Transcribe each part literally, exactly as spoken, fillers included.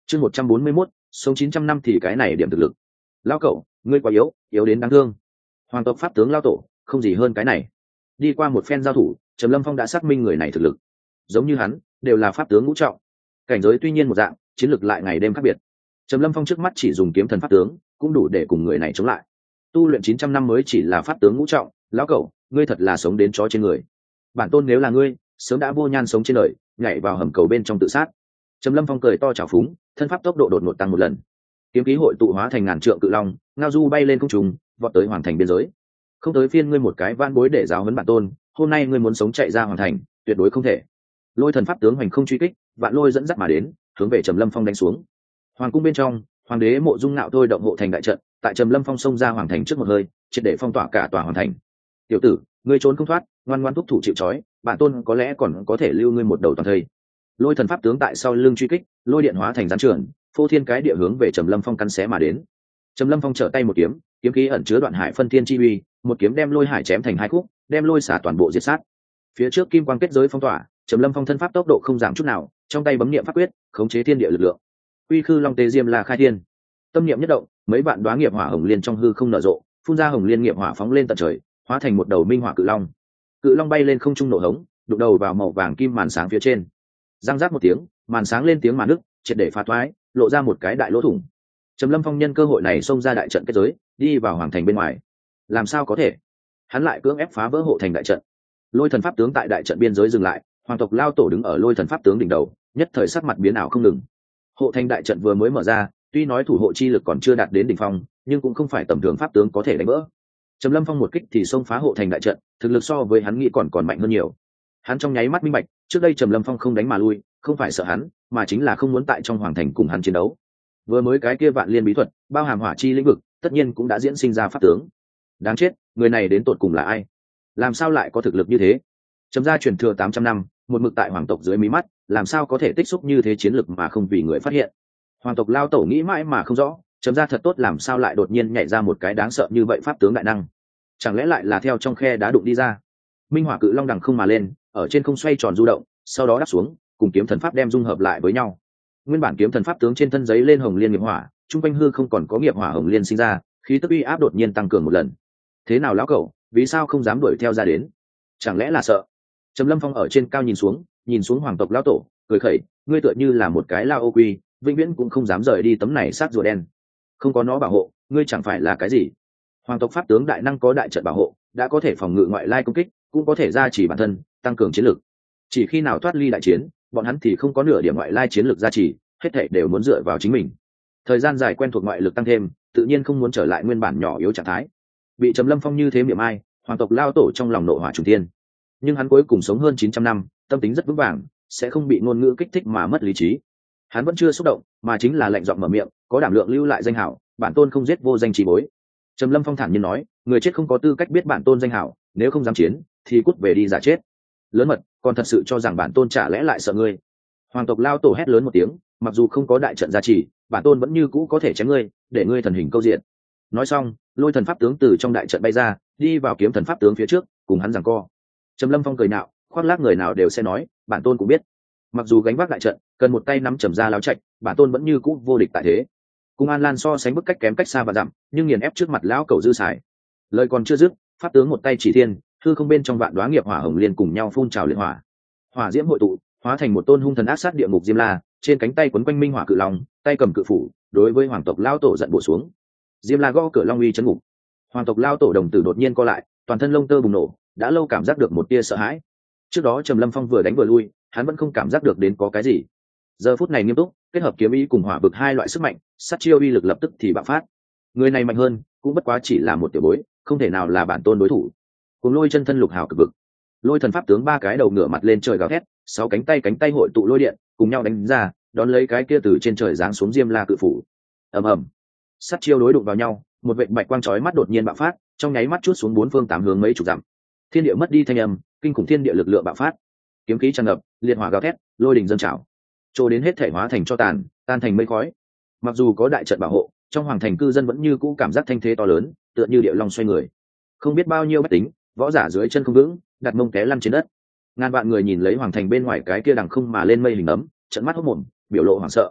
chương một trăm bốn mươi mốt, sống chín trăm năm thì cái này điểm thực lực. Lao cẩu, ngươi quá yếu, yếu đến đáng thương. Hoàng tộc pháp tướng Lao tổ, không gì hơn cái này. Đi qua một phen giao thủ, Trầm Lâm Phong đã xác minh người này thực lực. Giống như hắn, đều là pháp tướng ngũ trọng. Cảnh giới tuy nhiên một dạng, chiến lực lại ngày đêm khác biệt. Trầm Lâm Phong trước mắt chỉ dùng kiếm thần pháp tướng, cũng đủ để cùng người này chống lại. Tu luyện chín trăm năm mới chỉ là pháp tướng ngũ trọng, lão cẩu, ngươi thật là sống đến chó trên người. Bản tôn nếu là ngươi, sớm đã vô nhan sống trên đời, nhảy vào hầm cầu bên trong tự sát. Trầm Lâm Phong cười to trào phúng, thân pháp tốc độ đột ngột tăng một lần. Kiếm khí hội tụ hóa thành ngàn trượng cự long, ngao du bay lên không trung, vọt tới hoàng thành biên giới. Không tới phiên ngươi một cái van bối để giáo huấn bản tôn, hôm nay ngươi muốn sống chạy ra hoàng thành, tuyệt đối không thể. Lôi thần pháp tướng hoành không truy kích, vạn lôi dẫn dắt mà đến, hướng về Trầm Lâm Phong đánh xuống. Hoàng cung bên trong, hoàng đế Mộ Dung Ngạo thôi động hộ thành đại trận, tại Trầm Lâm Phong xông ra hoàng thành trước một hơi, triệt để phong tỏa cả tòa hoàng thành. Tiểu tử, ngươi trốn không thoát, ngoan ngoãn thúc thủ chịu trói, bản tôn có lẽ còn có thể lưu ngươi một đầu toàn thây. Lôi thần pháp tướng tại sau lưng truy kích, lôi điện hóa thành gián trường, phô thiên cái địa hướng về Trầm Lâm Phong căn xé mà đến. Trầm Lâm Phong trở tay một kiếm, kiếm khí ẩn chứa đoạn hải phân thiên chi uy, một kiếm đem lôi hải chém thành hai khúc, đem lôi xả toàn bộ diệt sát. Phía trước kim quang kết giới phong tỏa, Trầm Lâm Phong thân pháp tốc độ không giảm chút nào, trong tay bấm niệm pháp quyết, khống chế thiên địa lực lượng. Uy khư long tế diêm la khai thiên, tâm niệm nhất động, mấy vạn đóa nghiệp hỏa hồng liên trong hư không nở rộ, phun ra hồng liên nghiệp hỏa phóng lên tận trời, hóa thành một đầu minh hỏa cự long. Cự long bay lên không trung nổ hống, đụng đầu vào màu vàng kim màn sáng phía trên. Răng rác một tiếng, màn sáng lên tiếng màn nước, triệt để phá thoái, lộ ra một cái đại lỗ thủng. Trầm Lâm Phong nhân cơ hội này xông ra đại trận kết giới, đi vào hoàng thành bên ngoài. Làm sao có thể? Hắn lại cưỡng ép phá vỡ hộ thành đại trận. Lôi thần pháp tướng tại đại trận biên giới dừng lại, hoàng tộc Lao tổ đứng ở lôi thần pháp tướng đỉnh đầu, nhất thời sắc mặt biến ảo không ngừng. Hộ thành đại trận vừa mới mở ra, tuy nói thủ hộ chi lực còn chưa đạt đến đỉnh phong, nhưng cũng không phải tầm thường pháp tướng có thể đánh vỡ. Trầm Lâm Phong một kích thì xông phá hộ thành đại trận, thực lực so với hắn nghĩ còn còn mạnh hơn nhiều. Hắn trong nháy mắt minh bạch, trước đây Trầm Lâm Phong không đánh mà lui, không phải sợ hắn, mà chính là không muốn tại trong hoàng thành cùng hắn chiến đấu. Vừa mới cái kia vạn liên bí thuật, bao hàm hỏa chi lĩnh vực, tất nhiên cũng đã diễn sinh ra pháp tướng. Đáng chết, người này đến tột cùng là ai? Làm sao lại có thực lực như thế? Trầm gia truyền thừa tám trăm năm, một mực tại hoàng tộc dưới mí mắt, làm sao có thể tích xúc như thế chiến lực mà không vì người phát hiện? Hoàng tộc Lao tổ nghĩ mãi mà không rõ, Trầm gia thật tốt làm sao lại đột nhiên nhảy ra một cái đáng sợ như vậy pháp tướng đại năng? Chẳng lẽ lại là theo trong khe đá đụng đi ra? Minh hỏa cự long đằng không mà lên, ở trên không xoay tròn du động, sau đó đáp xuống, cùng kiếm thần pháp đem dung hợp lại với nhau. Nguyên bản kiếm thần pháp tướng trên thân giấy lên hồng liên nghiệp hỏa, trung quanh hư không còn có nghiệp hỏa hồng liên sinh ra, khí tức uy áp đột nhiên tăng cường một lần. Thế nào lão cẩu, vì sao không dám đuổi theo ra đến? Chẳng lẽ là sợ? Trầm Lâm Phong ở trên cao nhìn xuống, nhìn xuống hoàng tộc lão tổ, cười khẩy, ngươi tựa như là một cái lao ô quy, vĩnh viễn cũng không dám rời đi tấm này sát rùa đen. Không có nó bảo hộ, ngươi chẳng phải là cái gì? Hoàng tộc pháp tướng đại năng có đại trận bảo hộ, đã có thể phòng ngự ngoại lai công kích, cũng có thể gia trì bản thân, tăng cường chiến lực. Chỉ khi nào thoát ly đại chiến, bọn hắn thì không có nửa điểm ngoại lai chiến lực gia trì, hết thảy đều muốn dựa vào chính mình. Thời gian dài quen thuộc ngoại lực tăng thêm, tự nhiên không muốn trở lại nguyên bản nhỏ yếu trạng thái. Bị Trầm Lâm Phong như thế miệng ai, hoàng tộc Lao tổ trong lòng nộ hỏa trùng thiên. Nhưng hắn cuối cùng sống hơn chín trăm năm, tâm tính rất vững vàng, sẽ không bị ngôn ngữ kích thích mà mất lý trí. Hắn vẫn chưa xúc động, mà chính là lạnh giọng mở miệng, có đảm lượng lưu lại danh hảo, bản tôn không giết vô danh chỉ bối. Trầm Lâm Phong thản nhiên nói, người chết không có tư cách biết bản tôn danh hảo, nếu không dám chiến, thì cút về đi giả chết. Lớn mật, còn thật sự cho rằng bản tôn chả lẽ lại sợ ngươi? Hoàng tộc Lao tổ hét lớn một tiếng, mặc dù không có đại trận gia trì, bản tôn vẫn như cũ có thể chém ngươi, để ngươi thần hình câu diện. Nói xong, lôi thần pháp tướng từ trong đại trận bay ra, đi vào kiếm thần pháp tướng phía trước, cùng hắn giằng co. Trầm Lâm Phong cười nạo, khoác lác người nào đều sẽ nói, bản tôn cũng biết. Mặc dù gánh vác đại trận, cần một tay nắm Trầm gia láo trạch, bản tôn vẫn như cũ vô địch tại thế. Cùng An Lan so sánh bức cách kém cách xa và dặm, nhưng nghiền ép trước mặt lão cầu dư xài. Lời còn chưa dứt, pháp tướng một tay chỉ thiên, hư không bên trong vạn đoá nghiệp hỏa hồng liên cùng nhau phun trào liệt hỏa. Hỏa diễm hội tụ, hóa thành một tôn hung thần ác sát địa ngục diêm la, trên cánh tay quấn quanh minh hỏa cự long, tay cầm cự phủ, đối với hoàng tộc lao tổ giận bổ xuống. Diêm la gõ cửa long uy chấn ngục. Hoàng tộc lao tổ đồng tử đột nhiên co lại, toàn thân lông tơ bùng nổ, đã lâu cảm giác được một tia sợ hãi. Trước đó Trầm Lâm Phong vừa đánh vừa lui, hắn vẫn không cảm giác được đến có cái gì. Giờ phút này nghiêm túc, kết hợp kiếm ý cùng hỏa vực hai loại sức mạnh, sát chiêu uy lực lập tức thì bạo phát. Người này mạnh hơn, cũng bất quá chỉ là một tiểu bối, không thể nào là bản tôn đối thủ. Cùng lôi chân thân lục hào cực vực, lôi thần pháp tướng ba cái đầu ngửa mặt lên trời gào thét, sáu cánh tay cánh tay hội tụ lôi điện, cùng nhau đánh ra, đón lấy cái kia từ trên trời giáng xuống diêm la cự phủ. Ầm ầm, sát chiêu đối đụng vào nhau, một vệt bạch quang chói mắt đột nhiên bạo phát, trong nháy mắt chuốt xuống bốn phương tám hướng mấy chục dặm. Thiên địa mất đi thanh âm, kinh khủng thiên địa lực lượng bạo phát, kiếm khí tràn ngập, liệt hỏa gào thét, lôi đình dâng trào, trô đến hết thể hóa thành cho tàn, tan thành mây khói. Mặc dù có đại trận bảo hộ, trong hoàng thành cư dân vẫn như cũ cảm giác thanh thế to lớn, tựa như địa long xoay người. Không biết bao nhiêu bách tính, võ giả dưới chân không vững, đặt mông té lăn trên đất. Ngàn vạn người nhìn lấy hoàng thành bên ngoài cái kia đằng không mà lên mây hình ấm, trận mắt hốc mồm, biểu lộ hoảng sợ.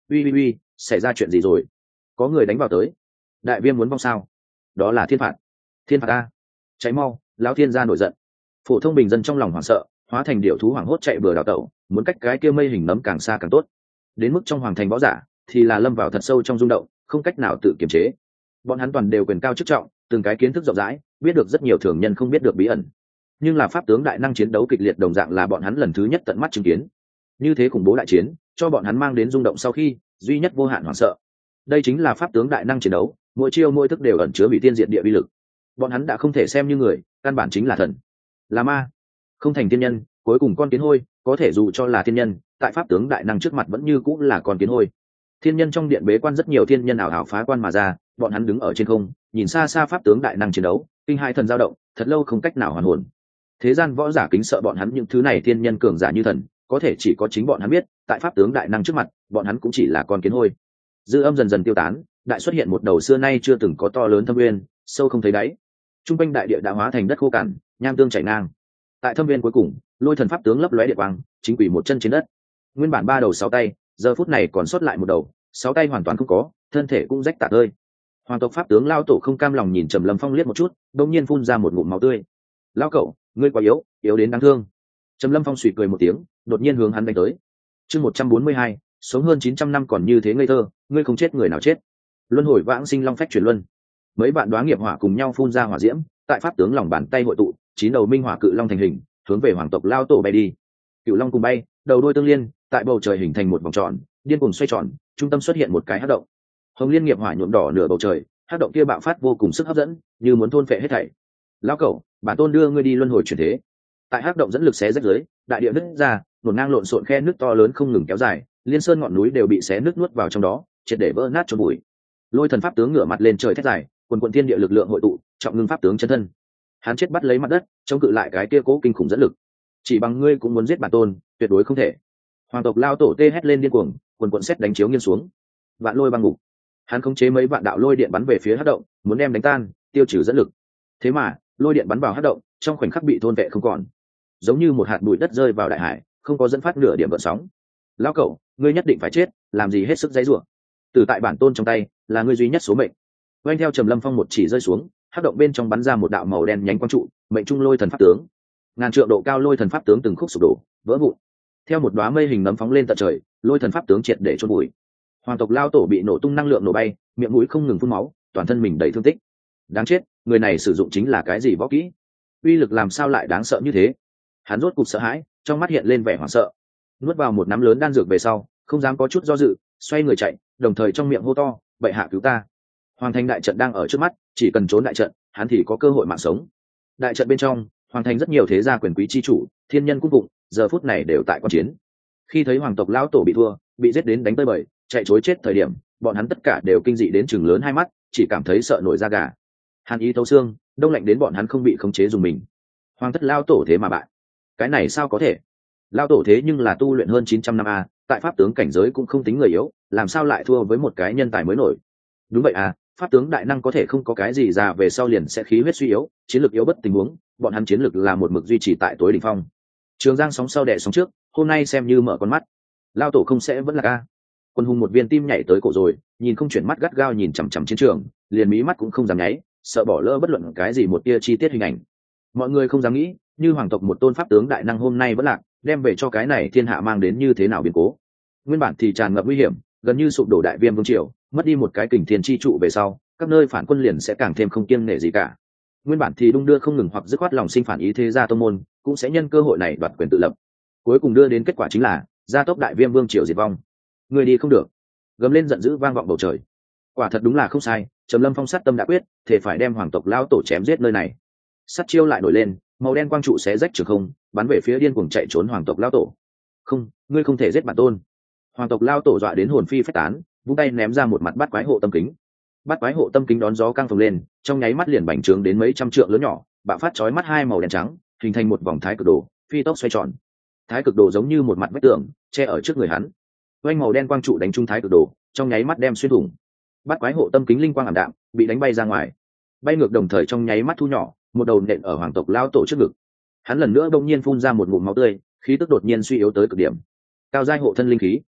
uy uy uy, xảy ra chuyện gì rồi? Có người đánh vào tới. Đại viêm muốn vong sao? Đó là thiên phạt. Thiên phạt a! Cháy mau, lão thiên gia nổi giận. Phổ thông bình dân trong lòng hoảng sợ, hóa thành điểu thú hoảng hốt chạy bừa đào tẩu, muốn cách cái kia mây hình nấm càng xa càng tốt. Đến mức trong hoàng thành võ giả thì là lâm vào thật sâu trong rung động, không cách nào tự kiềm chế. Bọn hắn toàn đều quyền cao chức trọng, từng cái kiến thức rộng rãi, biết được rất nhiều thường nhân không biết được bí ẩn. Nhưng là pháp tướng đại năng chiến đấu kịch liệt đồng dạng là bọn hắn lần thứ nhất tận mắt chứng kiến. Như thế khủng bố đại chiến, cho bọn hắn mang đến rung động sau khi, duy nhất vô hạn hoảng sợ. Đây chính là pháp tướng đại năng chiến đấu, mỗi chiêu mỗi thức đều ẩn chứa hủy thiên diệt địa uy lực. Bọn hắn đã không thể xem như người, căn bản chính là thần, là ma, không thành thiên nhân, cuối cùng con kiến hôi, có thể dù cho là thiên nhân, tại pháp tướng đại năng trước mặt vẫn như cũng là con kiến hôi. Thiên nhân trong điện bế quan rất nhiều thiên nhân ảo ảo phá quan mà ra, bọn hắn đứng ở trên không, nhìn xa xa pháp tướng đại năng chiến đấu, kinh hai thần dao động, thật lâu không cách nào hoàn hồn. Thế gian võ giả kính sợ bọn hắn những thứ này thiên nhân cường giả như thần, có thể chỉ có chính bọn hắn biết, tại pháp tướng đại năng trước mặt, bọn hắn cũng chỉ là con kiến hôi. Dư âm dần dần tiêu tán, đại xuất hiện một đầu xưa nay chưa từng có to lớn thâm nguyên, sâu không thấy đáy. Trung quanh đại địa đã hóa thành đất khô cằn, nham tương chảy ngang. Tại thâm viên cuối cùng, lôi thần pháp tướng lấp lóe địa quang, chính quỷ một chân trên đất. Nguyên bản ba đầu sáu tay, giờ phút này còn sót lại một đầu, sáu tay hoàn toàn không có, thân thể cũng rách tả tơi. Hoàng tộc pháp tướng lao tổ không cam lòng nhìn Trầm Lâm Phong liếc một chút, đột nhiên phun ra một ngụm máu tươi. "Lao cậu, ngươi quá yếu, yếu đến đáng thương." Trầm Lâm Phong suy cười một tiếng, đột nhiên hướng hắn đánh tới. Chương một trăm bốn mươi hai, sống hơn chín trăm năm còn như thế ngây thơ, ngươi không chết người nào chết. Luân hồi vãng sinh long phách chuyển luân. Mấy bạn đoá nghiệp hỏa cùng nhau phun ra hỏa diễm, tại pháp tướng lòng bàn tay hội tụ, chín đầu minh hỏa cự long thành hình, hướng về hoàng tộc lao tổ bay đi. Cựu long cùng bay, đầu đuôi tương liên, tại bầu trời hình thành một vòng tròn, điên cuồng xoay tròn, trung tâm xuất hiện một cái hắc động. Hồng liên nghiệp hỏa nhuộm đỏ nửa bầu trời, hắc động kia bạo phát vô cùng sức hấp dẫn, như muốn thôn phệ hết thảy. Lão cẩu, bản tôn đưa ngươi đi luân hồi chuyển thế. Tại hắc động dẫn lực xé rách dưới, đại địa nứt ra, một ngang lộn xộn khe nước to lớn không ngừng kéo dài, liên sơn ngọn núi đều bị xé nứt nuốt vào trong đó, triệt để vỡ nát cho bụi. Lôi thần pháp tướng ngửa mặt lên trời thét dài, quần quần thiên địa lực lượng hội tụ, trọng ngưng pháp tướng chân thân. Hắn chết bắt lấy mặt đất, chống cự lại cái kia cố kinh khủng dẫn lực. Chỉ bằng ngươi cũng muốn giết bản tôn, tuyệt đối không thể. Hoàng tộc lao tổ tê hét lên điên cuồng, quần quần xét đánh chiếu nghiêng xuống. Vạn lôi băng ngục. Hắn khống chế mấy vạn đạo lôi điện bắn về phía hắc động, muốn đem đánh tan, tiêu trừ dẫn lực. Thế mà, lôi điện bắn vào hắc động, trong khoảnh khắc bị thôn vệ không còn. Giống như một hạt bụi đất rơi vào đại hải, không có dẫn phát nửa điểm gợn sóng. Lão cẩu, ngươi nhất định phải chết, làm gì hết sức giãy giụa. Từ tại bản tôn trong tay, là ngươi duy nhất số mệnh. Quanh theo Trầm Lâm Phong một chỉ rơi xuống, hắc động bên trong bắn ra một đạo màu đen nhánh quang trụ, mệnh trung lôi thần pháp tướng. Ngàn trượng độ cao lôi thần pháp tướng từng khúc sụp đổ, vỡ vụn. Theo một đóa mây hình nấm phóng lên tận trời, lôi thần pháp tướng triệt để chôn bụi. Hoàng tộc lao tổ bị nổ tung năng lượng nổ bay, miệng mũi không ngừng phun máu, toàn thân mình đầy thương tích. Đáng chết, người này sử dụng chính là cái gì võ kỹ? Uy lực làm sao lại đáng sợ như thế? Hắn rốt cục sợ hãi, trong mắt hiện lên vẻ hoảng sợ. Nuốt vào một nắm lớn đan dược về sau, không dám có chút do dự, xoay người chạy, đồng thời trong miệng hô to, "Bệ hạ cứu ta!" Hoàng thành đại trận đang ở trước mắt, chỉ cần trốn đại trận, hắn thì có cơ hội mạng sống. Đại trận bên trong, hoàng thành rất nhiều thế gia quyền quý chi chủ, thiên nhân cung phụng, giờ phút này đều tại quan chiến. Khi thấy hoàng tộc lão tổ bị thua, bị giết đến đánh tơi bời, chạy trối chết thời điểm, bọn hắn tất cả đều kinh dị đến chừng lớn hai mắt, chỉ cảm thấy sợ nổi da gà. Hàn ý thấu xương, đông lạnh đến bọn hắn không bị khống chế dùng mình. Hoàng thất lão tổ thế mà bại, cái này sao có thể? Lão tổ thế nhưng là tu luyện hơn chín trăm năm a, tại pháp tướng cảnh giới cũng không tính người yếu, làm sao lại thua với một cái nhân tài mới nổi? Đúng vậy à, pháp tướng đại năng có thể không có cái gì già về sau liền sẽ khí huyết suy yếu, chiến lược yếu bất tình huống, bọn hắn chiến lược là một mực duy trì tại tối đỉnh phong. Trường Giang sóng sau đẻ sóng trước, hôm nay xem như mở con mắt. Lao tổ không sẽ vẫn là ca. Quân hùng một viên tim nhảy tới cổ rồi, nhìn không chuyển mắt gắt gao nhìn chằm chằm chiến trường, liền mí mắt cũng không dám nháy, sợ bỏ lỡ bất luận cái gì một tia chi tiết hình ảnh. Mọi người không dám nghĩ, như hoàng tộc một tôn pháp tướng đại năng hôm nay vẫn lạc, đem về cho cái này thiên hạ mang đến như thế nào biến cố. Nguyên bản thì tràn ngập nguy hiểm, gần như sụp đổ đại viêm vương triều, mất đi một cái kình thiên chi trụ về sau, các nơi phản quân liền sẽ càng thêm không kiêng nể gì cả. Nguyên bản thì đung đưa không ngừng hoặc dứt khoát lòng sinh phản ý thế gia tông môn, cũng sẽ nhân cơ hội này đoạt quyền tự lập. Cuối cùng đưa đến kết quả chính là gia tốc đại viêm vương triều diệt vong. Người đi không được, gầm lên giận dữ vang vọng bầu trời. Quả thật đúng là không sai, Trầm Lâm Phong sát tâm đã quyết, thể phải đem hoàng tộc lao tổ chém giết nơi này. Sát chiêu lại nổi lên, màu đen quang trụ xé rách trường không, bắn về phía điên cuồng chạy trốn hoàng tộc lao tổ. Không, ngươi không thể giết bản tôn. Hoàng tộc lao tổ dọa đến hồn phi phách tán, vung tay ném ra một mặt bát quái hộ tâm kính. Bát quái hộ tâm kính đón gió căng phồng lên, trong nháy mắt liền bành trướng đến mấy trăm trượng lớn nhỏ, bạo phát chói mắt hai màu đen trắng, hình thành một vòng thái cực đồ, phi tốc xoay tròn. Thái cực đồ giống như một mặt vách tường, che ở trước người hắn. Quanh màu đen quang trụ đánh trúng thái cực đồ, trong nháy mắt đem xuyên thủng. Bát quái hộ tâm kính linh quang ảm đạm, bị đánh bay ra ngoài. Bay ngược đồng thời trong nháy mắt thu nhỏ, một đầu nện ở hoàng tộc lao tổ trước ngực. Hắn lần nữa bỗng nhiên phun ra một ngụm máu tươi, khí tức đột nhiên suy yếu tới cực điểm. Cao giai hộ thân linh khí,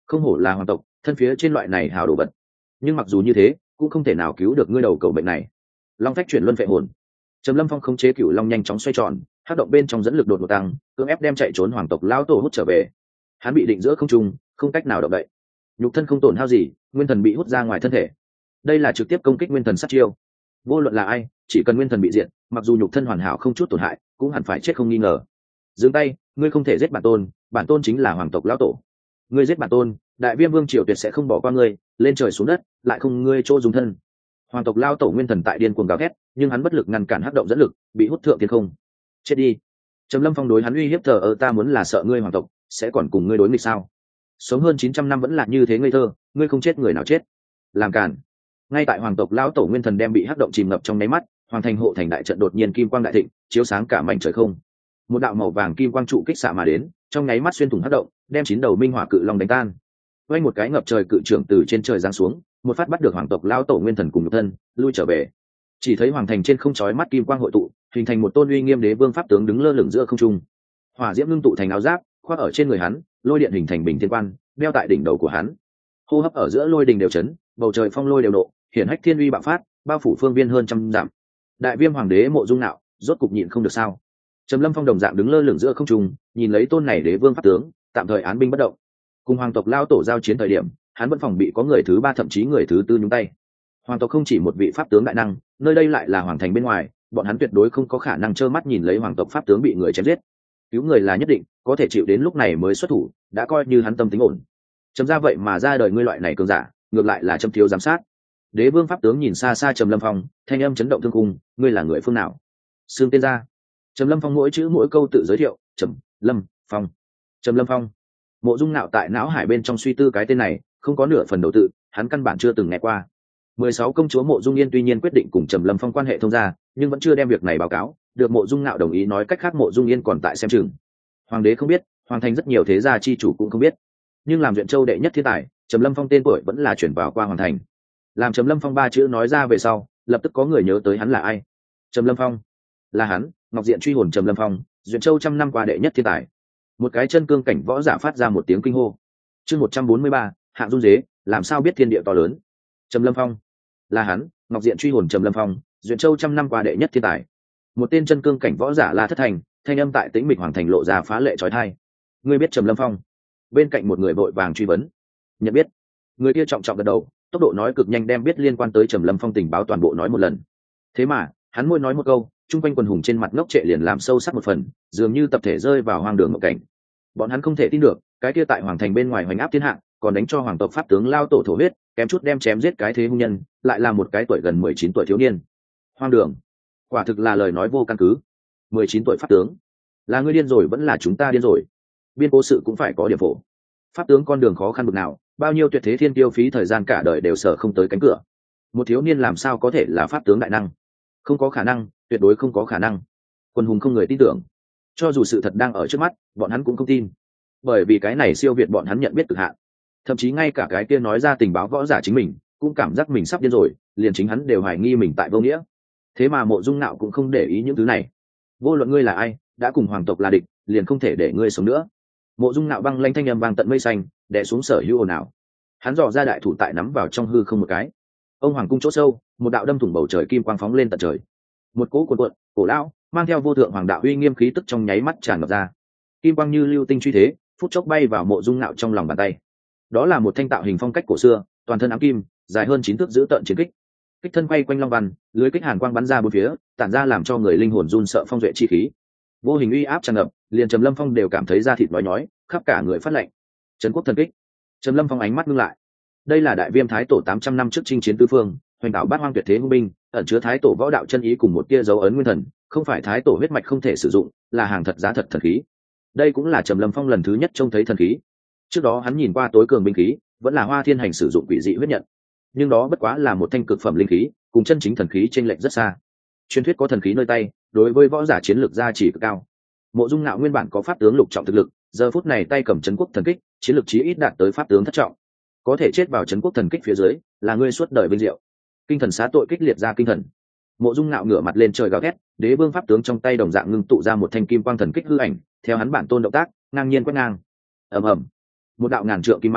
không hổ là hoàng tộc, thân phía trên loại này hào đồ vật. Nhưng mặc dù như thế cũng không thể nào cứu được ngươi đầu cầu bệnh này. Long phách chuyển luân vệ hồn. Trầm Lâm Phong khống chế cựu long nhanh chóng xoay tròn, hắc động bên trong dẫn lực đột ngột tăng, cưỡng ép đem chạy trốn hoàng tộc lão tổ hút trở về. Hắn bị định giữa không trung, không cách nào động đậy. Nhục thân không tổn hao gì, nguyên thần bị hút ra ngoài thân thể. Đây là trực tiếp công kích nguyên thần sát chiêu. Vô luận là ai, chỉ cần nguyên thần bị diệt, mặc dù nhục thân hoàn hảo không chút tổn hại, cũng hẳn phải chết không nghi ngờ. Dừng tay, ngươi không thể giết bản tôn, bản tôn chính là hoàng tộc lão tổ. Ngươi giết bản tôn, đại viêm vương triều tuyệt sẽ không bỏ qua ngươi, lên trời xuống đất, lại không ngươi chỗ dùng thân. Hoàng tộc lão tổ nguyên thần tại điên cuồng gào thét, nhưng hắn bất lực ngăn cản hắc động dẫn lực, bị hút thượng thiên không. Chết đi. Trầm Lâm Phong đối hắn uy hiếp thờ ơ, ta muốn là sợ ngươi hoàng tộc sẽ còn cùng ngươi đối nghịch sao? Sống hơn chín trăm năm vẫn là như thế ngây thơ, ngươi không chết người nào chết. Làm cản. Ngay tại hoàng tộc lão tổ nguyên thần đem bị hắc động chìm ngập trong nháy mắt, hoàng thành hộ thành đại trận đột nhiên kim quang đại thịnh, chiếu sáng cả mảnh trời không. Một đạo màu vàng kim quang trụ kích xạ mà đến, trong nháy mắt xuyên thủng hắc động, đem chín đầu minh hỏa cự long đánh tan. Quay một cái ngập trời cự trưởng từ trên trời giáng xuống, một phát bắt được hoàng tộc lão tổ nguyên thần cùng nhục thân, lui trở về. Chỉ thấy hoàng thành trên không chói mắt kim quang hội tụ, hình thành một tôn uy nghiêm đế vương pháp tướng đứng lơ lửng giữa không trung. Hỏa diễm ngưng tụ thành áo giáp, khoác ở trên người hắn, lôi điện hình thành bình thiên quan, đeo tại đỉnh đầu của hắn. Hô hấp ở giữa lôi đình đều chấn, bầu trời phong lôi đều nộ, hiển hách thiên uy bạo phát, bao phủ phương viên hơn trăm dặm. Đại viêm hoàng đế Mộ Dung Nạo, rốt cục nhịn không được sao? Trầm Lâm Phong đồng dạng đứng lơ lửng giữa không trung, nhìn lấy tôn này đế vương pháp tướng, tạm thời án binh bất động. Cùng hoàng tộc lao tổ giao chiến thời điểm, hắn vẫn phòng bị có người thứ ba thậm chí người thứ tư nhúng tay. Hoàng tộc không chỉ một vị pháp tướng đại năng, nơi đây lại là hoàng thành bên ngoài, bọn hắn tuyệt đối không có khả năng trơ mắt nhìn lấy hoàng tộc pháp tướng bị người chém giết. Cứu người là nhất định, có thể chịu đến lúc này mới xuất thủ, đã coi như hắn tâm tính ổn. Chấm ra vậy mà ra đời ngươi loại này cường giả, ngược lại là chấm thiếu giám sát. Đế vương pháp tướng nhìn xa xa Trầm Lâm Phong, thanh âm chấn động thương cung, ngươi là người phương nào? Xương tên ra. Trầm Lâm Phong mỗi chữ mỗi câu tự giới thiệu, Trầm Lâm Phong. Trầm Lâm Phong. Mộ Dung Nạo tại não hải bên trong suy tư cái tên này, không có nửa phần đầu tự, hắn căn bản chưa từng nghe qua. Mười sáu công chúa Mộ Dung Yên tuy nhiên quyết định cùng Trầm Lâm Phong quan hệ thông gia, nhưng vẫn chưa đem việc này báo cáo, được Mộ Dung Nạo đồng ý, nói cách khác Mộ Dung Yên còn tại xem chừng. Hoàng đế không biết, hoàng thành rất nhiều thế gia chi chủ cũng không biết, nhưng làm Duyện Châu đệ nhất thiên tài, Trầm Lâm Phong tên tuổi vẫn là chuyển vào qua hoàng thành. Làm Trầm Lâm Phong ba chữ nói ra về sau, lập tức có người nhớ tới hắn là ai. Trầm Lâm Phong là hắn, Ngọc Diện truy hồn Trầm Lâm Phong, Duyện Châu trăm năm qua đệ nhất thiên tài. Một cái chân cương cảnh võ giả phát ra một tiếng kinh hô. Chương một trăm bốn mươi ba, hạng run dế, làm sao biết thiên địa to lớn. Trầm Lâm Phong là hắn, Ngọc Diện truy hồn Trầm Lâm Phong, Duyện Châu trăm năm qua đệ nhất thiên tài. Một tên chân cương cảnh võ giả La Thất Thành, thanh âm tại tĩnh mịch hoàng thành lộ ra phá lệ chói tai. Ngươi biết Trầm Lâm Phong? Bên cạnh một người vội vàng truy vấn. Nhận biết. Người kia trọng trọng gật đầu, tốc độ nói cực nhanh, đem biết liên quan tới Trầm Lâm Phong tình báo toàn bộ nói một lần. Thế mà hắn môi nói một câu, chung quanh quần hùng trên mặt ngốc trệ liền làm sâu sắc một phần, dường như tập thể rơi vào hoang đường ngộ cảnh. Bọn hắn không thể tin được, cái kia tại hoàng thành bên ngoài hoành áp thiên hạ, còn đánh cho hoàng tộc pháp tướng lao tổ thổ huyết, kém chút đem chém giết cái thế hung nhân, lại là một cái tuổi gần mười chín tuổi thiếu niên. Hoang đường, quả thực là lời nói vô căn cứ. mười chín tuổi pháp tướng, là ngươi điên rồi vẫn là chúng ta điên rồi? Biên cố sự cũng phải có điểm phổ. Pháp tướng con đường khó khăn bực nào, bao nhiêu tuyệt thế thiên tiêu phí thời gian cả đời đều sở không tới cánh cửa. Một thiếu niên làm sao có thể là pháp tướng đại năng? Không có khả năng, tuyệt đối không có khả năng. Quân hùng không người tin tưởng, cho dù sự thật đang ở trước mắt, bọn hắn cũng không tin, bởi vì cái này siêu việt bọn hắn nhận biết cực hạn. Thậm chí ngay cả cái kia nói ra tình báo võ giả chính mình cũng cảm giác mình sắp điên rồi, liền chính hắn đều hoài nghi mình tại vô nghĩa. Thế mà Mộ Dung Nạo cũng không để ý những thứ này. Vô luận ngươi là ai, đã cùng hoàng tộc là địch, liền không thể để ngươi sống nữa. Mộ Dung Nạo băng lanh thanh âm vang tận mây xanh, đè xuống sở hữu ồn ào. Hắn dò ra đại thủ tại nắm vào trong hư không một cái. Ông hoàng cung chỗ sâu, một đạo đâm thủng bầu trời kim quang phóng lên tận trời. Một cỗ cuộn cuộn, cổ lão, mang theo vô thượng hoàng đạo uy nghiêm khí tức trong nháy mắt tràn ngập ra. Kim quang như lưu tinh truy thế, phút chốc bay vào Mộ Dung Nạo trong lòng bàn tay. Đó là một thanh tạo hình phong cách cổ xưa, toàn thân ám kim, dài hơn chín thước giữ tợn chiến kích. Kích thân quay quanh long văn, lưới kích hàn quang bắn ra bốn phía, tản ra làm cho người linh hồn run sợ phong duệ chi khí. Vô hình uy áp tràn ngập, liền Trầm Lâm Phong đều cảm thấy da thịt nhói nhói, khắp cả người phát lạnh. Trấn quốc thần kích. Trầm Lâm Phong ánh mắt ngưng lại. Đây là đại viêm thái tổ tám trăm năm trước chinh chiến tứ phương, hoành đảo bát hoang tuyệt thế hung binh, ẩn chứa thái tổ võ đạo chân ý cùng một tia dấu ấn nguyên thần, không phải thái tổ huyết mạch không thể sử dụng, là hàng thật giá thật thần khí. Đây cũng là Trầm Lâm Phong lần thứ nhất trông thấy thần khí. Trước đó hắn nhìn qua tối cường binh khí, vẫn là Hoa Thiên Hành sử dụng quỷ dị huyết nhận, nhưng đó bất quá là một thanh cực phẩm linh khí, cùng chân chính thần khí chênh lệch rất xa. Truyền thuyết có thần khí nơi tay, đối với võ giả chiến lược gia chỉ cực cao. Mộ Dung Nạo nguyên bản có pháp tướng lục trọng thực lực, giờ phút này tay cầm trấn quốc thần kích, chiến lược chí ít đạt tới pháp tướng thất trọng. Có thể chết vào trấn quốc thần kích phía dưới, là ngươi suốt đời vinh diệu. Kinh thần xá tội kích liệt ra kinh thần. Mộ Dung Nạo ngửa mặt lên trời gào thét, đế vương pháp tướng trong tay đồng dạng ngưng tụ ra một thanh kim quang thần kích hư ảnh, theo hắn bản tôn động tác, ngang nhiên quét ngang. Ầm ầm, một đạo ngàn trượng kim mang,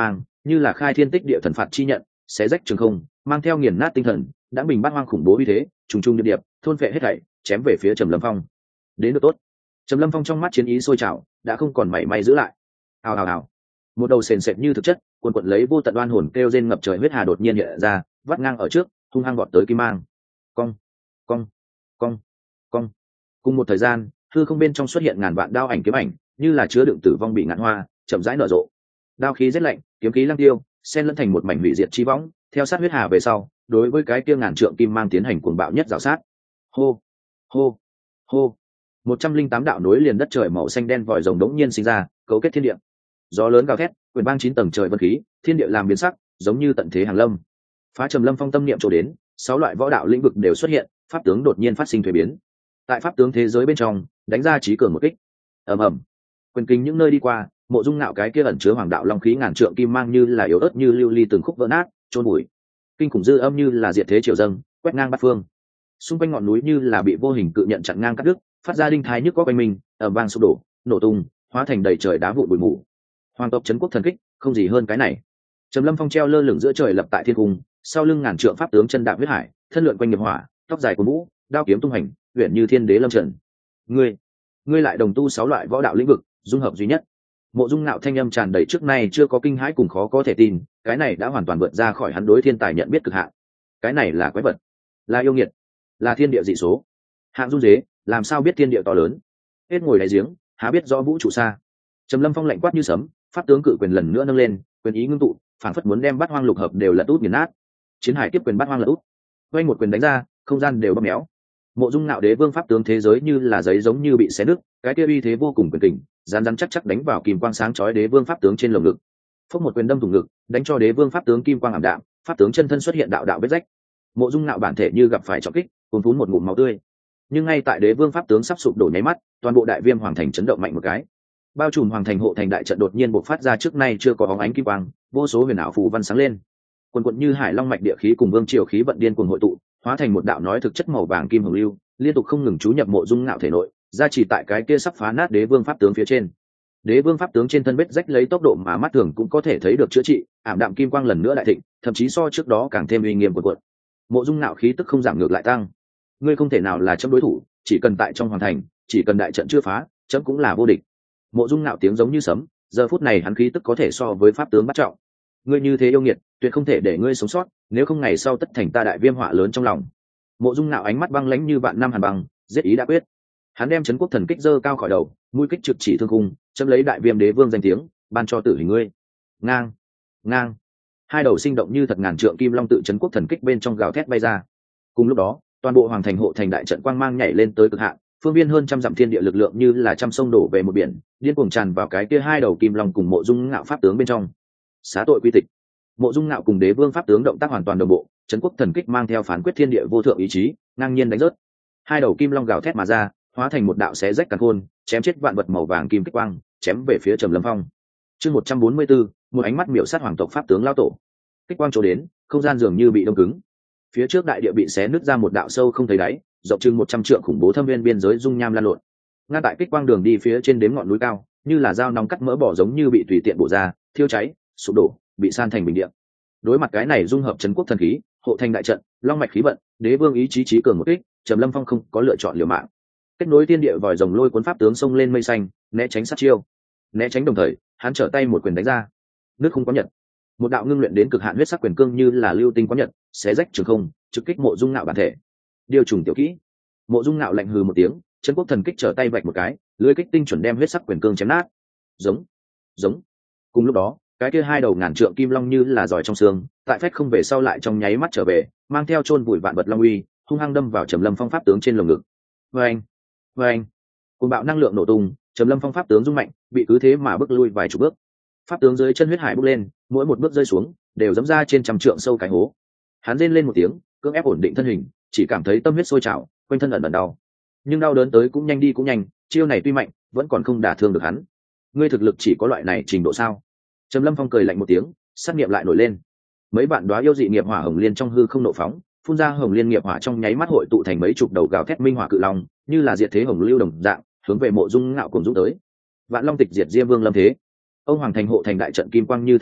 như là khai thiên tích địa thần phạt chi nhận, xé rách trường không, mang theo nghiền nát tinh thần, đã bình bát hoang khủng bố uy thế, trùng trùng điệp điệp, thôn phệ hết thảy, chém về phía Trầm Lâm Phong. Đến được tốt. Trầm Lâm Phong trong mắt chiến ý sôi trào, đã không còn mảy may giữ lại. Hào hào hào. Một đầu sền sệt như thực chất, cuồn cuộn lấy vô tận oan hồn kêu rên ngập trời huyết hà đột nhiên hiện ra, vắt ngang ở trước, hung hăng vọt tới kim mang. Cong, cong, cong, cong. Cùng một thời gian, hư không bên trong xuất hiện ngàn vạn đao ảnh kiếm ảnh, như là chứa đựng tử vong bị ngạn hoa, chậm rãi nở rộ. Đao khí rét lạnh, kiếm khí lăng tiêu, xen lẫn thành một mảnh hủy diệt chi võng, theo sát huyết hà về sau, đối với cái kia ngàn trượng kim mang tiến hành cuồng bạo nhất rào sát. Hô, hô, hô. Một trăm linh tám đạo nối liền đất trời màu xanh đen vòi rồng đống nhiên sinh ra, cấu kết thiên địa. Gió lớn gào thét, quyền bang chín tầng trời vân khí, thiên địa làm biến sắc, giống như tận thế hàng lâm. Phá Trầm Lâm Phong tâm niệm chỗ đến, sáu loại võ đạo lĩnh vực đều xuất hiện, pháp tướng đột nhiên phát sinh thay biến. Tại pháp tướng thế giới bên trong, đánh ra chí cường một kích. Ầm ầm. Quyền kinh những nơi đi qua, Mộ Dung Nạo cái kia ẩn chứa hoàng đạo long khí ngàn trượng kim mang như là yếu ớt như lưu ly từng khúc vỡ nát, trôn bụi. Kinh khủng dư âm như là diệt thế triều dâng, quét ngang bát phương. Xung quanh ngọn núi như là bị vô hình cự nhận chặn ngang cắt đứt, phát ra đinh thái nhức có quanh mình, ầm vang sụp đổ, nổ tung, hóa thành đầy trời đá vụn bụi mù. Hoàng tộc trấn quốc thần kích, không gì hơn cái này. Trầm Lâm Phong treo lơ lửng giữa trời lập tại thiên cung, sau lưng ngàn trượng pháp tướng chân đạp huyết hải, thân lượn quanh nghiệp hỏa, tóc dài của mũ, đao kiếm tung hành, uyển như thiên đế lâm trần. Ngươi, ngươi lại đồng tu sáu loại võ đạo lĩnh vực, dung hợp duy nhất. Mộ Dung Nạo thanh âm tràn đầy trước nay chưa có kinh hãi cùng khó có thể tin, cái này đã hoàn toàn vượt ra khỏi hắn đối thiên tài nhận biết cực hạn. Cái này là quái vật, là yêu nghiệt, là thiên địa dị số. Hạng run rế, làm sao biết thiên địa to lớn? Hết ngồi đáy giếng, há biết rõ vũ trụ xa. Trầm Lâm Phong lạnh quát như sấm, pháp tướng cự quyền lần nữa nâng lên, quyền ý ngưng tụ, phản phất muốn đem bát hoang lục hợp đều lật út nghiền nát. Chiến hải tiếp quyền bát hoang lật út, quay một quyền đánh ra, không gian đều bóp méo. Mộ Dung Nạo đế vương pháp tướng thế giới như là giấy giống như bị xé nứt, cái kia uy thế vô cùng quyền kình, rán rán chắc chắc đánh vào kim quang sáng chói đế vương pháp tướng trên lồng ngực. Phốc một quyền đâm thủng ngực, đánh cho đế vương pháp tướng kim quang ảm đạm, pháp tướng chân thân xuất hiện đạo đạo vết rách. Mộ Dung Nạo bản thể như gặp phải trọng kích, cuốn phún một ngụm máu tươi. Nhưng ngay tại đế vương pháp tướng sắp sụp đổ nháy mắt, toàn bộ đại viêm hoàng thành chấn động mạnh một cái. Bao trùm hoàng thành hộ thành đại trận đột nhiên bộc phát ra trước nay chưa có bóng ánh kim quang, vô số huyền ảo phù văn sáng lên. Quần quần như hải long mạch địa khí cùng vương triều khí vận điên cuồng hội tụ, hóa thành một đạo nói thực chất màu vàng kim hồng lưu, liên tục không ngừng chú nhập Mộ Dung Nạo thể nội, gia trì tại cái kia sắp phá nát đế vương pháp tướng phía trên. Đế vương pháp tướng trên thân vết rách lấy tốc độ mà mắt thường cũng có thể thấy được chữa trị, ảm đạm kim quang lần nữa đại thịnh, thậm chí so trước đó càng thêm uy nghiêm cuộn cuộn. Mộ Dung Nạo khí tức không giảm ngược lại tăng. Ngươi không thể nào là chấm đối thủ, chỉ cần tại trong hoàng thành, chỉ cần đại trận chưa phá, chấm cũng là vô địch. Mộ Dung Nạo tiếng giống như sấm, giờ phút này hắn khí tức có thể so với pháp tướng bắt trọng. Ngươi như thế yêu nghiệt, tuyệt không thể để ngươi sống sót, nếu không ngày sau tất thành ta đại viêm họa lớn trong lòng. Mộ Dung Nạo ánh mắt băng lãnh như vạn năm hàn băng, giết ý đã quyết. Hắn đem trấn quốc thần kích giơ cao khỏi đầu, mũi kích trực chỉ thương cung, chấm lấy đại viêm đế vương danh tiếng, ban cho tử hình ngươi. Ngang, ngang. Hai đầu sinh động như thật ngàn trượng kim long tự trấn quốc thần kích bên trong gào thét bay ra. Cùng lúc đó, toàn bộ hoàng thành hộ thành đại trận quang mang nhảy lên tới cực hạn, phương viên hơn trăm dặm thiên địa lực lượng như là trăm sông đổ về một biển, điên cuồng tràn vào cái kia hai đầu kim long cùng Mộ Dung Ngạo pháp tướng bên trong. Xá tội quy tịch. Mộ Dung Ngạo cùng đế vương pháp tướng động tác hoàn toàn đồng bộ, trấn quốc thần kích mang theo phán quyết thiên địa vô thượng ý chí, ngang nhiên đánh rớt. Hai đầu kim long gào thét mà ra, hóa thành một đạo xé rách càn khôn, chém chết vạn vật màu vàng kim kích quang, chém về phía Trầm Lâm Phong. Chương một trăm bốn mươi tư, một ánh mắt miểu sát hoàng tộc pháp tướng lao tổ. Kích quang chỗ đến, không gian dường như bị đông cứng. Phía trước đại địa bị xé nứt ra một đạo sâu không thấy đáy, rộng chừng một trăm trượng khủng bố thâm viên biên giới dung nham lan lộn. Ngăn tại kích quang đường đi phía trên đếm ngọn núi cao, như là dao nóng cắt mỡ bỏ giống như bị tùy tiện bổ ra, thiêu cháy, sụp đổ, bị san thành bình địa. Đối mặt cái này dung hợp trấn quốc thần khí, hộ thành đại trận, long mạch khí vận, đế vương ý chí trí cường một kích, Trầm Lâm Phong không có lựa chọn liều mạng. Kết nối thiên địa vòi rồng lôi cuốn pháp tướng xông lên mây xanh, né tránh sát chiêu. Né tránh đồng thời, hắn trở tay một quyền đánh ra. Nước không có nhật. Một đạo ngưng luyện đến cực hạn huyết sắc quyền cương như là lưu tinh có nhật, xé rách trường không, trực kích Mộ Dung Ngạo bản thể. Điều trùng tiểu kỹ. Mộ Dung Ngạo lạnh hừ một tiếng, chân quốc thần kích trở tay vạch một cái, lưới kích tinh chuẩn đem huyết sắc quyền cương chém nát. Giống, giống. Cùng lúc đó, cái kia hai đầu ngàn trượng kim long như là giỏi trong xương, tại phách không về sau lại trong nháy mắt trở về, mang theo chôn vùi vạn vật long uy, hung hăng đâm vào Trầm Lâm Phong pháp tướng trên lồng ngực. Vâng, vâng. Cùng bạo năng lượng nổ tung, Trầm Lâm Phong pháp tướng rung mạnh, bị cứ thế mà bước lui vài chục bước. Pháp tướng dưới chân huyết hải bốc lên, mỗi một bước rơi xuống đều dẫm ra trên trăm trượng sâu cái hố. Hắn rên lên một tiếng, cưỡng ép ổn định thân hình, chỉ cảm thấy tâm huyết sôi trào, quanh thân ẩn ẩn đau. Nhưng đau đớn tới cũng nhanh đi cũng nhanh, chiêu này tuy mạnh, vẫn còn không đả thương được hắn. Ngươi thực lực chỉ có loại này trình độ sao? Trầm Lâm Phong cười lạnh một tiếng, sát niệm lại nổi lên. Mấy bạn đóa yêu dị nghiệp hỏa hồng liên trong hư không nộ phóng, phun ra hồng liên nghiệp hỏa trong nháy mắt hội tụ thành mấy chục đầu gào thét minh hỏa cự long, như là diệt thế hồng lưu đồng dạng, hướng về Mộ Dung Ngạo cùng dũng tới. Vạn Long tịch diệt Diêm Vương lâm thế. Ông hoàng thành hộ thành đại trận kim quang như thác nước,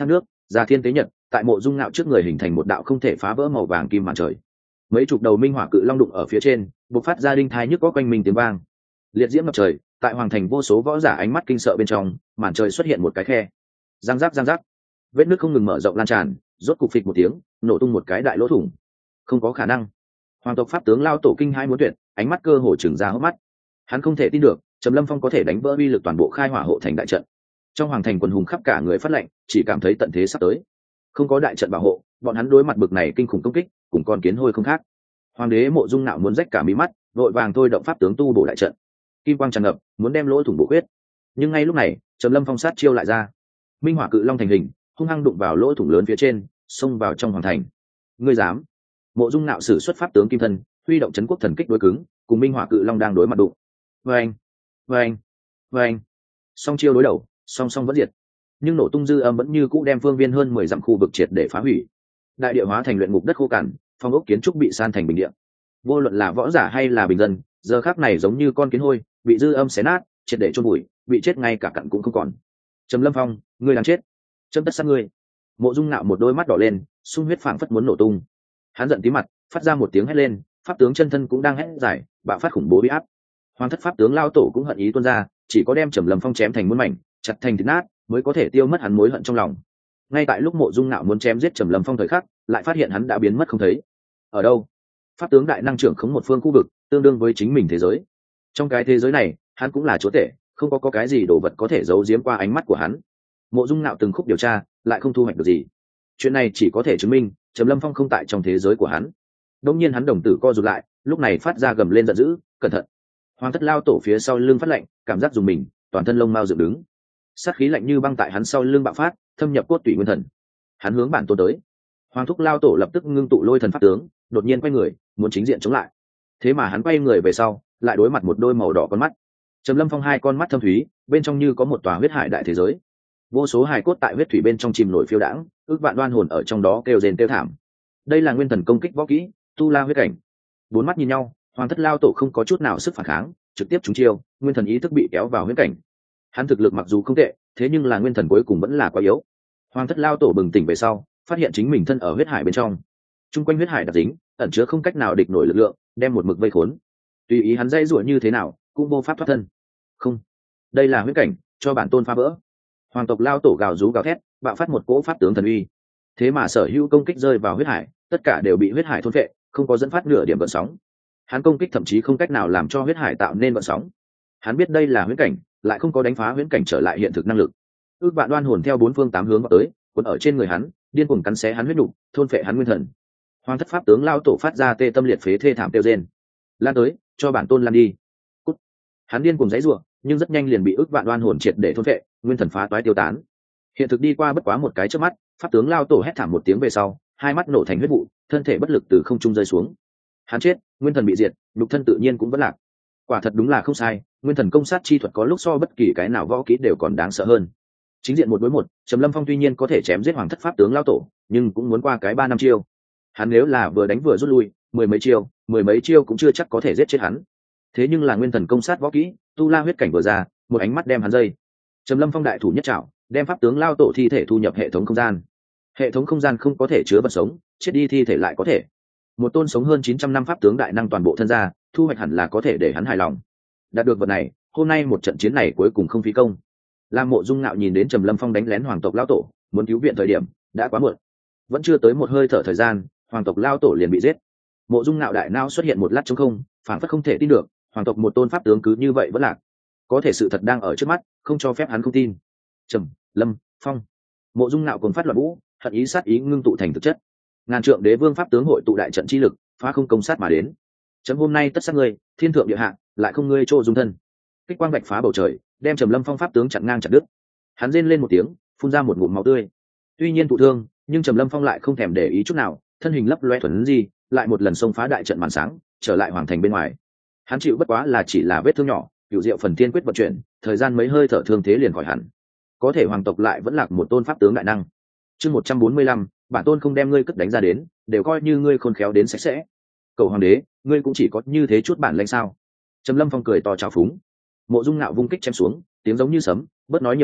Già thiên tế nhật, tại Mộ Dung Ngạo trước người hình thành một đạo không thể phá vỡ màu vàng kim màn trời. Mấy chục đầu minh hỏa cự long đụng ở phía trên, bộc phát ra đinh thai nhức có quanh mình tiếng vang. Liệt diễm ngập trời, tại hoàng thành vô số võ giả ánh mắt kinh sợ bên trong, màn trời xuất hiện một cái khe. Giang giác giang giác, vết nước không ngừng mở rộng lan tràn, rốt cục phịch một tiếng, nổ tung một cái đại lỗ thủng. Không có khả năng. Hoàng tộc pháp tướng Lao Tổ kinh hãi muốn tuyệt, ánh mắt cơ hồ trừng ra hốc mắt. Hắn không thể tin được, Trầm Lâm Phong có thể đánh vỡ uy lực toàn bộ khai hỏa hộ thành đại trận. Trong hoàng thành quần hùng khắp cả người phát lệnh, chỉ cảm thấy tận thế sắp tới. Không có đại trận bảo hộ, bọn hắn đối mặt bực này kinh khủng công kích, cùng con kiến hôi không khác. Hoàng đế Mộ Dung Nạo muốn rách cả mí mắt, vội vàng thôi động pháp tướng tu bổ đại trận. Kim quang tràn ngập, muốn đem lỗ thủng bổ huyết. Nhưng ngay lúc này, Trầm Lâm Phong sát chiêu lại ra. Minh hỏa cự long thành hình, hung hăng đụng vào lỗ thủng lớn phía trên, xông vào trong hoàng thành. Ngươi dám? Mộ Dung Nạo sử xuất pháp tướng kim thân, huy động chấn quốc thần kích đối cứng, cùng minh hỏa cự long đang đối mặt đụng. Vâng, vâng, vâng. Song chiêu đối đầu, song song vẫn diệt. Nhưng nổ tung dư âm vẫn như cũ đem phương viên hơn mười dặm khu vực triệt để phá hủy. Đại địa hóa thành luyện ngục đất khô cằn, phong ốc kiến trúc bị san thành bình địa. Vô luận là võ giả hay là bình dân, giờ khắc này giống như con kiến hôi, bị dư âm xé nát, triệt để chôn bụi, bị chết ngay cả cặn cũng không còn. Trầm Lâm Phong, ngươi đang chết. Chấm tất sát ngươi. Mộ Dung Nạo một đôi mắt đỏ lên, xung huyết phảng phất muốn nổ tung. Hắn giận tí mặt, phát ra một tiếng hét lên, pháp tướng chân thân cũng đang hét giải, bạo phát khủng bố uy áp. Hoàng thất pháp tướng Lao Tổ cũng hận ý tuôn ra, chỉ có đem Trầm Lâm Phong chém thành muôn mảnh, chặt thành thịt nát, mới có thể tiêu mất hắn mối hận trong lòng. Ngay tại lúc Mộ Dung Nạo muốn chém giết Trầm Lâm Phong thời khắc, lại phát hiện hắn đã biến mất không thấy. Ở đâu? Pháp tướng đại năng trưởng khống một phương khu vực, tương đương với chính mình thế giới. Trong cái thế giới này, hắn cũng là chúa tể, không có, có cái gì đồ vật có thể giấu giếm qua ánh mắt của hắn. Mộ Dung Nạo từng khúc điều tra, lại không thu hoạch được gì. Chuyện này chỉ có thể chứng minh Trầm Lâm Phong không tại trong thế giới của hắn. Đông nhiên hắn đồng tử co rụt lại, lúc này phát ra gầm lên giận dữ, cẩn thận. Hoàng thất Lao Tổ phía sau lưng phát lạnh, cảm giác dùng mình, toàn thân lông mao dựng đứng. Sát khí lạnh như băng tại hắn sau lưng bạo phát, thâm nhập cốt tủy nguyên thần. Hắn hướng bản tôn tới. Hoàng thúc Lao Tổ lập tức ngưng tụ lôi thần pháp tướng, đột nhiên quay người, muốn chính diện chống lại. Thế mà hắn quay người về sau, lại đối mặt một đôi màu đỏ con mắt. Trầm Lâm Phong hai con mắt thâm thúy, bên trong như có một tòa huyết hải đại thế giới. Vô số hài cốt tại huyết thủy bên trong chìm nổi phiêu đãng, ước vạn đoan hồn ở trong đó kêu rền kêu thảm. Đây là nguyên thần công kích võ kỹ, tu la huyết cảnh. Bốn mắt nhìn nhau, Hoàng thất Lao Tổ không có chút nào sức phản kháng, trực tiếp trúng chiêu, nguyên thần ý thức bị kéo vào huyết cảnh. Hắn thực lực mặc dù không tệ, thế nhưng là nguyên thần cuối cùng vẫn là quá yếu. Hoàng thất Lao Tổ bừng tỉnh về sau, phát hiện chính mình thân ở huyết hải bên trong. Trung quanh huyết hải đặc dính, ẩn chứa không cách nào địch nổi lực lượng, đem một mực vây khốn. Tùy ý hắn dây rủa như thế nào, cũng vô pháp thoát thân. Không, đây là huyết cảnh, cho bản tôn phá vỡ. Hoàng tộc Lao Tổ gào rú gào thét, bạo phát một cỗ pháp tướng thần uy. Thế mà sở hữu công kích rơi vào huyết hải, tất cả đều bị huyết hải thôn phệ, không có dẫn phát nửa điểm gợn sóng. Hắn công kích thậm chí không cách nào làm cho huyết hải tạo nên gợn sóng. Hắn biết đây là huyễn cảnh, lại không có đánh phá huyễn cảnh trở lại hiện thực năng lực. Ước vạn đoan hồn theo bốn phương tám hướng vào tới, cuốn ở trên người hắn, điên cuồng cắn xé hắn huyết nục, thôn phệ hắn nguyên thần. Hoàng thất pháp tướng Lao Tổ phát ra tê tâm liệt phế thê thảm kêu rên. Lan tới, cho bản tôn lan đi. Cút. Hắn điên cuồng giãy giụa, nhưng rất nhanh liền bị ước vạn đoan hồn triệt để thôn phệ, nguyên thần phá toái tiêu tán. Hiện thực đi qua bất quá một cái chớp mắt, pháp tướng Lao Tổ hét thảm một tiếng về sau, hai mắt nổ thành huyết vụ, thân thể bất lực từ không trung rơi xuống. Hắn chết, nguyên thần bị diệt, nhục thân tự nhiên cũng vẫn lạc. Quả thật đúng là không sai, nguyên thần công sát chi thuật có lúc so bất kỳ cái nào võ kỹ đều còn đáng sợ hơn. Chính diện một đối một, Trầm Lâm Phong tuy nhiên có thể chém giết Hoàng thất pháp tướng Lao Tổ, nhưng cũng muốn qua cái ba năm chiêu. Hắn nếu là vừa đánh vừa rút lui, mười mấy chiêu, mười mấy chiêu cũng chưa chắc có thể giết chết hắn. Thế nhưng là nguyên thần công sát võ kỹ, tu la huyết cảnh vừa ra, một ánh mắt đem hắn dây. Trầm Lâm Phong đại thủ nhất trảo, đem pháp tướng Lao Tổ thi thể thu nhập hệ thống không gian. Hệ thống không gian không có thể chứa vật sống, chết đi thi thể lại có thể. Một tôn sống hơn chín trăm năm pháp tướng đại năng toàn bộ thân ra, thu hoạch hẳn là có thể để hắn hài lòng. Đạt được vật này, hôm nay một trận chiến này cuối cùng không phí công. Lam Mộ Dung Ngạo nhìn đến Trầm Lâm Phong đánh lén Hoàng tộc Lao Tổ, muốn cứu viện thời điểm đã quá muộn. Vẫn chưa tới một hơi thở thời gian, Hoàng tộc Lao Tổ liền bị giết. Mộ Dung Ngạo đại não xuất hiện một lát trống không, phảng phất không thể tin được, Hoàng tộc một tôn pháp tướng cứ như vậy vẫn lạc. Có thể sự thật đang ở trước mắt, không cho phép hắn không tin. Trầm Lâm Phong. Mộ Dung Ngạo cùng phát loạn vũ, hận ý sát ý ngưng tụ thành thực chất. Ngàn trượng đế vương pháp tướng hội tụ đại trận chi lực, phá không công sát mà đến. Chấm hôm nay tất sát ngươi, thiên thượng địa hạ, lại không ngươi chỗ dung thân. Kích quang bạch phá bầu trời, đem Trầm Lâm Phong pháp tướng chặn ngang chặt đứt. Hắn rên lên một tiếng, phun ra một ngụm máu tươi. Tuy nhiên thụ thương, nhưng Trầm Lâm Phong lại không thèm để ý chút nào, thân hình lấp loe thuần gì, lại một lần xông phá đại trận màn sáng, trở lại hoàng thành bên ngoài. Hắn chịu bất quá là chỉ là vết thương nhỏ, cửu diệu phần tiên quyết vận chuyển, thời gian mấy hơi thở thương thế liền khỏi hẳn. Có thể hoàng tộc lại vẫn lạc một tôn pháp tướng đại năng. Chương một trăm bốn mươi lăm, bản tôn không đem ngươi cất đánh ra đến, đều coi như ngươi khôn khéo đến sạch sẽ. Cầu hoàng đế, ngươi cũng chỉ có như thế chút bản lĩnh sao? Trầm Lâm Phong cười to trào phúng. Mộ Dung Ngạo vung kích chém xuống, tiếng giống như sấm, bớt nói nhiều lời,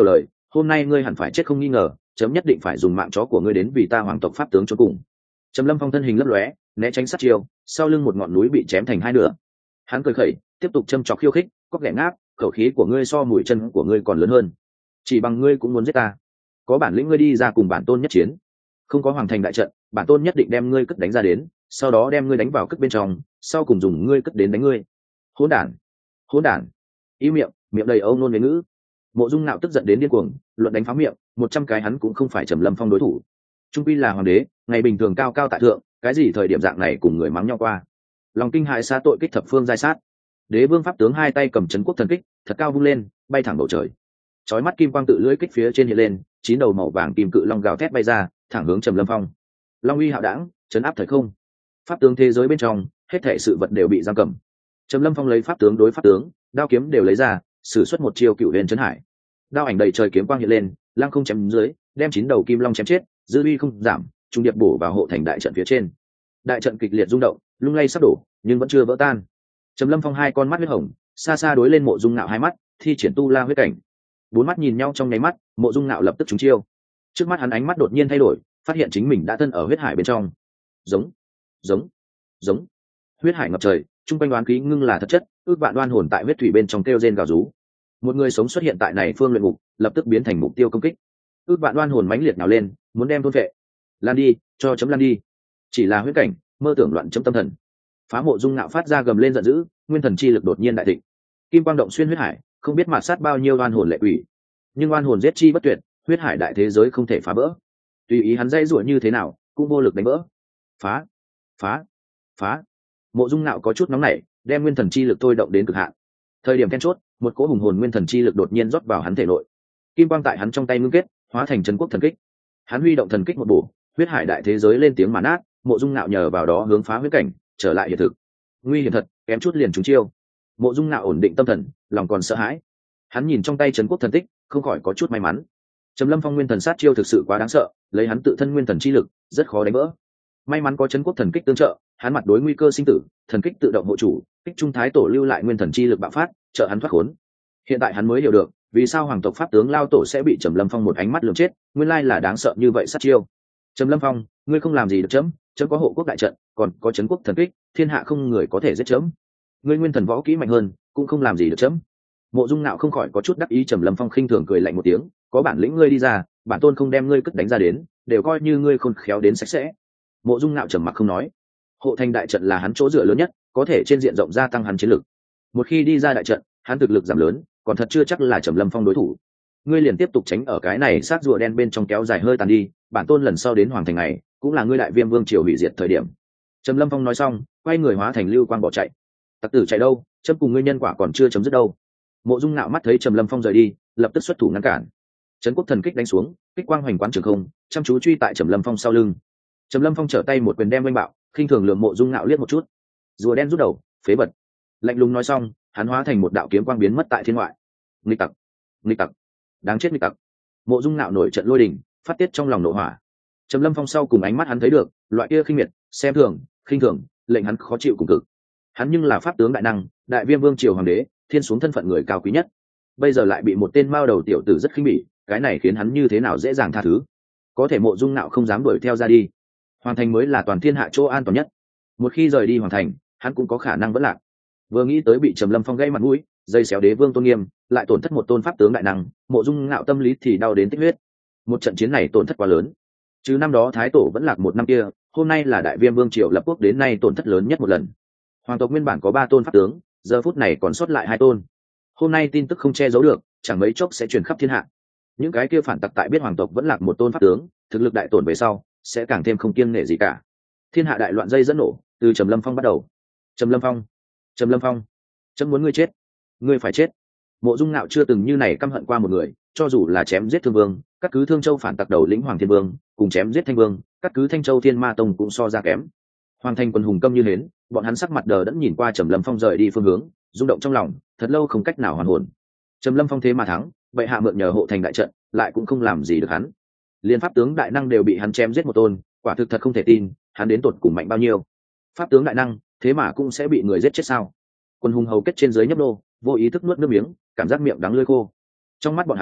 hôm nay ngươi hẳn phải chết không nghi ngờ, chấm nhất định phải dùng mạng chó của ngươi đến vì ta hoàng tộc pháp tướng cho cùng. Trầm Lâm Phong thân hình lấp lóe, né tránh sát chiêu, sau lưng một ngọn núi bị chém thành hai nửa. Hắn cười khẩy, tiếp tục châm chọc khiêu khích, cóc ghẻ ngáp, khẩu khí của ngươi so mũi chân của ngươi còn lớn hơn, chỉ bằng ngươi cũng muốn giết ta? Có bản lĩnh ngươi đi ra cùng bản tôn nhất chiến. Không có hoàng thành đại trận, bản tôn nhất định đem ngươi cất đánh ra đến, sau đó đem ngươi đánh vào cất bên trong, sau cùng dùng ngươi cất đến đánh ngươi. Hỗn đản, hỗn đản! Ý miệng, miệng đầy âu nôn với ngữ. Mộ Dung Nạo tức giận đến điên cuồng, luận đánh phá miệng, một trăm cái hắn cũng không phải Trầm Lâm Phong đối thủ. Trung quy là hoàng đế, ngày bình thường cao cao tại thượng, cái gì thời điểm dạng này cùng người mắng nhau qua. Lòng kinh hại xa tội kích thập phương giai sát. Đế vương pháp tướng hai tay cầm trấn quốc thần kích, thật cao vung lên, bay thẳng bầu trời. Chói mắt kim quang tự lưỡi kích phía trên hiện lên, chín đầu màu vàng kim cự long gào thét bay ra, thẳng hướng Trầm Lâm Phong. Long uy hạo đảng, chấn áp thời không. Pháp tướng thế giới bên trong, hết thảy sự vật đều bị giam cầm. Trầm Lâm Phong lấy pháp tướng đối pháp tướng, đao kiếm đều lấy ra, sử xuất một chiêu cựu huyền chấn hải. Đao ảnh đầy trời kiếm quang hiện lên, lăng không chém dưới, đem chín đầu kim long chém chết, dư uy không giảm, trung điệp bổ vào hộ thành đại trận phía trên. Đại trận kịch liệt rung động, lung lay sắp đổ, nhưng vẫn chưa vỡ tan. Trầm Lâm Phong hai con mắt huyết hồng, xa xa đối lên Mộ Dung Nạo hai mắt, thi triển tu la huyết cảnh. Bốn mắt nhìn nhau trong nháy mắt, Mộ Dung Nạo lập tức trúng chiêu. Trước mắt hắn ánh mắt đột nhiên thay đổi, phát hiện chính mình đã thân ở huyết hải bên trong. Giống, giống, giống. Huyết hải ngập trời, trung quanh đoán khí ngưng là thật chất, ước vạn đoan hồn tại huyết thủy bên trong kêu rên gào rú. Một người sống xuất hiện tại này phương luyện ngục, lập tức biến thành mục tiêu công kích. Ước vạn đoan hồn mãnh liệt nào lên, muốn đem thôn vệ. Lan đi, cho chấm lan đi. Chỉ là huyết cảnh, mơ tưởng loạn chấm tâm thần. Phá Mộ Dung Nạo phát ra gầm lên giận dữ, nguyên thần chi lực đột nhiên đại thịnh. Kim quang động xuyên huyết hải, không biết mạt sát bao nhiêu đoan hồn lệ quỷ. Nhưng oan hồn giết chi bất tuyệt, huyết hải đại thế giới không thể phá vỡ. Tùy ý hắn dây rủa như thế nào, cũng vô lực đánh vỡ. Phá, phá, phá. Mộ Dung Nạo có chút nóng nảy, đem nguyên thần chi lực thôi động đến cực hạn. Thời điểm then chốt, một cỗ hùng hồn nguyên thần chi lực đột nhiên rót vào hắn thể nội. Kim quang tại hắn trong tay ngưng kết, hóa thành trấn quốc thần kích. Hắn huy động thần kích một bổ, huyết hải đại thế giới lên tiếng mà nát. Mộ Dung Nạo nhờ vào đó hướng phá huyết cảnh, trở lại hiện thực. Nguy hiểm thật, kém chút liền trúng chiêu. Mộ Dung Nạo ổn định tâm thần, lòng còn sợ hãi. Hắn nhìn trong tay trấn quốc thần tích, không khỏi có chút may mắn. Trầm Lâm Phong nguyên thần sát chiêu thực sự quá đáng sợ, lấy hắn tự thân nguyên thần chi lực, rất khó đánh vỡ. May mắn có trấn quốc thần kích tương trợ, hắn mặt đối nguy cơ sinh tử, thần kích tự động hộ chủ, kích trung thái tổ lưu lại nguyên thần chi lực bạo phát, trợ hắn thoát khốn. Hiện tại hắn mới hiểu được, vì sao hoàng tộc pháp tướng lao tổ sẽ bị Trầm Lâm Phong một ánh mắt lườm chết, nguyên lai là đáng sợ như vậy sát chiêu. Trầm Lâm Phong, ngươi không làm gì được chấm, chấm có hộ quốc đại trận, còn có trấn quốc thần kích, thiên hạ không người có thể giết chấm. Ngươi nguyên thần võ kỹ mạnh hơn, cũng không làm gì được chấm. Mộ Dung Nạo không khỏi có chút đắc ý. Trầm Lâm Phong khinh thường cười lạnh một tiếng, có bản lĩnh ngươi đi ra, bản tôn không đem ngươi cất đánh ra đến, đều coi như ngươi khôn khéo đến sạch sẽ. Mộ Dung Nạo trầm mặc không nói. Hộ thành đại trận là hắn chỗ dựa lớn nhất, có thể trên diện rộng gia tăng hắn chiến lực. Một khi đi ra đại trận, hắn thực lực giảm lớn, còn thật chưa chắc là Trầm Lâm Phong đối thủ. Ngươi liền tiếp tục tránh ở cái này sát rùa đen bên trong kéo dài hơi tàn đi, bản tôn lần sau đến hoàng thành này, cũng là ngươi đại viêm vương triều hủy diệt thời điểm. Trầm Lâm Phong nói xong, quay người hóa thành lưu quang bỏ chạy. Tặc tử chạy đâu, chấm cùng ngươi nhân quả còn chưa chấm dứt đâu. Mộ Dung Nạo mắt thấy Trầm Lâm Phong rời đi, lập tức xuất thủ ngăn cản. Trấn quốc thần kích đánh xuống, kích quang hoành quán trường không, chăm chú truy tại Trầm Lâm Phong sau lưng. Trầm Lâm Phong trở tay một quyền đem oanh bạo, khinh thường lườm Mộ Dung Nạo liếc một chút. Rùa đen rút đầu, phế vật. Lạnh lùng nói xong, hắn hóa thành một đạo kiếm quang biến mất tại thiên ngoại. Nghịch tặc, nghịch tặc, đáng chết nghịch tặc. Mộ Dung Nạo nổi trận lôi đình, phát tiết trong lòng nộ hỏa. Trầm Lâm Phong sau cùng ánh mắt hắn thấy được, loại kia khinh miệt, xem thường, khinh thường, lệnh hắn khó chịu cùng cực. Hắn nhưng là pháp tướng đại năng, đại viêm vương triều hoàng đế, thiên xuống thân phận người cao quý nhất, bây giờ lại bị một tên mao đầu tiểu tử rất khinh bỉ, cái này khiến hắn như thế nào dễ dàng tha thứ. Có thể Mộ Dung Nạo không dám đuổi theo ra đi. Hoàng thành mới là toàn thiên hạ chỗ an toàn nhất, một khi rời đi hoàng thành, hắn cũng có khả năng vẫn lạc. Vừa nghĩ tới bị Trầm Lâm Phong gây mặt mũi, dây xéo đế vương tôn nghiêm, lại tổn thất một tôn pháp tướng đại năng, Mộ Dung Nạo tâm lý thì đau đến tích huyết. Một trận chiến này tổn thất quá lớn, chứ năm đó thái tổ vẫn lạc một năm kia, hôm nay là đại viêm vương triều lập quốc đến nay tổn thất lớn nhất một lần. Hoàng tộc nguyên bản có ba tôn pháp tướng, giờ phút này còn sót lại hai tôn. Hôm nay tin tức không che giấu được, chẳng mấy chốc sẽ truyền khắp thiên hạ. Những cái kia phản tặc tại biết hoàng tộc vẫn lạc một tôn pháp tướng, thực lực đại tổn về sau, sẽ càng thêm không kiêng nể gì cả. Thiên hạ đại loạn dây dẫn nổ, từ Trầm Lâm Phong bắt đầu. Trầm Lâm Phong, Trầm Lâm Phong, chấm muốn ngươi chết, ngươi phải chết. Mộ Dung Nạo chưa từng như này căm hận qua một người, cho dù là chém giết Thương Vương, các cứ Thương Châu phản tặc đầu lĩnh Hoàng Thiên Vương, cùng chém giết Thanh Vương, các cứ Thanh Châu Thiên Ma Tông cũng so ra kém. Hoàng thành quần hùng câm như hến, bọn hắn sắc mặt đờ đẫn nhìn qua Trầm Lâm Phong rời đi phương hướng, rung động trong lòng, thật lâu không cách nào hoàn hồn. Trầm Lâm Phong thế mà thắng, vậy hạ mượn nhờ hộ thành đại trận, lại cũng không làm gì được hắn. Liên pháp tướng đại năng đều bị hắn chém giết một tôn, quả thực thật không thể tin, hắn đến tột cùng mạnh bao nhiêu. Pháp tướng đại năng, thế mà cũng sẽ bị người giết chết sao? Quân hùng hầu kết trên dưới nhấp nô, vô ý thức nuốt nước miếng, cảm giác miệng đắng lưỡi khô. Trong mắt bọn hắn,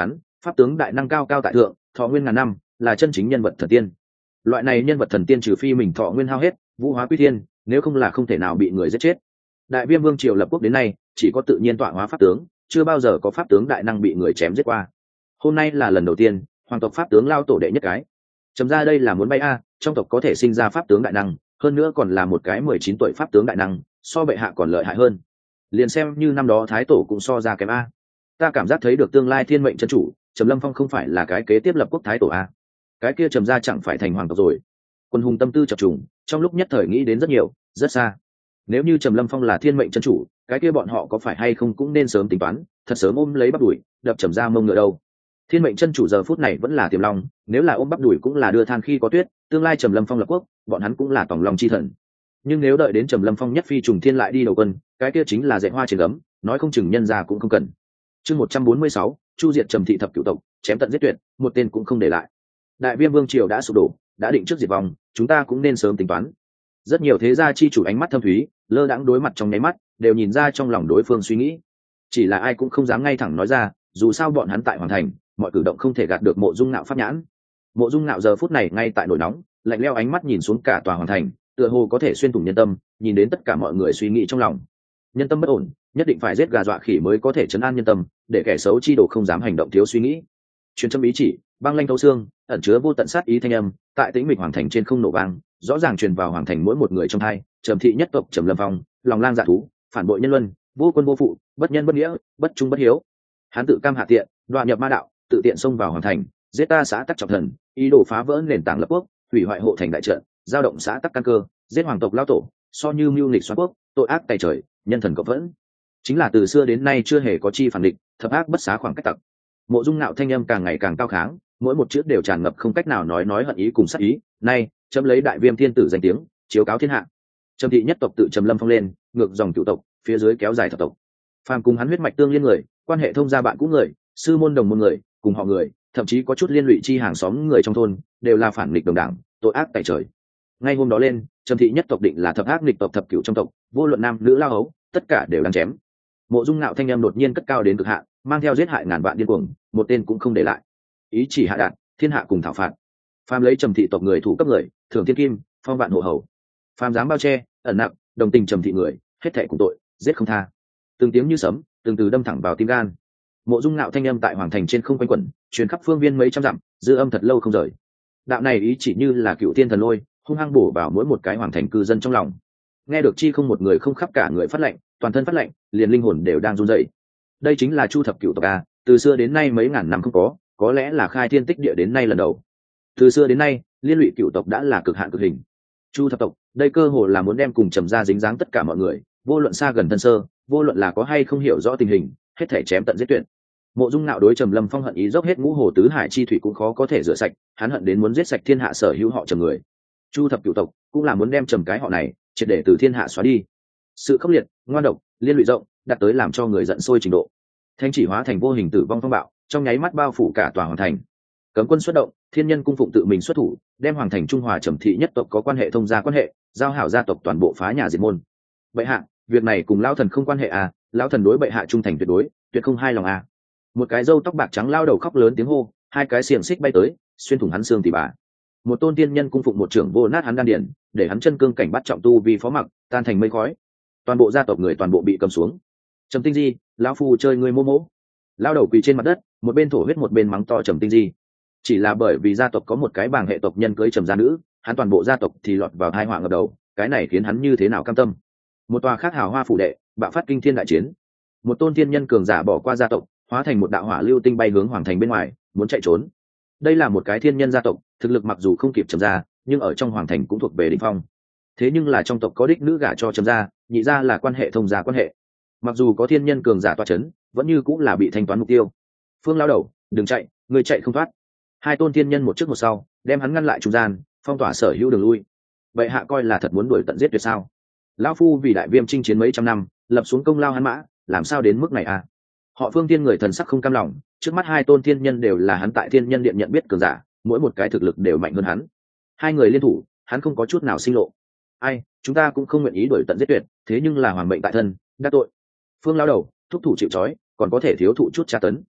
pháp tướng đại năng cao cao tại thượng, thọ nguyên ngàn năm, là chân chính nhân vật thần tiên. Loại này nhân vật thần tiên trừ phi mình thọ nguyên hao hết, vũ hóa quy thiên, nếu không là không thể nào bị người giết chết. Đại Viêm vương triều lập quốc đến nay, chỉ có tự nhiên tọa hóa pháp tướng, chưa bao giờ có pháp tướng đại năng bị người chém giết qua. Hôm nay là lần đầu tiên, hoàng tộc pháp tướng lao tổ đệ nhất cái. Chấm ra đây là muốn bay a, trong tộc có thể sinh ra pháp tướng đại năng, hơn nữa còn là một cái mười chín tuổi pháp tướng đại năng, so bệ hạ còn lợi hại hơn. Liền xem như năm đó thái tổ cũng so ra kém a. Ta cảm giác thấy được tương lai thiên mệnh chân chủ, Trầm Lâm Phong không phải là cái kế tiếp lập quốc thái tổ a. Cái kia Trầm gia chẳng phải thành hoàng tộc rồi. Quân hùng tâm tư chập trùng, trong lúc nhất thời nghĩ đến rất nhiều, rất xa. Nếu như Trầm Lâm Phong là thiên mệnh chân chủ, cái kia bọn họ có phải hay không cũng nên sớm tính toán, thật sớm ôm lấy bắp đùi, đập Trầm gia mông ngựa đâu. Thiên mệnh chân chủ giờ phút này vẫn là tiềm long, nếu là ôm bắp đùi cũng là đưa than khi có tuyết, tương lai Trầm Lâm Phong lập quốc, bọn hắn cũng là tòng long chi thần. Nhưng nếu đợi đến Trầm Lâm Phong nhất phi trùng thiên lại đi đầu quân, cái kia chính là dạy hoa trên gấm, nói không chừng nhân gia cũng không cần. Chương một trăm bốn mươi sáu, chu diệt Trầm thị thập cửu tộc, chém tận giết tuyệt, một tên cũng không để lại. Đại Viêm vương triều đã sụp đổ, đã định trước diệt vong, chúng ta cũng nên sớm tính toán. Rất nhiều thế gia chi chủ ánh mắt thâm thúy, lơ đãng đối mặt trong nháy mắt, đều nhìn ra trong lòng đối phương suy nghĩ. Chỉ là ai cũng không dám ngay thẳng nói ra, dù sao bọn hắn tại hoàng thành, mọi cử động không thể gạt được Mộ Dung Nạo pháp nhãn. Mộ Dung Nạo giờ phút này ngay tại nổi nóng, lạnh lẽo ánh mắt nhìn xuống cả tòa hoàng thành, tựa hồ có thể xuyên thủng nhân tâm, nhìn đến tất cả mọi người suy nghĩ trong lòng. Nhân tâm bất ổn, nhất định phải giết gà dọa khỉ mới có thể trấn an nhân tâm, để kẻ xấu chi đồ không dám hành động thiếu suy nghĩ. Truyền châm ý chỉ, băng lanh thấu xương, ẩn chứa vô tận sát ý thanh âm, tại tĩnh mịch hoàng thành trên không nổ vang, rõ ràng truyền vào hoàng thành mỗi một người trong hai. Trầm thị nhất tộc Trầm Lâm Phong, lòng lang dạ thú, phản bội nhân luân, vô quân vô phụ, bất nhân bất nghĩa, bất trung bất hiếu. Hắn tự cam hạ tiện, đoạn nhập ma đạo, tự tiện xông vào hoàng thành, giết ta xã tắc trọng thần, ý đồ phá vỡ nền tảng lập quốc, hủy hoại hộ thành đại trận, giao động xã tắc căn cơ, giết hoàng tộc lao tổ, so như mưu nghịch xoán quốc, tội ác tày trời, nhân thần cộng vẫn. Chính là từ xưa đến nay chưa hề có chi phản địch, thập ác bất xá khoảng cách tặc. Mộ Dung Nạo thanh âm càng ngày càng cao kháng, mỗi một chữ đều tràn ngập không cách nào nói nói hận ý cùng sát ý. Nay, chấm lấy Đại Viêm thiên tử danh tiếng, chiếu cáo thiên hạ. Trầm thị nhất tộc tự Trầm Lâm Phong lên, ngược dòng cửu tộc, phía dưới kéo dài thập tộc. Phàm cùng hắn huyết mạch tương liên người, quan hệ thông gia bạn cũ người, sư môn đồng môn người, cùng họ người, thậm chí có chút liên lụy chi hàng xóm người trong thôn, đều là phản nghịch đồng đảng, tội ác tày trời. Ngay hôm đó lên, Trầm thị nhất tộc định là thập ác nghịch tộc thập cửu trong tộc, vô luận nam nữ lao hấu, tất cả đều đáng chém. Mộ Dung Nạo thanh âm đột nhiên cất cao đến cực hạn, mang theo giết hại ngàn vạn điên cuồng, một tên cũng không để lại. Ý chỉ hạ đạt, thiên hạ cùng thảo phạt. Phàm lấy Trầm thị tộc người thủ cấp người, thưởng thiên kim, phong vạn hộ hầu. Phàm dám bao che, ẩn nặng, đồng tình Trầm thị người, hết thảy cùng tội, giết không tha. Từng tiếng như sấm, từng từ đâm thẳng vào tim gan. Mộ Dung Nạo thanh âm tại hoàng thành trên không quanh quẩn, truyền khắp phương viên mấy trăm dặm, dư âm thật lâu không rời. Đạo này ý chỉ như là cựu thiên thần lôi, hung hăng bổ vào mỗi một cái hoàng thành cư dân trong lòng. Nghe được chi không một người không khắp cả người phát lệnh, toàn thân phát lệnh, liền linh hồn đều đang run rẩy. Đây chính là chu thập cửu tộc a, từ xưa đến nay mấy ngàn năm không có, có lẽ là khai thiên tích địa đến nay lần đầu. Từ xưa đến nay, liên lụy cửu tộc đã là cực hạn cực hình. Chu thập tộc, đây cơ hồ là muốn đem cùng Trầm gia dính dáng tất cả mọi người, vô luận xa gần thân sơ, vô luận là có hay không hiểu rõ tình hình, hết thể chém tận giết tuyệt. Mộ Dung Nạo đối Trầm Lâm Phong hận ý dốc hết ngũ hồ tứ hải chi thủy cũng khó có thể rửa sạch, hắn hận đến muốn giết sạch thiên hạ sở hữu họ Trầm người. Chu thập cửu tộc cũng là muốn đem Trầm cái họ này triệt để từ thiên hạ xóa đi. Sự khốc liệt, ngoan độc, liên lụy rộng, đạt tới làm cho người giận sôi trình độ. Thanh chỉ hóa thành vô hình tử vong phong bạo, trong nháy mắt bao phủ cả tòa hoàng thành. Cấm quân xuất động, thiên nhân cung phụng tự mình xuất thủ, đem hoàng thành trung hòa Trầm thị nhất tộc có quan hệ thông gia quan hệ, giao hảo gia tộc toàn bộ phá nhà diệt môn. Bệ hạ, việc này cùng lão thần không quan hệ à? Lão thần đối bệ hạ trung thành tuyệt đối, tuyệt không hai lòng à? Một cái râu tóc bạc trắng lao đầu khóc lớn tiếng hô, hai cái xiềng xích bay tới, xuyên thủng hắn xương tỉ bà. Một tôn tiên nhân cung phụng một trưởng vô nát hắn đan điển, để hắn chân cương cảnh bắt trọng tu vì phó mặc, tan thành mây khói. Toàn bộ gia tộc người toàn bộ bị cầm xuống. Trầm Tinh Di, lão phu chơi người mô mỗ. Lao đầu quỳ trên mặt đất, một bên thổ huyết một bên mắng to Trầm Tinh Di. Chỉ là bởi vì gia tộc có một cái bảng hệ tộc nhân cưới Trầm gia nữ, hắn toàn bộ gia tộc thì lọt vào tai họa ngập đầu, cái này khiến hắn như thế nào cam tâm. Một tòa khác hào hoa phủ đệ, bạo phát kinh thiên đại chiến. Một tôn thiên nhân cường giả bỏ qua gia tộc, hóa thành một đạo hỏa lưu tinh bay hướng hoàng thành bên ngoài, muốn chạy trốn. Đây là một cái thiên nhân gia tộc, thực lực mặc dù không kịp Trầm gia, nhưng ở trong hoàng thành cũng thuộc về đỉnh phong. Thế nhưng là trong tộc có đích nữ gả cho Trầm gia, nhị gia là quan hệ thông gia quan hệ. Mặc dù có thiên nhân cường giả tọa chấn, vẫn như cũng là bị thanh toán mục tiêu. Phương lao đầu, đừng chạy, người chạy không thoát. Hai tôn thiên nhân một trước một sau, đem hắn ngăn lại trung gian, phong tỏa sở hữu đường lui. Vậy hạ coi là thật muốn đuổi tận giết tuyệt sao? Lão phu vì đại viêm chinh chiến mấy trăm năm, lập xuống công lao hắn mã, làm sao đến mức này à? Họ Phương Thiên người thần sắc không cam lòng, trước mắt hai tôn thiên nhân đều là hắn tại thiên nhân điện nhận biết cường giả, mỗi một cái thực lực đều mạnh hơn hắn. Hai người liên thủ, hắn không có chút nào sinh lộ. Ai, chúng ta cũng không nguyện ý đuổi tận giết tuyệt, thế nhưng là hoàng mệnh tại thân, đắc tội. Phương lao đầu, thúc thủ chịu trói, còn có thể thiếu thụ chút tra tấn.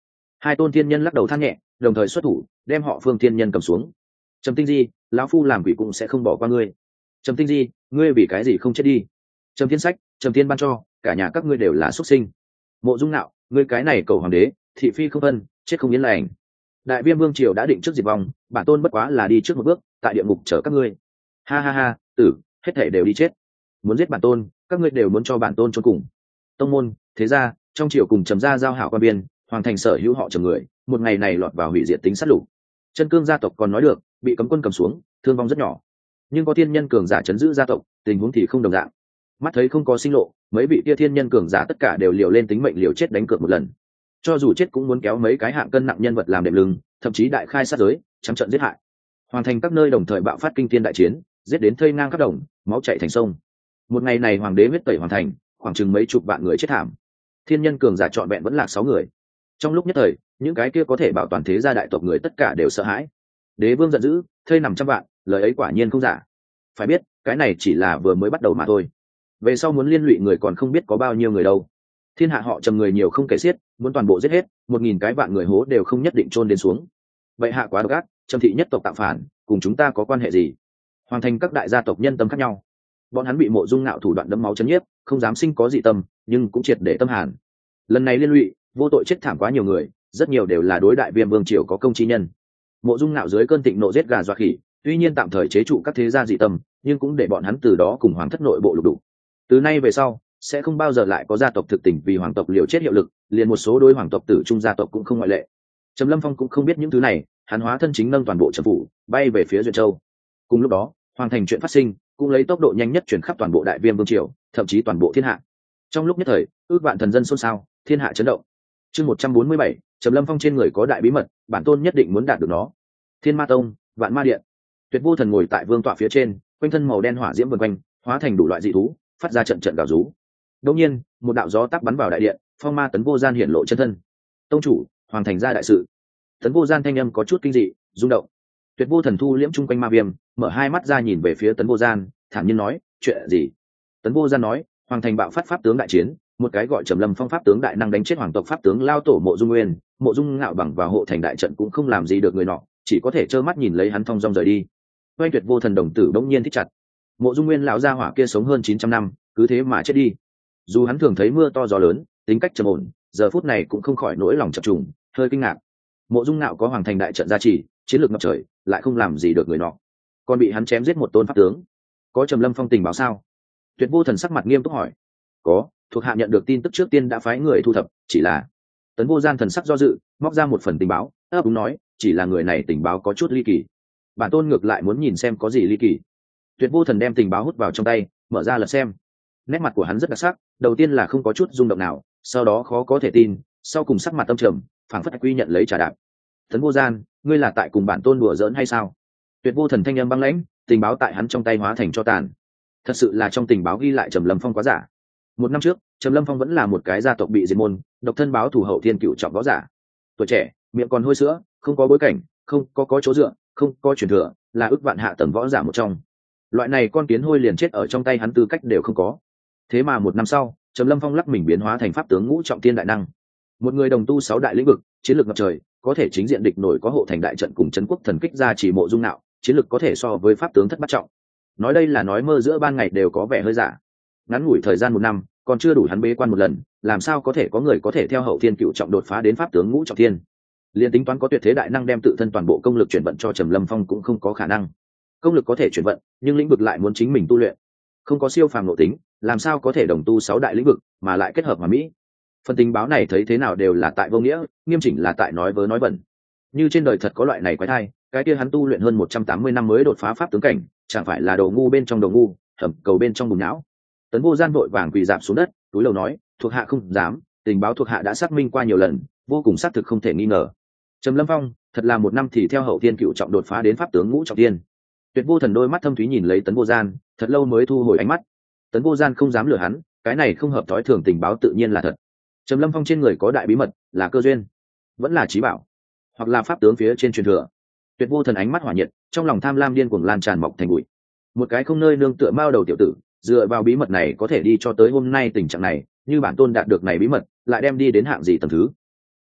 Hai tôn thiên nhân lắc đầu than nhẹ, đồng thời xuất thủ đem họ Phương thiên nhân cầm xuống. Trầm Tinh Di, lão phu làm quỷ cũng sẽ không bỏ qua ngươi. Trầm Tinh Di, ngươi vì cái gì không chết đi? Trầm Thiên Sách, Trầm Thiên ban cho, cả nhà các ngươi đều là xuất sinh. Mộ Dung Nạo, ngươi cái này cầu hoàng đế, thị phi không phân, chết không yên lành. Đại Viêm vương triều đã định trước diệt vong, bản tôn bất quá là đi trước một bước, tại địa ngục chờ các ngươi. Ha ha ha, tử, hết thảy đều đi chết. Muốn giết bản tôn, các ngươi đều muốn cho bản tôn chôn cùng. Tông môn, thế gia, trong triều cùng Trầm gia giao hảo quan biên, hoàng thành sở hữu họ Trầm người, một ngày này lọt vào hủy diệt tính sát lục. Chân Cương gia tộc còn nói được, bị cấm quân cầm xuống, thương vong rất nhỏ. Nhưng có thiên nhân cường giả chấn giữ gia tộc, tình huống thì không đồng dạng. Mắt thấy không có sinh lộ, mấy vị kia thiên nhân cường giả tất cả đều liều lên tính mệnh liều chết đánh cược một lần. Cho dù chết cũng muốn kéo mấy cái hạng cân nặng nhân vật làm đệm lưng, thậm chí đại khai sát giới, trắng trợn giết hại. Hoàn thành các nơi đồng thời bạo phát kinh thiên đại chiến, giết đến thây ngang khắp đồng, máu chảy thành sông. Một ngày này hoàng đế huyết tẩy hoàn thành, khoảng chừng mấy chục vạn người chết thảm. Thiên nhân cường giả trọn vẹn vẫn là sáu người. Trong lúc nhất thời, những cái kia có thể bảo toàn thế gia đại tộc người tất cả đều sợ hãi. Đế vương giận dữ, thây nằm trăm vạn, lời ấy quả nhiên không giả. Phải biết, cái này chỉ là vừa mới bắt đầu mà thôi. Về sau muốn liên lụy người còn không biết có bao nhiêu người đâu. Thiên hạ họ Trầm người nhiều không kể xiết, muốn toàn bộ giết hết, một nghìn cái vạn người hố đều không nhất định chôn đến xuống. Vậy hạ quá độc ác, Trầm thị nhất tộc tạo phản, cùng chúng ta có quan hệ gì? Hoàn thành các đại gia tộc nhân tâm khác nhau. Bọn hắn bị Mộ Dung Ngạo thủ đoạn đẫm máu chấn nhiếp, không dám sinh có dị tâm, nhưng cũng triệt để tâm hàn. Lần này liên lụy, vô tội chết thảm quá nhiều người, rất nhiều đều là đối đại Viêm vương triều có công chi nhân. Mộ Dung Ngạo dưới cơn thịnh nộ giết gà dọa khỉ, tuy nhiên tạm thời chế trụ các thế gia dị tâm, nhưng cũng để bọn hắn từ đó cùng hoàng thất nội bộ lục đục. Từ nay về sau, sẽ không bao giờ lại có gia tộc thực tình vì hoàng tộc liều chết hiệu lực, liền một số đối hoàng tộc tử trung gia tộc cũng không ngoại lệ. Trầm Lâm Phong cũng không biết những thứ này, hắn hóa thân chính nâng toàn bộ Trầm phủ, bay về phía Duyện Châu. Cùng lúc đó, hoàng thành chuyện phát sinh, cũng lấy tốc độ nhanh nhất chuyển khắp toàn bộ đại Viêm vương triều, thậm chí toàn bộ thiên hạ. Trong lúc nhất thời, ước vạn thần dân xôn xao, thiên hạ chấn động. Chương một trăm bốn mươi bảy, Trầm Lâm Phong trên người có đại bí mật, bản tôn nhất định muốn đạt được nó. Thiên Ma Tông, Vạn Ma Điện. Tuyệt Vô Thần ngồi tại vương tọa phía trên, quanh thân màu đen hỏa diễm vần quanh, hóa thành đủ loại dị thú, phát ra trận trận gào rú. Đột nhiên, một đạo gió tắc bắn vào đại điện, phong ma Tấn Vô Gian hiển lộ chân thân. Tông chủ, hoàng thành ra đại sự. Tấn Vô Gian thanh âm có chút kinh dị, rung động. Tuyệt Vô Thần thu liễm chung quanh ma viêm, mở hai mắt ra nhìn về phía Tấn Vô Gian, thản nhiên nói, chuyện gì? Tấn Vô Gian nói, hoàng thành bạo phát pháp tướng đại chiến, một cái gọi Trầm Lâm Phong pháp tướng đại năng đánh chết hoàng tộc pháp tướng lao tổ Mộ Dung Nguyên, Mộ Dung Ngạo bằng vào hộ thành đại trận cũng không làm gì được người nọ, chỉ có thể trơ mắt nhìn lấy hắn thong dong rời đi. Oanh Tuyệt Vô Thần đồng tử bỗng nhiên thích chặt. Mộ Dung Nguyên lão gia hỏa kia sống hơn chín trăm năm, cứ thế mà chết đi. Dù hắn thường thấy mưa to gió lớn, tính cách trầm ổn, giờ phút này cũng không khỏi nỗi lòng chập trùng, hơi kinh ngạc. Mộ Dung Nạo có hoàng thành đại trận gia trì, chiến lược ngập trời, lại không làm gì được người nọ, còn bị hắn chém giết một tôn pháp tướng. Có Trầm Lâm Phong tình báo sao? Tuyệt Vô Thần sắc mặt nghiêm túc hỏi. Có, thuộc hạ nhận được tin tức trước tiên đã phái người thu thập, chỉ là Tấn Vô Gian thần sắc do dự, móc ra một phần tình báo, ấp úng nói, chỉ là người này tình báo có chút ly kỳ. Bản tôn ngược lại muốn nhìn xem có gì ly kỳ. Tuyệt Vô Thần đem tình báo hút vào trong tay, mở ra lật xem. Nét mặt của hắn rất đặc sắc, đầu tiên là không có chút rung động nào, sau đó khó có thể tin, sau cùng sắc mặt tâm trầm, phảng phất quy nhận lấy trả đạp. Tấn Vô Gian, ngươi là tại cùng bản tôn đùa giỡn hay sao? Tuyệt Vô Thần thanh âm băng lãnh, tình báo tại hắn trong tay hóa thành cho tàn. Thật sự là trong tình báo ghi lại Trầm Lâm Phong quá giả. Một năm trước, Trầm Lâm Phong vẫn là một cái gia tộc bị diệt môn, độc thân báo thủ hậu thiên cựu trọng võ giả. Tuổi trẻ, miệng còn hôi sữa, không có bối cảnh, không có có chỗ dựa, không có truyền thừa, là ước vạn hạ tầng võ giả một trong. Loại này con kiến hôi liền chết ở trong tay hắn, tư cách đều không có. Thế mà một năm sau, Trầm Lâm Phong lắc mình biến hóa thành pháp tướng ngũ trọng thiên đại năng, một người đồng tu sáu đại lĩnh vực, chiến lược ngập trời, có thể chính diện địch nổi có hộ thành đại trận cùng trấn quốc thần kích ra chỉ Mộ Dung Nạo, chiến lược có thể so với pháp tướng thất bát trọng. Nói đây là nói mơ giữa ban ngày đều có vẻ hơi giả. Ngắn ngủi thời gian một năm, còn chưa đủ hắn bế quan một lần, làm sao có thể có người có thể theo hậu thiên cựu trọng đột phá đến pháp tướng ngũ trọng thiên? Liên tính toán có tuyệt thế đại năng đem tự thân toàn bộ công lực chuyển vận cho Trầm Lâm Phong cũng không có khả năng. Công lực có thể chuyển vận, nhưng lĩnh vực lại muốn chính mình tu luyện, không có siêu phàm nội tính, làm sao có thể đồng tu sáu đại lĩnh vực mà lại kết hợp hòa mỹ? Phần tình báo này thấy thế nào đều là tại vô nghĩa, nghiêm chỉnh là tại nói vớ nói bẩn. Như trên đời thật có loại này quái thai, cái kia hắn tu luyện hơn một trăm tám mươi năm mới đột phá pháp tướng cảnh, chẳng phải là đồ ngu bên trong đồ ngu, thẩm cầu bên trong bùn não. Tấn Vô Gian vội vàng quỳ dạp xuống đất, túi lầu nói, thuộc hạ không dám, tình báo thuộc hạ đã xác minh qua nhiều lần, vô cùng xác thực không thể nghi ngờ. Trầm Lâm Phong thật là một năm thì theo hậu thiên cựu trọng đột phá đến pháp tướng ngũ trọng thiên. Tuyệt Vô Thần đôi mắt thâm thúy nhìn lấy Tấn Vô Gian, thật lâu mới thu hồi ánh mắt. Tấn Vô Gian không dám lừa hắn, cái này không hợp thói thường, tình báo tự nhiên là thật. Trầm Lâm Phong trên người có đại bí mật, là cơ duyên, vẫn là trí bảo, hoặc là pháp tướng phía trên truyền thừa. Tuyệt Vô Thần ánh mắt hỏa nhiệt, trong lòng tham lam điên cuồng lan tràn mọc thành bụi. Một cái không nơi nương tựa mao đầu tiểu tử, dựa vào bí mật này có thể đi cho tới hôm nay tình trạng này, như bản tôn đạt được này bí mật, lại đem đi đến hạng gì tầng thứ?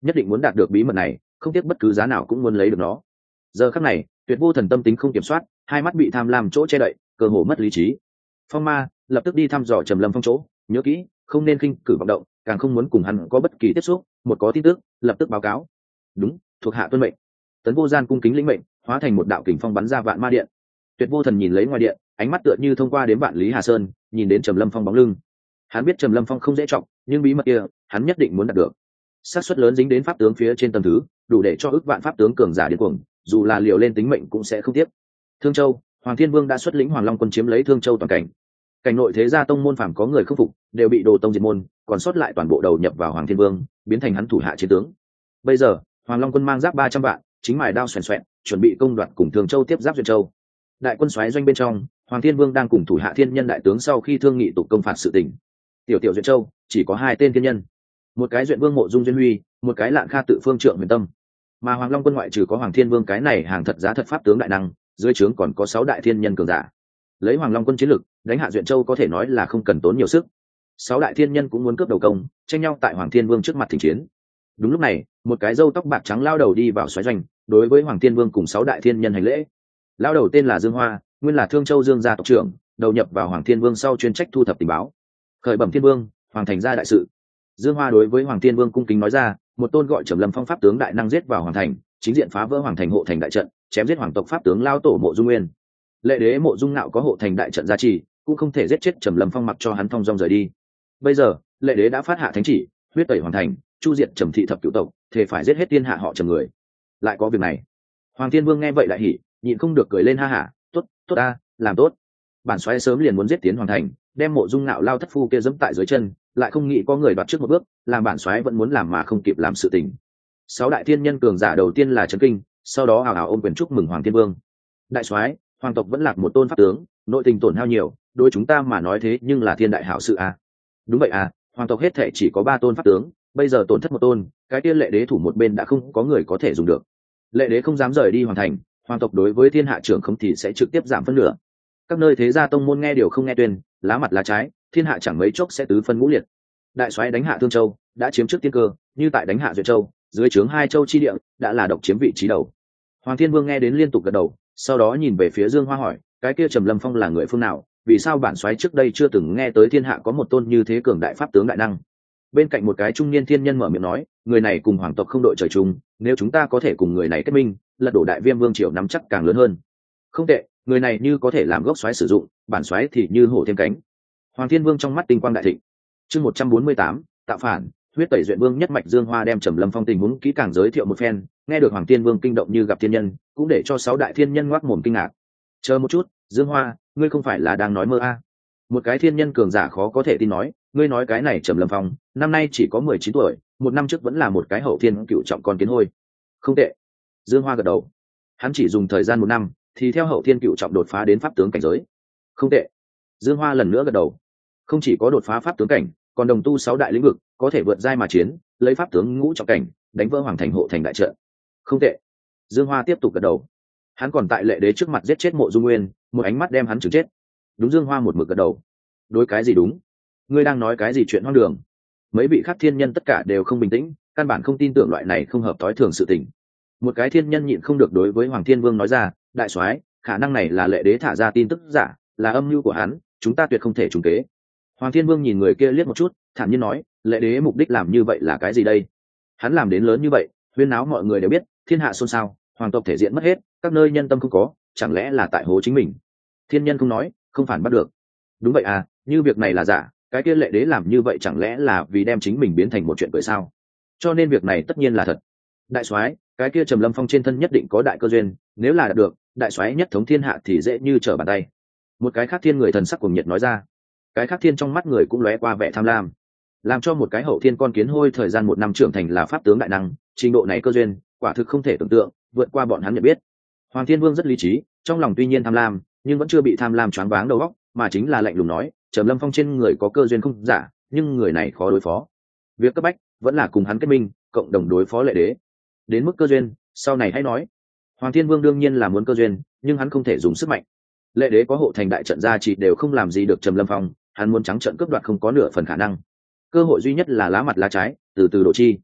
nhất định muốn đạt được bí mật này, không tiếc bất cứ giá nào cũng muốn lấy được nó. Giờ khắc này, Tuyệt Vô Thần tâm tính không kiểm soát, hai mắt bị tham lam chỗ che đậy, cơ hồ mất lý trí. Phong Ma lập tức đi thăm dò Trầm Lâm Phong chỗ, nhớ kỹ, không nên khinh cử vọng động, càng không muốn cùng hắn có bất kỳ tiếp xúc, một có tin tức, lập tức báo cáo. Đúng, thuộc hạ tuân mệnh. Tấn Vô Gian cung kính lĩnh mệnh, hóa thành một đạo kình phong bắn ra vạn ma điện. Tuyệt Vô Thần nhìn lấy ngoài điện, ánh mắt tựa như thông qua đến vạn lý Hà Sơn, nhìn đến Trầm Lâm Phong bóng lưng. Hắn biết Trầm Lâm Phong không dễ trọng, nhưng bí mật kia, hắn nhất định muốn đạt được. Xác suất lớn dính đến pháp tướng phía trên tầng thứ, đủ để cho ước vạn pháp tướng cường giả điên cuồng, dù là liều lên tính mệnh cũng sẽ không tiếc. Thương Châu, Hoàng Thiên Vương đã xuất lĩnh Hoàng Long quân chiếm lấy Thương Châu toàn cảnh. Cảnh nội thế gia tông môn phàm có người không phục, đều bị Đồ tông diệt môn, còn sót lại toàn bộ đầu nhập vào Hoàng Thiên Vương, biến thành hắn thủ hạ chiến tướng. Bây giờ, Hoàng Long quân mang giáp ba trăm vạn, chính mài đao xoèn xoẹn, chuẩn bị công đoạt cùng Thương Châu tiếp giáp Duyên Châu. Đại quân xoáy doanh bên trong, Hoàng Thiên Vương đang cùng thủ hạ thiên nhân đại tướng sau khi thương nghị tục công phạt sự tình. Tiểu tiểu Duyên Châu chỉ có hai tên thiên nhân, một cái Duyện Vương Mộ Dung Duyên Huy, một cái Lạn Kha tự Phương Trượng Huyền Tâm. Mà Hoàng Long quân ngoại trừ có Hoàng Thiên Vương cái này hàng thật giá thật pháp tướng đại năng, dưới trướng còn có sáu đại thiên nhân cường giả. Lấy Hoàng Long quân chiến lực, đánh hạ Duyện Châu có thể nói là không cần tốn nhiều sức. Sáu đại thiên nhân cũng muốn cướp đầu công, tranh nhau tại Hoàng Thiên Vương trước mặt thỉnh chiến. Đúng lúc này, một cái râu tóc bạc trắng lao đầu đi vào xoáy doanh, đối với Hoàng Thiên Vương cùng sáu đại thiên nhân hành lễ. Lao đầu tên là Dương Hoa, nguyên là Thương Châu Dương gia tộc trưởng, đầu nhập vào Hoàng Thiên Vương sau chuyên trách thu thập tình báo. Khởi bẩm Thiên Vương, Hoàng thành ra đại sự. Dương Hoa đối với Hoàng Thiên Vương cung kính nói ra, một tôn gọi Trầm Lâm Phong pháp tướng đại năng giết vào Hoàng thành, chính diện phá vỡ Hoàng thành hộ thành đại trận, chém giết hoàng tộc pháp tướng lao tổ Mộ Dung Nguyên. Lệ đế Mộ Dung Nạo có hộ thành đại trận gia trì, cũng không thể giết chết Trầm Lâm Phong, mặc cho hắn thong dong rời đi. Bây giờ, Lệ đế đã phát hạ thánh chỉ, huyết tẩy Hoàng thành, chu diệt Trầm thị thập cửu tộc, thể phải giết hết thiên hạ họ Trầm người. Lại có việc này. Hoàng Thiên Vương nghe vậy lại hỉ, nhịn không được cười lên ha hả, tốt, tốt a, làm tốt. Bản soái sớm liền muốn giết tiến Hoàng thành, đem Mộ Dung Nạo lao thất phu kia giẫm tại dưới chân, lại không nghĩ có người đoạt trước một bước, làm bản soái vẫn muốn làm mà không kịp làm sự tình. Sáu đại thiên nhân cường giả đầu tiên là chấn kinh, sau đó ảo ảo ôm quyền chúc mừng Hoàng Thiên Vương. Đại soái, hoàng tộc vẫn lạc một tôn pháp tướng, nội tình tổn hao nhiều, đối chúng ta mà nói thế nhưng là thiên đại hảo sự à. Đúng vậy à, hoàng tộc hết thể chỉ có ba tôn pháp tướng, bây giờ tổn thất một tôn, cái tiên Lệ đế thủ một bên đã không có người có thể dùng được. Lệ đế không dám rời đi Hoàng thành, hoàng tộc đối với thiên hạ trưởng không thì sẽ trực tiếp giảm phân nửa. Các nơi thế gia tông môn nghe điều không nghe tuyên, lá mặt lá trái, thiên hạ chẳng mấy chốc sẽ tứ phân ngũ liệt. Đại soái đánh hạ Thương Châu, đã chiếm trước tiên cơ, như tại đánh hạ Duyệt Châu, dưới trướng hai châu chi địa đã là độc chiếm vị trí đầu. Hoàng Thiên Vương nghe đến liên tục gật đầu, sau đó nhìn về phía Dương Hoa hỏi, cái kia Trầm Lâm Phong là người phương nào, vì sao bản soái trước đây chưa từng nghe tới thiên hạ có một tôn như thế cường đại pháp tướng đại năng? Bên cạnh một cái trung niên thiên nhân mở miệng nói, người này cùng hoàng tộc không đội trời chung, nếu chúng ta có thể cùng người này kết minh, lật đổ Đại Viêm Vương triều nắm chắc càng lớn hơn. Không tệ, người này như có thể làm gốc soái sử dụng, bản soái thì như hổ thêm cánh. Hoàng Thiên Vương trong mắt tinh quang đại thịnh. Chương một trăm bốn mươi tám, tạo phản, huyết tẩy Duyện Vương nhất mạch. Dương Hoa đem Trầm Lâm Phong tình huống kỹ càng giới thiệu một phen, nghe được Hoàng Thiên Vương kinh động như gặp thiên nhân, cũng để cho sáu đại thiên nhân ngoác mồm kinh ngạc. Chờ một chút, Dương Hoa, ngươi không phải là đang nói mơ à? Một cái thiên nhân cường giả khó có thể tin nói, ngươi nói cái này Trầm Lâm Phong năm nay chỉ có mười chín tuổi, một năm trước vẫn là một cái hậu thiên cựu trọng con kiến hôi. Không tệ. Dương Hoa gật đầu. Hắn chỉ dùng thời gian một năm thì theo hậu thiên cựu trọng đột phá đến pháp tướng cảnh giới. Không tệ. Dương Hoa lần nữa gật đầu. Không chỉ có đột phá pháp tướng cảnh, còn đồng tu sáu đại lĩnh vực, có thể vượt giai mà chiến, lấy pháp tướng ngũ trọng cảnh đánh vỡ hoàng thành hộ thành đại trận. Không tệ. Dương Hoa tiếp tục gật đầu. Hắn còn tại Lệ đế trước mặt giết chết Mộ Dung Nguyên, một ánh mắt đem hắn trừng chết. Đúng. Dương Hoa một mực gật đầu. Đối cái gì đúng? Ngươi đang nói cái gì chuyện hoang đường? Mấy vị khác thiên nhân tất cả đều không bình tĩnh, căn bản không tin tưởng loại này không hợp tối thường sự tình. Một cái thiên nhân nhịn không được đối với Hoàng Thiên Vương nói ra, đại soái, khả năng này là Lệ đế thả ra tin tức giả, là âm mưu của hắn, chúng ta tuyệt không thể trúng kế. Hoàng Thiên Vương nhìn người kia liếc một chút, thản nhiên nói, Lệ đế mục đích làm như vậy là cái gì đây? Hắn làm đến lớn như vậy, huyên náo mọi người đều biết, thiên hạ xôn xao, hoàng tộc thể diện mất hết, các nơi nhân tâm không có, chẳng lẽ là tại hố chính mình? Thiên nhân không nói, không phản bắt được. Đúng vậy à, như việc này là giả, cái kia Lệ đế làm như vậy chẳng lẽ là vì đem chính mình biến thành một chuyện cười sao? Cho nên việc này tất nhiên là thật. Đại soái, cái kia Trầm Lâm Phong trên thân nhất định có đại cơ duyên, nếu là đạt được, đại soái nhất thống thiên hạ thì dễ như trở bàn tay. Một cái khác thiên người thần sắc cuồng nhiệt nói ra. Cái khác thiên trong mắt người cũng lóe qua vẻ tham lam. Làm cho một cái hậu thiên con kiến hôi thời gian một năm trưởng thành là pháp tướng đại năng, trình độ này cơ duyên quả thực không thể tưởng tượng, vượt qua bọn hắn nhận biết. Hoàng Thiên Vương rất lý trí, trong lòng tuy nhiên tham lam, nhưng vẫn chưa bị tham lam choáng váng đầu óc, mà chính là lạnh lùng nói, Trầm Lâm Phong trên người có cơ duyên không giả, nhưng người này khó đối phó. Việc cấp bách vẫn là cùng hắn kết minh, cộng đồng đối phó Lệ đế. Đến mức cơ duyên, sau này hãy nói. Hoàng Thiên Vương đương nhiên là muốn cơ duyên, nhưng hắn không thể dùng sức mạnh. Lệ đế có hộ thành đại trận gia trị đều không làm gì được Trầm Lâm Phong, hắn muốn trắng trợn cướp đoạt không có nửa phần khả năng. Cơ hội duy nhất là lá mặt lá trái, từ từ độ chi.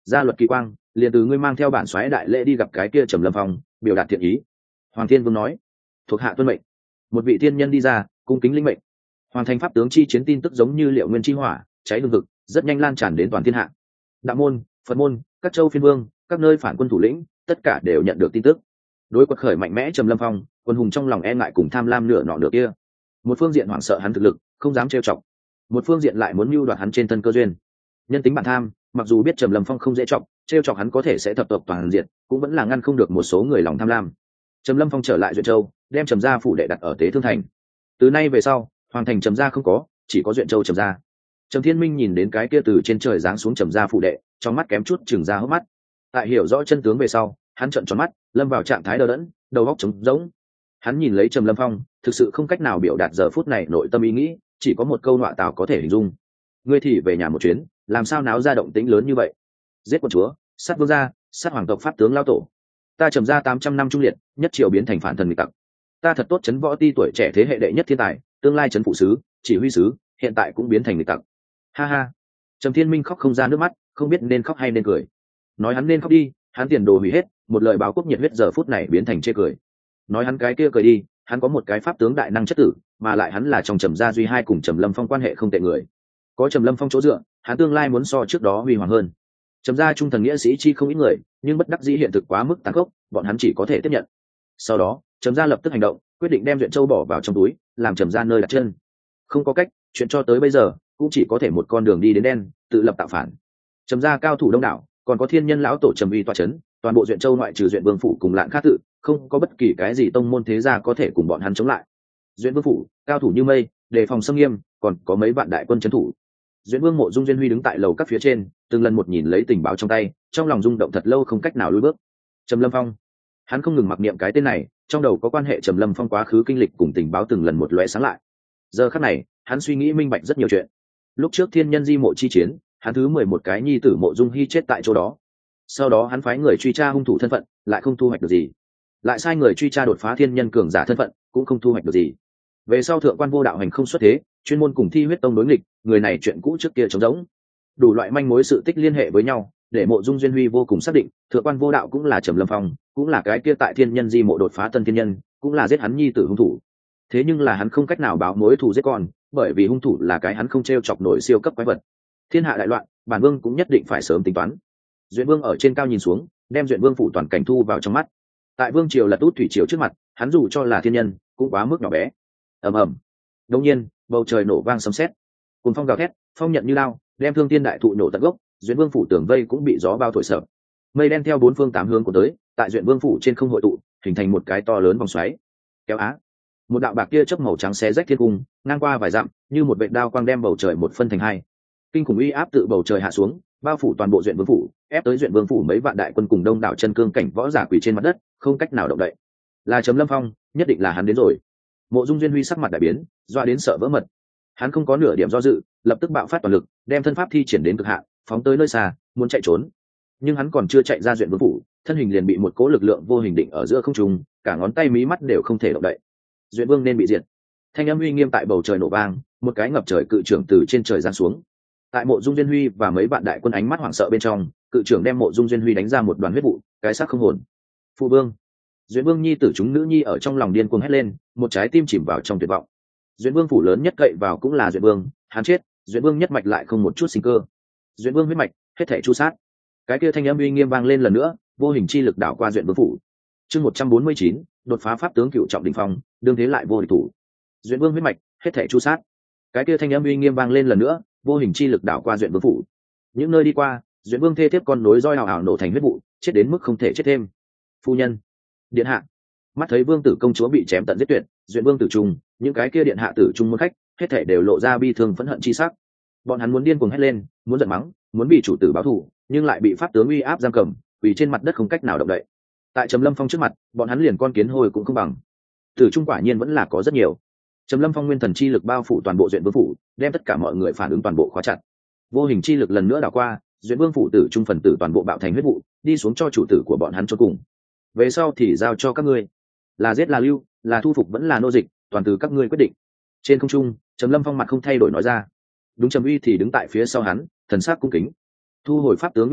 gia luật kỳ quang, liền từ ngươi mang theo bản soái đại lễ đi gặp cái kia Trầm Lâm Phong, biểu đạt thiện ý. Hoàng Thiên Vương nói. Thuộc hạ tuân mệnh. Một vị thiên nhân đi ra, cung kính linh mệnh. Hoàng thành pháp tướng chi chiến tin tức giống như liệu nguyên chi hỏa, cháy hương vực, rất nhanh lan tràn đến toàn thiên hạ. Đạo môn, Phật môn, các châu phiên vương, các nơi phản quân thủ lĩnh, tất cả đều nhận được tin tức. Đối quật khởi mạnh mẽ Trầm Lâm Phong, quân hùng trong lòng e ngại cùng tham lam nửa nọ nửa kia. Một phương diện hoảng sợ hắn thực lực, không dám trêu chọc. Một phương diện lại muốn mưu đoạt hắn trên thân cơ duyên. Nhân tính bản tham, mặc dù biết Trầm Lâm Phong không dễ chọc, trêu chọc hắn có thể sẽ thập tộc toàn diện, cũng vẫn là ngăn không được một số người lòng tham lam. Trầm Lâm Phong trở lại Duyện Châu, đem Trầm gia phủ đệ đặt ở Tế Thương thành. Từ nay về sau, hoàng thành Trầm gia không có, chỉ có Duyện Châu Trầm gia. Trầm Thiên Minh nhìn đến cái kia từ trên trời giáng xuống Trầm gia phủ đệ, trong mắt kém chút chừng ra hốc mắt. Tại hiểu rõ chân tướng về sau, hắn trợn tròn mắt, lâm vào trạng thái đờ đẫn, đầu óc trống rỗng. Hắn nhìn lấy Trầm Lâm Phong, thực sự không cách nào biểu đạt giờ phút này nội tâm ý nghĩ, chỉ có một câu nọa tào có thể hình dung. Ngươi thì về nhà một chuyến, làm sao náo ra động tĩnh lớn như vậy? Giết quân chúa, sát vương gia, sát hoàng tộc pháp tướng lao tổ. Ta Trầm gia tám trăm năm trung liệt, nhất triều biến thành phản thần nghịch tặc. Ta thật tốt chấn võ ti tuổi trẻ thế hệ đệ nhất thiên tài, tương lai chấn phụ sứ, chỉ huy sứ, hiện tại cũng biến thành nghịch tặc. Ha ha. Trầm Thiên Minh khóc không ra nước mắt, không biết nên khóc hay nên cười. Nói hắn nên khóc đi, hắn tiền đồ hủy hết, một lời báo quốc nhiệt huyết giờ phút này biến thành chê cười. Nói hắn cái kia cười đi, hắn có một cái pháp tướng đại năng chất tử, mà lại hắn là trong Trầm gia duy hai cùng Trầm Lâm Phong quan hệ không tệ người. Có Trầm Lâm Phong chỗ dựa, hắn tương lai muốn so trước đó huy hoàng hơn. Trầm gia trung thần nghĩa sĩ chi không ít người, nhưng bất đắc dĩ hiện thực quá mức tàn khốc, bọn hắn chỉ có thể tiếp nhận. Sau đó, Trầm gia lập tức hành động, quyết định đem Duyện Châu bỏ vào trong túi, làm Trầm gia nơi đặt chân. Không có cách, chuyện cho tới bây giờ cũng chỉ có thể một con đường đi đến đen, tự lập tạo phản. Trầm gia cao thủ đông đảo, còn có thiên nhân lão tổ Trầm Uy tọa chấn, toàn bộ Duyện Châu ngoại trừ Duyện Vương phủ cùng Lạn Khắc tự, không có bất kỳ cái gì tông môn thế gia có thể cùng bọn hắn chống lại. Duyện Vương phủ, cao thủ như mây, đề phòng xâm nghiêm, còn có mấy vạn đại quân trấn thủ. Duyện Vương Mộ Dung Duyên Huy đứng tại lầu các phía trên, từng lần một nhìn lấy tình báo trong tay, trong lòng rung động thật lâu không cách nào lùi bước. Trầm Lâm Phong, hắn không ngừng mặc niệm cái tên này, trong đầu có quan hệ Trầm Lâm Phong quá khứ kinh lịch cùng tình báo từng lần một lóe sáng lại. Giờ khắc này, hắn suy nghĩ minh bạch rất nhiều chuyện. Lúc trước Thiên Nhân Di Mộ chi chiến, hắn thứ mười một cái nhi tử Mộ Dung Hy chết tại chỗ đó. Sau đó hắn phái người truy tra hung thủ thân phận, lại không thu hoạch được gì. Lại sai người truy tra đột phá thiên nhân cường giả thân phận, cũng không thu hoạch được gì. Về sau thượng quan Vô Đạo hành không xuất thế, chuyên môn cùng Thi Huyết Tông đối nghịch, người này chuyện cũ trước kia trống rỗng. Đủ loại manh mối sự tích liên hệ với nhau, để Mộ Dung Duyên Huy vô cùng xác định, thượng quan Vô Đạo cũng là Trầm Lâm Phong, cũng là cái kia tại Thiên Nhân Di Mộ đột phá tân thiên nhân, cũng là giết hắn nhi tử hung thủ. Thế nhưng là hắn không cách nào báo mối thù giết con, bởi vì hung thủ là cái hắn không treo chọc nổi siêu cấp quái vật. Thiên hạ đại loạn, bản vương cũng nhất định phải sớm tính toán. Duyện Vương ở trên cao nhìn xuống, đem Duyện Vương phủ toàn cảnh thu vào trong mắt. Tại vương triều là tút thủy triều trước mặt, hắn dù cho là thiên nhân, cũng quá mức nhỏ bé. Ầm ầm. Đột nhiên, bầu trời nổ vang sấm sét. Cuồng phong gào thét, phong nhận như lao, đem Thương Tiên đại thụ nổ tận gốc, Duyện Vương phủ tường vây cũng bị gió bao thổi sập. Mây đen theo bốn phương tám hướng của tới, tại Duyện Vương phủ trên không hội tụ, hình thành một cái to lớn vòng xoáy. Kéo á. Một đạo bạc kia chớp màu trắng xé rách thiên cung, ngang qua vài dặm, như một vệt đao quang đem bầu trời một phân thành hai. Kinh khủng uy áp tự bầu trời hạ xuống, bao phủ toàn bộ Duyện Vương phủ, ép tới Duyện Vương phủ mấy vạn đại quân cùng đông đảo chân cương cảnh võ giả quỳ trên mặt đất, không cách nào động đậy. Là Trầm Lâm Phong, nhất định là hắn đến rồi. Mộ Dung Duyên Huy sắc mặt đại biến, doa đến sợ vỡ mật. Hắn không có nửa điểm do dự, lập tức bạo phát toàn lực, đem thân pháp thi triển đến cực hạn, phóng tới nơi xa, muốn chạy trốn. Nhưng hắn còn chưa chạy ra Duyện Vương phủ, thân hình liền bị một cỗ lực lượng vô hình định ở giữa không trung, cả ngón tay mí mắt đều không thể động đậy. Duyện Vương nên bị diệt. Thanh âm uy nghiêm tại bầu trời nổ vang, một cái ngập trời cự trưởng từ trên trời giáng xuống. Tại Mộ Dung Duyên Huy và mấy bạn đại quân ánh mắt hoảng sợ bên trong, cự trưởng đem Mộ Dung Duyên Huy đánh ra một đoàn huyết vụ, cái xác không hồn. Phụ vương. Duyện Vương nhi tử chúng nữ nhi ở trong lòng điên cuồng hét lên, một trái tim chìm vào trong tuyệt vọng. Duyện Vương phủ lớn nhất cậy vào cũng là Duyện Vương, hắn chết, Duyện Vương nhất mạch lại không một chút sinh cơ. Duyện Vương huyết mạch, hết thảy chu sát. Cái kia thanh âm uy nghiêm vang lên lần nữa, vô hình chi lực đảo qua Duyện Vương phủ. Chương một trăm bốn mươi chín, đột phá pháp tướng cựu trọng đỉnh phong, đương thế lại vô địch thủ. Duyện Vương huyết mạch, hết thảy chu sát. Cái kia thanh âm uy nghiêm vang lên lần nữa, vô hình chi lực đảo qua Duyện Vương phủ. Những nơi đi qua, Duyện Vương thê thiếp con nối roi hào hào nổ thành huyết vụ, chết đến mức không thể chết thêm. Phu nhân, điện hạ. Mắt thấy vương tử công chúa bị chém tận giết tuyệt, Duyện Vương tử trung, những cái kia điện hạ tử trung muốn khách, hết thảy đều lộ ra bi thương phẫn hận chi sắc. Bọn hắn muốn điên cuồng hét lên, muốn giận mắng, muốn bị chủ tử báo thù, nhưng lại bị pháp tướng uy áp giam cầm, vì trên mặt đất không cách nào động đậy. Tại Trầm Lâm Phong trước mặt, bọn hắn liền con kiến hôi cũng không bằng. Tử trung quả nhiên vẫn là có rất nhiều. Trầm Lâm Phong nguyên thần chi lực bao phủ toàn bộ Duyện Vương phủ, đem tất cả mọi người phản ứng toàn bộ khóa chặt. Vô hình chi lực lần nữa đảo qua, Duyện Vương phủ tử trung phần tử toàn bộ bạo thành huyết vụ, đi xuống cho chủ tử của bọn hắn cho cùng. Về sau thì giao cho các ngươi, là giết là lưu, là thu phục vẫn là nô dịch, toàn từ các ngươi quyết định. Trên không trung, Trầm Lâm Phong mặt không thay đổi nói ra. Đúng Trầm Uy thì đứng tại phía sau hắn, thần sắc cung kính. Thu hồi pháp tướng uy áp,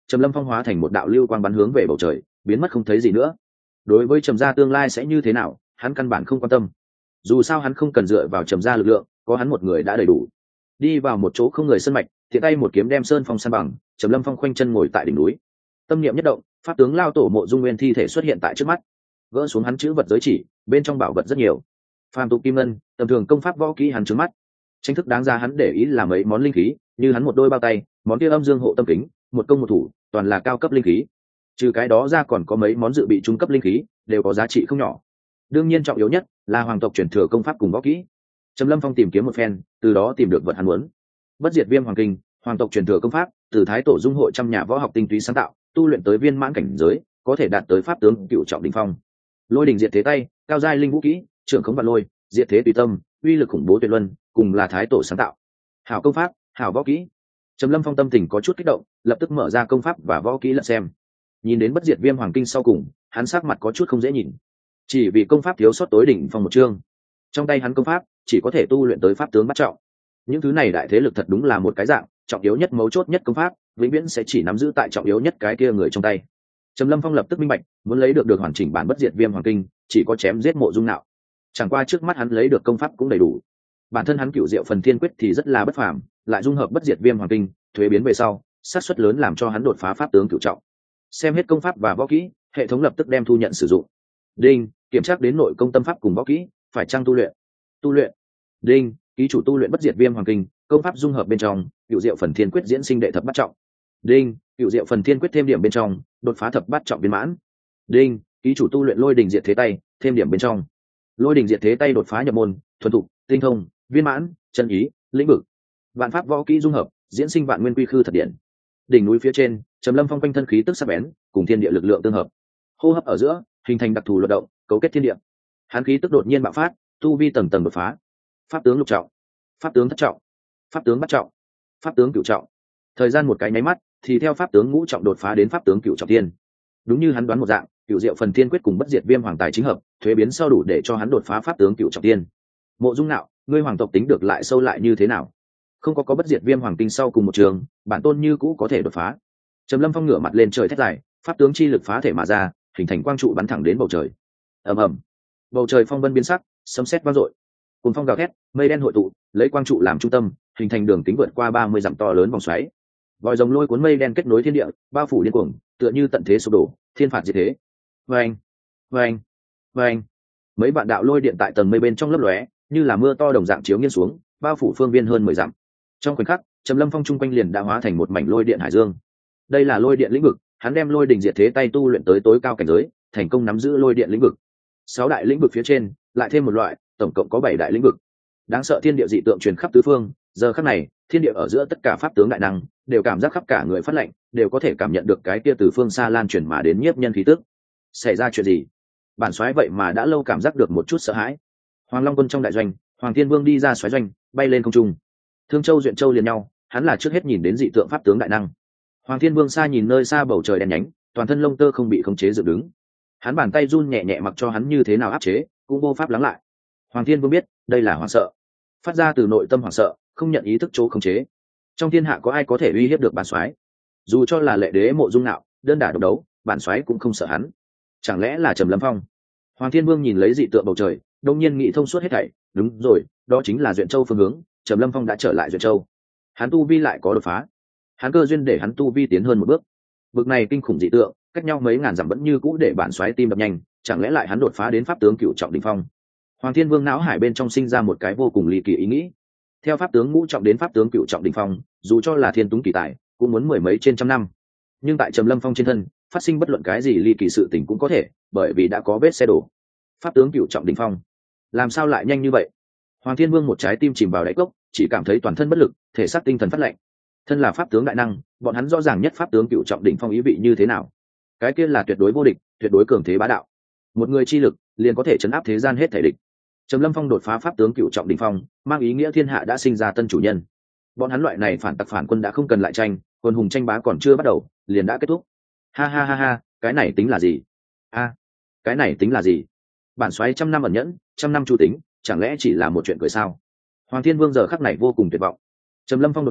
Trầm Lâm Phong hóa thành một đạo lưu quang bắn hướng về bầu trời, biến mất không thấy gì nữa. Đối với Trầm gia tương lai sẽ như thế nào, hắn căn bản không quan tâm. Dù sao hắn không cần dựa vào Trầm gia lực lượng, có hắn một người đã đầy đủ. Đi vào một chỗ không người sơn mạch, thiện tay một kiếm đem sơn phong san bằng. Trầm Lâm Phong khoanh chân ngồi tại đỉnh núi, tâm niệm nhất động, pháp tướng lao tổ Mộ Dung Nguyên thi thể xuất hiện tại trước mắt. Gỡ xuống hắn chữ vật giới chỉ, bên trong bảo vật rất nhiều, phàm tục kim ngân, tầm thường công pháp võ kỹ hắn trướng mắt. Tranh thức đáng ra hắn để ý là mấy món linh khí, như hắn một đôi bao tay, món kia âm dương hộ tâm kính, một công một thủ, toàn là cao cấp linh khí. Trừ cái đó ra còn có mấy món dự bị trung cấp linh khí, đều có giá trị không nhỏ. Đương nhiên trọng yếu nhất là hoàng tộc truyền thừa công pháp cùng võ kỹ. Trầm Lâm Phong tìm kiếm một phen, từ đó tìm được vật hắn muốn. Bất diệt viêm hoàng kinh, hoàng tộc truyền thừa công pháp, từ thái tổ dung hội trăm nhà võ học tinh túy sáng tạo, tu luyện tới viên mãn cảnh giới, có thể đạt tới pháp tướng cựu trọng đỉnh phong. Lôi đình diệt thế tay, cao giai linh vũ kỹ, trưởng khống vạn lôi, diệt thế tùy tâm, uy lực khủng bố tuyệt luân, cùng là thái tổ sáng tạo. Hảo công pháp, hảo võ kỹ. Trầm Lâm Phong tâm tình có chút kích động, lập tức mở ra công pháp và võ kỹ lật xem. Nhìn đến bất diệt viêm hoàng kinh sau cùng, hắn sắc mặt có chút không dễ nhìn. Chỉ vì công pháp thiếu sót tối đỉnh phong một chương. Trong tay hắn công pháp chỉ có thể tu luyện tới pháp tướng bắt trọng. Những thứ này đại thế lực thật đúng là một cái dạng, trọng yếu nhất mấu chốt nhất công pháp, vĩnh viễn sẽ chỉ nắm giữ tại trọng yếu nhất cái kia người trong tay. Trầm Lâm Phong lập tức minh bạch, muốn lấy được được hoàn chỉnh bản bất diệt viêm hoàng kinh, chỉ có chém giết Mộ Dung Nạo. Chẳng qua trước mắt hắn lấy được công pháp cũng đầy đủ. Bản thân hắn cựu diệu phần thiên quyết thì rất là bất phàm, lại dung hợp bất diệt viêm hoàng kinh, thuế biến về sau, xác suất lớn làm cho hắn đột phá pháp tướng cửu trọng. Xem hết công pháp và võ kỹ, hệ thống lập tức đem thu nhận sử dụng. Đinh, kiểm tra đến nội công tâm pháp cùng võ kỹ, phải chăng tu luyện? Tu luyện. Đinh, ký chủ tu luyện bất diệt viêm hoàng kinh, công pháp dung hợp bên trong, cựu diệu phần thiên quyết diễn sinh đệ thập bát trọng. Đinh, cựu diệu phần thiên quyết thêm điểm bên trong, đột phá thập bát trọng viên mãn. Đinh, ký chủ tu luyện lôi đình diệt thế tay, thêm điểm bên trong. Lôi đình diệt thế tay đột phá nhập môn, thuần thục, tinh thông, viên mãn, chân ý, lĩnh vực. Vạn pháp võ kỹ dung hợp, diễn sinh vạn nguyên quy khư thật điện. Đỉnh núi phía trên, Trầm Lâm Phong quanh thân khí tức sắc bén, cùng thiên địa lực lượng tương hợp. Hô hấp ở giữa, hình thành đặc thù luật động, cấu kết thiên địa. Hắn khí tức đột nhiên bạo phát, tu vi tầng tầng đột phá. Pháp tướng lục trọng, pháp tướng thất trọng, pháp tướng bát trọng, pháp tướng cửu trọng. Thời gian một cái nháy mắt, thì theo pháp tướng ngũ trọng đột phá đến pháp tướng cửu trọng tiên. Đúng như hắn đoán một dạng, cửu diệu phần thiên quyết cùng bất diệt viêm hoàng tài chính hợp, thuế biến sau đủ để cho hắn đột phá pháp tướng cửu trọng tiên. Mộ Dung Nạo, ngươi hoàng tộc tính được lại sâu lại như thế nào? Không có có bất diệt viêm hoàng tinh sau cùng một trường, bản tôn như cũ có thể đột phá. Trầm Lâm Phong ngửa mặt lên trời thét dài, pháp tướng chi lực phá thể mà ra, hình thành quang trụ bắn thẳng đến bầu trời. Ầm ầm, bầu trời phong vân biến sắc, sấm sét vang dội, cùng phong gào thét, mây đen hội tụ, lấy quang trụ làm trung tâm, hình thành đường kính vượt qua ba mươi dặm to lớn vòng xoáy. Vòi rồng lôi cuốn mây đen kết nối thiên địa, bao phủ điên cuồng, tựa như tận thế sụp đổ, thiên phạt diệt thế. Vâng, vâng, vâng. Mấy vạn đạo lôi điện tại tầng mây bên trong lấp lóe, như là mưa to đồng dạng chiếu nghiêng xuống, bao phủ phương viên hơn mười dặm. Trong khoảnh khắc, Trầm Lâm Phong trung quanh liền đã hóa thành một mảnh lôi điện hải dương. Đây là lôi điện lĩnh vực, hắn đem lôi đình diệt thế tay tu luyện tới tối cao cảnh giới, thành công nắm giữ lôi điện lĩnh vực. Sáu đại lĩnh vực phía trên, lại thêm một loại, tổng cộng có bảy đại lĩnh vực. Đáng sợ thiên địa dị tượng truyền khắp tứ phương, giờ khắc này, thiên địa ở giữa tất cả pháp tướng đại năng đều cảm giác khắp cả người phát lạnh, đều có thể cảm nhận được cái kia từ phương xa lan truyền mà đến nhiếp nhân khí tức. Xảy ra chuyện gì? Bản soái vậy mà đã lâu cảm giác được một chút sợ hãi. Hoàng Long quân trong đại doanh, Hoàng Thiên Vương đi ra soái doanh, bay lên không trung. Thương Châu Duyện Châu liền nhau, hắn là trước hết nhìn đến dị tượng pháp tướng đại năng. Hoàng Thiên Vương xa nhìn nơi xa bầu trời đen nhánh, toàn thân lông tơ không bị khống chế dựng đứng. Hắn bàn tay run nhẹ nhẹ mặc cho hắn như thế nào áp chế, cũng vô pháp lắng lại. Hoàng Thiên Vương biết, đây là hoảng sợ, phát ra từ nội tâm hoảng sợ, không nhận ý thức chỗ khống chế. Trong thiên hạ có ai có thể uy hiếp được bản soái? Dù cho là lệ đế Mộ Dung Nạo, đơn đả độc đấu, bản soái cũng không sợ hắn. Chẳng lẽ là Trầm Lâm Phong? Hoàng Thiên Vương nhìn lấy dị tượng bầu trời, đông nhiên nghĩ thông suốt hết thảy. Đúng rồi, đó chính là Duyện Châu phương hướng. Trầm Lâm Phong đã trở lại Duyện Châu, hắn tu vi lại có đột phá, hắn cơ duyên để hắn tu vi tiến hơn một bước. Bực này kinh khủng dị tượng, cách nhau mấy ngàn dặm vẫn như cũ để bản xoáy tim đập nhanh, chẳng lẽ lại hắn đột phá đến pháp tướng cựu trọng đỉnh phong? Hoàng Thiên Vương não hải bên trong sinh ra một cái vô cùng ly kỳ ý nghĩ. Theo pháp tướng ngũ trọng đến pháp tướng cựu trọng đỉnh phong, dù cho là thiên túng kỳ tài, cũng muốn mười mấy trên trăm năm. Nhưng tại Trầm Lâm Phong trên thân, phát sinh bất luận cái gì ly kỳ sự tình cũng có thể, bởi vì đã có vết xe đổ. Pháp tướng cựu trọng đỉnh phong, làm sao lại nhanh như vậy? Hoàng Thiên Vương một trái tim chìm vào đáy cốc, chỉ cảm thấy toàn thân bất lực, thể xác tinh thần phát lạnh. Thân là pháp tướng đại năng, bọn hắn rõ ràng nhất pháp tướng cựu trọng đỉnh phong ý vị như thế nào. Cái kia là tuyệt đối vô địch, tuyệt đối cường thế bá đạo. Một người chi lực liền có thể chấn áp thế gian hết thể địch. Trầm Lâm Phong đột phá pháp tướng cựu trọng đỉnh phong, mang ý nghĩa thiên hạ đã sinh ra tân chủ nhân. Bọn hắn loại này phản tặc phản quân đã không cần lại tranh, quân hùng tranh bá còn chưa bắt đầu, liền đã kết thúc. Ha ha ha ha, cái này tính là gì? A, cái này tính là gì? Bản xoáy trăm năm ẩn nhẫn, trăm năm chu tính, chẳng lẽ chỉ là một chuyện cười sao? Hoàng Thiên Vương giờ khắc này vô cùng tuyệt vọng. Trầm Lâm Phong đột phá,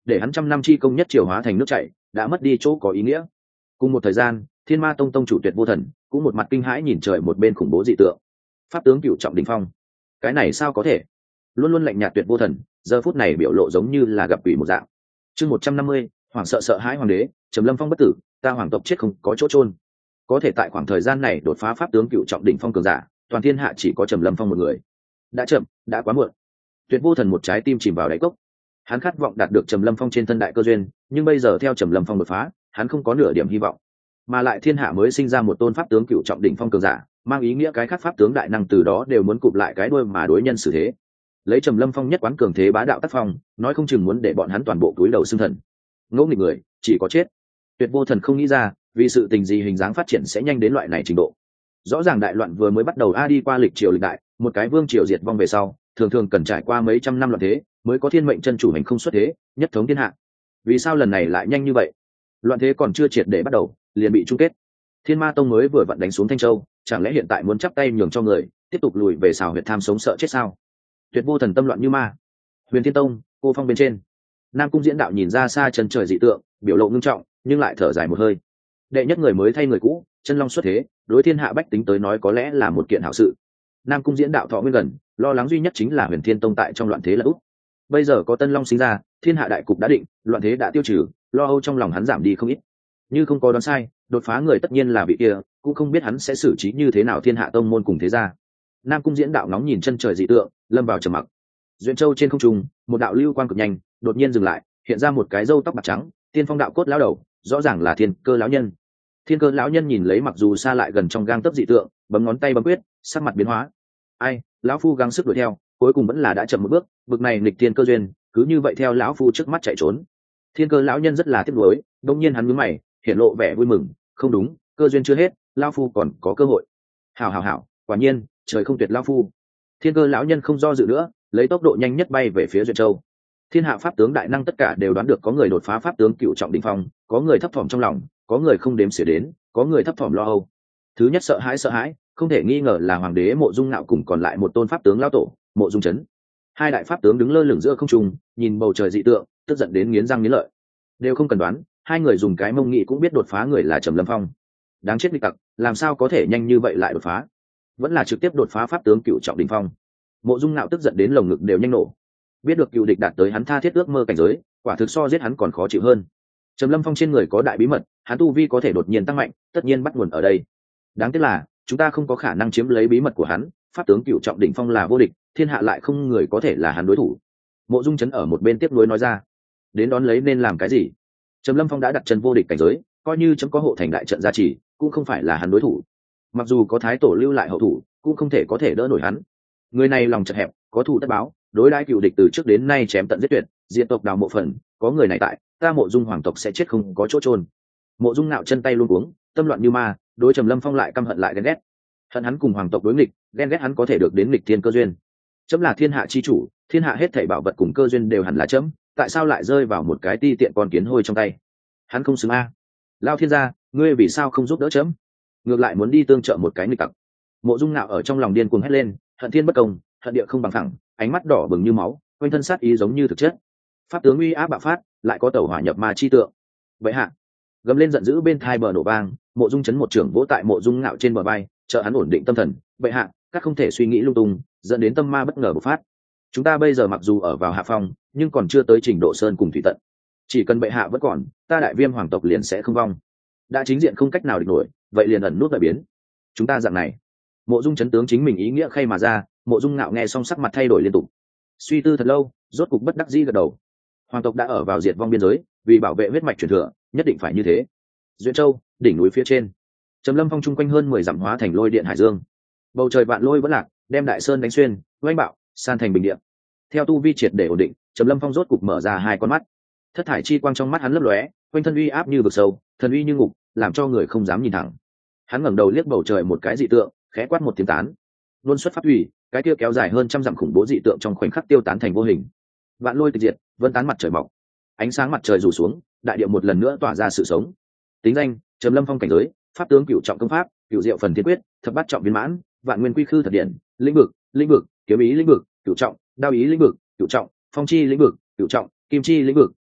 để hắn trăm năm chi công nhất triều hóa thành nước chảy, đã mất đi chỗ có ý nghĩa. Cùng một thời gian, Thiên Ma Tông tông chủ Tuyệt Vô Thần cũng một mặt kinh hãi nhìn trời một bên khủng bố dị tượng. Pháp tướng cửu trọng đỉnh phong, cái này sao có thể? Luôn luôn lạnh nhạt Tuyệt Vô Thần, giờ phút này biểu lộ giống như là gặp quỷ một dạng. Chương một trăm năm mươi, hoảng sợ sợ hãi hoàng đế, Trầm Lâm Phong bất tử, ta hoàng tộc chết không có chỗ chôn. Có thể tại khoảng thời gian này đột phá pháp tướng cửu trọng đỉnh phong cường giả, toàn thiên hạ chỉ có Trầm Lâm Phong một người. Đã chậm, đã quá muộn. Tuyệt Vô Thần một trái tim chìm vào đáy cốc. Hắn khát vọng đạt được Trầm Lâm Phong trên thân đại cơ duyên, nhưng bây giờ theo Trầm Lâm Phong đột phá, hắn không có nửa điểm hy vọng. Mà lại thiên hạ mới sinh ra một tôn pháp tướng cửu trọng đỉnh phong cường giả, mang ý nghĩa cái khác pháp tướng đại năng từ đó đều muốn cụp lại cái đuôi mà đối nhân xử thế. Lấy Trầm Lâm Phong nhất quán cường thế bá đạo tác phong, nói không chừng muốn để bọn hắn toàn bộ túi đầu xương thần. Ngỗ nghịch người, chỉ có chết. Tuyệt Vô Thần không nghĩ ra, vì sự tình gì hình dáng phát triển sẽ nhanh đến loại này trình độ. Rõ ràng đại loạn vừa mới bắt đầu a đi qua lịch triều lịch đại, một cái vương triều diệt vong về sau, thường thường cần trải qua mấy trăm năm loạn thế, mới có thiên mệnh chân chủ hành không xuất thế, nhất thống thiên hạ. Vì sao lần này lại nhanh như vậy? Loạn thế còn chưa triệt để bắt đầu, liền bị chung kết. Thiên Ma Tông mới vừa vặn đánh xuống Thanh Châu, chẳng lẽ hiện tại muốn chắp tay nhường cho người, tiếp tục lùi về xào huyệt tham sống sợ chết sao? Tuyệt Vô Thần tâm loạn như ma. Huyền Thiên Tông, cô phong bên trên, Nam Cung Diễn Đạo nhìn ra xa chân trời dị tượng, biểu lộ ngưng trọng, nhưng lại thở dài một hơi. Đệ nhất người mới thay người cũ, chân long xuất thế, đối thiên hạ bách tính tới nói có lẽ là một kiện hảo sự. Nam Cung Diễn Đạo thọ nguyên gần, lo lắng duy nhất chính là Huyền Thiên Tông tại trong loạn thế là út. Bây giờ có tân long sinh ra, thiên hạ đại cục đã định, loạn thế đã tiêu trừ, lo âu trong lòng hắn giảm đi không ít. Như không có đoán sai, đột phá người tất nhiên là vị kia, cũng không biết hắn sẽ xử trí như thế nào thiên hạ tông môn cùng thế gia. Nam Cung Diễn Đạo nóng nhìn chân trời dị tượng, lâm vào trầm mặc. Duyện Châu trên không trung, một đạo lưu quang cực nhanh, đột nhiên dừng lại, hiện ra một cái râu tóc bạc trắng, tiên phong đạo cốt lão đầu, rõ ràng là Thiên Cơ lão nhân. Thiên Cơ lão nhân nhìn lấy mặc dù xa lại gần trong gang tấc dị tượng, bấm ngón tay bấm quyết, sắc mặt biến hóa. Ai, lão phu gắng sức đuổi theo, cuối cùng vẫn là đã chậm một bước, bực này nghịch thiên cơ duyên, cứ như vậy theo lão phu trước mắt chạy trốn. Thiên Cơ lão nhân rất là tiếc nuối, đột nhiên hắn nhướng mày, hiện lộ vẻ vui mừng, không đúng, cơ duyên chưa hết, lão phu còn có cơ hội. Hảo hảo hảo, quả nhiên, trời không tuyệt lão phu. Thiên Cơ lão nhân không do dự nữa, lấy tốc độ nhanh nhất bay về phía Duyện Châu. Thiên hạ pháp tướng đại năng tất cả đều đoán được có người đột phá pháp tướng cựu trọng đỉnh phong, có người thấp thỏm trong lòng, có người không đếm xỉa đến, có người thấp thỏm lo âu. Thứ nhất sợ hãi sợ hãi, không thể nghi ngờ là hoàng đế Mộ Dung Ngạo cùng còn lại một tôn pháp tướng lão tổ, Mộ Dung Chấn. Hai đại pháp tướng đứng lơ lửng giữa không trung, nhìn bầu trời dị tượng, tức giận đến nghiến răng nghiến lợi. Đều không cần đoán, hai người dùng cái mông nghị cũng biết đột phá người là Trầm Lâm Phong. Đáng chết nghịch tặc, làm sao có thể nhanh như vậy lại đột phá? Vẫn là trực tiếp đột phá pháp tướng cựu trọng đỉnh phong. Mộ Dung Ngạo tức giận đến lồng ngực đều nhanh nổ. Biết được cựu địch đạt tới hắn tha thiết ước mơ cảnh giới, quả thực so giết hắn còn khó chịu hơn. Trầm Lâm Phong trên người có đại bí mật, hắn tu vi có thể đột nhiên tăng mạnh, tất nhiên bắt nguồn ở đây. Đáng tiếc là chúng ta không có khả năng chiếm lấy bí mật của hắn, pháp tướng cựu trọng đỉnh phong là vô địch, thiên hạ lại không người có thể là hắn đối thủ. Mộ Dung Chấn ở một bên tiếp nối nói ra. Đến đón lấy nên làm cái gì? Trầm Lâm Phong đã đặt chân vô địch cảnh giới, coi như chấm có hộ thành đại trận gia trì, cũng không phải là hắn đối thủ. Mặc dù có thái tổ lưu lại hậu thủ, cũng không thể có thể đỡ nổi hắn. Người này lòng chật hẹp, có thù tất báo, đối đãi cựu địch từ trước đến nay chém tận giết tuyệt, diện tộc đào mộ phần, có người này tại, ta Mộ Dung hoàng tộc sẽ chết không có chỗ trôn. Mộ Dung Nạo chân tay luống cuống, tâm loạn như ma, đối Trầm Lâm Phong lại căm hận lại ghen ghét. Hận hắn cùng hoàng tộc đối nghịch, ghen ghét hắn có thể được đến nghịch thiên cơ duyên. Chấm là thiên hạ chi chủ, thiên hạ hết thảy bảo vật cùng cơ duyên đều hẳn là chấm, tại sao lại rơi vào một cái ti tiện con kiến hôi trong tay? Hắn không xứng a. Lao thiên gia, ngươi vì sao không giúp đỡ chấm? Ngược lại muốn đi tương trợ một cái nghịch tặc. Mộ Dung Nạo ở trong lòng điên cuồng hét lên, hận thiên bất công, hận địa không bằng thẳng, ánh mắt đỏ bừng như máu, quanh thân sát ý giống như thực chất. Pháp tướng uy áp bạo phát, lại có tẩu hỏa nhập ma chi tượng. Vậy hạ, gầm lên giận dữ bên thai bờ nổ vang, Mộ Dung Chấn một trưởng vỗ tại Mộ Dung Ngạo trên bờ vai, trợ hắn ổn định tâm thần. Vậy hạ, các không thể suy nghĩ lung tung, dẫn đến tâm ma bất ngờ bộc phát. Chúng ta bây giờ mặc dù ở vào hạ phong, nhưng còn chưa tới trình độ sơn cùng thủy tận. Chỉ cần bệ hạ vẫn còn, ta Đại Viêm hoàng tộc liền sẽ không vong. Đã chính diện không cách nào địch nổi, vậy liền ẩn nút đại biến. Chúng ta dạng này. Mộ Dung Chấn tướng chính mình ý nghĩa khay mà ra, Mộ Dung Ngạo nghe xong sắc mặt thay đổi liên tục. Suy tư thật lâu, rốt cục bất đắc dĩ gật đầu. Hoàng tộc đã ở vào diệt vong biên giới, vì bảo vệ huyết mạch truyền thừa, nhất định phải như thế. Duyện Châu, đỉnh núi phía trên, Trầm Lâm Phong chung quanh hơn mười dặm hóa thành lôi điện hải dương. Bầu trời vạn lôi vẫn lạc, đem đại sơn đánh xuyên, oanh bạo, san thành bình địa. Theo tu vi triệt để ổn định, Trầm Lâm Phong rốt cục mở ra hai con mắt. Thất thải chi quang trong mắt hắn lấp lóe, quanh thân uy áp như vực sâu, thần uy như ngục, làm cho người không dám nhìn thẳng. Hắn ngẩng đầu liếc bầu trời một cái dị tượng, khẽ quát một tiếng tán. Luân xuất pháp thủy, cái kia kéo dài hơn trăm dặm khủng bố dị tượng trong khoảnh khắc tiêu tán thành vô hình. Vạn lôi tịch diệt, vân tán mặt trời mọc. Ánh sáng mặt trời rủ xuống, đại địa một lần nữa tỏa ra sự sống. Tính danh: Trầm Lâm Phong cảnh giới, pháp tướng cửu trọng công pháp, cửu diệu phần thiên quyết, thập bát trọng viên mãn, vạn nguyên quy khư thật điện, lĩnh vực, lĩnh vực, kiếm ý lĩnh vực, cửu trọng, đao ý lĩnh vực, cửu trọng, phong chi lĩnh vực, cửu trọng, kim chi lĩnh vực,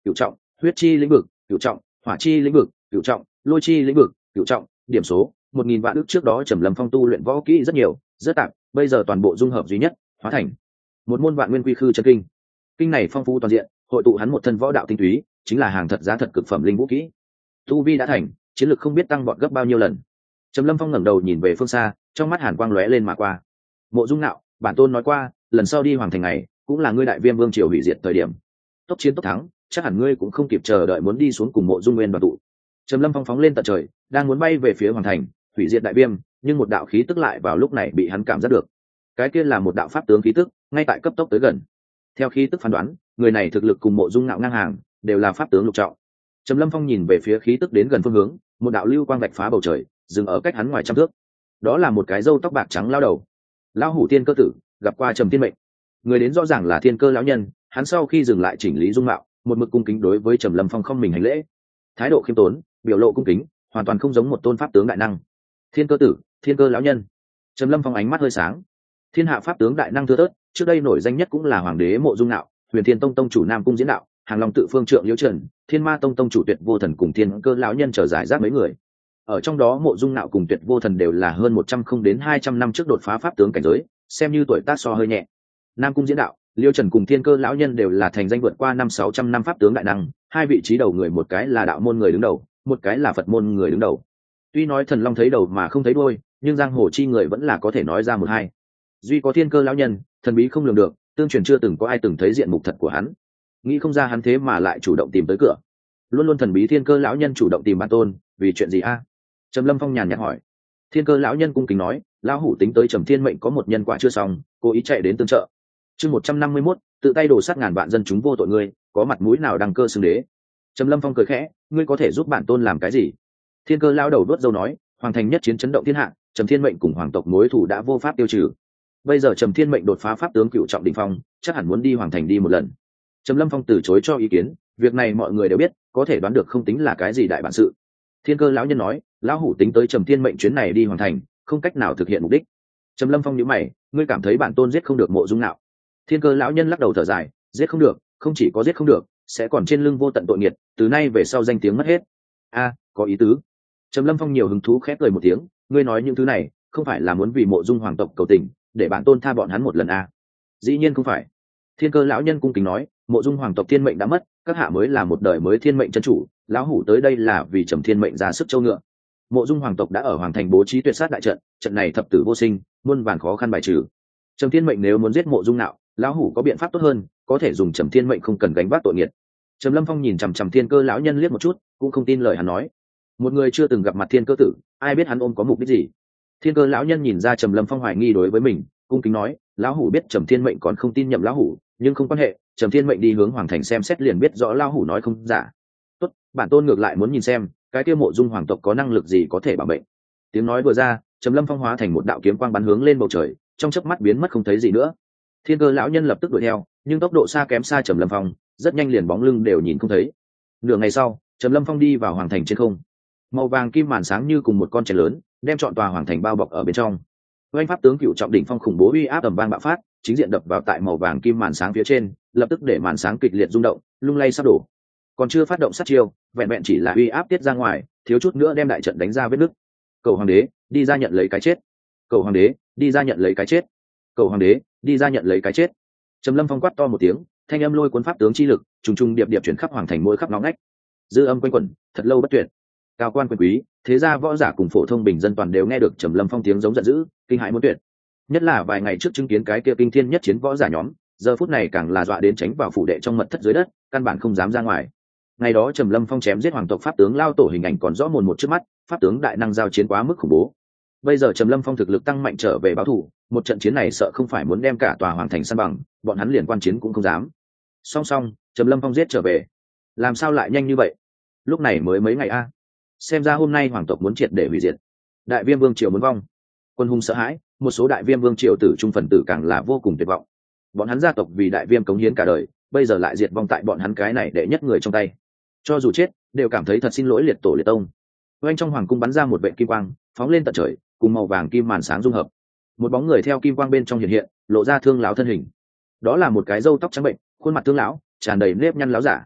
cửu trọng, huyết chi lĩnh vực cửu trọng, hỏa chi lĩnh vực cửu trọng, lôi chi lĩnh vực cửu trọng. Điểm số một nghìn vạn ước. Trước đó Trầm Lâm Phong tu luyện võ kỹ rất nhiều, rất tạp, bây giờ toàn bộ dung hợp duy nhất, hóa thành một môn vạn nguyên quy khư chân kinh. Kinh này phong phú toàn diện, hội tụ hắn một thân võ đạo tinh túy, chính là hàng thật giá thật cực phẩm linh vũ kỹ. Tu vi đã thành, chiến lực không biết tăng vọt gấp bao nhiêu lần. Trầm Lâm Phong ngẩng đầu nhìn về phương xa, trong mắt hàn quang lóe lên mà qua. Mộ Dung Nạo, bản tôn nói qua, lần sau đi hoàng thành này, cũng là ngươi đại viêm vương triều hủy diệt thời điểm. Tốc chiến tốc thắng, chắc hẳn ngươi cũng không kịp chờ đợi muốn đi xuống cùng Mộ Dung Nguyên đoàn tụ. Trầm Lâm Phong phóng lên tận trời, đang muốn bay về phía hoàng thành, hủy diệt đại viêm, nhưng một đạo khí tức lại vào lúc này bị hắn cảm giác được. Cái kia là một đạo pháp tướng khí tức, ngay tại cấp tốc tới gần. Theo khí tức phán đoán, người này thực lực cùng Mộ Dung Nạo ngang hàng, đều là pháp tướng lục trọng. Trầm Lâm Phong nhìn về phía khí tức đến gần phương hướng, một đạo lưu quang vạch phá bầu trời, dừng ở cách hắn ngoài trăm thước. Đó là một cái râu tóc bạc trắng lao đầu. Lão hủ Thiên Cơ tử, gặp qua Trầm Thiên Mệnh. Người đến rõ ràng là Thiên Cơ lão nhân, hắn sau khi dừng lại chỉnh lý dung mạo, một mực cung kính đối với Trầm Lâm Phong không mình hành lễ. Thái độ khiêm tốn, biểu lộ cung kính, hoàn toàn không giống một tôn pháp tướng đại năng. Thiên Cơ tử, Thiên Cơ lão nhân. Trầm Lâm Phong ánh mắt hơi sáng. Thiên hạ pháp tướng đại năng thưa thớt, trước đây nổi danh nhất cũng là Hoàng đế Mộ Dung Nạo, Huyền Thiên Tông tông chủ Nam Cung Diễn Đạo, Hàng Long tự phương trượng Liễu Trần, Thiên Ma Tông tông chủ Tuyệt Vô Thần cùng Thiên Cơ lão nhân trở giải rác mấy người. Ở trong đó Mộ Dung Nạo cùng Tuyệt Vô Thần đều là hơn một trăm không đến hai trăm năm trước đột phá pháp tướng cảnh giới, xem như tuổi tác so hơi nhẹ. Nam Cung Diễn Đạo, Liễu Trần cùng Thiên Cơ lão nhân đều là thành danh vượt qua năm sáu trăm năm pháp tướng đại năng, hai vị trí đầu người, một cái là đạo môn người đứng đầu, một cái là Phật môn người đứng đầu. Tuy nói thần long thấy đầu mà không thấy đuôi, nhưng giang hồ chi người vẫn là có thể nói ra một hai. Duy có Thiên Cơ lão nhân, thần bí không lường được, tương truyền chưa từng có ai từng thấy diện mục thật của hắn. Nghĩ không ra hắn thế mà lại chủ động tìm tới cửa. Luôn luôn thần bí Thiên Cơ lão nhân chủ động tìm bản tôn, vì chuyện gì a? Trầm Lâm Phong nhàn nhạt hỏi. Thiên Cơ lão nhân cung kính nói, lão hủ tính tới Trầm Thiên Mệnh có một nhân quả chưa xong, cố ý chạy đến tương trợ. Chương một trăm năm mươi mốt, tự tay đổ sát ngàn vạn dân chúng vô tội ngươi, có mặt mũi nào đăng cơ xưng đế? Trầm Lâm Phong cười khẽ, ngươi có thể giúp bản tôn làm cái gì? Thiên Cơ lão đầu đốt dâu nói, hoàng thành nhất chiến chấn động thiên hạ, Trầm Thiên Mệnh cùng hoàng tộc mối thù đã vô pháp tiêu trừ. Bây giờ Trầm Thiên Mệnh đột phá pháp tướng cựu trọng đỉnh phong, chắc hẳn muốn đi hoàng thành đi một lần. Trầm Lâm Phong từ chối cho ý kiến, việc này mọi người đều biết, có thể đoán được không tính là cái gì đại bản sự. Thiên Cơ lão nhân nói, lão hủ tính tới Trầm Thiên Mệnh chuyến này đi hoàn thành, không cách nào thực hiện mục đích. Trầm Lâm Phong nhíu mày, ngươi cảm thấy bản tôn giết không được Mộ Dung Nạo? Thiên Cơ lão nhân lắc đầu thở dài, giết không được, không chỉ có giết không được, sẽ còn trên lưng vô tận tội nghiệt, từ nay về sau danh tiếng mất hết. A, có ý tứ. Trầm Lâm Phong nhiều hứng thú khép cười một tiếng, ngươi nói những thứ này, không phải là muốn vì Mộ Dung hoàng tộc cầu tình, để bản tôn tha bọn hắn một lần a? Dĩ nhiên không phải. Thiên Cơ lão nhân cung kính nói, Mộ Dung hoàng tộc thiên mệnh đã mất, các hạ mới là một đời mới thiên mệnh chân chủ, lão hủ tới đây là vì Trầm Thiên Mệnh ra sức châu ngựa. Mộ Dung hoàng tộc đã ở hoàng thành bố trí tuyệt sát đại trận, trận này thập tử vô sinh, muôn vàn khó khăn bài trừ. Trầm Thiên Mệnh nếu muốn giết Mộ Dung Nạo, lão hủ có biện pháp tốt hơn, có thể dùng Trầm Thiên Mệnh không cần gánh vác tội nghiệt. Trầm Lâm Phong nhìn chằm chằm Thiên Cơ lão nhân liếc một chút, cũng không tin lời hắn nói. Một người chưa từng gặp mặt Thiên Cơ tử, ai biết hắn ôm có mục đích gì? Thiên Cơ lão nhân nhìn ra Trầm Lâm Phong hoài nghi đối với mình, cung kính nói, lão hủ biết Trầm Thiên Mệnh còn không tin nhầm lão hủ, nhưng không quan hệ, Trầm Thiên Mệnh đi hướng hoàng thành xem xét liền biết rõ lão hủ nói không giả. Tốt, bản tôn ngược lại muốn nhìn xem, cái kia Mộ Dung hoàng tộc có năng lực gì có thể bảo mệnh. Tiếng nói vừa ra, Trầm Lâm Phong hóa thành một đạo kiếm quang bắn hướng lên bầu trời, trong chớp mắt biến mất không thấy gì nữa. Thiên Cơ lão nhân lập tức đuổi theo, nhưng tốc độ xa kém xa Trầm Lâm Phong, rất nhanh liền bóng lưng đều nhìn không thấy. Nửa ngày sau, Trầm Lâm Phong đi vào hoàng thành trên không. Màu vàng kim màn sáng như cùng một con chén lớn, đem trọn tòa hoàng thành bao bọc ở bên trong. Oanh pháp tướng cựu trọng đỉnh phong khủng bố uy áp ầm vang bạo phát, chính diện đập vào tại màu vàng kim màn sáng phía trên, lập tức để màn sáng kịch liệt rung động, lung lay sắp đổ. Còn chưa phát động sát chiêu, vẹn vẹn chỉ là uy áp tiết ra ngoài, thiếu chút nữa đem đại trận đánh ra vết nứt. Cầu hoàng đế, đi ra nhận lấy cái chết. Cầu hoàng đế, đi ra nhận lấy cái chết. Cầu hoàng đế, đi ra nhận lấy cái chết. Trầm Lâm Phong quát to một tiếng, thanh âm lôi cuốn pháp tướng chi lực, trùng trùng điệp điệp chuyển khắp hoàng thành mỗi khắp ngõ ngách. Dư âm quanh quẩn, thật lâu bất tuyệt. Cao quan quyền quý, thế gia võ giả cùng phổ thông bình dân toàn đều nghe được Trầm Lâm Phong tiếng giống giận dữ, kinh hãi muốn tuyệt. Nhất là vài ngày trước chứng kiến cái kia kinh thiên nhất chiến võ giả nhóm, giờ phút này càng là dọa đến tránh vào phủ đệ trong mật thất dưới đất, căn bản không dám ra ngoài. Ngày đó Trầm Lâm Phong chém giết hoàng tộc pháp tướng lao tổ hình ảnh còn rõ mồn một trước mắt, pháp tướng đại năng giao chiến quá mức khủng bố. Bây giờ Trầm Lâm Phong thực lực tăng mạnh trở về báo thù, một trận chiến này sợ không phải muốn đem cả tòa hoàng thành san bằng, bọn hắn liền quan chiến cũng không dám. Song song, Trầm Lâm Phong giết trở về, làm sao lại nhanh như vậy? Lúc này mới mấy ngày a, xem ra hôm nay hoàng tộc muốn triệt để hủy diệt, đại viêm vương triều muốn vong. Quân hùng sợ hãi, một số đại viêm vương triều tử trung phần tử càng là vô cùng tuyệt vọng. Bọn hắn gia tộc vì đại viêm cống hiến cả đời, bây giờ lại diệt vong tại bọn hắn cái này đệ nhất người trong tay. Cho dù chết, đều cảm thấy thật xin lỗi liệt tổ liệt tông. Oanh trong hoàng cung bắn ra một vệ kim quang, phóng lên tận trời, cùng màu vàng kim màn sáng dung hợp. Một bóng người theo kim quang bên trong hiện hiện, lộ ra thương lão thân hình. Đó là một cái râu tóc trắng bệnh, khuôn mặt thương lão, tràn đầy nếp nhăn lão giả.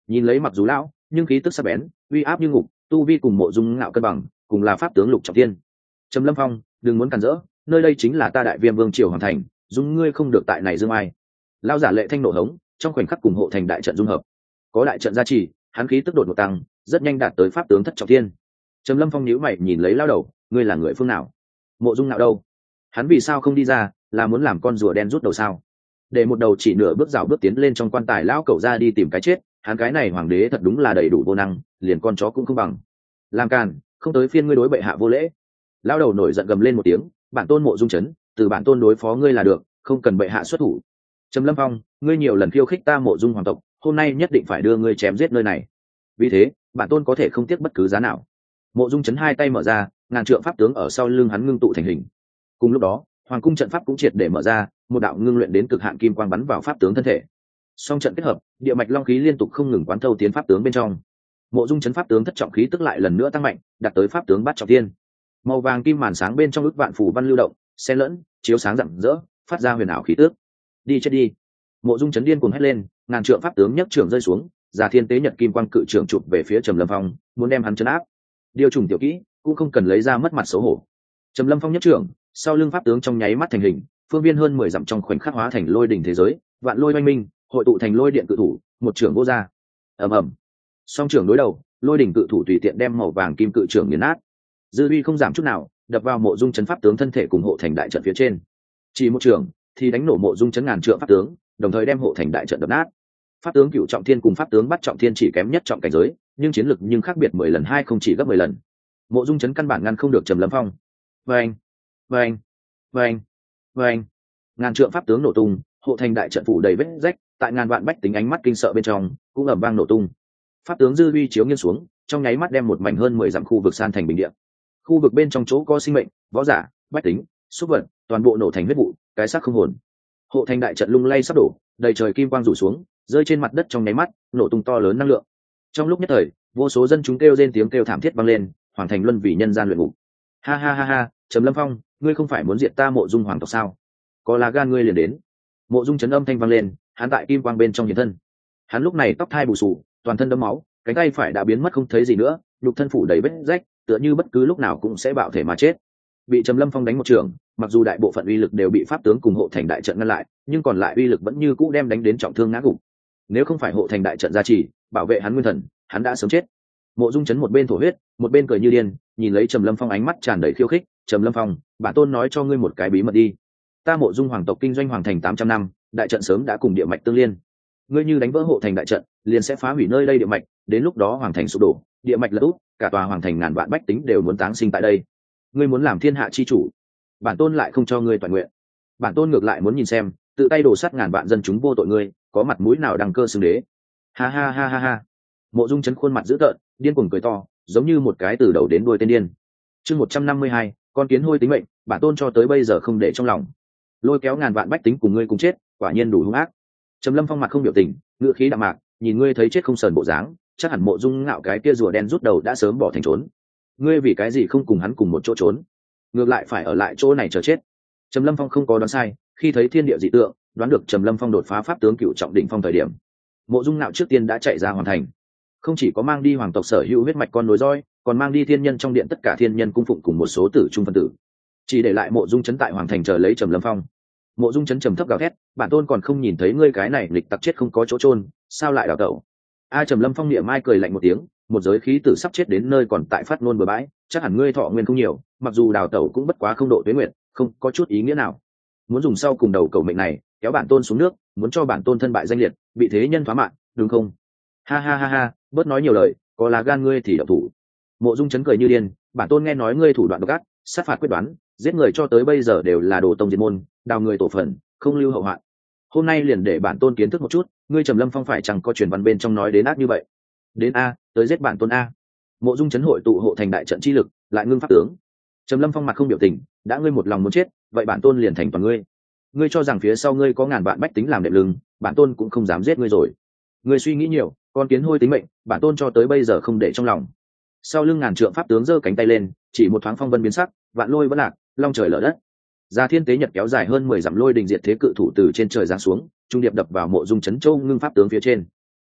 nhìn lấy mặc dù lão nhưng khí tức sắc bén, uy áp như ngục, tu vi cùng Mộ Dung Ngạo cân bằng, cùng là pháp tướng lục trọng thiên. Trầm Lâm Phong, đừng muốn cản rỡ, nơi đây chính là ta Đại Viêm Vương triều hoàng thành, dung ngươi không được tại này dương ai. Lão giả lệ thanh nổ hống, trong khoảnh khắc cùng hộ thành đại trận dung hợp. Có đại trận gia trì, hắn khí tức đột ngột tăng, rất nhanh đạt tới pháp tướng thất trọng thiên. Trầm Lâm Phong nhíu mày nhìn lấy lão đầu, ngươi là người phương nào? Mộ Dung Ngạo đâu? Hắn vì sao không đi ra, là muốn làm con rùa đen rút đầu sao? Để một đầu chỉ nửa bước rào bước tiến lên trong quan tài lão cẩu ra đi tìm cái chết, hắn cái này hoàng đế thật đúng là đầy đủ vô năng, liền con chó cũng không bằng. Làm càn, không tới phiên ngươi đối bệ hạ vô lễ. Lão đầu nổi giận gầm lên một tiếng, bản tôn Mộ Dung Chấn, từ bản tôn đối phó ngươi là được, không cần bệ hạ xuất thủ. Trầm Lâm Phong, ngươi nhiều lần khiêu khích ta Mộ Dung hoàng tộc, hôm nay nhất định phải đưa ngươi chém giết nơi này. Vì thế, bản tôn có thể không tiếc bất cứ giá nào. Mộ Dung Chấn hai tay mở ra, ngàn trượng pháp tướng ở sau lưng hắn ngưng tụ thành hình. Cùng lúc đó, hoàng cung trận pháp cũng triệt để mở ra, một đạo ngưng luyện đến cực hạn kim quang bắn vào pháp tướng thân thể. Song trận kết hợp, địa mạch long khí liên tục không ngừng quán thâu tiến pháp tướng bên trong. Mộ Dung Chấn pháp tướng thất trọng khí tức lại lần nữa tăng mạnh, đạt tới pháp tướng bát trọng thiên. Màu vàng kim màn sáng bên trong ức vạn phủ văn lưu động, xen lẫn, chiếu sáng rạng rỡ, phát ra huyền ảo khí tức. Đi chết đi! Mộ Dung Chấn điên cuồng hét lên, ngàn trượng pháp tướng nhất trưởng rơi xuống, Già Thiên Tế Nhật kim quang cự trưởng chụp về phía Trầm Lâm Phong, muốn đem hắn trấn áp. Điều trùng tiểu kỹ, cũng không cần lấy ra mất mặt xấu hổ. Trầm Lâm Phong nhất trưởng, sau lưng pháp tướng trong nháy mắt thành hình, phương viên hơn mười dặm trong khoảnh khắc hóa thành lôi đỉnh thế giới, vạn lôi oanh minh, hội tụ thành lôi điện cự thủ, một trưởng vô ra. Ầm ầm. Song trưởng đối đầu, lôi đỉnh cự thủ tùy tiện đem màu vàng kim cự trưởng nghiền nát. Dư uy không giảm chút nào, đập vào Mộ Dung Chấn pháp tướng thân thể cùng hộ thành đại trận phía trên. Chỉ một trưởng thì đánh nổ Mộ Dung Chấn ngàn trượng pháp tướng, đồng thời đem hộ thành đại trận đập nát. Pháp tướng cửu trọng thiên cùng pháp tướng bắt trọng thiên chỉ kém nhất trọng cảnh giới, nhưng chiến lực nhưng khác biệt mười lần, hai không chỉ gấp mười lần. Mộ Dung Chấn căn bản ngăn không được Trầm Lâm Phong. Vâng, vâng, vâng, vâng. Ngàn trượng pháp tướng nổ tung, hộ thành đại trận phủ đầy vết rách, tại ngàn vạn bách tính ánh mắt kinh sợ bên trong, cũng ầm vang nổ tung. Pháp tướng dư uy chiếu nghiêng xuống, trong nháy mắt đem một mảnh hơn mười dặm khu vực san thành bình địa. Khu vực bên trong chỗ có sinh mệnh, võ giả, bách tính, súc vật, toàn bộ nổ thành huyết vụ, cái xác không hồn. Hộ thành đại trận lung lay sắp đổ, đầy trời kim quang rủ xuống, rơi trên mặt đất trong nháy mắt, nổ tung to lớn năng lượng. Trong lúc nhất thời, vô số dân chúng kêu rên tiếng kêu thảm thiết vang lên, hoàng thành luân vì nhân gian luyện ngục. Ha ha ha ha, Trầm Lâm Phong, ngươi không phải muốn diệt ta Mộ Dung hoàng tộc sao? Có là gan ngươi liền đến. Mộ Dung Chấn âm thanh vang lên, hắn tại kim quang bên trong hiện thân. Hắn lúc này tóc thai bù xù, toàn thân đẫm máu, cánh tay phải đã biến mất không thấy gì nữa, nhục thân phủ đầy vết rách, tựa như bất cứ lúc nào cũng sẽ bạo thể mà chết. Bị Trầm Lâm Phong đánh một trường, mặc dù đại bộ phận uy lực đều bị pháp tướng cùng hộ thành đại trận ngăn lại, nhưng còn lại uy lực vẫn như cũ đem đánh đến trọng thương ngã gục. Nếu không phải hộ thành đại trận gia trì, bảo vệ hắn nguyên thần, hắn đã sớm chết. Mộ Dung Chấn một bên thổ huyết, một bên cười như điên, nhìn lấy Trầm Lâm Phong ánh mắt tràn đầy khiêu khích. Trầm Lâm Phong, bản tôn nói cho ngươi một cái bí mật đi. Ta Mộ Dung hoàng tộc kinh doanh hoàng thành tám trăm năm, đại trận sớm đã cùng địa mạch tương liên. Ngươi như đánh vỡ hộ thành đại trận, liền sẽ phá hủy nơi đây địa mạch, đến lúc đó hoàng thành sụp đổ, địa mạch lật úp, cả tòa hoàng thành ngàn vạn bách tính đều muốn táng sinh tại đây. Ngươi muốn làm thiên hạ chi chủ, bản tôn lại không cho ngươi toàn nguyện. Bản tôn ngược lại muốn nhìn xem, tự tay đổ sát ngàn vạn dân chúng vô tội ngươi, có mặt mũi nào đăng cơ xưng đế. Ha ha ha ha ha. Mộ Dung Chấn khuôn mặt dữ tợn, điên cuồng cười to, giống như một cái từ đầu đến đuôi tên điên. Chương một trăm năm mươi hai, con kiến hôi tính mệnh, bản tôn cho tới bây giờ không để trong lòng. Lôi kéo ngàn vạn bách tính cùng ngươi cùng chết, quả nhiên đủ hung ác. Trầm Lâm Phong mặt không biểu tình, ngữ khí đạm mạc, nhìn ngươi thấy chết không sờn bộ dáng, chắc hẳn Mộ Dung Ngạo cái kia rùa đen rút đầu đã sớm bỏ thành trốn. Ngươi vì cái gì không cùng hắn cùng một chỗ trốn, ngược lại phải ở lại chỗ này chờ chết? Trầm Lâm Phong không có đoán sai, khi thấy thiên địa dị tượng, đoán được Trầm Lâm Phong đột phá pháp tướng cựu trọng đỉnh phong thời điểm, Mộ Dung Ngạo trước tiên đã chạy ra hoàn thành, không chỉ có mang đi hoàng tộc sở hữu huyết mạch con nối roi, còn mang đi thiên nhân trong điện tất cả thiên nhân cung phụng cùng một số tử trung phân tử, chỉ để lại Mộ Dung Chấn tại hoàng thành chờ lấy Trầm Lâm Phong. Mộ Dung Chấn trầm thấp gào thét, bản tôn còn không nhìn thấy ngươi cái này lịch tặc chết không có chỗ trôn, sao lại đào tẩu? A Trầm Lâm Phong niệm mai cười lạnh một tiếng, một giới khí tử sắp chết đến nơi còn tại phát ngôn bừa bãi, chắc hẳn ngươi thọ nguyên không nhiều, mặc dù đào tẩu cũng bất quá không độ tuế nguyện, không có chút ý nghĩa nào. Muốn dùng sau cùng đầu cầu mệnh này kéo bản tôn xuống nước, muốn cho bản tôn thân bại danh liệt, bị thế nhân phá mạng, đúng không? Ha ha ha ha, bớt nói nhiều lời, có là gan ngươi thì độc thủ. Mộ Dung Chấn cười như điên, bản tôn nghe nói ngươi thủ đoạn độc ác, sát phạt quyết đoán, giết người cho tới bây giờ đều là đồ tông diệt môn, đào người tổ phần, không lưu hậu hoạn. Hôm nay liền để bản tôn kiến thức một chút, ngươi Trầm Lâm Phong phải chẳng có truyền văn bên trong nói đến ác như vậy. Đến a, tới giết bản tôn a. Mộ Dung Chấn hội tụ hộ thành đại trận chi lực, lại ngưng pháp tướng. Trầm Lâm Phong mặt không biểu tình, đã ngươi một lòng muốn chết, vậy bản tôn liền thành toàn ngươi. Ngươi cho rằng phía sau ngươi có ngàn vạn bách tính làm đệm lưng, bản tôn cũng không dám giết ngươi rồi. Ngươi suy nghĩ nhiều, con kiến hôi tính mệnh, bản tôn cho tới bây giờ không để trong lòng. Sau lưng ngàn trượng pháp tướng giơ cánh tay lên, chỉ một thoáng phong vân biến sắc, vạn lôi vẫn lạc, long trời lở đất. Già Thiên Tế Nhật kéo dài hơn mười dặm lôi đình diệt thế cự thủ từ trên trời giáng xuống, trung điệp đập vào Mộ Dung Chấn Châu ngưng pháp tướng phía trên.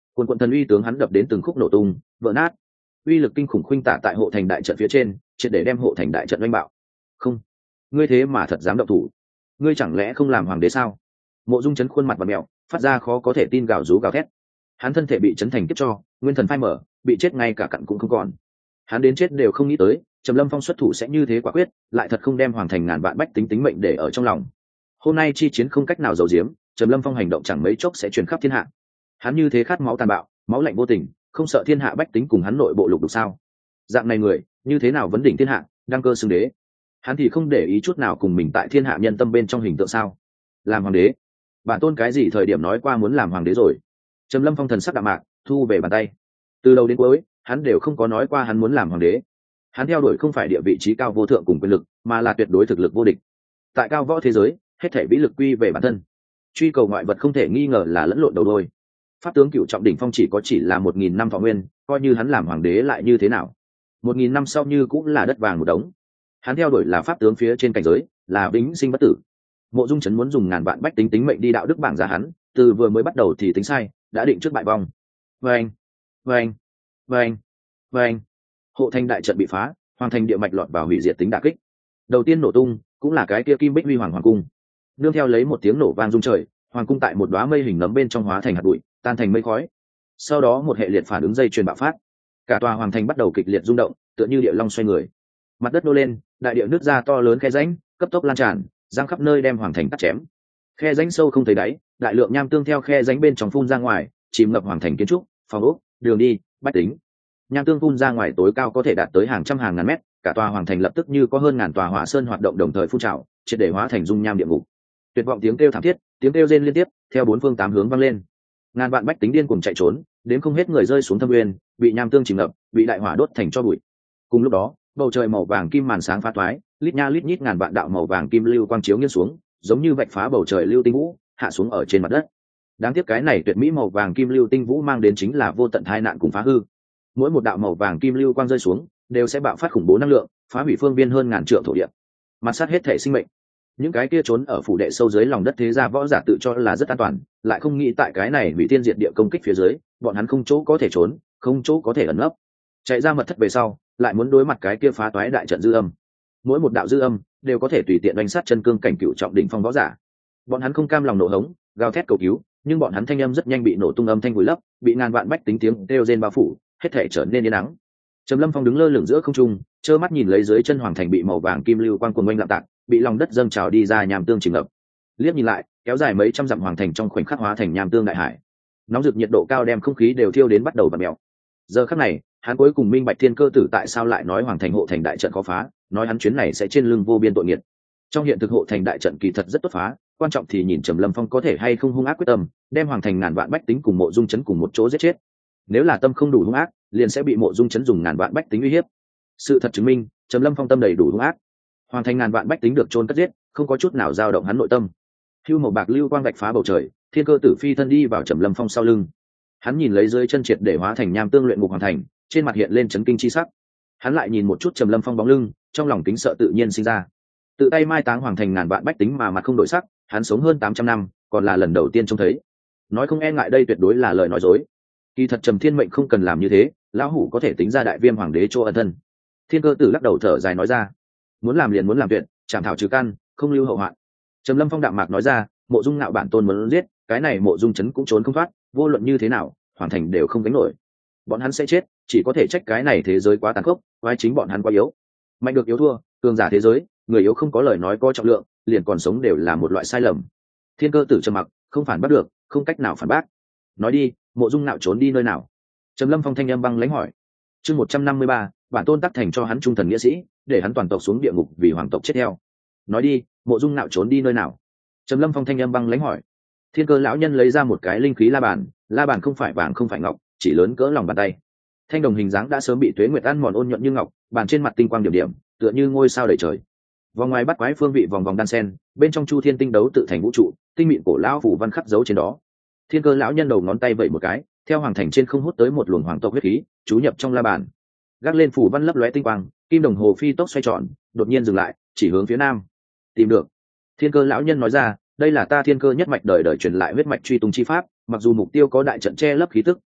Quần quận thần uy tướng hắn đập đến từng khúc nổ tung vỡ nát, uy lực kinh khủng khuynh tả tại hộ thành đại trận phía trên, triệt để đem hộ thành đại trận oanh bạo. Không, ngươi thế mà thật dám động thủ, ngươi chẳng lẽ không làm hoàng đế sao? Mộ Dung Chấn khuôn mặt và mẹo, phát ra khó có thể tin gào rú gào thét. Hắn thân thể bị chấn thành kiếp cho, nguyên thần phai mở, bị chết ngay cả cặn cũng không còn. Hắn đến chết đều không nghĩ tới, Trầm Lâm Phong xuất thủ sẽ như thế quả quyết, lại thật không đem hoàng thành ngàn vạn bách tính tính mệnh để ở trong lòng. Hôm nay chi chiến không cách nào giấu giếm, Trầm Lâm Phong hành động chẳng mấy chốc sẽ truyền khắp thiên hạ. Hắn như thế khát máu tàn bạo, máu lạnh vô tình, không sợ thiên hạ bách tính cùng hắn nội bộ lục đục sao? Dạng này người, như thế nào vấn đỉnh thiên hạ, đăng cơ xưng đế? Hắn thì không để ý chút nào cùng mình tại thiên hạ nhân tâm bên trong hình tượng sao? Làm hoàng đế, bản tôn cái gì thời điểm nói qua muốn làm hoàng đế rồi? Trầm Lâm Phong thần sắc đạm mạc, thu về bàn tay. Từ đầu đến cuối, hắn đều không có nói qua hắn muốn làm hoàng đế. Hắn theo đuổi không phải địa vị trí cao vô thượng cùng quyền lực, mà là tuyệt đối thực lực vô địch. Tại cao võ thế giới, hết thảy vĩ lực quy về bản thân. Truy cầu ngoại vật không thể nghi ngờ là lẫn lộn đầu đôi. Pháp tướng Cửu Trọng đỉnh phong chỉ có chỉ là một nghìn năm thọ nguyên, coi như hắn làm hoàng đế lại như thế nào? Một nghìn năm sau như cũng là đất vàng một đống. Hắn theo đuổi là pháp tướng phía trên cảnh giới, là vĩnh sinh bất tử. Mộ Dung Chấn muốn dùng ngàn vạn bách tính tính mệnh đi đạo đức bảng giá hắn, từ vừa mới bắt đầu thì tính sai, đã định trước bại vong. Vâng, vâng, vâng, vâng. Hộ thành đại trận bị phá, hoàng thành địa mạch lọt vào hủy diệt tính đả kích. Đầu tiên nổ tung, cũng là cái kia Kim Bích Huy Hoàng Hoàng cung. Nương theo lấy một tiếng nổ vang rung trời, hoàng cung tại một đóa mây hình nấm bên trong hóa thành hạt bụi, tan thành mây khói. Sau đó một hệ liệt phản ứng dây chuyền bạo phát, cả tòa hoàng thành bắt đầu kịch liệt rung động, tựa như địa long xoay người. Mặt đất nô lên, đại địa nứt ra to lớn khe rãnh, cấp tốc lan tràn, giăng khắp nơi đem hoàng thành cắt chém. Khe rãnh sâu không thấy đáy, đại lượng nham tương theo khe rãnh bên trong phun ra ngoài, chìm ngập hoàng thành kiến trúc, phòng ốc, đường đi, bách tính. Nham tương phun ra ngoài tối cao có thể đạt tới hàng trăm hàng ngàn mét, cả tòa hoàng thành lập tức như có hơn ngàn tòa hỏa sơn hoạt động đồng thời phun trào, triệt để hóa thành dung nham địa ngục. Tuyệt vọng tiếng kêu thảm thiết, tiếng kêu rên liên tiếp, theo bốn phương tám hướng vang lên. Ngàn vạn bách tính điên cuồng chạy trốn, đến không hết người rơi xuống thâm nguyên, bị nham tương chìm ngập, bị đại hỏa đốt thành tro bụi. Cùng lúc đó, bầu trời màu vàng kim màn sáng phá toái, lít nha lít nhít ngàn vạn đạo màu vàng kim lưu quang chiếu nghiêng xuống, giống như vạch phá bầu trời lưu tinh vũ, hạ xuống ở trên mặt đất. Đáng tiếc cái này tuyệt mỹ màu vàng kim lưu tinh vũ mang đến chính là vô tận tai nạn cùng phá hư. Mỗi một đạo màu vàng kim lưu quang rơi xuống, đều sẽ bạo phát khủng bố năng lượng, phá hủy phương viên hơn ngàn trượng thổ địa, mặt sát hết thể sinh mệnh. Những cái kia trốn ở phủ đệ sâu dưới lòng đất thế gia võ giả tự cho là rất an toàn, lại không nghĩ tại cái này bị tiên diệt địa công kích phía dưới, bọn hắn không chỗ có thể trốn, không chỗ có thể ẩn nấp. Chạy ra mật thất về sau, lại muốn đối mặt cái kia phá toái đại trận dư âm. Mỗi một đạo dư âm đều có thể tùy tiện đánh sát chân cương cảnh cựu trọng đỉnh phong võ giả. Bọn hắn không cam lòng nổ hống, gào thét cầu cứu, nhưng bọn hắn thanh âm rất nhanh bị nổ tung âm thanh vùi lấp, bị ngàn vạn bách tính tiếng kêu rên bao phủ, hết thể trở nên yên ắng. Trầm Lâm Phong đứng lơ lửng giữa không trung, trơ mắt nhìn lấy dưới chân hoàng thành bị màu vàng kim lưu quang cuồng oanh lạm tạc, bị lòng đất dâng trào đi ra nham tương chìm ngập. Liếc nhìn lại, kéo dài mấy trăm dặm hoàng thành trong khoảnh khắc hóa thành nham tương đại hải. Nóng rực nhiệt độ cao đem không khí đều thiêu đến bắt đầu vặn mèo. Giờ khắc này, hắn cuối cùng minh bạch Thiên Cơ Tử tại sao lại nói hoàng thành hộ thành đại trận khó phá, nói hắn chuyến này sẽ trên lưng vô biên tội nghiệt. Trong hiện thực hộ thành đại trận kỳ thật rất tốt phá, quan trọng thì nhìn Trầm Lâm Phong có thể hay không hung ác quyết tâm, đem hoàng thành ngàn vạn bách tính cùng Mộ Dung Chấn cùng một chỗ giết chết. Nếu là tâm không đủ hung ác, liền sẽ bị Mộ Dung Chấn dùng ngàn vạn bách tính uy hiếp. Sự thật chứng minh, Trầm Lâm Phong tâm đầy đủ hung ác. Hoàng thành ngàn vạn bách tính được chôn cất giết, không có chút nào dao động hắn nội tâm. Hưu màu bạc lưu quang vạch phá bầu trời, Thiên Cơ Tử phi thân đi vào Trầm Lâm Phong sau lưng. Hắn nhìn lấy dưới chân triệt để hóa thành nham tương luyện ngục hoàng thành, trên mặt hiện lên chấn kinh chi sắc. Hắn lại nhìn một chút Trầm Lâm Phong bóng lưng, trong lòng kính sợ tự nhiên sinh ra. Tự tay mai táng hoàng thành ngàn vạn bách tính mà mặt không đổi sắc, hắn sống hơn tám trăm năm, còn là lần đầu tiên trông thấy. Nói không e ngại đây tuyệt đối là lời nói dối. Kỳ thật Trầm Thiên Mệnh không cần làm như thế, lão hủ có thể tính ra đại viêm hoàng đế chỗ ân thân. Thiên Cơ Tử lắc đầu thở dài nói ra, muốn làm liền muốn làm tuyệt, chảm thảo trừ căn, không lưu hậu hoạn. Trầm Lâm Phong đạm mạc nói ra, Mộ Dung Ngạo bản tôn muốn giết, cái này Mộ Dung Chấn cũng trốn không thoát, vô luận như thế nào, hoàn thành đều không gánh nổi. Bọn hắn sẽ chết, chỉ có thể trách cái này thế giới quá tàn khốc, vai chính bọn hắn quá yếu. Mạnh được yếu thua, cường giả thế giới, người yếu không có lời nói có trọng lượng, liền còn sống đều là một loại sai lầm. Thiên Cơ Tử trầm mặc, không phản bác được, không cách nào phản bác. Nói đi, Mộ Dung Ngạo trốn đi nơi nào? Trầm Lâm Phong thanh âm băng lãnh hỏi. Chương một trăm năm mươi ba, bản tôn tác thành cho hắn trung thần nghĩa sĩ, để hắn toàn tộc xuống địa ngục vì hoàng tộc chết theo. Nói đi, Mộ Dung Ngạo trốn đi nơi nào? Trầm Lâm Phong thanh âm băng lãnh hỏi. Thiên Cơ lão nhân lấy ra một cái linh khí la bàn, la bàn không phải vàng không phải ngọc, chỉ lớn cỡ lòng bàn tay. Thanh đồng hình dáng đã sớm bị tuế nguyệt ăn mòn ôn nhuận như ngọc, bàn trên mặt tinh quang điểm điểm, tựa như ngôi sao đầy trời. Vòng ngoài bắt quái phương vị vòng vòng đan sen, bên trong chu thiên tinh đấu tự thành vũ trụ, tinh mịn cổ lão phủ văn khắc dấu trên đó. Thiên Cơ lão nhân đầu ngón tay vẩy một cái, theo hoàng thành trên không hút tới một luồng hoàng tộc huyết khí, chú nhập trong la bàn. Gác lên phủ văn lấp lóe tinh quang, kim đồng hồ phi tốc xoay tròn, đột nhiên dừng lại, chỉ hướng phía nam. Tìm được. Thiên Cơ lão nhân nói ra, đây là ta Thiên Cơ nhất mạch đời đời truyền lại huyết mạch truy tung chi pháp, mặc dù mục tiêu có đại trận che lấp khí tức,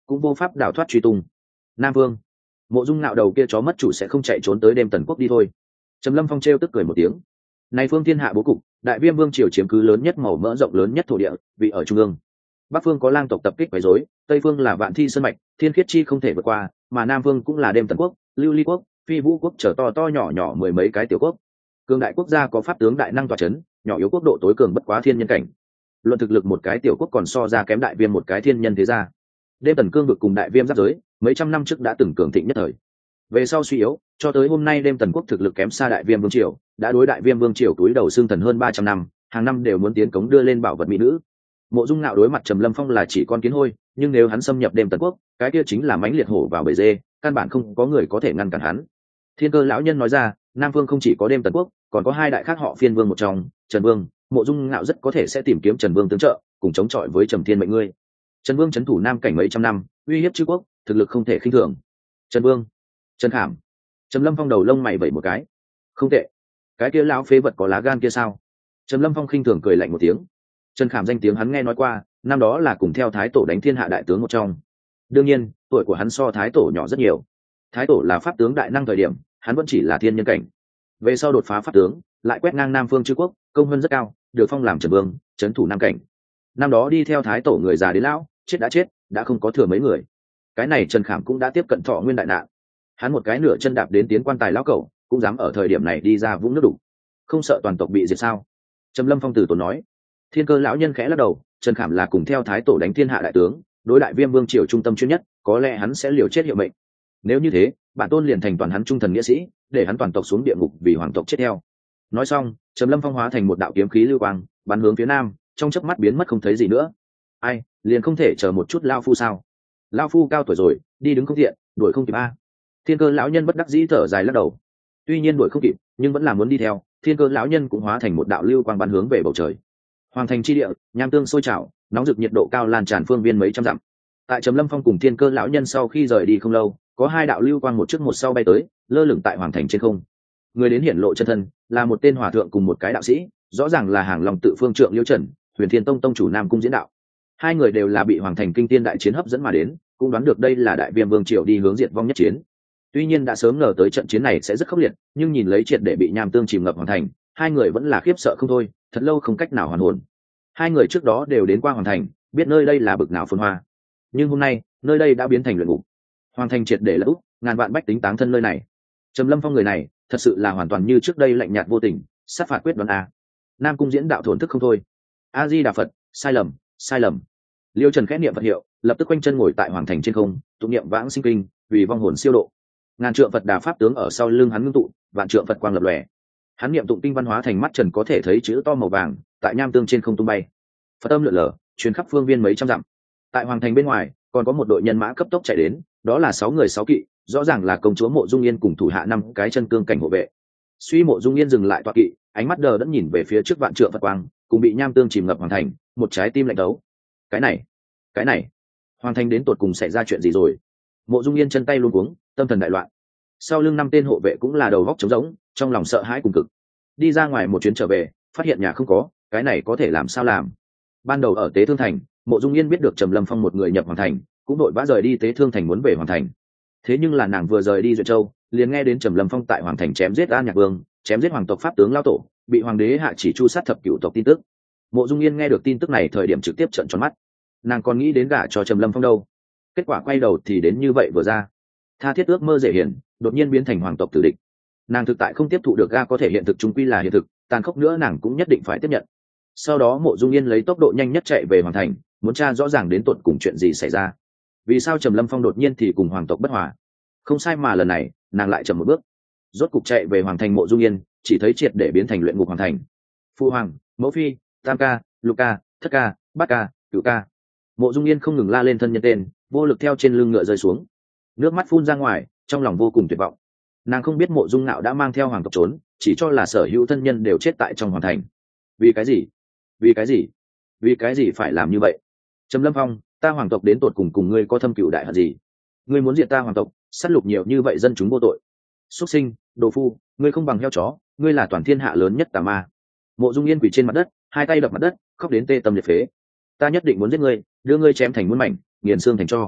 cũng vô pháp đào thoát truy tung. Nam Vương, Mộ Dung Ngạo đầu kia chó mất chủ sẽ không chạy trốn tới đêm Tần Quốc đi thôi. Trầm Lâm Phong trêu tức cười một tiếng. Này phương thiên hạ bố cục, Đại Viêm Vương triều chiếm cứ lớn nhất màu mỡ rộng lớn nhất thổ địa, vị ở trung ương. Bắc phương có lang tộc tập kích quấy rối, Tây phương là Vạn Thi sơn mạch, Thiên Khiết chi không thể vượt qua, mà Nam phương cũng là đêm Tần Quốc, Lưu Ly Quốc, Phi Vũ Quốc trở to to nhỏ nhỏ mười mấy cái tiểu quốc. Cường đại quốc gia có pháp tướng đại năng tọa chấn, nhỏ yếu quốc độ tối cường bất quá thiên nhân cảnh. Luận thực lực một cái tiểu quốc còn so ra kém Đại Viêm một cái thiên nhân thế gia. Đêm Tần cương vực cùng Đại Viêm giáp giới, mấy trăm năm trước đã từng cường thịnh nhất thời. Về sau suy yếu, cho tới hôm nay đêm Tần Quốc thực lực kém xa Đại Viêm Vương triều, đã đối Đại Viêm Vương triều túi đầu xương thần hơn ba trăm năm, hàng năm đều muốn tiến cống đưa lên bảo vật mỹ nữ. Mộ Dung Ngạo đối mặt Trầm Lâm Phong là chỉ con kiến hôi, nhưng nếu hắn xâm nhập đêm Tần Quốc, cái kia chính là mãnh liệt hổ vào bầy dê, căn bản không có người có thể ngăn cản hắn. Thiên Cơ lão nhân nói ra, Nam Vương không chỉ có đêm Tần Quốc, còn có hai đại khác họ Phiên Vương một trong, Trần Vương, Mộ Dung Ngạo rất có thể sẽ tìm kiếm Trần Vương tương trợ, cùng chống chọi với Trầm Thiên mệnh ngươi. Trần Vương trấn thủ Nam cảnh mấy trăm năm, uy hiếp chư quốc, thực lực không thể khinh thường. Trần Vương, Trần Khảm. Trầm Lâm Phong đầu lông mày vẩy một cái. Không tệ. Cái kia lão phế vật có lá gan kia sao? Trầm Lâm Phong khinh thường cười lạnh một tiếng. Trần Khảm danh tiếng hắn nghe nói qua, năm đó là cùng theo Thái Tổ đánh thiên hạ đại tướng một trong. Đương nhiên, tuổi của hắn so Thái Tổ nhỏ rất nhiều. Thái Tổ là pháp tướng đại năng thời điểm, hắn vẫn chỉ là thiên nhân cảnh. Về sau đột phá pháp tướng, lại quét ngang Nam phương chư quốc, công hơn rất cao, được phong làm Trần Vương, trấn thủ Nam cảnh. Năm đó đi theo Thái Tổ người già đến lão, chết đã chết, đã không có thừa mấy người. Cái này Trần Khảm cũng đã tiếp cận thọ nguyên đại nạn. Hắn một cái nửa chân đạp đến tiến quan tài lão cẩu, cũng dám ở thời điểm này đi ra vũng nước đủ, không sợ toàn tộc bị diệt sao? Trầm Lâm Phong từ tốn nói. Thiên Cơ lão nhân khẽ lắc đầu, Trần Khảm là cùng theo Thái Tổ đánh thiên hạ đại tướng, đối Đại Viêm Vương triều trung tâm chuyên nhất, có lẽ hắn sẽ liều chết hiệu mệnh. Nếu như thế, bản tôn liền thành toàn hắn trung thần nghĩa sĩ, để hắn toàn tộc xuống địa ngục vì hoàng tộc chết theo. Nói xong, Trầm Lâm Phong hóa thành một đạo kiếm khí lưu quang, bắn hướng phía nam, trong chớp mắt biến mất không thấy gì nữa. Ai, liền không thể chờ một chút lao phu sao? Lao phu cao tuổi rồi, đi đứng không tiện, đuổi không kịp a. Thiên Cơ lão nhân bất đắc dĩ thở dài lắc đầu. Tuy nhiên đuổi không kịp, nhưng vẫn là muốn đi theo. Thiên Cơ lão nhân cũng hóa thành một đạo lưu quang bắn hướng về bầu trời. Hoàng thành chi địa, nham tương sôi trào, nóng rực nhiệt độ cao lan tràn phương viên mấy trăm dặm. Tại Trầm Lâm Phong cùng Thiên Cơ lão nhân sau khi rời đi không lâu, có hai đạo lưu quang một trước một sau bay tới, lơ lửng tại hoàng thành trên không. Người đến hiển lộ chân thân, là một tên hòa thượng cùng một cái đạo sĩ, rõ ràng là Hàng Long tự phương trượng Liêu Trần, Huyền Thiên Tông tông chủ Nam cung diễn đạo. Hai người đều là bị hoàng thành kinh tiên đại chiến hấp dẫn mà đến, cũng đoán được đây là Đại Viêm Vương triều đi hướng diệt vong nhất chiến. Tuy nhiên đã sớm ngờ tới trận chiến này sẽ rất khốc liệt, nhưng nhìn lấy triệt để bị nham tương chìm ngập hoàng thành, hai người vẫn là khiếp sợ không thôi, thật lâu không cách nào hoàn hồn. Hai người trước đó đều đến qua hoàng thành, biết nơi đây là bực nào phồn hoa, nhưng hôm nay nơi đây đã biến thành luyện ngục. Hoàng thành triệt để lỡ úp, ngàn vạn bách tính táng thân nơi này. Trầm Lâm Phong người này thật sự là hoàn toàn như trước đây lạnh nhạt vô tình, sát phạt quyết đoán a. Nam cung diễn đạo thổn thức không thôi. A Di Đà Phật, sai lầm, sai lầm. Liêu Trần khẽ niệm Phật hiệu, lập tức quanh chân ngồi tại hoàng thành trên không, tụng niệm vãng sinh kinh, vì vong hồn siêu độ. Ngàn trượng Phật Đà pháp tướng ở sau lưng hắn ngưng tụ, vạn trượng Phật quang lập lòe. Hắn niệm tụng kinh văn hóa thành mắt trần có thể thấy chữ to màu vàng, tại nham tương trên không tung bay. Phật âm lượn lờ, truyền khắp phương viên mấy trăm dặm. Tại hoàng thành bên ngoài, còn có một đội nhân mã cấp tốc chạy đến, đó là sáu người sáu kỵ, rõ ràng là công chúa Mộ Dung Yên cùng thủ hạ năm cái chân cương cảnh hộ vệ. Suy Mộ Dung Yên dừng lại tọa kỵ, ánh mắt đờ đẫn nhìn về phía trước vạn trượng Phật quang, cùng bị nham tương chìm ngập hoàng thành, một trái tim lạnh đấu. Cái này, cái này, hoàng thành đến tột cùng xảy ra chuyện gì rồi? Mộ Dung Yên chân tay luống cuống, tâm thần đại loạn. Sau lưng năm tên hộ vệ cũng là đầu góc trống rỗng, trong lòng sợ hãi cùng cực. Đi ra ngoài một chuyến trở về, phát hiện nhà không có, cái này có thể làm sao làm? Ban đầu ở Tế Thương Thành, Mộ Dung Yên biết được Trầm Lâm Phong một người nhập hoàng thành, cũng đội vã rời đi Tế Thương Thành muốn về hoàng thành. Thế nhưng là nàng vừa rời đi Duyện Châu, liền nghe đến Trầm Lâm Phong tại hoàng thành chém giết An Nhạc Vương, chém giết hoàng tộc pháp tướng lao tổ, bị hoàng đế hạ chỉ chu sát thập cửu tộc tin tức. Mộ Dung Yên nghe được tin tức này thời điểm trực tiếp trợn tròn mắt. Nàng còn nghĩ đến gả cho Trầm Lâm Phong đâu. Kết quả quay đầu thì đến như vậy vừa ra. Tha thiết ước mơ dễ hiển, đột nhiên biến thành hoàng tộc tử địch. Nàng thực tại không tiếp thụ được ga có thể hiện thực trung quy là hiện thực, tàn khốc nữa nàng cũng nhất định phải tiếp nhận. Sau đó Mộ Dung Yên lấy tốc độ nhanh nhất chạy về hoàng thành, muốn tra rõ ràng đến tột cùng chuyện gì xảy ra. Vì sao Trầm Lâm Phong đột nhiên thì cùng hoàng tộc bất hòa? Không sai mà lần này, nàng lại chậm một bước. Rốt cục chạy về hoàng thành Mộ Dung Yên, chỉ thấy triệt để biến thành luyện ngục hoàng thành. Phu hoàng, mẫu phi, tam ca, lục ca, thất ca, bát ca, cửu ca. Mộ Dung Yên không ngừng la lên thân nhân tên, vô lực theo trên lưng ngựa rơi xuống. Nước mắt phun ra ngoài, trong lòng vô cùng tuyệt vọng. Nàng không biết Mộ Dung Nạo đã mang theo hoàng tộc trốn, chỉ cho là sở hữu thân nhân đều chết tại trong hoàng thành. Vì cái gì? Vì cái gì? Vì cái gì phải làm như vậy? Trầm Lâm Phong, ta hoàng tộc đến tột cùng cùng ngươi có thâm cửu đại hận gì? Ngươi muốn diệt ta hoàng tộc, sát lục nhiều như vậy dân chúng vô tội. Xuất sinh, đồ phu, ngươi không bằng heo chó, ngươi là toàn thiên hạ lớn nhất tà ma. Mộ Dung Yên quỳ trên mặt đất, hai tay đập mặt đất, khóc đến tê tâm liệt phế. Ta nhất định muốn giết ngươi, đưa ngươi chém thành muôn mảnh, nghiền xương thành tro.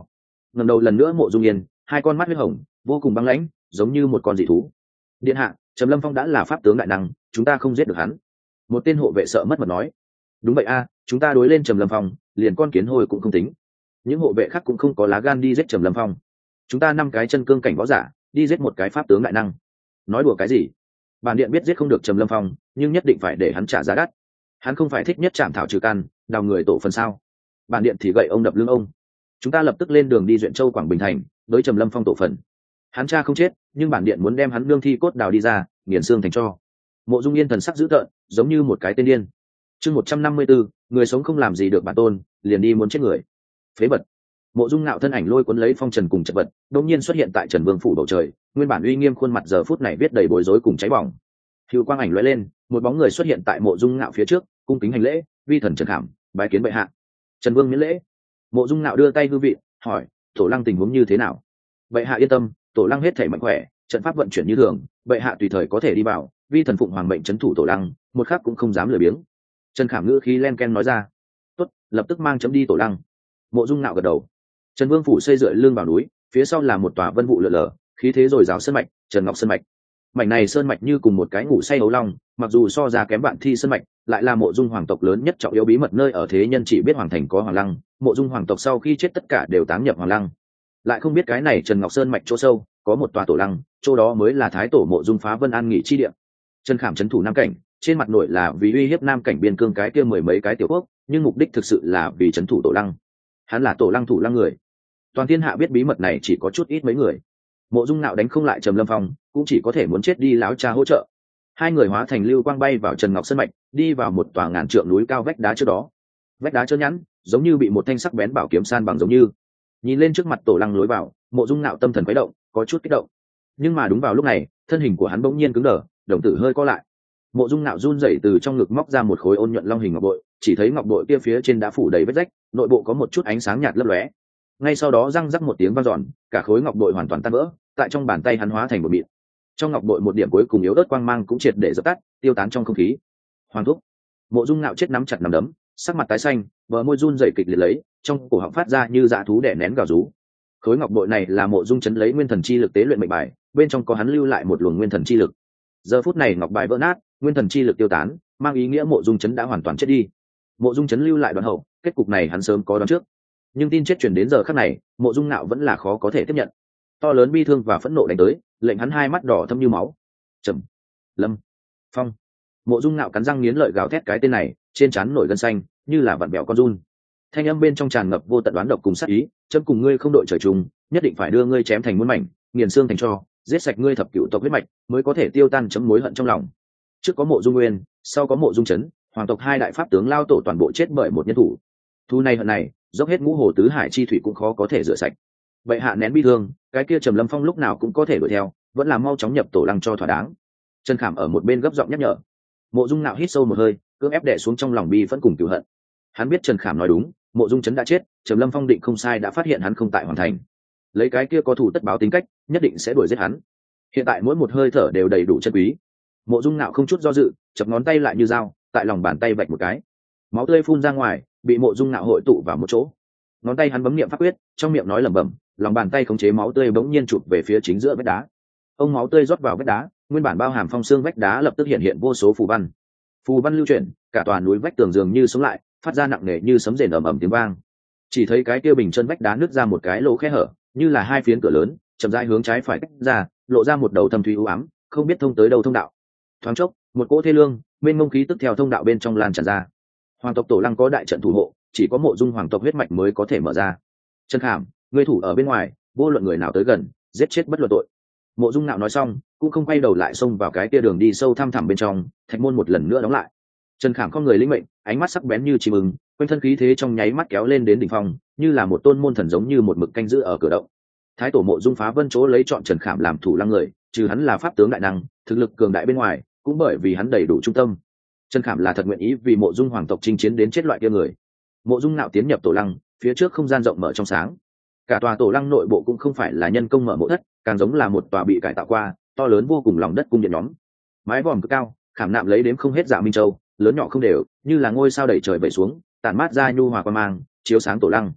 ngẩng đầu lần nữa Mộ Dung Yên, hai con mắt huyết hồng, vô cùng băng lãnh, giống như một con dị thú. Điện hạ, Trầm Lâm Phong đã là pháp tướng đại năng, chúng ta không giết được hắn. Một tên hộ vệ sợ mất mật nói. Đúng vậy a, chúng ta đối lên Trầm Lâm Phong, liền con kiến hôi cũng không tính. Những hộ vệ khác cũng không có lá gan đi giết Trầm Lâm Phong. Chúng ta năm cái chân cương cảnh võ giả, đi giết một cái pháp tướng đại năng. Nói đùa cái gì? Bản điện biết giết không được Trầm Lâm Phong, nhưng nhất định phải để hắn trả giá đắt. Hắn không phải thích nhất chạm thảo trừ căn, đào người tổ phần sao? Bản điện thì gậy ông đập lưng ông. Chúng ta lập tức lên đường đi Duyện Châu Quảng Bình thành, đối Trầm Lâm Phong tổ phần. Hắn cha không chết, nhưng bản điện muốn đem hắn nương thi cốt đào đi ra, nghiền xương thành tro. Mộ Dung Yên thần sắc dữ tợn, giống như một cái tên điên. Chương một trăm năm mươi 154, người sống không làm gì được bản tôn, liền đi muốn chết người. Phế vật. Mộ Dung Nạo thân ảnh lôi cuốn lấy phong trần cùng chật vật, đột nhiên xuất hiện tại Trần Vương phủ bầu trời, nguyên bản uy nghiêm khuôn mặt giờ phút này viết đầy bối rối cùng cháy bỏng. Hưu quang ảnh lóe lên, một bóng người xuất hiện tại Mộ Dung Nạo phía trước, cung kính hành lễ, vi thần Trần Khảm, bái kiến bệ hạ. Trần Vương miễn lễ. Mộ Dung Nạo đưa tay hư vị, hỏi, Tổ Lăng tình huống như thế nào? Bệ hạ yên tâm, Tổ Lăng hết thảy mạnh khỏe, trận pháp vận chuyển như thường, bệ hạ tùy thời có thể đi vào, vi thần phụng hoàng mệnh trấn thủ Tổ Lăng, một khắc cũng không dám lười biếng. Trần Khảm ngữ khí len ken nói ra. Tốt, lập tức mang chấm đi Tổ Lăng. Mộ Dung Nạo gật đầu. Trần Vương phủ xây dựa lưng vào núi, phía sau là một tòa vân vụ lượn lờ, khí thế dồi dào sơn mạch, Trần Ngọc sơn mạch. Mảnh này sơn mạch như cùng một cái ngủ say ấu long, mặc dù so ra kém bạn thi sơn mạch, lại là Mộ Dung hoàng tộc lớn nhất trọng yếu bí mật nơi ở thế nhân chỉ biết hoàng thành có hoàng lăng, Mộ Dung hoàng tộc sau khi chết tất cả đều táng nhập hoàng lăng. Lại không biết cái này Trần Ngọc sơn mạch chỗ sâu, có một tòa tổ lăng, chỗ đó mới là thái tổ Mộ Dung phá vân an nghỉ chi địa. Trần Khảm trấn thủ nam cảnh, trên mặt nội là vì uy hiếp nam cảnh biên cương cái kia mười mấy cái tiểu quốc, nhưng mục đích thực sự là vì trấn thủ tổ lăng. Hắn là tổ lăng thủ lăng người. Toàn thiên hạ biết bí mật này chỉ có chút ít mấy người. Mộ Dung Nạo đánh không lại Trầm Lâm Phong, cũng chỉ có thể muốn chết đi láo cha hỗ trợ. Hai người hóa thành lưu quang bay vào Trần Ngọc sơn mạch, đi vào một tòa ngàn trượng núi cao vách đá trước đó. Vách đá trơn nhẵn, giống như bị một thanh sắc bén bảo kiếm san bằng giống như. Nhìn lên trước mặt tổ lăng lối vào, Mộ Dung Nạo tâm thần quấy động, có chút kích động. Nhưng mà đúng vào lúc này, thân hình của hắn bỗng nhiên cứng đờ, đồng tử hơi co lại. Mộ Dung Nạo run rẩy từ trong ngực móc ra một khối ôn nhuận long hình ngọc bội, chỉ thấy ngọc bội kia phía trên đã phủ đầy vết rách, nội bộ có một chút ánh sáng nhạt lấp lóe. Ngay sau đó răng rắc một tiếng vang dọn, cả khối ngọc bội hoàn toàn tan vỡ, tại trong bàn tay hắn hóa thành một mịn. Trong ngọc bội một điểm cuối cùng yếu ớt quang mang cũng triệt để dập tắt, tiêu tán trong không khí. Hoàng thúc. Mộ Dung Nạo chết nắm chặt nắm đấm, sắc mặt tái xanh, bờ môi run rẩy kịch liệt lấy, trong cổ họng phát ra như dã thú đè nén gào rú. Khối ngọc bội này là Mộ Dung chấn lấy nguyên thần chi lực tế luyện mệnh bài, bên trong có hắn lưu lại một luồng nguyên thần chi lực. Giờ phút này ngọc bài vỡ nát, nguyên thần chi lực tiêu tán, mang ý nghĩa Mộ Dung chấn đã hoàn toàn chết đi. Mộ Dung chấn lưu lại đoạn hậu, kết cục này hắn sớm có đoán trước, nhưng tin chết truyền đến giờ khắc này, Mộ Dung Nạo vẫn là khó có thể tiếp nhận. To lớn bi thương và phẫn nộ đánh tới, lệnh hắn hai mắt đỏ thâm như máu. Trầm Lâm Phong. Mộ Dung Nạo cắn răng nghiến lợi gào thét cái tên này, trên trán nổi gân xanh, như là vặn bẹo con run. Thanh âm bên trong tràn ngập vô tận đoán độc cùng sát ý, chấm cùng ngươi không đội trời chung, nhất định phải đưa ngươi chém thành muôn mảnh, nghiền xương thành tro, giết sạch ngươi thập cửu tộc huyết mạch, mới có thể tiêu tan chấm mối hận trong lòng. Trước có Mộ Dung Nguyên, sau có Mộ Dung Chấn, hoàng tộc hai đại pháp tướng lao tổ toàn bộ chết bởi một nhân thủ. Thu này hận này, dốc hết ngũ hồ tứ hải chi thủy cũng khó có thể rửa sạch. Bệ hạ nén bi thương, cái kia Trầm Lâm Phong lúc nào cũng có thể đuổi theo, vẫn là mau chóng nhập tổ lăng cho thỏa đáng. Trần Khảm ở một bên gấp giọng nhắc nhở. Mộ Dung Nạo hít sâu một hơi, cưỡng ép đè xuống trong lòng bi phẫn cùng cừu hận. Hắn biết Trần Khảm nói đúng, Mộ Dung Chấn đã chết, Trầm Lâm Phong định không sai đã phát hiện hắn không tại hoàn thành. Lấy cái kia có thủ tất báo tính cách, nhất định sẽ đuổi giết hắn. Hiện tại mỗi một hơi thở đều đầy đủ chân quý. Mộ Dung Nạo không chút do dự, chập ngón tay lại như dao, tại lòng bàn tay vạch một cái. Máu tươi phun ra ngoài, bị Mộ Dung Nạo hội tụ vào một chỗ. Ngón tay hắn bấm niệm pháp quyết, trong miệng nói lẩm bẩm, lòng bàn tay khống chế máu tươi bỗng nhiên chụp về phía chính giữa vách đá. Ông máu tươi rót vào vách đá, nguyên bản bao hàm phong xương vách đá lập tức hiện hiện vô số phù văn. Phù văn lưu chuyển, cả tòa núi vách tường dường như sống lại, phát ra nặng nề như sấm rền ầm ầm tiếng vang. Chỉ thấy cái kia bình chân vách đá nứt ra một cái lỗ khe hở, như là hai phiến cửa lớn, chậm rãi hướng trái phải tách ra, lộ ra một đầu thâm thúy u ám, không biết thông tới đâu thông đạo. Thoáng chốc, một cỗ thê lương, bên ngông khí tức theo thông đạo bên trong lan tràn ra. Hoàng tộc tổ lăng có đại trận thủ hộ, chỉ có Mộ Dung hoàng tộc huyết mạch mới có thể mở ra. Trần Khảm, ngươi thủ ở bên ngoài, vô luận người nào tới gần, giết chết bất luận tội. Mộ Dung Nạo nói xong, cũng không quay đầu lại xông vào cái kia đường đi sâu thăm thẳm bên trong, thạch môn một lần nữa đóng lại. Trần Khảm không người linh mệnh, ánh mắt sắc bén như chim ưng, quanh thân khí thế trong nháy mắt kéo lên đến đỉnh phong, như là một tôn môn thần giống như một mực canh giữ ở cửa động. Thái tổ Mộ Dung phá vân chỗ lấy chọn Trần Khảm làm thủ lăng người, trừ hắn là pháp tướng đại năng, thực lực cường đại bên ngoài, cũng bởi vì hắn đầy đủ trung tâm. Trần Khảm là thật nguyện ý vì Mộ Dung hoàng tộc chinh chiến đến chết loại kia người. Mộ Dung Nạo tiến nhập tổ lăng, phía trước không gian rộng mở trong sáng. Cả tòa tổ lăng nội bộ cũng không phải là nhân công mở mộ thất, càng giống là một tòa bị cải tạo qua, to lớn vô cùng lòng đất cung điện nhóm. Mái vòm cực cao, khảm nạm lấy đếm không hết dạ minh châu, lớn nhỏ không đều, như là ngôi sao đầy trời vẩy xuống, tản mát ra nhu hòa quang mang, chiếu sáng tổ lăng.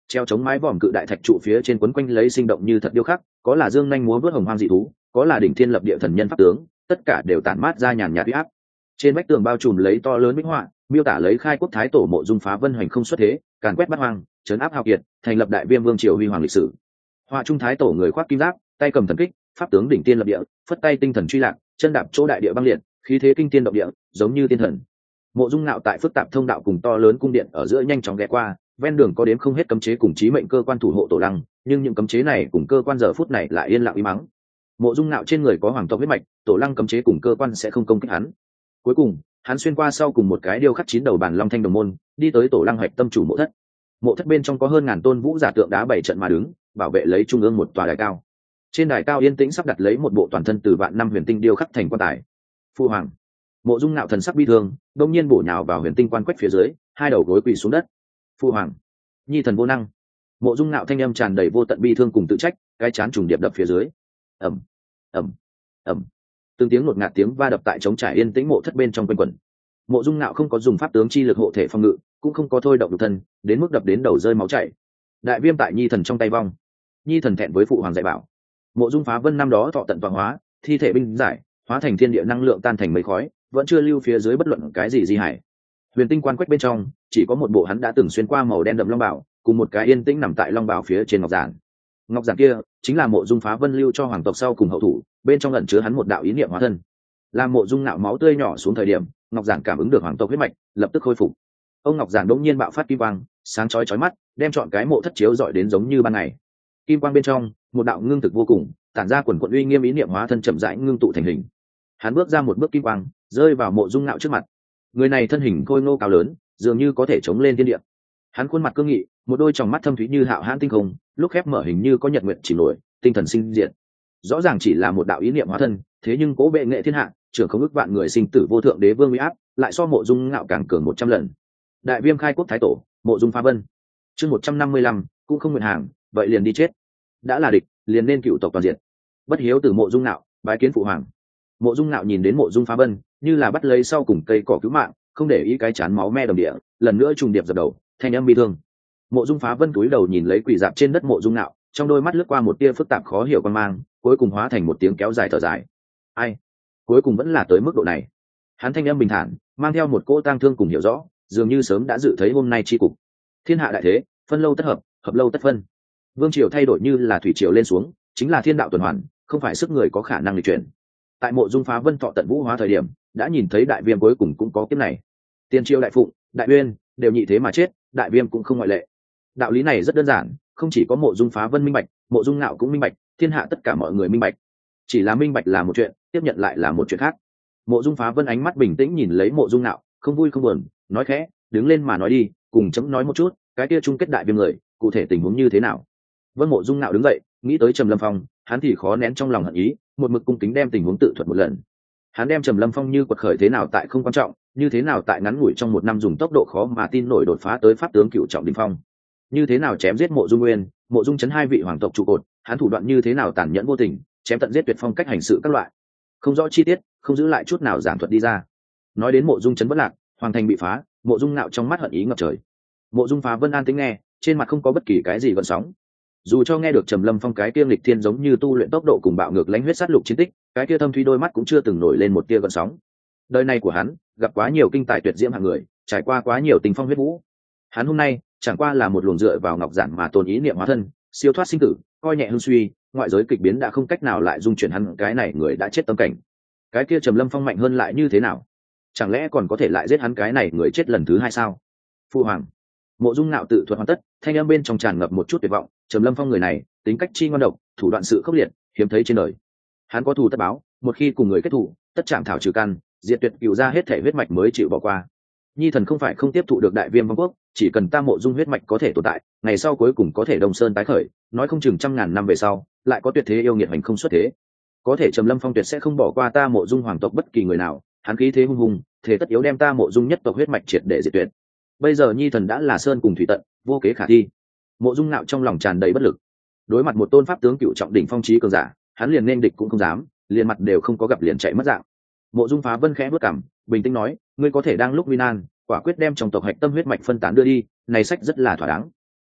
treo chống mái vòm cự đại thạch trụ phía trên quấn quanh lấy sinh động như thật điêu khắc, có là dương nhanh múa vớt hồng hoang dị thú, có là đỉnh thiên lập địa thần nhân pháp tướng, tất cả đều tản mát ra nhàn nhạt uy áp. Trên vách tường bao trùm lấy to lớn minh họa, miêu tả lấy khai quốc thái tổ Mộ Dung Phá Vân hoành không xuất thế, càn quét bát hoang, trấn áp hào kiệt, thành lập đại viêm vương triều huy hoàng lịch sử. Họa trung thái tổ người khoác kim giáp, tay cầm thần kích, pháp tướng đỉnh tiên lập địa, phất tay tinh thần truy lạc, chân đạp chỗ đại địa băng liệt, khí thế kinh thiên động địa, giống như tiên thần. Mộ Dung Nạo tại phức tạp thông đạo cùng to lớn cung điện ở giữa nhanh chóng ghé qua, ven đường có đến không hết cấm chế cùng chí mệnh cơ quan thủ hộ tổ lăng, nhưng những cấm chế này cùng cơ quan giờ phút này lại yên lặng im mắng. Mộ Dung Nạo trên người có hoàng tộc huyết mạch, tổ lăng cấm chế cùng cơ quan sẽ không công kích hắn. Cuối cùng, hắn xuyên qua sau cùng một cái điêu khắc chín đầu bản long thanh đồng môn, đi tới tổ lăng hoạch tâm chủ mộ thất. Mộ thất bên trong có hơn ngàn tôn vũ giả tượng đá bảy trận mà đứng, bảo vệ lấy trung ương một tòa đài cao. Trên đài cao yên tĩnh sắp đặt lấy một bộ toàn thân từ vạn năm huyền tinh điêu khắc thành quan tài. Phu hoàng. Mộ Dung Nạo thần sắc bi thương, đông nhiên bổ nhào vào huyền tinh quan quách phía dưới, hai đầu gối quỳ xuống đất. Phu hoàng. Nhi thần vô năng. Mộ Dung Nạo thanh âm tràn đầy vô tận bi thương cùng tự trách, cái chán trùng điệp đập phía dưới. Ầm, ầm, ầm. Từng tiếng ngột ngạt tiếng va đập tại trống trải yên tĩnh mộ thất bên trong quanh quẩn. Mộ Dung Nạo không có dùng pháp tướng chi lực hộ thể phòng ngự, cũng không có thôi động nhục thân, đến mức đập đến đầu rơi máu chảy. Đại viêm tại Nhi thần trong tay vong. Nhi thần thẹn với phụ hoàng dạy bảo. Mộ Dung Phá Vân năm đó thọ tận vàng hóa, thi thể binh giải, hóa thành thiên địa năng lượng tan thành mây khói, vẫn chưa lưu phía dưới bất luận cái gì di hải. Huyền tinh quan quách bên trong chỉ có một bộ hắn đã từng xuyên qua màu đen đậm long bảo, cùng một cái yên tĩnh nằm tại long bảo phía trên ngọc giản. Ngọc giản kia chính là Mộ Dung Phá Vân lưu cho hoàng tộc sau cùng hậu thủ, bên trong ẩn chứa hắn một đạo ý niệm hóa thân. Làm Mộ Dung Nạo máu tươi nhỏ xuống thời điểm, ngọc giản cảm ứng được hoàng tộc huyết mạch, lập tức khôi phục. Ông ngọc giản đột nhiên bạo phát kim quang, sáng chói chói mắt, đem trọn cái mộ thất chiếu rọi đến giống như ban ngày. Kim quang bên trong, một đạo ngưng thực vô cùng, tản ra quần quần uy nghiêm ý niệm hóa thân chậm rãi ngưng tụ thành hình. Hắn bước ra một bước kim quang, rơi vào Mộ Dung Nạo trước mặt. Người này thân hình khôi ngô cao lớn, dường như có thể chống lên thiên địa. Hắn khuôn mặt cương nghị, một đôi tròng mắt thâm thúy như hạo hãn tinh không, lúc khép mở hình như có nhật nguyện chỉ nổi, tinh thần sinh diệt. Rõ ràng chỉ là một đạo ý niệm hóa thân, thế nhưng cố bệ nghệ thiên hạ, trưởng không ước vạn người sinh tử vô thượng đế vương uy áp, lại so Mộ Dung Nạo càng cường một trăm lần. Đại viêm khai quốc thái tổ, Mộ Dung Phá Vân. Chương một trăm năm mươi lăm, cũng không nguyện hàng, vậy liền đi chết. Đã là địch, liền nên cựu tộc toàn diện. Bất hiếu từ Mộ Dung Nạo, bái kiến phụ hoàng. Mộ Dung Nạo nhìn đến Mộ Dung Phá Vân, như là bắt lấy sau cùng cây cỏ cứu mạng, không để ý cái chán máu me đồng địa, lần nữa trùng điệp dập đầu, thanh âm bi thương. Mộ Dung Phá Vân cúi đầu nhìn lấy quỷ dạp trên đất Mộ Dung Nạo, trong đôi mắt lướt qua một tia phức tạp khó hiểu quan mang, cuối cùng hóa thành một tiếng kéo dài thở dài. Ai? Cuối cùng vẫn là tới mức độ này. Hắn thanh âm bình thản, mang theo một cỗ tang thương cùng hiểu rõ, dường như sớm đã dự thấy hôm nay chi cục. Thiên hạ đại thế, phân lâu tất hợp, hợp lâu tất phân. Vương triều thay đổi như là thủy triều lên xuống, chính là thiên đạo tuần hoàn, không phải sức người có khả năng lịch chuyển. Tại Mộ Dung Phá Vân thọ tận vũ hóa thời điểm, đã nhìn thấy đại viêm cuối cùng cũng có kiếp này. Tiên triều đại phụng, đại uyên đều nhị thế mà chết, đại viêm cũng không ngoại lệ. Đạo lý này rất đơn giản, không chỉ có Mộ Dung Phá Vân minh bạch, Mộ Dung Nạo cũng minh bạch, thiên hạ tất cả mọi người minh bạch. Chỉ là minh bạch là một chuyện, tiếp nhận lại là một chuyện khác. Mộ Dung Phá Vân ánh mắt bình tĩnh nhìn lấy Mộ Dung Nạo, không vui không buồn, nói khẽ, đứng lên mà nói đi, cùng chấm nói một chút, cái kia chung kết đại viêm người, cụ thể tình huống như thế nào. Vân Mộ Dung Nạo đứng dậy, nghĩ tới Trầm Lâm Phong, hắn thì khó nén trong lòng hận ý, một mực cung kính đem tình huống tự thuật một lần. Hắn đem Trầm Lâm Phong như quật khởi thế nào tại không quan trọng, như thế nào tại ngắn ngủi trong một năm dùng tốc độ khó mà tin nổi đột phá tới pháp tướng cựu trọng đỉnh phong, như thế nào chém giết Mộ Dung Nguyên, Mộ Dung Chấn hai vị hoàng tộc trụ cột, hắn thủ đoạn như thế nào tàn nhẫn vô tình, chém tận giết tuyệt phong cách hành sự các loại, không rõ chi tiết, không giữ lại chút nào giảng thuật đi ra. Nói đến Mộ Dung Chấn bất lạc, hoàng thành bị phá, Mộ Dung Nạo trong mắt hận ý ngập trời. Mộ Dung Phá Vân an tĩnh nghe, trên mặt không có bất kỳ cái gì gợn sóng. Dù cho nghe được Trầm Lâm Phong cái kia nghịch thiên giống như tu luyện tốc độ cùng bạo ngược lãnh huyết sát lục chiến tích, cái kia thâm thúy đôi mắt cũng chưa từng nổi lên một tia gợn sóng. Đời này của hắn, gặp quá nhiều kinh tài tuyệt diễm hạng người, trải qua quá nhiều tình phong huyết vũ. Hắn hôm nay chẳng qua là một luồng dựa vào ngọc giản mà tồn ý niệm hóa thân, siêu thoát sinh tử, coi nhẹ hưng suy, ngoại giới kịch biến đã không cách nào lại dung chuyển hắn cái này người đã chết tâm cảnh. Cái kia Trầm Lâm Phong mạnh hơn lại như thế nào? Chẳng lẽ còn có thể lại giết hắn cái này người chết lần thứ hai sao? Phu hoàng. Mộ Dung Nạo tự thuật hoàn tất, thanh âm bên trong tràn ngập một chút tuyệt vọng. Trầm Lâm Phong người này, tính cách chi ngoan độc, thủ đoạn sự khốc liệt, hiếm thấy trên đời. Hắn có thù tất báo, một khi cùng người kết thù, tất chạm thảo trừ căn, diệt tuyệt cửu ra hết thể huyết mạch mới chịu bỏ qua. Nhi thần không phải không tiếp thụ được đại viêm vong quốc, chỉ cần ta Mộ Dung huyết mạch có thể tồn tại, ngày sau cuối cùng có thể Đông Sơn tái khởi, nói không chừng trăm ngàn năm về sau, lại có tuyệt thế yêu nghiệt hành không xuất thế. Có thể Trầm Lâm Phong tuyệt sẽ không bỏ qua ta Mộ Dung hoàng tộc bất kỳ người nào, hắn khí thế hung hùng, thế tất yếu đem ta Mộ Dung nhất tộc huyết mạch triệt để diệt tuyệt. Bây giờ Nhi thần đã là sơn cùng thủy tận, vô kế khả thi. Mộ Dung Nạo trong lòng tràn đầy bất lực. Đối mặt một tôn pháp tướng cựu trọng đỉnh phong chí cường giả, hắn liền nên địch cũng không dám, liền mặt đều không có gặp liền chạy mất dạng. Mộ Dung Phá Vân khẽ bước cằm, bình tĩnh nói, ngươi có thể đang lúc nguy nan, quả quyết đem trong tộc hạch tâm huyết mạch phân tán đưa đi, này sách rất là thỏa đáng.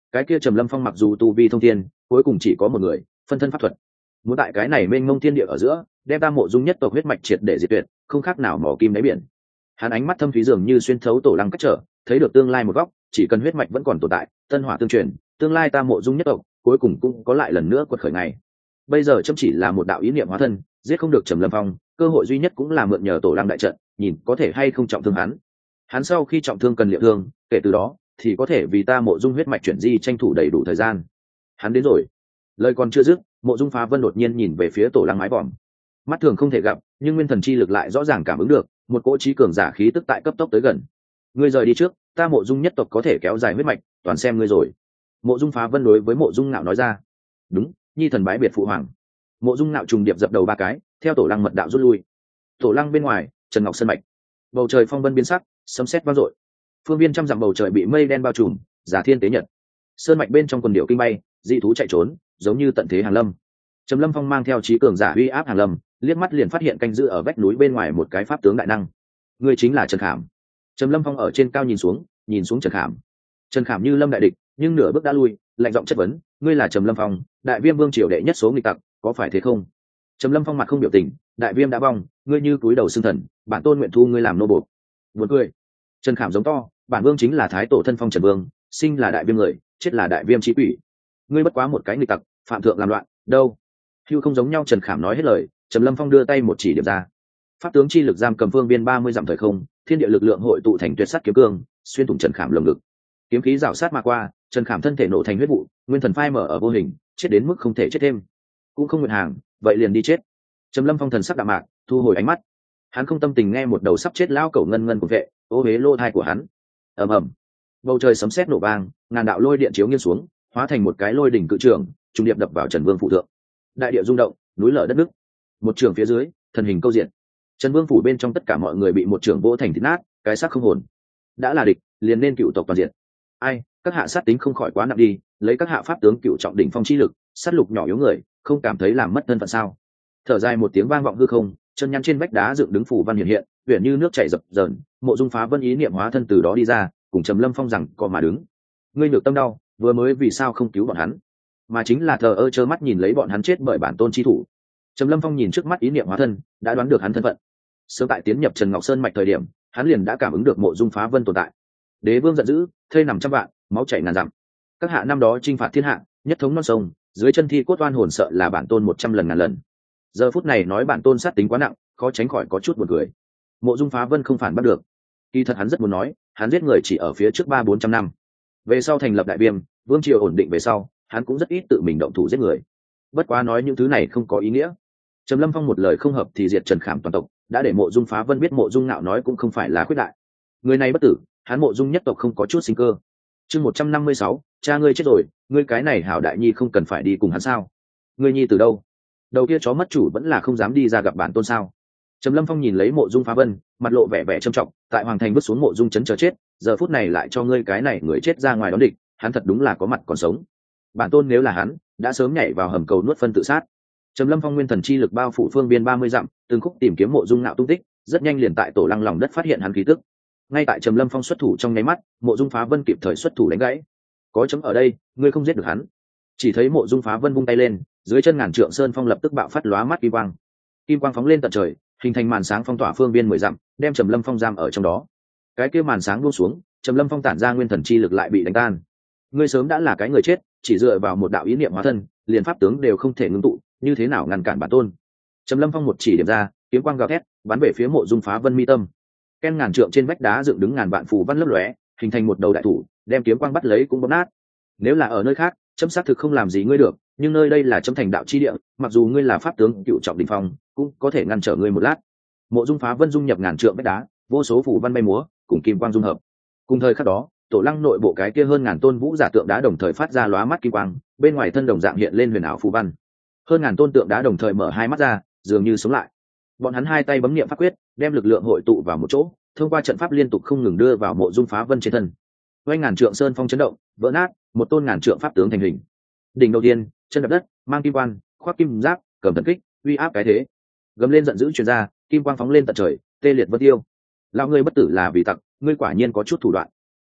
cái kia Trầm Lâm Phong mặc dù tu vi thông thiên, cuối cùng chỉ có một người, phân thân pháp thuật. Muốn tại cái này mênh mông thiên địa ở giữa, đem Tam Mộ Dung nhất tộc huyết mạch triệt để diệt tuyệt, không khác nào mỏ kim đáy biển. Hắn ánh mắt thâm thúy dường như xuyên thấu tổ lăng cách trở, thấy được tương lai một góc, chỉ cần huyết mạch vẫn còn tồn tại, tân hỏa tương truyền, tương lai Tam Mộ Dung nhất tộc cuối cùng cũng có lại lần nữa quật khởi ngày. Bây giờ chấm chỉ là một đạo ý niệm hóa thân, giết không được Trầm Lâm Phong, cơ hội duy nhất cũng là mượn nhờ tổ lăng đại trận, nhìn có thể hay không trọng thương hắn. Hắn sau khi trọng thương cần liệu thương, kể từ đó thì có thể vì ta Mộ Dung huyết mạch chuyển di tranh thủ đầy đủ thời gian. Hắn đến rồi. Lời còn chưa dứt, Mộ Dung Phá Vân đột nhiên nhìn về phía tổ lăng mái vòm. Mắt thường không thể gặp, nhưng nguyên thần chi lực lại rõ ràng cảm ứng được, một cỗ trí cường giả khí tức tại cấp tốc tới gần. Ngươi rời đi trước, ta Mộ Dung nhất tộc có thể kéo dài huyết mạch, toàn xem ngươi rồi. Mộ Dung Phá Vân đối với Mộ Dung Ngạo nói ra. Đúng, nhi thần bái biệt phụ hoàng. Mộ Dung Ngạo trùng điệp dập đầu ba cái, theo tổ lăng mật đạo rút lui. Tổ lăng bên ngoài, Trần Ngọc Sơn mạch. Bầu trời phong vân biến sắc, sấm sét vang dội. Phương viên trăm dặm bầu trời bị mây đen bao trùm, giả thiên tế nhật. Sơn mạch bên trong quần điệu kinh bay, dị thú chạy trốn, giống như tận thế hàng lâm. Trầm Lâm Phong mang theo trí cường giả uy áp hàng lâm, liếc mắt liền phát hiện canh giữ ở vách núi bên ngoài một cái pháp tướng đại năng. Người chính là Trần Khảm. Trầm Lâm Phong ở trên cao nhìn xuống, nhìn xuống Trần Khảm. Trần Khảm như lâm đại địch, nhưng nửa bước đã lui, lạnh giọng chất vấn, ngươi là Trầm Lâm Phong, Đại Viêm Vương triều đệ nhất số nghịch tặc, có phải thế không? Trầm Lâm Phong mặt không biểu tình, Đại Viêm đã vong, ngươi như cúi đầu xưng thần, bản tôn nguyện thu ngươi làm nô bộc. Buồn cười. Trần Khảm giống to, bản vương chính là thái tổ thân phong Trần Vương, sinh là đại viêm người, chết là đại viêm chí quỷ. Ngươi bất quá một cái nghịch tặc, phạm thượng làm loạn, đâu? Hưu không giống nhau. Trần Khảm nói hết lời, Trầm Lâm Phong đưa tay một chỉ điểm ra. Pháp tướng chi lực giam cầm phương biên ba mươi dặm thời không, thiên địa lực lượng hội tụ thành tuyệt sắt kiếm cương, xuyên thủng Trần Khảm lồng ngực. Kiếm khí rảo sát mà qua, Trần Khảm thân thể nổ thành huyết vụ, nguyên thần phai mở ở vô hình, chết đến mức không thể chết thêm. Cũng không nguyện hàng, vậy liền đi chết. Trầm Lâm Phong thần sắc đạm mạc, thu hồi ánh mắt. Hắn không tâm tình nghe một đầu sắp chết lão cẩu ngân ngân của vệ, ô hế lô thai của hắn. Ầm ầm. Bầu trời sấm sét nổ vang, ngàn đạo lôi điện chiếu nghiêng xuống, hóa thành một cái lôi đỉnh cự trường, trùng điệp đập vào Trần Vương phủ thượng. Đại địa rung động, núi lở đất nứt. Một trường phía dưới, thần hình câu diện. Trần Vương phủ bên trong tất cả mọi người bị một trường vỗ thành thít nát, cái xác không hồn. Đã là địch, liền nên cựu tộc toàn diện. Ai, các hạ sát tính không khỏi quá nặng đi, lấy các hạ pháp tướng cựu trọng đỉnh phong chi lực, sát lục nhỏ yếu người, không cảm thấy làm mất thân phận sao? Thở dài một tiếng vang vọng hư không, chân nhăn trên vách đá dựng đứng phủ văn hiện hiện, uyển như nước chảy dập dờn. Mộ Dung Phá Vân ý niệm hóa thân từ đó đi ra, cùng Trầm Lâm Phong rằng có mà đứng. Ngươi nhược tâm đau, vừa mới vì sao không cứu bọn hắn, mà chính là thờ ơ trơ mắt nhìn lấy bọn hắn chết bởi bản tôn chi thủ. Trầm Lâm Phong nhìn trước mắt ý niệm hóa thân, đã đoán được hắn thân phận. Sớm tại tiến nhập Trần Ngọc Sơn mạch thời điểm, hắn liền đã cảm ứng được Mộ Dung Phá Vân tồn tại. Đế vương giận dữ, thây nằm trăm vạn, máu chảy ngàn dặm. Các hạ năm đó chinh phạt thiên hạ, nhất thống non sông, dưới chân thi cốt oan hồn sợ là bản tôn một trăm lần ngàn lần. Giờ phút này nói bản tôn sát tính quá nặng, khó tránh khỏi có chút buồn cười. Mộ Dung Phá Vân không phản bắt được. Kỳ thật hắn rất muốn nói, hắn giết người chỉ ở phía trước ba bốn trăm năm. Về sau thành lập Đại Viêm, vương triều ổn định về sau, hắn cũng rất ít tự mình động thủ giết người. Bất quá nói những thứ này không có ý nghĩa. Trầm Lâm Phong một lời không hợp thì diệt Trần Khảm toàn tộc, đã để Mộ Dung Phá Vân biết Mộ Dung Ngạo nói cũng không phải là khuyết đại. Người này bất tử, hắn Mộ Dung nhất tộc không có chút sinh cơ. Chương một trăm năm mươi sáu, cha ngươi chết rồi, ngươi cái này hảo đại nhi không cần phải đi cùng hắn sao? Ngươi nhi từ đâu? Đầu kia chó mất chủ vẫn là không dám đi ra gặp bản tôn sao? Trầm Lâm Phong nhìn lấy Mộ Dung Phá Vân, mặt lộ vẻ vẻ trầm trọng, tại hoàng thành bước xuống Mộ Dung chấn chờ chết, giờ phút này lại cho ngươi cái này người chết ra ngoài đón địch, hắn thật đúng là có mặt còn sống. Bản tôn nếu là hắn, đã sớm nhảy vào hầm cầu nuốt phân tự sát. Trầm Lâm Phong nguyên thần chi lực bao phủ phương biên ba mươi dặm, từng khúc tìm kiếm Mộ Dung Ngạo tung tích, rất nhanh liền tại tổ lăng lòng đất phát hiện hắn khí tức. Ngay tại Trầm Lâm Phong xuất thủ trong nháy mắt, Mộ Dung Phá Vân kịp thời xuất thủ đánh gãy. Có chấm ở đây, ngươi không giết được hắn. Chỉ thấy Mộ Dung Phá Vân vung tay lên, dưới chân ngàn trượng sơn phong lập tức bạo phát lóa mắt kim quang. Kim quang phóng lên tận trời, hình thành màn sáng phong tỏa phương biên mười dặm, đem Trầm Lâm Phong giam ở trong đó. Cái kia màn sáng buông xuống, Trầm Lâm Phong tản ra nguyên thần chi lực lại bị đánh tan. Ngươi sớm đã là cái người chết, chỉ dựa vào một đạo ý niệm hóa thân, liền pháp tướng đều không thể ngưng tụ, như thế nào ngăn cản bản tôn? Trầm Lâm Phong một chỉ điểm ra, kiếm quang gào thét, bắn về phía Mộ Dung Phá Vân mi tâm. Ken ngàn trượng trên vách đá dựng đứng ngàn vạn phù văn lấp lóe, hình thành một đầu đại thủ, đem kiếm quang bắt lấy cũng bóp nát. Nếu là ở nơi khác, chấm xác thực không làm gì ngươi được, nhưng nơi đây là chấm thành đạo chi địa, mặc dù ngươi là pháp tướng cựu trọng đỉnh phong, cũng có thể ngăn trở ngươi một lát. Mộ Dung Phá Vân dung nhập ngàn trượng vách đá, vô số phù văn bay múa, cùng kim quang dung hợp. Cùng thời khắc đó, tổ lăng nội bộ cái kia hơn ngàn tôn vũ giả tượng đá đồng thời phát ra lóa mắt kim quang, bên ngoài thân đồng dạng hiện lên huyền ảo phù văn. Hơn ngàn tôn tượng đá đồng thời mở hai mắt ra, dường như sống lại. Bọn hắn hai tay bấm niệm pháp quyết, đem lực lượng hội tụ vào một chỗ, thông qua trận pháp liên tục không ngừng đưa vào Mộ Dung Phá Vân trên thân. Quanh ngàn trượng sơn phong chấn động, vỡ nát, một tôn ngàn trượng pháp tướng thành hình. Đỉnh đầu tiên, chân đập đất, mang kim quan, khoác kim giáp, cầm thần kích, uy áp cái thế. Gầm lên giận dữ truyền ra, kim quang phóng lên tận trời, tê liệt vân tiêu. Lão ngươi bất tử là vì tặc, ngươi quả nhiên có chút thủ đoạn.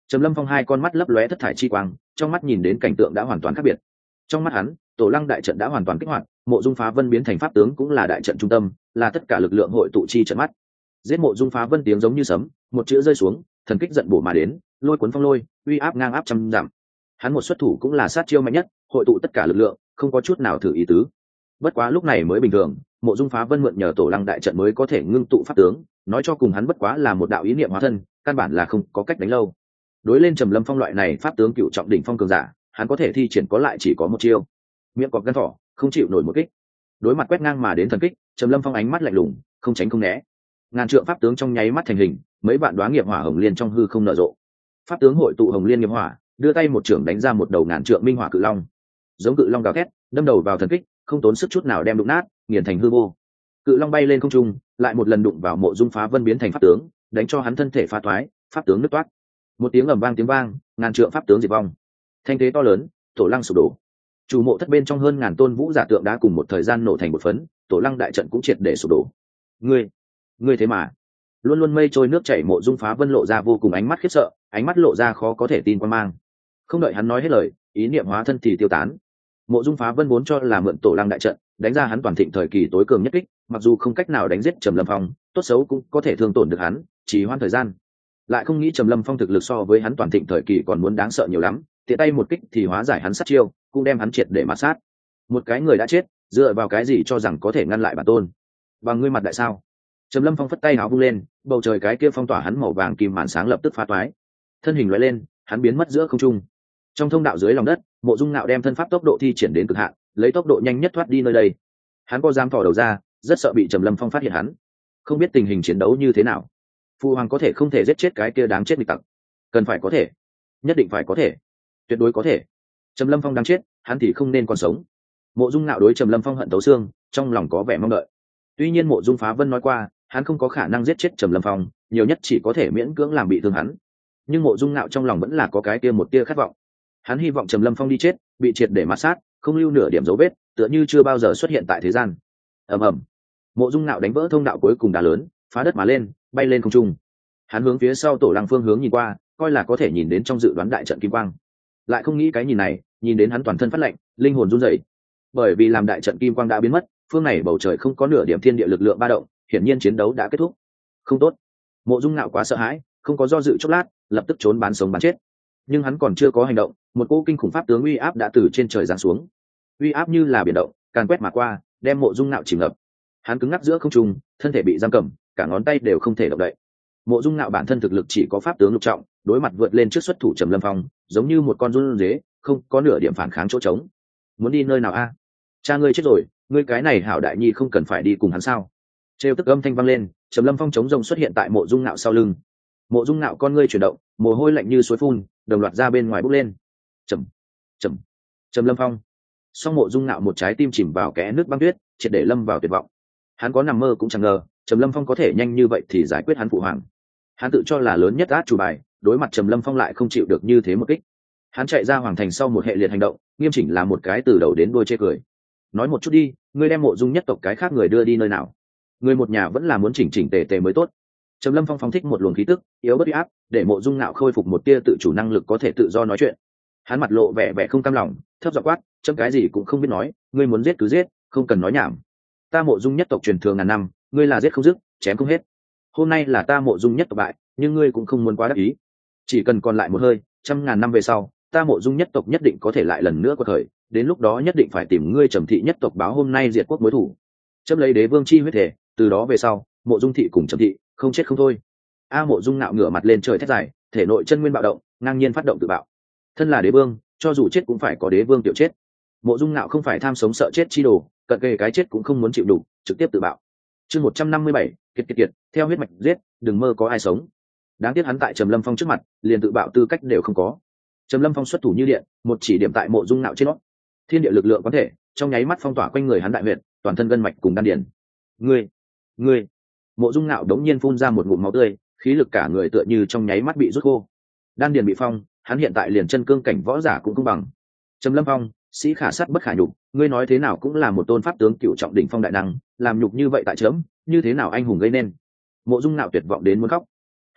Trầm Lâm Phong hai con mắt lấp lóe thất thải chi quang, trong mắt nhìn đến cảnh tượng đã hoàn toàn khác biệt. Trong mắt hắn, Tổ Lăng đại trận đã hoàn toàn kích hoạt, Mộ Dung Phá Vân biến thành pháp tướng cũng là đại trận trung tâm, là tất cả lực lượng hội tụ chi trận mắt. Giết Mộ Dung Phá Vân tiếng giống như sấm, một chữ rơi xuống, thần kích giận bổ mà đến, lôi cuốn phong lôi, uy áp ngang áp trăm dặm. Hắn một xuất thủ cũng là sát chiêu mạnh nhất, hội tụ tất cả lực lượng, không có chút nào thử ý tứ. Bất quá lúc này mới bình thường, Mộ Dung Phá Vân mượn nhờ Tổ Lăng đại trận mới có thể ngưng tụ pháp tướng, nói cho cùng hắn bất quá là một đạo ý niệm hóa thân, căn bản là không có cách đánh lâu. Đối lên Trầm Lâm Phong loại này pháp tướng cựu trọng đỉnh phong cường giả, hắn có thể thi triển có lại chỉ có một chiêu, miệng cọp gan thỏ, không chịu nổi một kích. Đối mặt quét ngang mà đến thần kích, Trầm Lâm Phong ánh mắt lạnh lùng, không tránh không né. Ngàn trượng pháp tướng trong nháy mắt thành hình, mấy vạn đóa nghiệp hỏa hồng liên trong hư không nở rộ. Pháp tướng hội tụ hồng liên nghiệp hỏa, đưa tay một trưởng đánh ra một đầu ngàn trượng minh hỏa cự long. Giống cự long gào thét, đâm đầu vào thần kích, không tốn sức chút nào đem đụng nát, nghiền thành hư vô. Cự long bay lên không trung, lại một lần đụng vào Mộ Dung Phá Vân biến thành pháp tướng, đánh cho hắn thân thể phá toái, pháp tướng nứt toát. Một tiếng ầm vang tiếng vang, ngàn trượng pháp tướng diệt vong. Thanh thế to lớn, Tổ Lăng sụp đổ. Chủ mộ thất bên trong hơn ngàn tôn vũ giả tượng đá cùng một thời gian nổ thành một phấn, Tổ Lăng đại trận cũng triệt để sụp đổ. Ngươi, ngươi thế mà luôn luôn mây trôi nước chảy, Mộ Dung Phá Vân lộ ra vô cùng ánh mắt khiếp sợ, ánh mắt lộ ra khó có thể tin quan mang. Không đợi hắn nói hết lời, ý niệm hóa thân thì tiêu tán. Mộ Dung Phá Vân vốn cho là mượn Tổ Lăng đại trận đánh ra hắn toàn thịnh thời kỳ tối cường nhất kích, mặc dù không cách nào đánh giết Trầm Lâm Phong, tốt xấu cũng có thể thương tổn được hắn, chỉ hoãn thời gian. Lại không nghĩ Trầm Lâm Phong thực lực so với hắn toàn thịnh thời kỳ còn muốn đáng sợ nhiều lắm, tiện tay một kích thì hóa giải hắn sát chiêu, cũng đem hắn triệt để mà sát. Một cái người đã chết, dựa vào cái gì cho rằng có thể ngăn lại bản tôn? Bằng ngươi mặt đại sao? Trầm Lâm Phong phất tay áo vung lên, bầu trời cái kia phong tỏa hắn màu vàng kim màn sáng lập tức phá toái. Thân hình lóe lên, hắn biến mất giữa không trung. Trong thông đạo dưới lòng đất, Mộ Dung Nạo đem thân pháp tốc độ thi triển đến cực hạn, lấy tốc độ nhanh nhất thoát đi nơi đây. Hắn có dám thò đầu ra, rất sợ bị Trầm Lâm Phong phát hiện hắn. Không biết tình hình chiến đấu như thế nào. Phu hoàng có thể không thể giết chết cái kia đáng chết nghịch tặc? Cần phải có thể, nhất định phải có thể, tuyệt đối có thể. Trầm Lâm Phong đang chết, hắn thì không nên còn sống. Mộ Dung Nạo đối Trầm Lâm Phong hận tấu xương, trong lòng có vẻ mong đợi. Tuy nhiên Mộ Dung Phá Vân nói qua, hắn không có khả năng giết chết Trầm Lâm Phong, nhiều nhất chỉ có thể miễn cưỡng làm bị thương hắn. Nhưng Mộ Dung Nạo trong lòng vẫn là có cái kia một tia khát vọng. Hắn hy vọng Trầm Lâm Phong đi chết, bị triệt để mạt sát, không lưu nửa điểm dấu vết, tựa như chưa bao giờ xuất hiện tại thế gian. Ầm ầm. Mộ Dung Nạo đánh vỡ thông đạo cuối cùng đá lớn, phá đất mà lên, bay lên không trung. Hắn hướng phía sau Tổ Lăng phương hướng nhìn qua, coi là có thể nhìn đến trong dự đoán đại trận kim quang. Lại không nghĩ cái nhìn này, nhìn đến hắn toàn thân phát lạnh, linh hồn run rẩy. Bởi vì làm đại trận kim quang đã biến mất, phương này bầu trời không có nửa điểm thiên địa lực lượng ba động, hiển nhiên chiến đấu đã kết thúc. Không tốt. Mộ Dung Nạo quá sợ hãi, không có do dự chốc lát, lập tức trốn bán sống bán chết. Nhưng hắn còn chưa có hành động, một cỗ kinh khủng pháp tướng uy áp đã từ trên trời giáng xuống. Uy áp như là biển động, càn quét mà qua, đem Mộ Dung Nạo chìm ngập. Hắn cứng ngắc giữa không trung, thân thể bị giam cầm, cả ngón tay đều không thể động đậy. Mộ Dung Nạo bản thân thực lực chỉ có pháp tướng lục trọng, đối mặt vượt lên trước xuất thủ Trầm Lâm Phong, giống như một con run dế, không có nửa điểm phản kháng chỗ trống. Muốn đi nơi nào a? Cha ngươi chết rồi, ngươi cái này hảo đại nhi không cần phải đi cùng hắn sao? Trêu tức âm thanh vang lên, Trầm Lâm Phong chống rồng xuất hiện tại Mộ Dung Nạo sau lưng. Mộ Dung Nạo con ngươi chuyển động, mồ hôi lạnh như suối phun, đồng loạt ra bên ngoài bốc lên. Trầm, Trầm, Trầm Lâm Phong. Song Mộ Dung Nạo một trái tim chìm vào kẽ nước băng tuyết, triệt để lâm vào tuyệt vọng. Hắn có nằm mơ cũng chẳng ngờ, Trầm Lâm Phong có thể nhanh như vậy thì giải quyết hắn phụ hoàng. Hắn tự cho là lớn nhất át chủ bài, đối mặt Trầm Lâm Phong lại không chịu được như thế một kích. Hắn chạy ra hoàng thành sau một hệ liệt hành động, nghiêm chỉnh là một cái từ đầu đến đuôi chê cười. Nói một chút đi, ngươi đem Mộ Dung nhất tộc cái khác người đưa đi nơi nào? Người một nhà vẫn là muốn chỉnh chỉnh tề tề mới tốt. Trầm Lâm Phong phóng thích một luồng khí tức, yếu bất uy áp, để Mộ Dung Nạo khôi phục một tia tự chủ năng lực có thể tự do nói chuyện. Hắn mặt lộ vẻ vẻ không cam lòng, thấp giọng quát, chấm cái gì cũng không biết nói, ngươi muốn giết cứ giết, không cần nói nhảm. Ta Mộ Dung nhất tộc truyền thừa ngàn năm, ngươi là giết không dứt, chém không hết. Hôm nay là ta Mộ Dung nhất tộc bại, nhưng ngươi cũng không muốn quá đắc ý. Chỉ cần còn lại một hơi, trăm ngàn năm về sau, ta Mộ Dung nhất tộc nhất định có thể lại lần nữa quật khởi, đến lúc đó nhất định phải tìm ngươi Trầm thị nhất tộc báo hôm nay diệt quốc mối thù. Chấm lấy đế vương chi huyết thể, từ đó về sau, Mộ Dung thị cùng Trầm thị không chết không thôi. A Mộ Dung Nạo ngửa mặt lên trời thét dài, thể nội chân nguyên bạo động, ngang nhiên phát động tự bạo. Thân là đế vương, cho dù chết cũng phải có đế vương tiểu chết. Mộ Dung Nạo không phải tham sống sợ chết chi đồ, cận kề cái chết cũng không muốn chịu đủ, trực tiếp tự bạo. Chương một trăm năm mươi bảy, kiệt kiệt kiệt, theo huyết mạch giết, đừng mơ có ai sống. Đáng tiếc hắn tại Trầm Lâm Phong trước mặt, liền tự bạo tư cách đều không có. Trầm Lâm Phong xuất thủ như điện, một chỉ điểm tại Mộ Dung Nạo trên nó. Thiên địa lực lượng có thể, trong nháy mắt phong tỏa quanh người hắn đại huyệt, toàn thân gân mạch cùng đan điền. Ngươi, ngươi. Mộ Dung Nạo đống nhiên phun ra một ngụm máu tươi, khí lực cả người tựa như trong nháy mắt bị rút khô. Đan điền bị phong, hắn hiện tại liền chân cương cảnh võ giả cũng không bằng. Trầm Lâm Phong, sĩ khả sát bất khả nhục, ngươi nói thế nào cũng là một tôn pháp tướng cựu trọng đỉnh phong đại năng, làm nhục như vậy tại chớm, như thế nào anh hùng gây nên. Mộ Dung Nạo tuyệt vọng đến muốn khóc.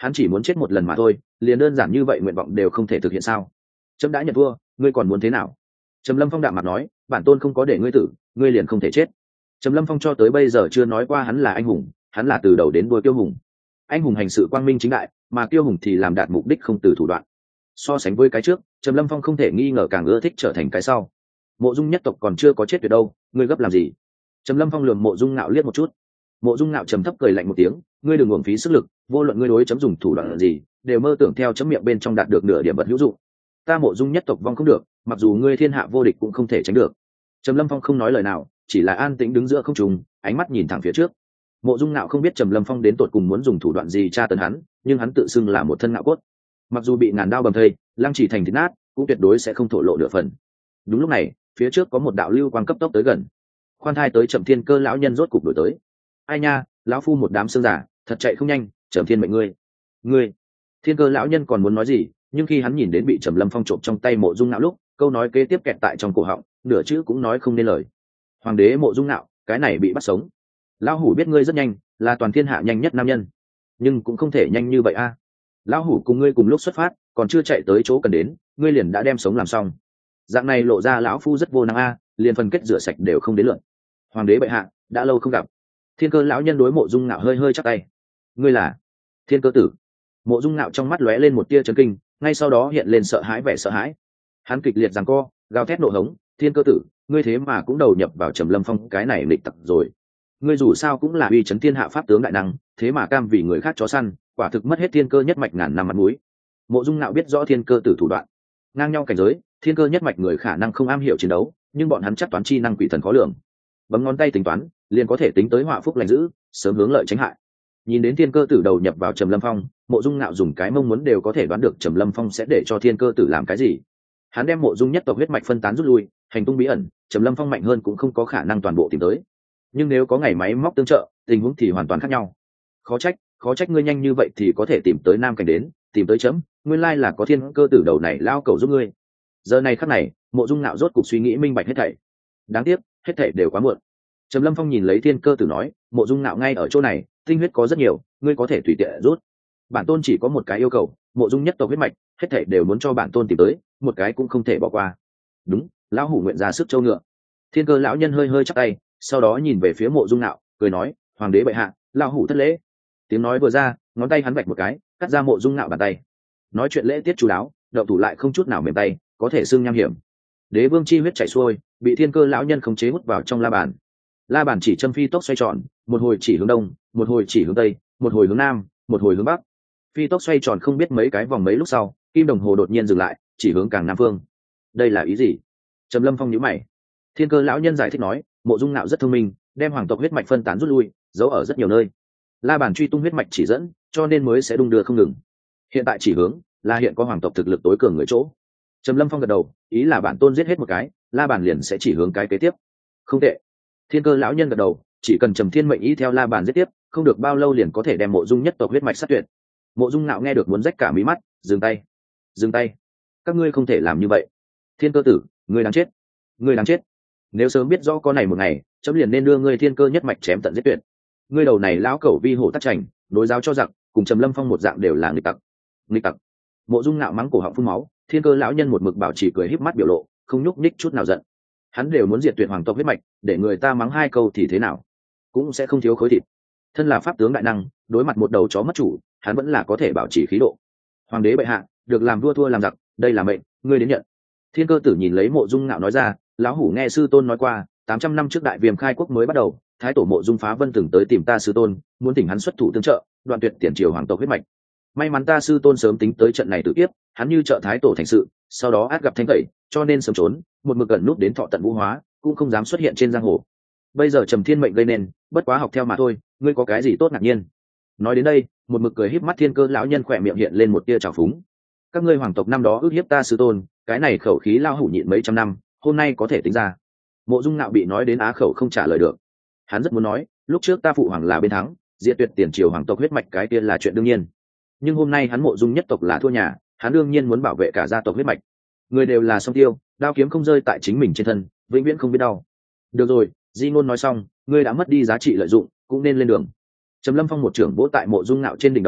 hắn chỉ muốn chết một lần mà thôi, liền đơn giản như vậy nguyện vọng đều không thể thực hiện sao? Trẫm đã nhận thua, ngươi còn muốn thế nào? Trầm Lâm Phong đạm mặt nói, bản tôn không có để ngươi tử, ngươi liền không thể chết. Trầm Lâm Phong cho tới bây giờ chưa nói qua hắn là anh hùng, hắn là từ đầu đến đuôi kiêu hùng. Anh hùng hành sự quang minh chính đại, mà kiêu hùng thì làm đạt mục đích không từ thủ đoạn. So sánh với cái trước, Trầm Lâm Phong không thể nghi ngờ càng ưa thích trở thành cái sau. Mộ Dung nhất tộc còn chưa có chết tuyệt đâu, ngươi gấp làm gì? Trầm Lâm Phong lườm Mộ Dung Ngạo liếc một chút. Mộ Dung Ngạo trầm thấp cười lạnh một tiếng, ngươi đừng uổng phí sức lực, vô luận ngươi đối chấm dùng thủ đoạn gì, đều mơ tưởng theo chấm miệng bên trong đạt được nửa điểm vật hữu dụng. Ta Mộ Dung nhất tộc vong không được, mặc dù ngươi thiên hạ vô địch cũng không thể tránh được. Trầm Lâm Phong không nói lời nào, chỉ là an tĩnh đứng giữa không trung, ánh mắt nhìn thẳng phía trước. Mộ Dung Ngạo không biết Trầm Lâm Phong đến tột cùng muốn dùng thủ đoạn gì tra tấn hắn, nhưng hắn tự xưng là một thân ngạo cốt, mặc dù bị ngàn đao bầm thây, lăng chỉ thành thịt nát, cũng tuyệt đối sẽ không thổ lộ nửa phần. Đúng lúc này, phía trước có một đạo lưu quang cấp tốc tới gần. Khoan thai tới Trầm Thiên Cơ lão nhân rốt cục đuổi tới. Ai nha, lão phu một đám xương giả, thật chạy không nhanh, Trầm Thiên mệnh ngươi. Ngươi. Thiên Cơ lão nhân còn muốn nói gì, nhưng khi hắn nhìn đến bị Trầm Lâm Phong trộm trong tay Mộ Dung Ngạo lúc, câu nói kế tiếp kẹt tại trong cổ họng, nửa chữ cũng nói không nên lời. Hoàng đế Mộ Dung Ngạo, cái này bị bắt sống. Lão hủ biết ngươi rất nhanh, là toàn thiên hạ nhanh nhất nam nhân, nhưng cũng không thể nhanh như vậy a. Lão hủ cùng ngươi cùng lúc xuất phát, còn chưa chạy tới chỗ cần đến, ngươi liền đã đem sống làm xong. Dạng này lộ ra lão phu rất vô năng a, liền phần kết rửa sạch đều không đến lượt. Hoàng đế bệ hạ, đã lâu không gặp. Thiên Cơ lão nhân đối Mộ Dung Ngạo hơi hơi chắp tay. Ngươi là Thiên Cơ tử? Mộ Dung Ngạo trong mắt lóe lên một tia chấn kinh, ngay sau đó hiện lên sợ hãi vẻ sợ hãi. Hắn kịch liệt giằng co, gào thét nộ hống, Thiên Cơ tử, ngươi thế mà cũng đầu nhập vào Trầm Lâm Phong cái này lịch tặc rồi. Ngươi dù sao cũng là uy chấn thiên hạ pháp tướng đại năng, thế mà cam vì người khác chó săn, quả thực mất hết thiên cơ nhất mạch ngàn năm mặt mũi. Mộ Dung Ngạo biết rõ Thiên Cơ tử thủ đoạn, ngang nhau cảnh giới, thiên cơ nhất mạch người khả năng không am hiểu chiến đấu, nhưng bọn hắn chắc toán chi năng quỷ thần khó lường, bấm ngón tay tính toán, liền có thể tính tới họa phúc lành dữ, sớm hướng lợi tránh hại. Nhìn đến Thiên Cơ tử đầu nhập vào Trầm Lâm Phong, Mộ Dung Ngạo dùng cái mông muốn đều có thể đoán được Trầm Lâm Phong sẽ để cho Thiên Cơ tử làm cái gì. Hắn đem Mộ Dung nhất tộc huyết mạch phân tán rút lui, hành tung bí ẩn, Trầm Lâm Phong mạnh hơn cũng không có khả năng toàn bộ tìm tới. Nhưng nếu có ngày máy móc tương trợ, tình huống thì hoàn toàn khác nhau. Khó trách, khó trách ngươi nhanh như vậy thì có thể tìm tới Nam Cảnh đến, tìm tới chấm, nguyên lai là có Thiên Cơ tử đầu này lao cầu giúp ngươi. Giờ này khắc này, Mộ Dung Ngạo rốt cục suy nghĩ minh bạch hết thảy. Đáng tiếc, hết thảy đều quá muộn. Trầm Lâm Phong nhìn lấy Thiên Cơ tử nói, Mộ Dung Ngạo ngay ở chỗ này, tinh huyết có rất nhiều, ngươi có thể tùy tiện rút. Bản tôn chỉ có một cái yêu cầu, Mộ Dung nhất tộc huyết mạch, hết thảy đều muốn cho bản tôn tìm tới, một cái cũng không thể bỏ qua. Đúng, lão hủ nguyện ra sức châu ngựa. Thiên Cơ lão nhân hơi hơi chắp tay, sau đó nhìn về phía Mộ Dung Ngạo, cười nói, hoàng đế bệ hạ, lão hủ thất lễ. Tiếng nói vừa ra, ngón tay hắn vạch một cái, cắt ra Mộ Dung Ngạo bàn tay. Nói chuyện lễ tiết chú đáo, động thủ lại không chút nào mềm tay, có thể xưng nham hiểm. Đế vương chi huyết chảy xuôi, bị Thiên Cơ lão nhân khống chế hút vào trong la bàn. La bàn chỉ châm phi tốc xoay tròn, một hồi chỉ hướng đông, một hồi chỉ hướng tây, một hồi hướng nam, một hồi hướng bắc. Phi tốc xoay tròn không biết mấy cái vòng mấy lúc sau, kim đồng hồ đột nhiên dừng lại, chỉ hướng càng nam phương. Đây là ý gì? Trầm Lâm Phong nhíu mày. Thiên Cơ lão nhân giải thích nói, Mộ Dung Ngạo rất thông minh, đem hoàng tộc huyết mạch phân tán rút lui, giấu ở rất nhiều nơi. La bàn truy tung huyết mạch chỉ dẫn, cho nên mới sẽ đung đưa không ngừng. Hiện tại chỉ hướng là hiện có hoàng tộc thực lực tối cường người chỗ. Trầm Lâm Phong gật đầu, ý là bản tôn giết hết một cái, la bàn liền sẽ chỉ hướng cái kế tiếp. Không tệ. Thiên Cơ lão nhân gật đầu, chỉ cần Trầm Thiên mệnh ý theo la bàn giết tiếp, không được bao lâu liền có thể đem Mộ Dung nhất tộc huyết mạch sát tuyệt. Mộ Dung Ngạo nghe được muốn rách cả mí mắt, dừng tay. Dừng tay. Các ngươi không thể làm như vậy. Thiên Cơ tử, ngươi đáng chết. Ngươi đáng chết. Nếu sớm biết rõ có này một ngày, chấm liền nên đưa ngươi Thiên Cơ nhất mạch chém tận giết tuyệt. Ngươi đầu này lão cẩu vi hổ tắc trành, đối giáo cho giặc, cùng Trầm Lâm Phong một dạng đều là nghịch tặc. Nghịch tặc. Mộ Dung Ngạo mắng cổ họng phun máu, Thiên Cơ lão nhân một mực bảo trì cười híp mắt biểu lộ, không nhúc nhích chút nào giận. Hắn đều muốn diệt tuyệt hoàng tộc huyết mạch, để người ta mắng hai câu thì thế nào, cũng sẽ không thiếu khối thịt. Thân là pháp tướng đại năng, đối mặt một đầu chó mất chủ, hắn vẫn là có thể bảo trì khí độ. Hoàng đế bệ hạ, được làm vua thua làm giặc, đây là mệnh, ngươi đến nhận. Thiên Cơ tử nhìn lấy Mộ Dung Ngạo nói ra, lão hủ nghe sư tôn nói qua, tám trăm năm trước đại viêm khai quốc mới bắt đầu, thái tổ Mộ Dung Phá Vân từng tới tìm ta sư tôn, muốn thỉnh hắn xuất thủ tương trợ, đoạn tuyệt tiền triều hoàng tộc huyết mạch. May mắn ta sư tôn sớm tính tới trận này tự tiếp, hắn như trợ thái tổ thành sự, sau đó át gặp thanh tẩy, cho nên sớm trốn, một mực gần nút đến thọ tận vũ hóa, cũng không dám xuất hiện trên giang hồ. Bây giờ Trầm Thiên mệnh gây nên, bất quá học theo mà thôi, ngươi có cái gì tốt ngạc nhiên? Nói đến đây, một mực cười híp mắt Thiên Cơ lão nhân khỏe miệng hiện lên một tia trào phúng. Các ngươi hoàng tộc năm đó ước hiếp ta sư tôn, cái này khẩu khí lao hủ nhịn mấy trăm năm, hôm nay có thể tính ra. Mộ Dung Ngạo bị nói đến á khẩu không trả lời được. Hắn rất muốn nói, lúc trước ta phụ hoàng là bên thắng, diệt tuyệt tiền triều hoàng tộc huyết mạch cái kia là chuyện đương nhiên. Nhưng hôm nay hắn Mộ Dung nhất tộc là thua nhà, hắn đương nhiên muốn bảo vệ cả gia tộc huyết mạch. Người đều là song tiêu, đao kiếm không rơi tại chính mình trên thân, vĩnh viễn không biết đau. Được rồi, Di Ngôn nói xong, ngươi đã mất đi giá trị lợi dụng, cũng nên lên đường. Trầm Lâm Phong một trưởng vỗ tại Mộ Dung Ngạo trên đỉnh đầu,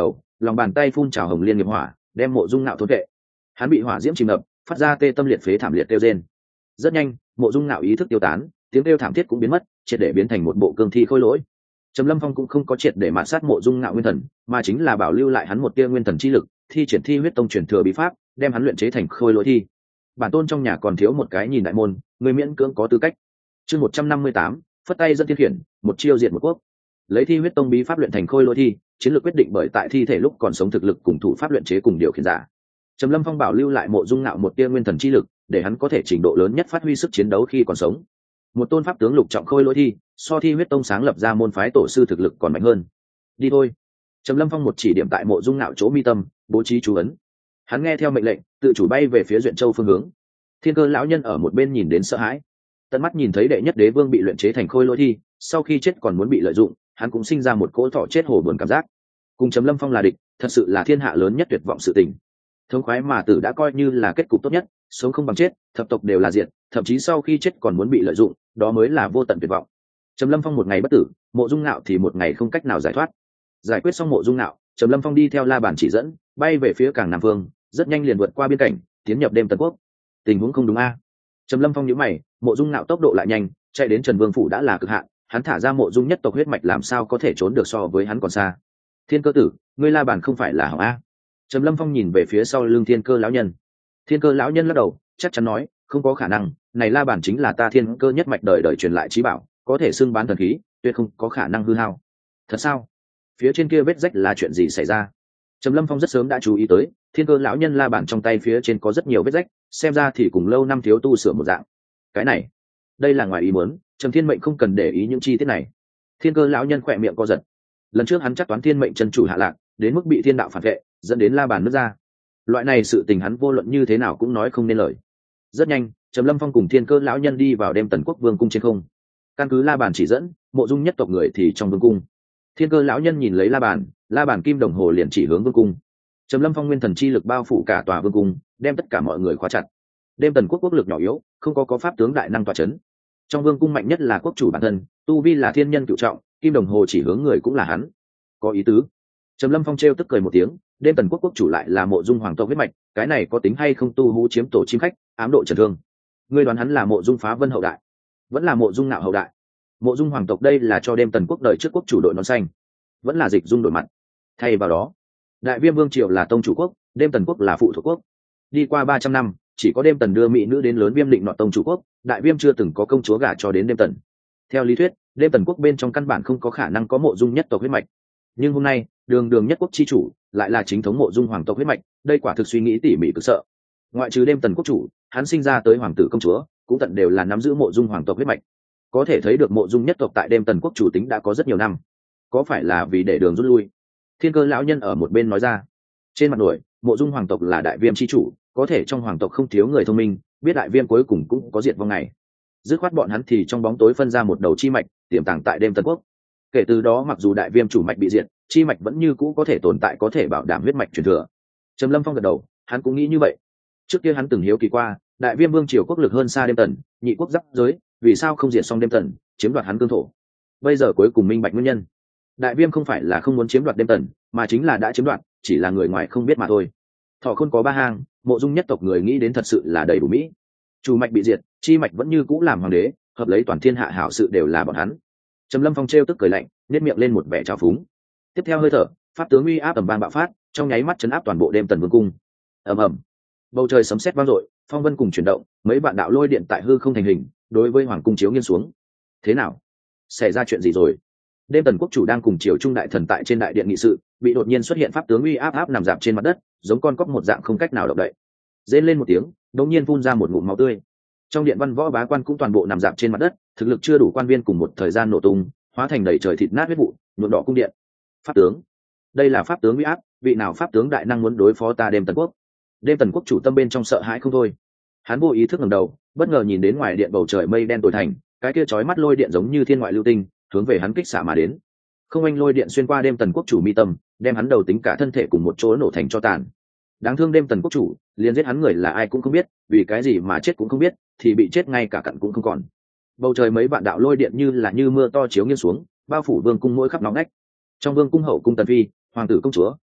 lòng bàn tay phun trào hồng liên nghiệp hỏa đem mộ dung ngạo thôn vệ. Hắn bị hỏa diễm chìm ngập, phát ra tê tâm liệt phế thảm liệt kêu rên. Rất nhanh mộ dung ngạo ý thức tiêu tán, tiếng kêu thảm thiết cũng biến mất, triệt để biến thành một bộ cương thi khôi lỗi. Trầm Lâm Phong cũng không có triệt để mạt sát mộ dung ngạo nguyên thần, mà chính là bảo lưu lại hắn một tia nguyên thần chi lực, thi triển thi huyết tông truyền thừa bí pháp, đem hắn luyện chế thành khôi lỗi thi. Bản tôn trong nhà còn thiếu một cái nhìn đại môn, người miễn cưỡng có tư cách. Chương một trăm năm mươi tám, phất tay dẫn thiên khiển, một chiêu diệt một quốc. Lấy thi huyết tông bí pháp luyện thành khôi lỗi thi, chiến lược quyết định bởi tại thi thể lúc còn sống thực lực cùng thủ pháp luyện chế cùng điều khiển giả. Trầm Lâm Phong bảo lưu lại mộ dung ngạo một tia nguyên thần chi lực, để hắn có thể trình độ lớn nhất phát huy sức chiến đấu khi còn sống. Một tôn pháp tướng lục trọng khôi lỗi thi, so thi huyết tông sáng lập ra môn phái tổ sư thực lực còn mạnh hơn. Đi thôi. Trầm Lâm Phong một chỉ điểm tại mộ dung ngạo chỗ mi tâm, bố trí chú ấn. Hắn nghe theo mệnh lệnh, tự chủ bay về phía Duyện Châu phương hướng. Thiên Cơ lão nhân ở một bên nhìn đến sợ hãi. Tận mắt nhìn thấy đệ nhất đế vương bị luyện chế thành khôi lỗi thi, sau khi chết còn muốn bị lợi dụng, hắn cũng sinh ra một cỗ thọ chết hổ buồn cảm giác. Cùng Trầm Lâm Phong là địch, thật sự là thiên hạ lớn nhất tuyệt vọng sự tình. Thống khoái mà tử đã coi như là kết cục tốt nhất, sống không bằng chết, thập tộc đều là diệt, thậm chí sau khi chết còn muốn bị lợi dụng, đó mới là vô tận tuyệt vọng. Trầm Lâm Phong một ngày bất tử, mộ dung ngạo thì một ngày không cách nào giải thoát. Giải quyết xong mộ dung ngạo, Trầm Lâm Phong đi theo La Bàn chỉ dẫn, bay về phía cảng Nam Phương, rất nhanh liền vượt qua biên cảnh, tiến nhập đêm Tần Quốc. Tình huống không đúng a? Trầm Lâm Phong nhíu mày, mộ dung ngạo tốc độ lại nhanh, chạy đến Trần Vương phủ đã là cực hạn, hắn thả ra mộ dung nhất tộc huyết mạch làm sao có thể trốn được so với hắn còn xa. Thiên Cơ tử, ngươi La Bàn không phải là hỏng a? Trầm Lâm Phong nhìn về phía sau lưng Thiên Cơ lão nhân. Thiên Cơ lão nhân lắc đầu, chắc chắn nói, không có khả năng, này La Bàn chính là ta Thiên Cơ nhất mạch đời đời truyền lại chí bảo, có thể xưng bán thần khí, tuyệt không có khả năng hư hao. Thật sao? Phía trên kia vết rách là chuyện gì xảy ra? Trầm Lâm Phong rất sớm đã chú ý tới, Thiên Cơ lão nhân La Bàn trong tay phía trên có rất nhiều vết rách, xem ra thì cùng lâu năm thiếu tu sửa một dạng. Cái này, đây là ngoài ý muốn, Trầm Thiên Mệnh không cần để ý những chi tiết này. Thiên Cơ lão nhân khỏe miệng co giật. Lần trước hắn chắc toán Thiên Mệnh chân chủ hạ lạc, đến mức bị thiên đạo phản vệ, dẫn đến La Bàn nứt ra. Loại này sự tình hắn vô luận như thế nào cũng nói không nên lời. Rất nhanh, Trầm Lâm Phong cùng Thiên Cơ lão nhân đi vào đêm Tần Quốc vương cung trên không. Căn cứ La Bàn chỉ dẫn, mộ dung nhất tộc người thì trong vương cung. Thiên Cơ lão nhân nhìn lấy La Bàn, La Bàn kim đồng hồ liền chỉ hướng vương cung. Trầm Lâm Phong nguyên thần chi lực bao phủ cả tòa vương cung, đem tất cả mọi người khóa chặt. Đêm Tần Quốc quốc lực nhỏ yếu, không có có pháp tướng đại năng tọa chấn. Trong vương cung mạnh nhất là quốc chủ bản thân, tu vi là thiên nhân cửu trọng, kim đồng hồ chỉ hướng người cũng là hắn. Có ý tứ. Trầm Lâm Phong trêu tức cười một tiếng, đêm Tần Quốc quốc chủ lại là mộ dung hoàng tộc huyết mạch, cái này có tính hay không tu hú chiếm tổ chim khách, ám độ trần thương. Ngươi đoán hắn là mộ dung phá vân hậu đại, vẫn là mộ dung nạo hậu đại? Mộ dung hoàng tộc đây là cho đêm Tần Quốc đời trước quốc chủ đội nón xanh, vẫn là dịch dung đổi mặt. Thay vào đó, đại viêm vương triều là tông chủ quốc, đêm Tần Quốc là phụ thuộc quốc. Đi qua ba trăm năm, chỉ có đêm Tần đưa mỹ nữ đến lớn viêm định nọ tông chủ quốc, đại viêm chưa từng có công chúa gả cho đến đêm Tần. Theo lý thuyết, đêm Tần Quốc bên trong căn bản không có khả năng có mộ dung nhất tộc huyết mạch. Nhưng hôm nay, đường đường nhất quốc chi chủ lại là chính thống mộ dung hoàng tộc huyết mạch, đây quả thực suy nghĩ tỉ mỉ cực sợ. Ngoại trừ đêm Tần Quốc chủ, hắn sinh ra tới hoàng tử công chúa cũng tận đều là nắm giữ mộ dung hoàng tộc huyết mạch. Có thể thấy được mộ dung nhất tộc tại đêm Tần Quốc chủ tính đã có rất nhiều năm. Có phải là vì để đường rút lui? Thiên Cơ lão nhân ở một bên nói ra. Trên mặt nổi, mộ dung hoàng tộc là đại viêm chi chủ, có thể trong hoàng tộc không thiếu người thông minh, biết đại viêm cuối cùng cũng có diệt vong ngày. Dứt khoát bọn hắn thì trong bóng tối phân ra một đầu chi mạch, tiềm tàng tại đêm Tần Quốc. Kể từ đó mặc dù đại viêm chủ mạch bị diệt, chi mạch vẫn như cũ có thể tồn tại, có thể bảo đảm huyết mạch truyền thừa. Trầm Lâm Phong gật đầu, hắn cũng nghĩ như vậy. Trước kia hắn từng hiếu kỳ qua, đại viêm vương triều quốc lực hơn xa đêm Tần, nhị quốc giáp giới, vì sao không diệt xong đêm Tần, chiếm đoạt hắn cương thổ? Bây giờ cuối cùng minh bạch nguyên nhân. Đại viêm không phải là không muốn chiếm đoạt đêm Tần, mà chính là đã chiếm đoạt, chỉ là người ngoài không biết mà thôi. Thọ Khôn có ba hang, mộ dung nhất tộc người nghĩ đến thật sự là đầy đủ mỹ. Chủ mạch bị diệt, chi mạch vẫn như cũ làm hoàng đế, hợp lấy toàn thiên hạ hảo sự đều là bọn hắn. Trầm Lâm Phong trêu tức cười lạnh, nhếch miệng lên một vẻ trào phúng. Tiếp theo hơi thở, pháp tướng uy áp ầm vang bạo phát, trong nháy mắt chấn áp toàn bộ đêm Tần vương cung. Ầm ầm, bầu trời sấm sét vang dội, phong vân cùng chuyển động, mấy vạn đạo lôi điện tại hư không thành hình, đối với hoàng cung chiếu nghiêng xuống. Thế nào? Xảy ra chuyện gì rồi? Đêm Tần quốc chủ đang cùng triều trung đại thần tại trên đại điện nghị sự, bị đột nhiên xuất hiện pháp tướng uy áp áp nằm dạp trên mặt đất, giống con cóc một dạng không cách nào động đậy. Rên lên một tiếng, đột nhiên phun ra một ngụm máu tươi. Trong điện văn võ bá quan cũng toàn bộ nằm dạp trên mặt đất, thực lực chưa đủ quan viên cùng một thời gian nổ tung, hóa thành đầy trời thịt nát huyết vụ, nhuộm đỏ cung điện. Pháp tướng, đây là pháp tướng uy áp, vị nào pháp tướng đại năng muốn đối phó ta đêm Tần quốc? Đêm Tần quốc chủ tâm bên trong sợ hãi không thôi. Hắn vô ý thức ngẩng đầu, bất ngờ nhìn đến ngoài điện bầu trời mây đen tối thành, cái kia chói mắt lôi điện giống như thiên ngoại lưu tinh, hướng về hắn kích xạ mà đến. Không anh lôi điện xuyên qua đêm Tần quốc chủ mi tâm, đem hắn đầu tính cả thân thể cùng một chỗ nổ thành tro tàn. Đáng thương đêm Tần quốc chủ, liền giết hắn người là ai cũng không biết, vì cái gì mà chết cũng không biết, thì bị chết ngay cả cặn cũng không còn. Bầu trời mấy vạn đạo lôi điện như là như mưa to chiếu nghiêng xuống, bao phủ vương cung mỗi khắp nóng nách. Trong vương cung hậu cung Tần phi, hoàng tử công chúa,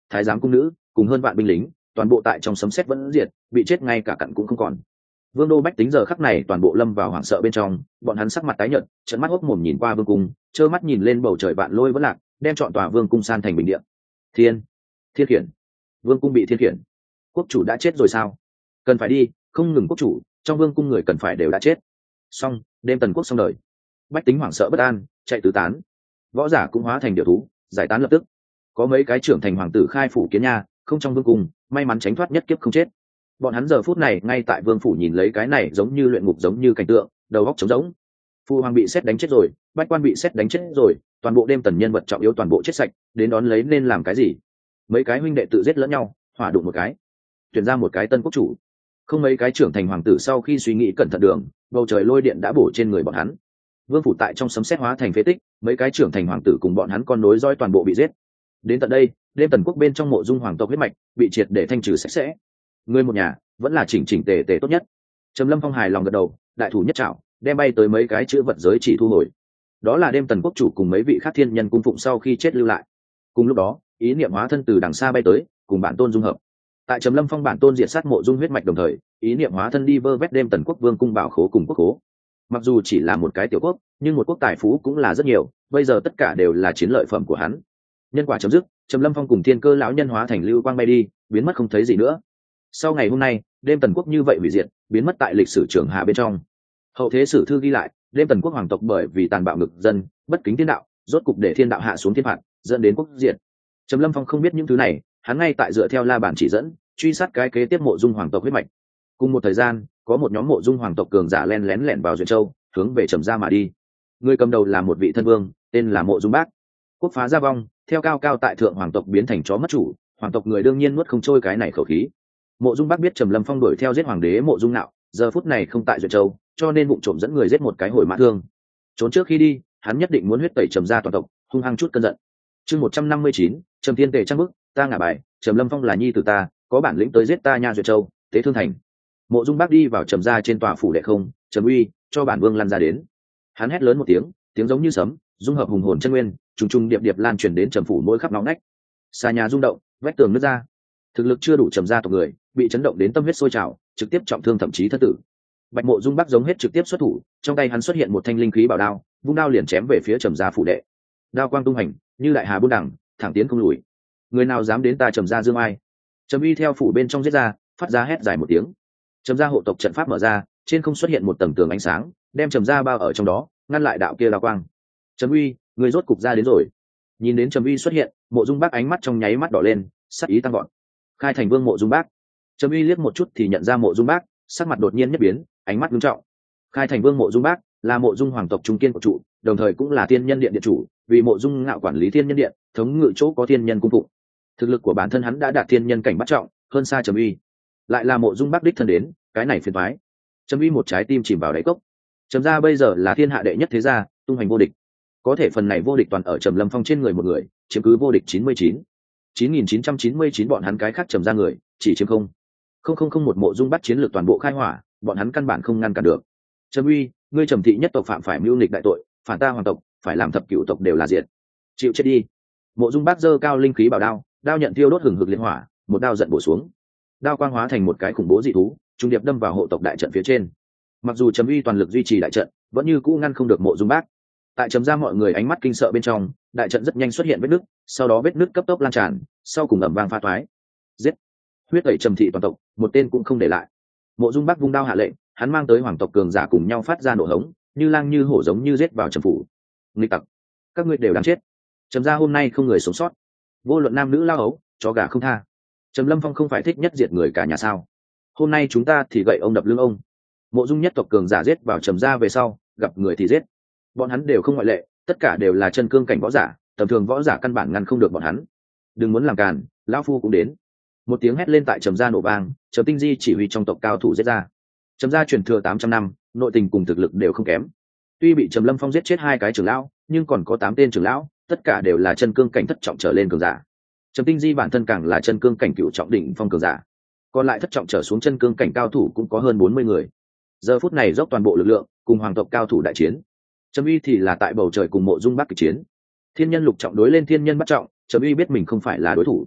thái giám cung nữ cùng hơn vạn binh lính toàn bộ tại trong sấm sét vẫn diệt, bị chết ngay cả cặn cũng không còn. Vương đô bách tính giờ khắc này toàn bộ lâm vào hoảng sợ bên trong, bọn hắn sắc mặt tái nhợt, trợn mắt hốc mồm nhìn qua vương cung, trơ mắt nhìn lên bầu trời vạn lôi vẫn lạc, đem trọn tòa vương cung san thành bình địa. Thiên, thiên khiển, vương cung bị thiên khiển. Quốc chủ đã chết rồi sao? Cần phải đi, không ngừng quốc chủ, trong vương cung người cần phải đều đã chết. Xong, đêm tần quốc xong đời. Bách tính hoảng sợ bất an, chạy tứ tán. Võ giả cũng hóa thành điểu thú, giải tán lập tức. Có mấy cái trưởng thành hoàng tử khai phủ kiến nha, không trong vương cung, may mắn tránh thoát nhất kiếp không chết. Bọn hắn giờ phút này ngay tại vương phủ nhìn lấy cái này giống như luyện ngục giống như cảnh tượng, đầu óc trống rỗng. Phu hoàng bị sét đánh chết rồi, bách quan bị sét đánh chết rồi, toàn bộ đêm tần nhân vật trọng yếu toàn bộ chết sạch, đến đón lấy nên làm cái gì? Mấy cái huynh đệ tự giết lẫn nhau, hỏa đụng một cái, tuyển ra một cái tân quốc chủ. Không mấy cái trưởng thành hoàng tử sau khi suy nghĩ cẩn thận đường, bầu trời lôi điện đã bổ trên người bọn hắn. Vương phủ tại trong sấm sét hóa thành phế tích, mấy cái trưởng thành hoàng tử cùng bọn hắn con nối roi toàn bộ bị giết. Đến tận đây, đêm tần quốc bên trong mộ dung hoàng tộc huyết mạch bị triệt để thanh trừ sạch sẽ. Người một nhà vẫn là chỉnh chỉnh tề tề tốt nhất. Trầm Lâm Phong hài lòng gật đầu, đại thủ nhất trảo, đem bay tới mấy cái chữ vật giới chỉ thu hồi. Đó là đêm tần quốc chủ cùng mấy vị khác thiên nhân cung phụng sau khi chết lưu lại. Cùng lúc đó, ý niệm hóa thân từ đằng xa bay tới, cùng bản tôn dung hợp. Tại Trầm Lâm Phong bản tôn diệt sát mộ dung huyết mạch đồng thời, ý niệm hóa thân đi vơ vét đêm tần quốc vương cung bảo khố cùng quốc khố. Mặc dù chỉ là một cái tiểu quốc, nhưng một quốc tài phú cũng là rất nhiều, bây giờ tất cả đều là chiến lợi phẩm của hắn. Nhân quả chấm dứt, Trầm Lâm Phong cùng Thiên Cơ lão nhân hóa thành lưu quang bay đi, biến mất không thấy gì nữa. Sau ngày hôm nay, đêm tần quốc như vậy hủy diệt, biến mất tại lịch sử trường hạ bên trong. Hậu thế sử thư ghi lại, đêm tần quốc hoàng tộc bởi vì tàn bạo ngực dân, bất kính thiên đạo, rốt cục để thiên đạo hạ xuống thiên phạt, dẫn đến quốc diệt. Trầm Lâm Phong không biết những thứ này, hắn ngay tại dựa theo la bản chỉ dẫn, truy sát cái kế tiếp mộ dung hoàng tộc huyết mạch. Cùng một thời gian, có một nhóm mộ dung hoàng tộc cường giả len lén lẻn vào Duyện Châu, hướng về Trầm gia mà đi. Người cầm đầu là một vị thân vương, tên là Mộ Dung Bác. Quốc phá gia vong, theo cao cao tại thượng hoàng tộc biến thành chó mất chủ, hoàng tộc người đương nhiên nuốt không trôi cái này khẩu khí. Mộ Dung Bác biết Trầm Lâm Phong đuổi theo giết hoàng đế Mộ Dung Nạo, giờ phút này không tại Duyện Châu, cho nên vụ trộm dẫn người giết một cái hồi mã thương. Trốn trước khi đi, hắn nhất định muốn huyết tẩy Trầm gia toàn tộc, hung hăng chút cơn giận. Chương một trăm năm mươi chín, Trầm Thiên Tề trang bức, ta ngả bài, Trầm Lâm Phong là nhi tử ta, có bản lĩnh tới giết ta nha Duyện Châu, tế thương thành. Mộ Dung Bác đi vào Trầm gia trên tòa phủ đệ không, Trầm Uy, cho bản vương lăn ra đến. Hắn hét lớn một tiếng, tiếng giống như sấm, dung hợp hùng hồn chân nguyên, trùng trùng điệp điệp lan truyền đến Trầm phủ mỗi khắp nóng nách. Xà nhà rung động, vách tường nứt ra. Thực lực chưa đủ Trầm gia tộc người, bị chấn động đến tâm huyết sôi trào, trực tiếp trọng thương thậm chí thất tử. Bạch Mộ Dung Bác giống hết trực tiếp xuất thủ, trong tay hắn xuất hiện một thanh linh khí bảo đao, vung đao liền chém về phía Trầm gia phủ đệ. Đao quang tung hành, như đại hà buôn đẳng, thẳng tiến không lùi. Người nào dám đến ta Trầm gia dương ai? Trầm Uy theo phủ bên trong giết ra, phát ra hét dài một tiếng. Trầm gia hộ tộc trận pháp mở ra, trên không xuất hiện một tầng tường ánh sáng, đem Trầm gia bao ở trong đó, ngăn lại đạo kia đao quang. Trầm Uy, người rốt cục ra đến rồi. Nhìn đến Trầm Uy xuất hiện, Mộ Dung Bác ánh mắt trong nháy mắt đỏ lên, sắc ý tăng gọn. Khai thành vương Mộ Dung Bác. Trầm Uy liếc một chút thì nhận ra Mộ Dung Bác, sắc mặt đột nhiên nhất biến, ánh mắt nghiêm trọng. Khai thành vương Mộ Dung Bác là Mộ Dung hoàng tộc trung kiên của trụ, đồng thời cũng là Thiên Nhân Điện điện chủ, vì Mộ Dung Ngạo quản lý Thiên Nhân Điện, thống ngự chỗ có Thiên Nhân cung phụng. Thực lực của bản thân hắn đã đạt Thiên Nhân cảnh bắt trọng, hơn xa Trầm Uy. Lại là Mộ Dung Bác đích thân đến, cái này phiền toái. Trầm Uy một trái tim chìm vào đáy cốc. Trầm gia bây giờ là thiên hạ đệ nhất thế gia, tung hoành vô địch. Có thể phần này vô địch toàn ở Trầm Lâm Phong trên người một người, chiếm cứ vô địch chín mươi chín. chín nghìn chín trăm chín mươi chín bọn hắn cái khác Trầm gia người, chỉ chiếm không. Không không không một Mộ Dung Bác chiến lược toàn bộ khai hỏa, bọn hắn căn bản không ngăn cản được. Trầm Uy, ngươi Trầm thị nhất tộc phạm phải mưu nghịch đại tội, phản ta hoàng tộc, phải làm thập cửu tộc đều là diệt. Chịu chết đi. Mộ Dung Bác giơ cao linh khí bảo đao, đao nhận tiêu đốt hừng hực liên hỏa, một đao giận bổ xuống. Đao quang hóa thành một cái khủng bố dị thú, trung điệp đâm vào hộ tộc đại trận phía trên. Mặc dù Trầm Uy toàn lực duy trì đại trận, vẫn như cũ ngăn không được Mộ Dung Bác. Tại Trầm gia mọi người ánh mắt kinh sợ bên trong, đại trận rất nhanh xuất hiện vết nứt, sau đó vết nứt cấp tốc lan tràn, sau cùng ầm vang pha toái. Giết! Huyết tẩy Trầm thị toàn tộc, một tên cũng không để lại. Mộ Dung Bác vung đao hạ lệnh, hắn mang tới hoàng tộc cường giả cùng nhau phát ra nổ hống, như lang như hổ giống như giết vào Trầm phủ. Nghịch tặc, các ngươi đều đáng chết. Trầm gia hôm nay không người sống sót, vô luận nam nữ lao ấu, chó gà không tha. Trầm Lâm Phong không phải thích nhất diệt người cả nhà sao? Hôm nay chúng ta thì gậy ông đập lưng ông. Mộ Dung nhất tộc cường giả giết vào Trầm gia về sau, gặp người thì giết. Bọn hắn đều không ngoại lệ, tất cả đều là chân cương cảnh võ giả, tầm thường võ giả căn bản ngăn không được bọn hắn. Đừng muốn làm càn, lão phu cũng đến. Một tiếng hét lên tại Trầm gia nổ vang, Trầm Tinh Di chỉ huy trong tộc cao thủ giết ra. Trầm gia truyền thừa tám trăm năm, nội tình cùng thực lực đều không kém. Tuy bị Trầm Lâm Phong giết chết hai cái trưởng lão, nhưng còn có tám tên trưởng lão, tất cả đều là chân cương cảnh thất trọng trở lên cường giả. Trầm Tinh Di bản thân càng là chân cương cảnh cựu trọng đỉnh phong cường giả. Còn lại thất trọng trở xuống chân cương cảnh cao thủ cũng có hơn bốn mươi người. Giờ phút này dốc toàn bộ lực lượng, cùng hoàng tộc cao thủ đại chiến. Trầm Uy thì là tại bầu trời cùng Mộ Dung Bác kịch chiến. Thiên nhân lục trọng đối lên thiên nhân bắt trọng, Trầm Uy biết mình không phải là đối thủ.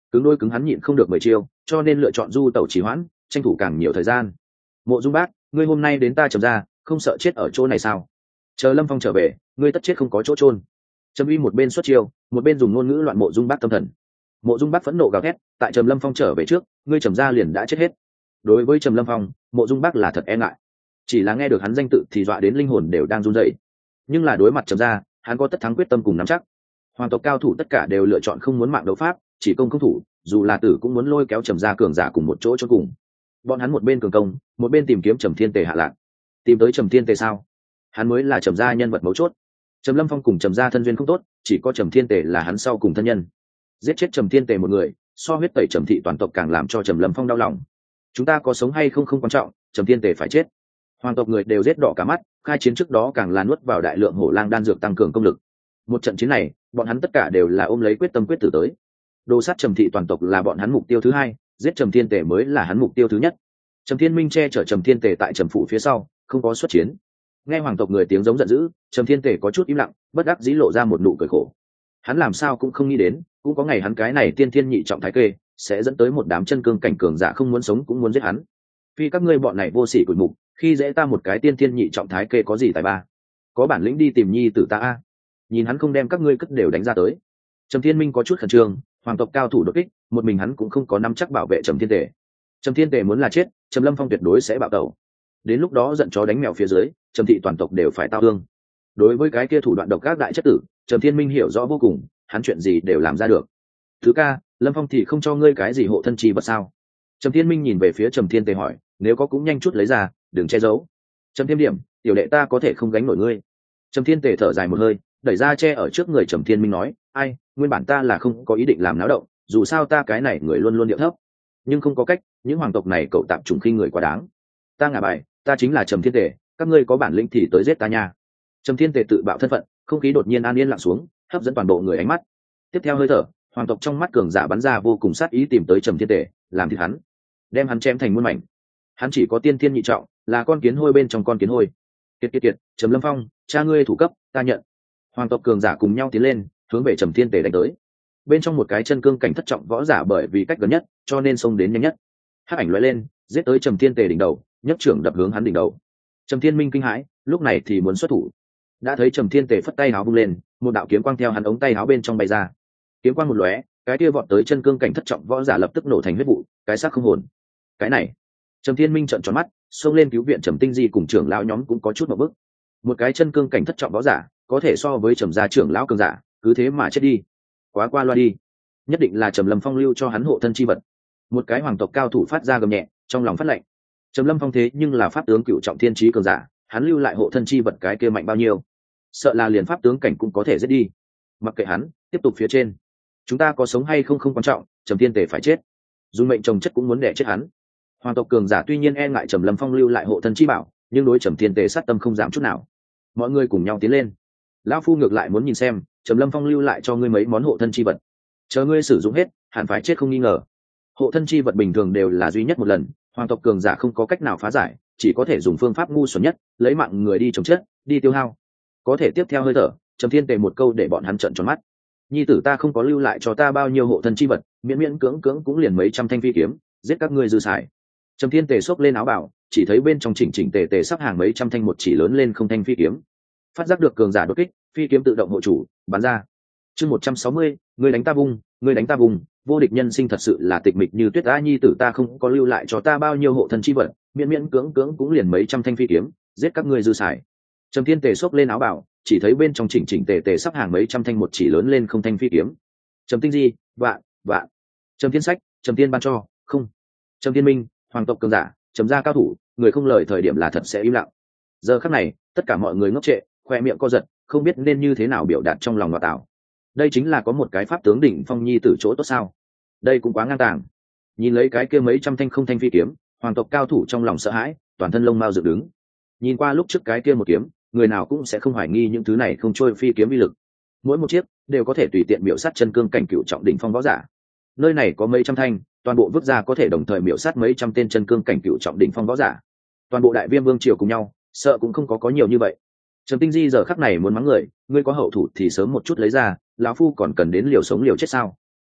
cứng đôi cứng hắn nhịn không được mười chiêu, cho nên lựa chọn du tẩu trì hoãn, tranh thủ càng nhiều thời gian. Mộ Dung Bác, ngươi hôm nay đến ta Trầm gia, không sợ chết ở chỗ này sao? Chờ Lâm Phong trở về, ngươi tất chết không có chỗ trôn. Trầm Uy một bên xuất chiêu, một bên dùng ngôn ngữ loạn Mộ Dung Bác tâm thần. Mộ Dung Bác phẫn nộ gào thét, tại Trầm Lâm Phong trở về trước, ngươi Trầm gia liền đã chết hết. Đối với Trầm Lâm Phong, Mộ Dung Bác là thật e ngại, chỉ là nghe được hắn danh tự thì dọa đến linh hồn đều đang run rẩy. Nhưng là đối mặt Trầm gia, hắn có tất thắng quyết tâm cùng nắm chắc. Hoàng tộc cao thủ tất cả đều lựa chọn không muốn mạng đấu pháp, chỉ công không thủ, dù là tử cũng muốn lôi kéo Trầm gia cường giả cùng một chỗ cho cùng. Bọn hắn một bên cường công, một bên tìm kiếm Trầm Thiên Tề hạ lạc. Tìm tới Trầm Thiên Tề sao? Hắn mới là Trầm gia nhân vật mấu chốt. Trầm Lâm Phong cùng Trầm gia thân duyên không tốt, chỉ có Trầm Thiên Tề là hắn sau cùng thân nhân. Giết chết Trầm Thiên Tề một người, so huyết tẩy Trầm thị toàn tộc càng làm cho Trầm Lâm Phong đau lòng. Chúng ta có sống hay không không quan trọng, Trầm Thiên Tề phải chết. Hoàng tộc người đều giết đỏ cả mắt, khai chiến trước đó càng là nuốt vào đại lượng hổ lang đan dược tăng cường công lực. Một trận chiến này, bọn hắn tất cả đều là ôm lấy quyết tâm quyết tử tới. Đồ sát Trầm thị toàn tộc là bọn hắn mục tiêu thứ hai, giết Trầm Thiên Tề mới là hắn mục tiêu thứ nhất. Trầm Thiên Minh che chở Trầm Thiên Tề tại Trầm phủ phía sau, không có xuất chiến. Nghe hoàng tộc người tiếng giống giận dữ, Trầm Thiên Tề có chút im lặng, bất đắc dĩ lộ ra một nụ cười khổ. Hắn làm sao cũng không nghĩ đến, cũng có ngày hắn cái này tiên thiên nhị trọng thái kê sẽ dẫn tới một đám chân cương cảnh cường giả không muốn sống cũng muốn giết hắn. Vì các ngươi bọn này vô sỉ cụt mục, khi dễ ta một cái tiên thiên nhị trọng thái kê có gì tài ba? Có bản lĩnh đi tìm nhi tử ta a. Nhìn hắn không đem các ngươi cất đều đánh ra tới. Trầm Thiên Minh có chút khẩn trương, hoàng tộc cao thủ đột kích, một mình hắn cũng không có nắm chắc bảo vệ Trầm Thiên Tề. Trầm Thiên Tề muốn là chết, Trầm Lâm Phong tuyệt đối sẽ bạo tẩu. Đến lúc đó giận chó đánh mèo phía dưới, Trầm thị toàn tộc đều phải tao thương. Đối với cái kia thủ đoạn độc ác đại chất tử, Trầm Thiên Minh hiểu rõ vô cùng, hắn chuyện gì đều làm ra được. Thứ ca, Lâm Phong thì không cho ngươi cái gì hộ thân chi vật sao? Trầm Thiên Minh nhìn về phía Trầm Thiên Tề hỏi, nếu có cũng nhanh chút lấy ra, đừng che giấu. Trầm Thiên Điểm, tiểu đệ ta có thể không gánh nổi ngươi. Trầm Thiên Tề thở dài một hơi, đẩy ra che ở trước người Trầm Thiên Minh nói, ai, nguyên bản ta là không có ý định làm náo động, dù sao ta cái này người luôn luôn điệu thấp, nhưng không có cách, những hoàng tộc này cậu tạm trùng khinh người quá đáng. Ta ngả bài, ta chính là Trầm Thiên Tề, các ngươi có bản lĩnh thì tới giết ta nha. Trầm Thiên Tề tự bạo thân phận, không khí đột nhiên an yên lặng xuống, hấp dẫn toàn bộ người ánh mắt. Tiếp theo hơi thở, hoàng tộc trong mắt cường giả bắn ra vô cùng sát ý tìm tới Trầm Thiên Tề, làm thịt hắn, đem hắn chém thành muôn mảnh. Hắn chỉ có tiên thiên nhị trọng, là con kiến hôi bên trong con kiến hôi. Kiệt kiệt kiệt, Trầm Lâm Phong, cha ngươi thủ cấp, ta nhận. Hoàng tộc cường giả cùng nhau tiến lên, hướng về Trầm Thiên Tề đánh tới. Bên trong một cái chân cương cảnh thất trọng võ giả bởi vì cách gần nhất, cho nên xông đến nhanh nhất. Hắc ảnh lóe lên, giết tới Trầm Thiên Tề đỉnh đầu, nhấc trưởng đập hướng hắn đỉnh đầu. Trầm Thiên Minh kinh hãi, lúc này thì muốn xuất thủ. Đã thấy Trầm Thiên Tề phất tay áo vung lên, một đạo kiếm quang theo hắn ống tay áo bên trong bay ra. Kiếm quang một lóe, cái kia vọt tới chân cương cảnh thất trọng võ giả lập tức nổ thành huyết vụ, cái xác không hồn. Cái này, Trầm Thiên Minh trợn tròn mắt, xông lên cứu viện Trầm Tinh Di cùng trưởng lão nhóm cũng có chút một bước. Một cái chân cương cảnh thất trọng võ giả, có thể so với Trầm gia trưởng lão cường giả, cứ thế mà chết đi. Quá qua loa đi. Nhất định là Trầm Lâm Phong lưu cho hắn hộ thân chi vật. Một cái hoàng tộc cao thủ phát ra gầm nhẹ, trong lòng phát lệnh. Trầm Lâm Phong thế nhưng là pháp tướng cựu trọng thiên trí cường giả, hắn lưu lại hộ thân chi vật cái kia mạnh bao nhiêu? Sợ là liền pháp tướng cảnh cũng có thể giết đi. Mặc kệ hắn, tiếp tục phía trên. Chúng ta có sống hay không không quan trọng, Trầm Thiên Tề phải chết. Dùng mệnh chồng chất cũng muốn đẻ chết hắn. Hoàng tộc cường giả tuy nhiên e ngại Trầm Lâm Phong lưu lại hộ thân chi bảo, nhưng đối Trầm Thiên Tề sát tâm không giảm chút nào. Mọi người cùng nhau tiến lên. Lão phu ngược lại muốn nhìn xem, Trầm Lâm Phong lưu lại cho ngươi mấy món hộ thân chi vật. Chờ ngươi sử dụng hết, hẳn phải chết không nghi ngờ. Hộ thân chi vật bình thường đều là duy nhất một lần, hoàng tộc cường giả không có cách nào phá giải, chỉ có thể dùng phương pháp ngu xuẩn nhất, lấy mạng người đi chồng chết, đi tiêu hao. Có thể tiếp theo hơi thở, Trầm Thiên Tề một câu để bọn hắn trợn tròn mắt. Nhi tử ta không có lưu lại cho ta bao nhiêu hộ thân chi vật, miễn miễn cưỡng cưỡng cũng liền mấy trăm thanh phi kiếm, giết các ngươi dư xài. Trầm Thiên Tề xốc lên áo bảo, chỉ thấy bên trong chỉnh chỉnh tề tề sắp hàng mấy trăm thanh một chỉ lớn lên không thanh phi kiếm. Phát giác được cường giả đột kích, phi kiếm tự động hộ chủ, bắn ra. Chương một trăm sáu mươi, ngươi đánh ta vùng, ngươi đánh ta vùng, vô địch nhân sinh thật sự là tịch mịch như tuyết. A nhi tử ta không có lưu lại cho ta bao nhiêu hộ thân chi vật, miễn miễn cưỡng cưỡng cũng liền mấy trăm thanh phi kiếm, giết các ngươi dư xài. Trầm Thiên Tề xốc lên áo bảo, chỉ thấy bên trong chỉnh chỉnh tề tề sắp hàng mấy trăm thanh một chỉ lớn lên không thanh phi kiếm. Trầm Tinh Di, vạn, vạn. Trầm Thiên Sách, Trầm Thiên ban cho, không. Trầm Thiên Minh, hoàng tộc cường giả, Trầm gia cao thủ, người không lời thời điểm là thật sẽ im lặng. Giờ khắc này, tất cả mọi người ngốc trệ, khoe miệng co giật, không biết nên như thế nào biểu đạt trong lòng ngọa tạo. Đây chính là có một cái pháp tướng đỉnh phong nhi tử chỗ tốt sao? Đây cũng quá ngang tàng. Nhìn lấy cái kia mấy trăm thanh không thanh phi kiếm, hoàng tộc cao thủ trong lòng sợ hãi, toàn thân lông mao dựng đứng. Nhìn qua lúc trước cái kia một kiếm, người nào cũng sẽ không hoài nghi những thứ này không trôi phi kiếm uy lực. Mỗi một chiếc đều có thể tùy tiện miểu sát chân cương cảnh cựu trọng đỉnh phong võ giả. Nơi này có mấy trăm thanh, toàn bộ vứt ra có thể đồng thời miểu sát mấy trăm tên chân cương cảnh cựu trọng đỉnh phong võ giả. Toàn bộ đại viêm vương triều cùng nhau, sợ cũng không có có nhiều như vậy. Trầm Tinh Di giờ khắc này muốn mắng người, ngươi có hậu thủ thì sớm một chút lấy ra, lão phu còn cần đến liều sống liều chết sao?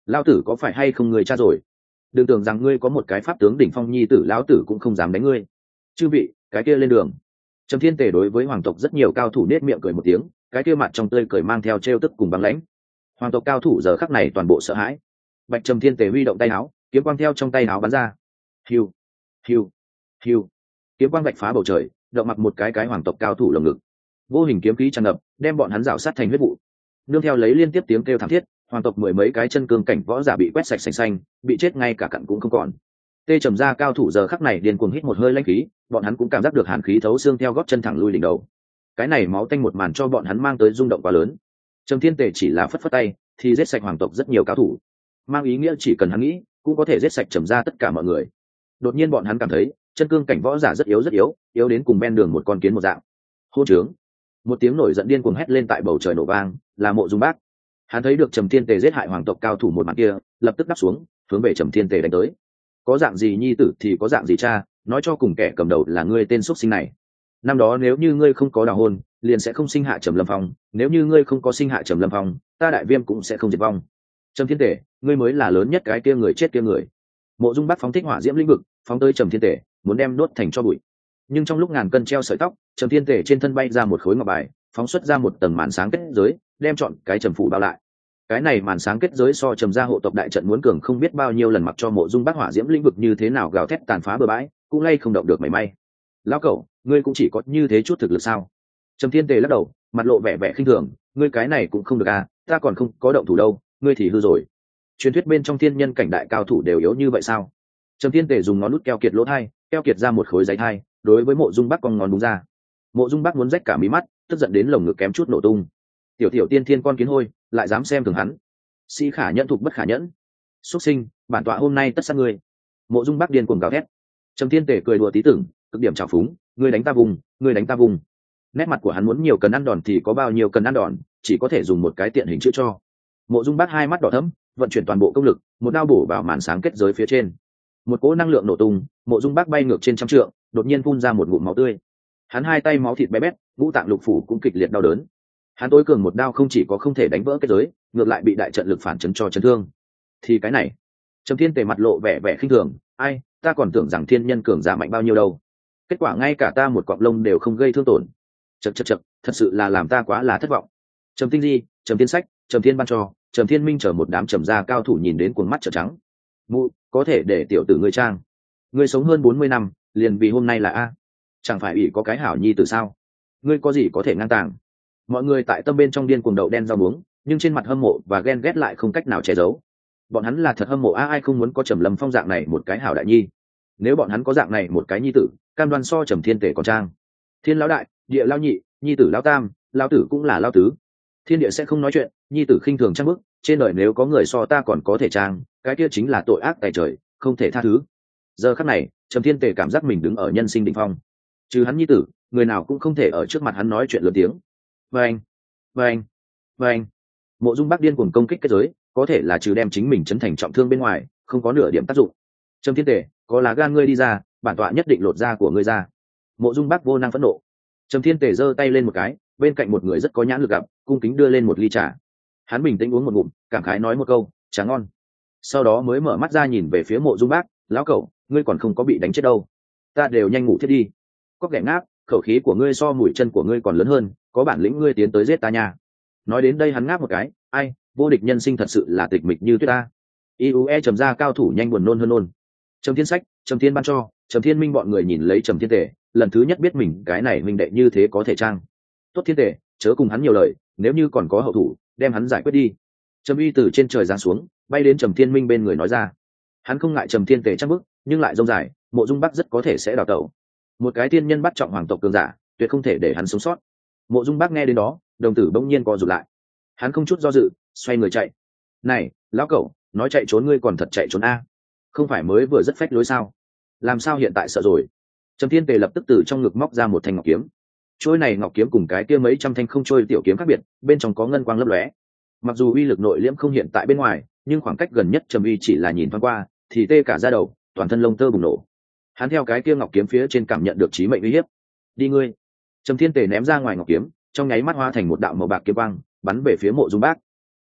Lão tử có phải hay không người cha rồi? Đừng tưởng rằng ngươi có một cái pháp tướng đỉnh phong nhi tử, lão tử cũng không dám đánh ngươi. Chư vị, cái kia lên đường. Trầm Thiên Tề đối với hoàng tộc rất nhiều cao thủ nết miệng cười một tiếng, cái kia mặt trong tươi cười mang theo trêu tức cùng băng lãnh. Hoàng tộc cao thủ giờ khắc này toàn bộ sợ hãi. Bạch Trầm Thiên Tề huy động tay áo, kiếm quang theo trong tay áo bắn ra. Hiu, hiu, hiu. Kiếm quang vạch phá bầu trời, động mặc một cái cái hoàng tộc cao thủ lồng ngực. Vô hình kiếm khí tràn ngập, đem bọn hắn rào sát thành huyết vụ. Nương theo lấy liên tiếp tiếng kêu thảm thiết, hoàng tộc mười mấy cái chân cương cảnh võ giả bị quét sạch sành xanh, bị chết ngay cả cặn cũng không còn. Tê Trầm gia cao thủ giờ khắc này điên cuồng hít một hơi lãnh khí, bọn hắn cũng cảm giác được hàn khí thấu xương theo gót chân thẳng lui đỉnh đầu. Cái này máu tanh một màn cho bọn hắn mang tới rung động quá lớn. Trầm Thiên Tề chỉ là phất phất tay, thì giết sạch hoàng tộc rất nhiều cao thủ, mang ý nghĩa chỉ cần hắn nghĩ, cũng có thể giết sạch Trầm gia tất cả mọi người. Đột nhiên bọn hắn cảm thấy, chân cương cảnh võ giả rất yếu rất yếu, yếu đến cùng bên đường một con kiến một dạng. Hô trướng! Một tiếng nổi giận điên cuồng hét lên tại bầu trời nổ vang, là Mộ Dung Bác. Hắn thấy được Trầm Thiên Tề giết hại hoàng tộc cao thủ một màn kia, lập tức đáp xuống, hướng về Trầm Thiên Tề đánh tới. Có dạng gì nhi tử thì có dạng gì cha, nói cho cùng kẻ cầm đầu là ngươi tên xuất sinh này. Năm đó nếu như ngươi không có đào hôn, liền sẽ không sinh hạ Trầm Lâm Phong, nếu như ngươi không có sinh hạ Trầm Lâm Phong, ta Đại Viêm cũng sẽ không diệt vong. Trầm Thiên Tề, ngươi mới là lớn nhất cái kia người chết kia người. Mộ Dung Bác phóng thích hỏa diễm lĩnh vực, phóng tới Trầm Thiên Tề, muốn đem đốt thành tro bụi. Nhưng trong lúc ngàn cân treo sợi tóc, Trầm Thiên Tề trên thân bay ra một khối ngọc bài, phóng xuất ra một tầng màn sáng kết giới, đem trọn cái trầm phủ bao lại. Cái này màn sáng kết giới so Trầm gia hộ tộc đại trận muốn cường không biết bao nhiêu lần, mặc cho Mộ Dung Bác hỏa diễm lĩnh vực như thế nào gào thét tàn phá bừa bãi, cũng lay không động được mảy may. Lão cẩu, ngươi cũng chỉ có như thế chút thực lực sao? Trầm Thiên Tề lắc đầu, mặt lộ vẻ vẻ khinh thường, ngươi cái này cũng không được à, ta còn không có động thủ đâu, ngươi thì hư rồi. Truyền thuyết bên trong thiên nhân cảnh đại cao thủ đều yếu như vậy sao? Trầm Thiên Tề dùng ngón nút keo kiệt lỗ thai, keo kiệt ra một khối giấy thai, đối với Mộ Dung Bác con ngón đúng ra. Mộ Dung Bác muốn rách cả mí mắt, tức giận đến lồng ngực kém chút nổ tung. Tiểu tiểu tiên thiên con kiến hôi, lại dám xem thường hắn. Sĩ khả nhẫn thục bất khả nhẫn. Xuất sinh, bản tọa hôm nay tất sát ngươi. Mộ Dung Bác điên cuồng gào thét. Trầm Thiên Tề cười đùa tí tưởng, cực điểm trào phúng, ngươi đánh ta vùng, ngươi đánh ta vùng. Nét mặt của hắn muốn nhiều cần ăn đòn thì có bao nhiêu cần ăn đòn, chỉ có thể dùng một cái tiện hình chữ cho. Mộ Dung Bác hai mắt đỏ thẫm, vận chuyển toàn bộ công lực, một đao bổ vào màn sáng kết giới phía trên. Một cỗ năng lượng nổ tung, Mộ Dung Bác bay ngược trên trăm trượng, đột nhiên phun ra một ngụm máu tươi. Hắn hai tay máu thịt bé bét, ngũ tạng lục phủ cũng kịch liệt đau đớn. Hắn tối cường một đao không chỉ có không thể đánh vỡ kết giới, ngược lại bị đại trận lực phản chấn cho chấn thương. Thì cái này, Trầm Thiên Tề mặt lộ vẻ vẻ khinh thường, ai, ta còn tưởng rằng thiên nhân cường giả mạnh bao nhiêu đâu. Kết quả ngay cả ta một cọng lông đều không gây thương tổn. Chậc chậc chậc, thật sự là làm ta quá là thất vọng. Trầm Tinh Di, Trầm Thiên Sách, Trầm Thiên Ban Cho, Trầm Thiên Minh chờ một đám trầm gia cao thủ nhìn đến cuồng mắt trợn trắng. Mụ, có thể để tiểu tử ngươi trang. Ngươi sống hơn bốn mươi năm, liền vì hôm nay là a. Chẳng phải ủy có cái hảo nhi tử sao? Ngươi có gì có thể ngang tàng? Mọi người tại tâm bên trong điên cuồng đậu đen rau muống, nhưng trên mặt hâm mộ và ghen ghét lại không cách nào che giấu. Bọn hắn là thật hâm mộ a, ai không muốn có Trầm Lâm Phong dạng này một cái hảo đại nhi. Nếu bọn hắn có dạng này một cái nhi tử, cam đoan so Trầm Thiên Tề còn trang. Thiên lão đại, địa lão nhị, nhi tử lão tam, lão tử cũng là lão tứ. Thiên địa sẽ không nói chuyện, nhi tử khinh thường trang bức, trên đời nếu có người so ta còn có thể trang, cái kia chính là tội ác tày trời, không thể tha thứ. Giờ khắc này, Trầm Thiên Tề cảm giác mình đứng ở nhân sinh đỉnh phong. Trừ hắn nhi tử, người nào cũng không thể ở trước mặt hắn nói chuyện lớn tiếng. Vâng, vâng, vâng. Mộ Dung Bác điên cuồng công kích kết giới, có thể là trừ đem chính mình chấn thành trọng thương bên ngoài, không có nửa điểm tác dụng. Trầm Thiên Tề, có lá gan ngươi đi ra, bản tọa nhất định lột da của ngươi ra. Mộ Dung Bác vô năng phẫn nộ. Trầm Thiên Tề giơ tay lên một cái, bên cạnh một người rất có nhãn lực gặp, cung kính đưa lên một ly trà. Hắn bình tĩnh uống một ngụm, cảm khái nói một câu, trà ngon. Sau đó mới mở mắt ra nhìn về phía Mộ Dung Bác, lão cẩu, ngươi còn không có bị đánh chết đâu, ta đều nhanh ngủ thiết đi. Có kẻ ngáp, khẩu khí của ngươi so mũi chân của ngươi còn lớn hơn, có bản lĩnh ngươi tiến tới giết ta nha. Nói đến đây hắn ngáp một cái, ai, vô địch nhân sinh thật sự là tịch mịch như tuyết ta. iue Trầm gia cao thủ nhanh buồn nôn hơn nôn. Trầm Thiên Sách, Trầm Thiên Ban Cho, Trầm Thiên Minh bọn người nhìn lấy Trầm Thiên Tề, lần thứ nhất biết mình cái này minh đệ như thế có thể trang. Tốt Thiên Tề, chớ cùng hắn nhiều lời, nếu như còn có hậu thủ, đem hắn giải quyết đi. Trầm Uy từ trên trời giáng xuống, bay đến Trầm Thiên Minh bên người nói ra. Hắn không ngại Trầm Thiên Tề chắc bức, nhưng lại rông dài, Mộ Dung Bác rất có thể sẽ đào tẩu. Một cái tiên nhân bắt trọng hoàng tộc cường giả, tuyệt không thể để hắn sống sót. Mộ Dung Bác nghe đến đó, đồng tử bỗng nhiên co rụt lại. Hắn không chút do dự, xoay người chạy. Này, lão cẩu, nói chạy trốn ngươi còn thật chạy trốn a? Không phải mới vừa rất phách lối sao? Làm sao hiện tại sợ rồi? Trầm Thiên Tề lập tức từ trong ngực móc ra một thanh ngọc kiếm. Trôi này ngọc kiếm cùng cái kia mấy trăm thanh không trôi tiểu kiếm khác biệt, bên trong có ngân quang lấp lóe. Mặc dù uy lực nội liễm không hiện tại bên ngoài, nhưng khoảng cách gần nhất Trầm Uy chỉ là nhìn thoáng qua, thì tê cả da đầu, toàn thân lông tơ bùng nổ. Hắn theo cái kia ngọc kiếm phía trên cảm nhận được chí mệnh uy hiếp. Đi ngươi! Trầm Thiên Tề ném ra ngoài ngọc kiếm, trong nháy mắt hóa thành một đạo màu bạc kiếm quang, bắn về phía Mộ Dung Bác.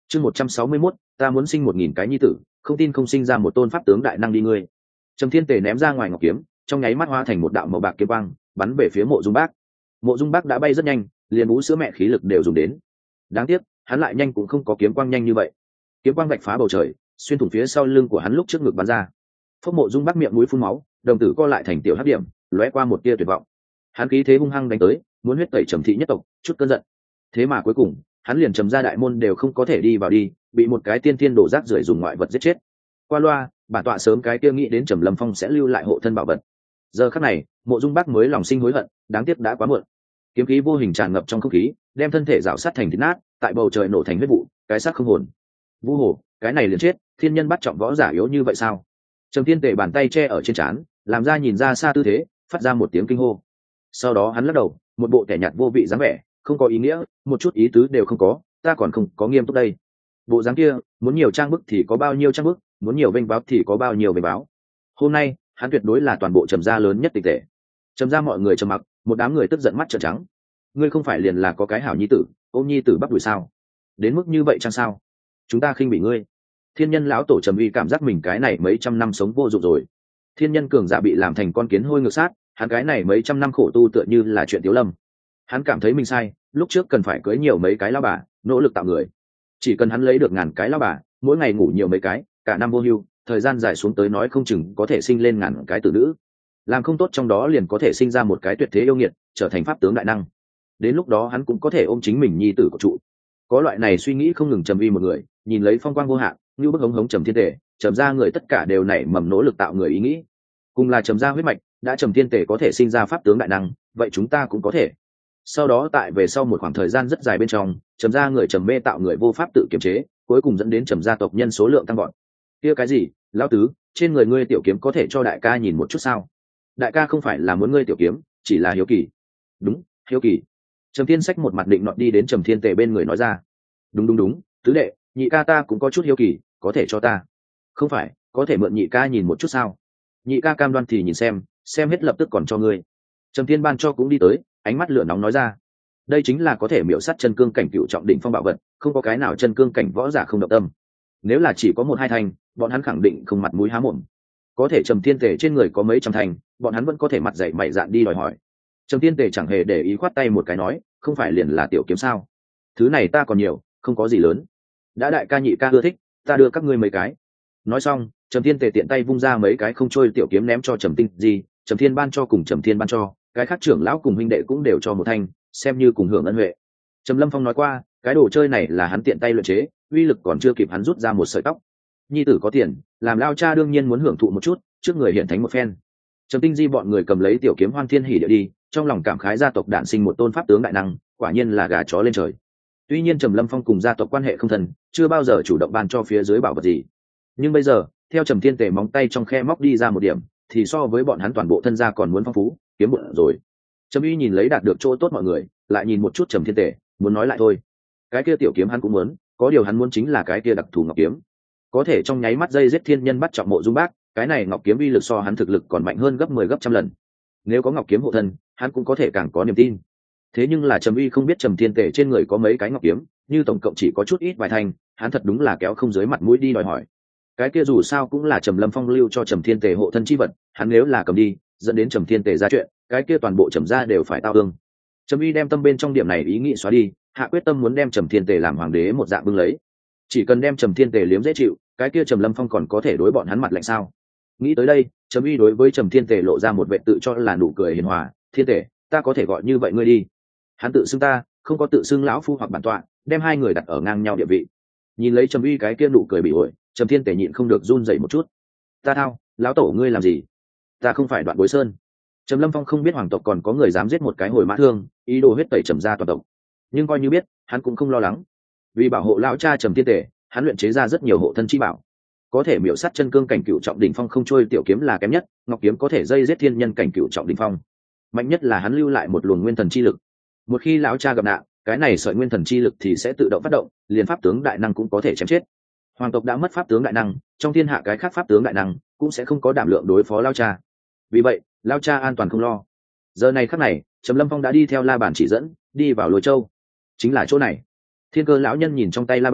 chương một trăm sáu mươi mốt, ta muốn sinh một nghìn cái nhi tử, không tin không sinh ra một tôn pháp tướng đại năng đi ngươi. Trầm Thiên Tề ném ra ngoài ngọc kiếm, trong nháy mắt hóa thành một đạo màu bạc kiếm quang, bắn về phía Mộ Dung Bác. Mộ Dung Bác đã bay rất nhanh, liền bú sữa mẹ khí lực đều dùng đến. Đáng tiếc, hắn lại nhanh cũng không có kiếm quang nhanh như vậy. Kiếm quang vạch phá bầu trời, xuyên thủng phía sau lưng của hắn lúc trước ngực bắn ra. Phốc Mộ Dung Bác miệng mũi phun máu, đồng tử co lại thành tiểu hắc điểm, lóe qua một tia tuyệt vọng. Hắn khí thế hung hăng đánh tới, muốn huyết tẩy Trầm thị nhất tộc, chút cơn giận. Thế mà cuối cùng, hắn liền Trầm gia đại môn đều không có thể đi vào đi, bị một cái tiên thiên đổ rác rưởi dùng ngoại vật giết chết. Qua loa, bản tọa sớm cái kia nghĩ đến Trầm Lâm Phong sẽ lưu lại hộ thân bảo vật. Giờ khắc này, Mộ Dung Bác mới lòng sinh hối hận, đáng tiếc đã quá muộn. Kiếm khí vô hình tràn ngập trong không khí, đem thân thể rào sát thành thịt nát, tại bầu trời nổ thành huyết vụ, cái xác không hồn. Vu Hồ, cái này liền chết, thiên nhân bắt trọng võ giả yếu như vậy sao? Trầm Thiên Tề bàn tay che ở trên trán, làm ra nhìn ra xa tư thế, phát ra một tiếng kinh hô. Sau đó hắn lắc đầu, một bộ kẻ nhạt vô vị dáng vẻ, không có ý nghĩa, một chút ý tứ đều không có, ta còn không có nghiêm túc đây. Bộ dáng kia, muốn nhiều trang bức thì có bao nhiêu trang bức, muốn nhiều vênh báo thì có bao nhiêu vênh báo. Hôm nay, hắn tuyệt đối là toàn bộ Trầm gia lớn nhất tịch tệ. Trầm gia mọi người trầm mặc, một đám người tức giận mắt trợn trắng. Ngươi không phải liền là có cái hảo nhi tử, ôm nhi tử bắt đuổi sao? Đến mức như vậy chăng sao? Chúng ta khinh bị ngươi. Thiên nhân lão tổ Trầm Uy cảm giác mình cái này mấy trăm năm sống vô dụng rồi. Thiên nhân cường giả bị làm thành con kiến hôi ngược sát, hắn cái này mấy trăm năm khổ tu tựa như là chuyện tiếu lâm. Hắn cảm thấy mình sai, lúc trước cần phải cưới nhiều mấy cái lao bà, nỗ lực tạo người. Chỉ cần hắn lấy được ngàn cái lao bà, mỗi ngày ngủ nhiều mấy cái, cả năm vô hưu, thời gian dài xuống tới nói không chừng có thể sinh lên ngàn cái tử nữ. Làm không tốt trong đó liền có thể sinh ra một cái tuyệt thế yêu nghiệt, trở thành pháp tướng đại năng. Đến lúc đó hắn cũng có thể ôm chính mình nhi tử của trụ. Có loại này suy nghĩ không ngừng Trầm Uy một người, nhìn lấy phong quang vô hạn, như bức hống hống Trầm Thiên Tề, Trầm gia người tất cả đều nảy mầm nỗ lực tạo người ý nghĩ. Cùng là Trầm gia huyết mạch, đã Trầm Thiên Tề có thể sinh ra pháp tướng đại năng, vậy chúng ta cũng có thể. Sau đó tại về sau một khoảng thời gian rất dài bên trong, Trầm gia người Trầm mê tạo người vô pháp tự kiềm chế, cuối cùng dẫn đến Trầm gia tộc nhân số lượng tăng vọt. Kia cái gì, lão tứ, trên người ngươi tiểu kiếm có thể cho đại ca nhìn một chút sao? Đại ca không phải là muốn ngươi tiểu kiếm, chỉ là hiếu kỳ. Đúng, hiếu kỳ. Trầm Thiên Sách một mặt định nọt đi đến Trầm Thiên Tề bên người nói ra. Đúng đúng đúng, tứ đệ, nhị ca ta cũng có chút hiếu kỳ, có thể cho ta? Không phải, có thể mượn nhị ca nhìn một chút sao? Nhị ca cam đoan thì nhìn xem, xem hết lập tức còn cho ngươi. Trầm Thiên ban cho cũng đi tới, ánh mắt lửa nóng nói ra. Đây chính là có thể miểu sát chân cương cảnh cựu trọng đỉnh phong bảo vật, không có cái nào chân cương cảnh võ giả không động tâm. Nếu là chỉ có một hai thành, bọn hắn khẳng định không mặt mũi há mồm. Có thể Trầm Thiên Tề trên người có mấy trăm thành, bọn hắn vẫn có thể mặt dày mày dạn đi đòi hỏi. Trầm Thiên Tề chẳng hề để ý, khoát tay một cái nói, không phải liền là tiểu kiếm sao? Thứ này ta còn nhiều, không có gì lớn. Đã đại ca nhị ca ưa thích, ta đưa các ngươi mấy cái. Nói xong, Trầm Thiên Tề tiện tay vung ra mấy cái không trôi tiểu kiếm ném cho Trầm Tinh Di, Trầm Thiên ban cho cùng Trầm Thiên ban cho, cái khác trưởng lão cùng huynh đệ cũng đều cho một thanh, xem như cùng hưởng ân huệ. Trầm Lâm Phong nói qua, cái đồ chơi này là hắn tiện tay luyện chế, uy lực còn chưa kịp hắn rút ra một sợi tóc. Nhi tử có tiền, làm lao cha đương nhiên muốn hưởng thụ một chút, trước người hiện thánh một phen. Trầm Tinh Di bọn người cầm lấy tiểu kiếm hoan thiên hỉ địa đi, trong lòng cảm khái gia tộc đản sinh một tôn pháp tướng đại năng, quả nhiên là gà chó lên trời. Tuy nhiên Trầm Lâm Phong cùng gia tộc quan hệ không thân, chưa bao giờ chủ động ban cho phía dưới bảo vật gì. Nhưng bây giờ, theo Trầm Thiên Tề móng tay trong khe móc đi ra một điểm, thì so với bọn hắn toàn bộ thân gia còn muốn phong phú, kiếm bụng rồi. Trầm Uy nhìn lấy đạt được chỗ tốt mọi người, lại nhìn một chút Trầm Thiên Tề, muốn nói lại thôi. Cái kia tiểu kiếm hắn cũng muốn, có điều hắn muốn chính là cái kia đặc thù ngọc kiếm, có thể trong nháy mắt dây giết thiên nhân bắt trọng Mộ Dung Bác, cái này ngọc kiếm uy lực so hắn thực lực còn mạnh hơn gấp mười gấp trăm lần. Nếu có ngọc kiếm hộ thân, hắn cũng có thể càng có niềm tin. Thế nhưng là Trầm Uy không biết Trầm Thiên Tề trên người có mấy cái ngọc kiếm, như tổng cộng chỉ có chút ít vài thành, hắn thật đúng là kéo không dưới mặt mũi đi đòi hỏi. Cái kia dù sao cũng là Trầm Lâm Phong lưu cho Trầm Thiên Tề hộ thân chi vật, hắn nếu là cầm đi, dẫn đến Trầm Thiên Tề ra chuyện, cái kia toàn bộ Trầm gia đều phải tao thương. Trầm Uy đem tâm bên trong điểm này ý nghĩ xóa đi, hạ quyết tâm muốn đem Trầm Thiên Tề làm hoàng đế một dạng bưng lấy. Chỉ cần đem Trầm Thiên Tề liếm dễ chịu, cái kia Trầm Lâm Phong còn có thể đối bọn hắn mặt lạnh sao? Nghĩ tới đây, Trầm Uy đối với Trầm Thiên Tề lộ ra một vẻ tự cho là nụ cười hiền hòa. Thiên Tề, ta có thể gọi như vậy ngươi đi. Hắn tự xưng ta, không có tự xưng lão phu hoặc bản tọa, đem hai người đặt ở ngang nhau địa vị. Nhìn lấy Trầm Uy cái kia nụ cười bị ổi, Trầm Thiên Tề nhịn không được run rẩy một chút. Ta thao, lão tổ ngươi làm gì? Ta không phải Đoạn Bối Sơn. Trầm Lâm Phong không biết hoàng tộc còn có người dám giết một cái hồi mã thương, ý đồ huyết tẩy Trầm gia toàn tộc. Nhưng coi như biết, hắn cũng không lo lắng. Vì bảo hộ lão cha Trầm Thiên Tề, hắn luyện chế ra rất nhiều hộ thân chi bảo. Có thể miểu sát chân cương cảnh cựu trọng đỉnh phong không trôi tiểu kiếm là kém nhất, ngọc kiếm có thể dây giết thiên nhân cảnh cựu trọng đỉnh phong. Mạnh nhất là hắn lưu lại một luồng nguyên thần chi lực. Một khi lão cha gặp nạn, cái này sợi nguyên thần chi lực thì sẽ tự động phát động, liền pháp tướng đại năng cũng có thể chém chết. Hoàng tộc đã mất pháp tướng đại năng, trong thiên hạ cái khác pháp tướng đại năng cũng sẽ không có đảm lượng đối phó lão cha. Vì vậy, lão cha an toàn không lo. Giờ này khắc này, Trầm Lâm Phong đã đi theo la bàn chỉ dẫn, đi vào Lôi Châu. Chính là chỗ này. Thiên Cơ lão nhân nhìn trong tay la bàn,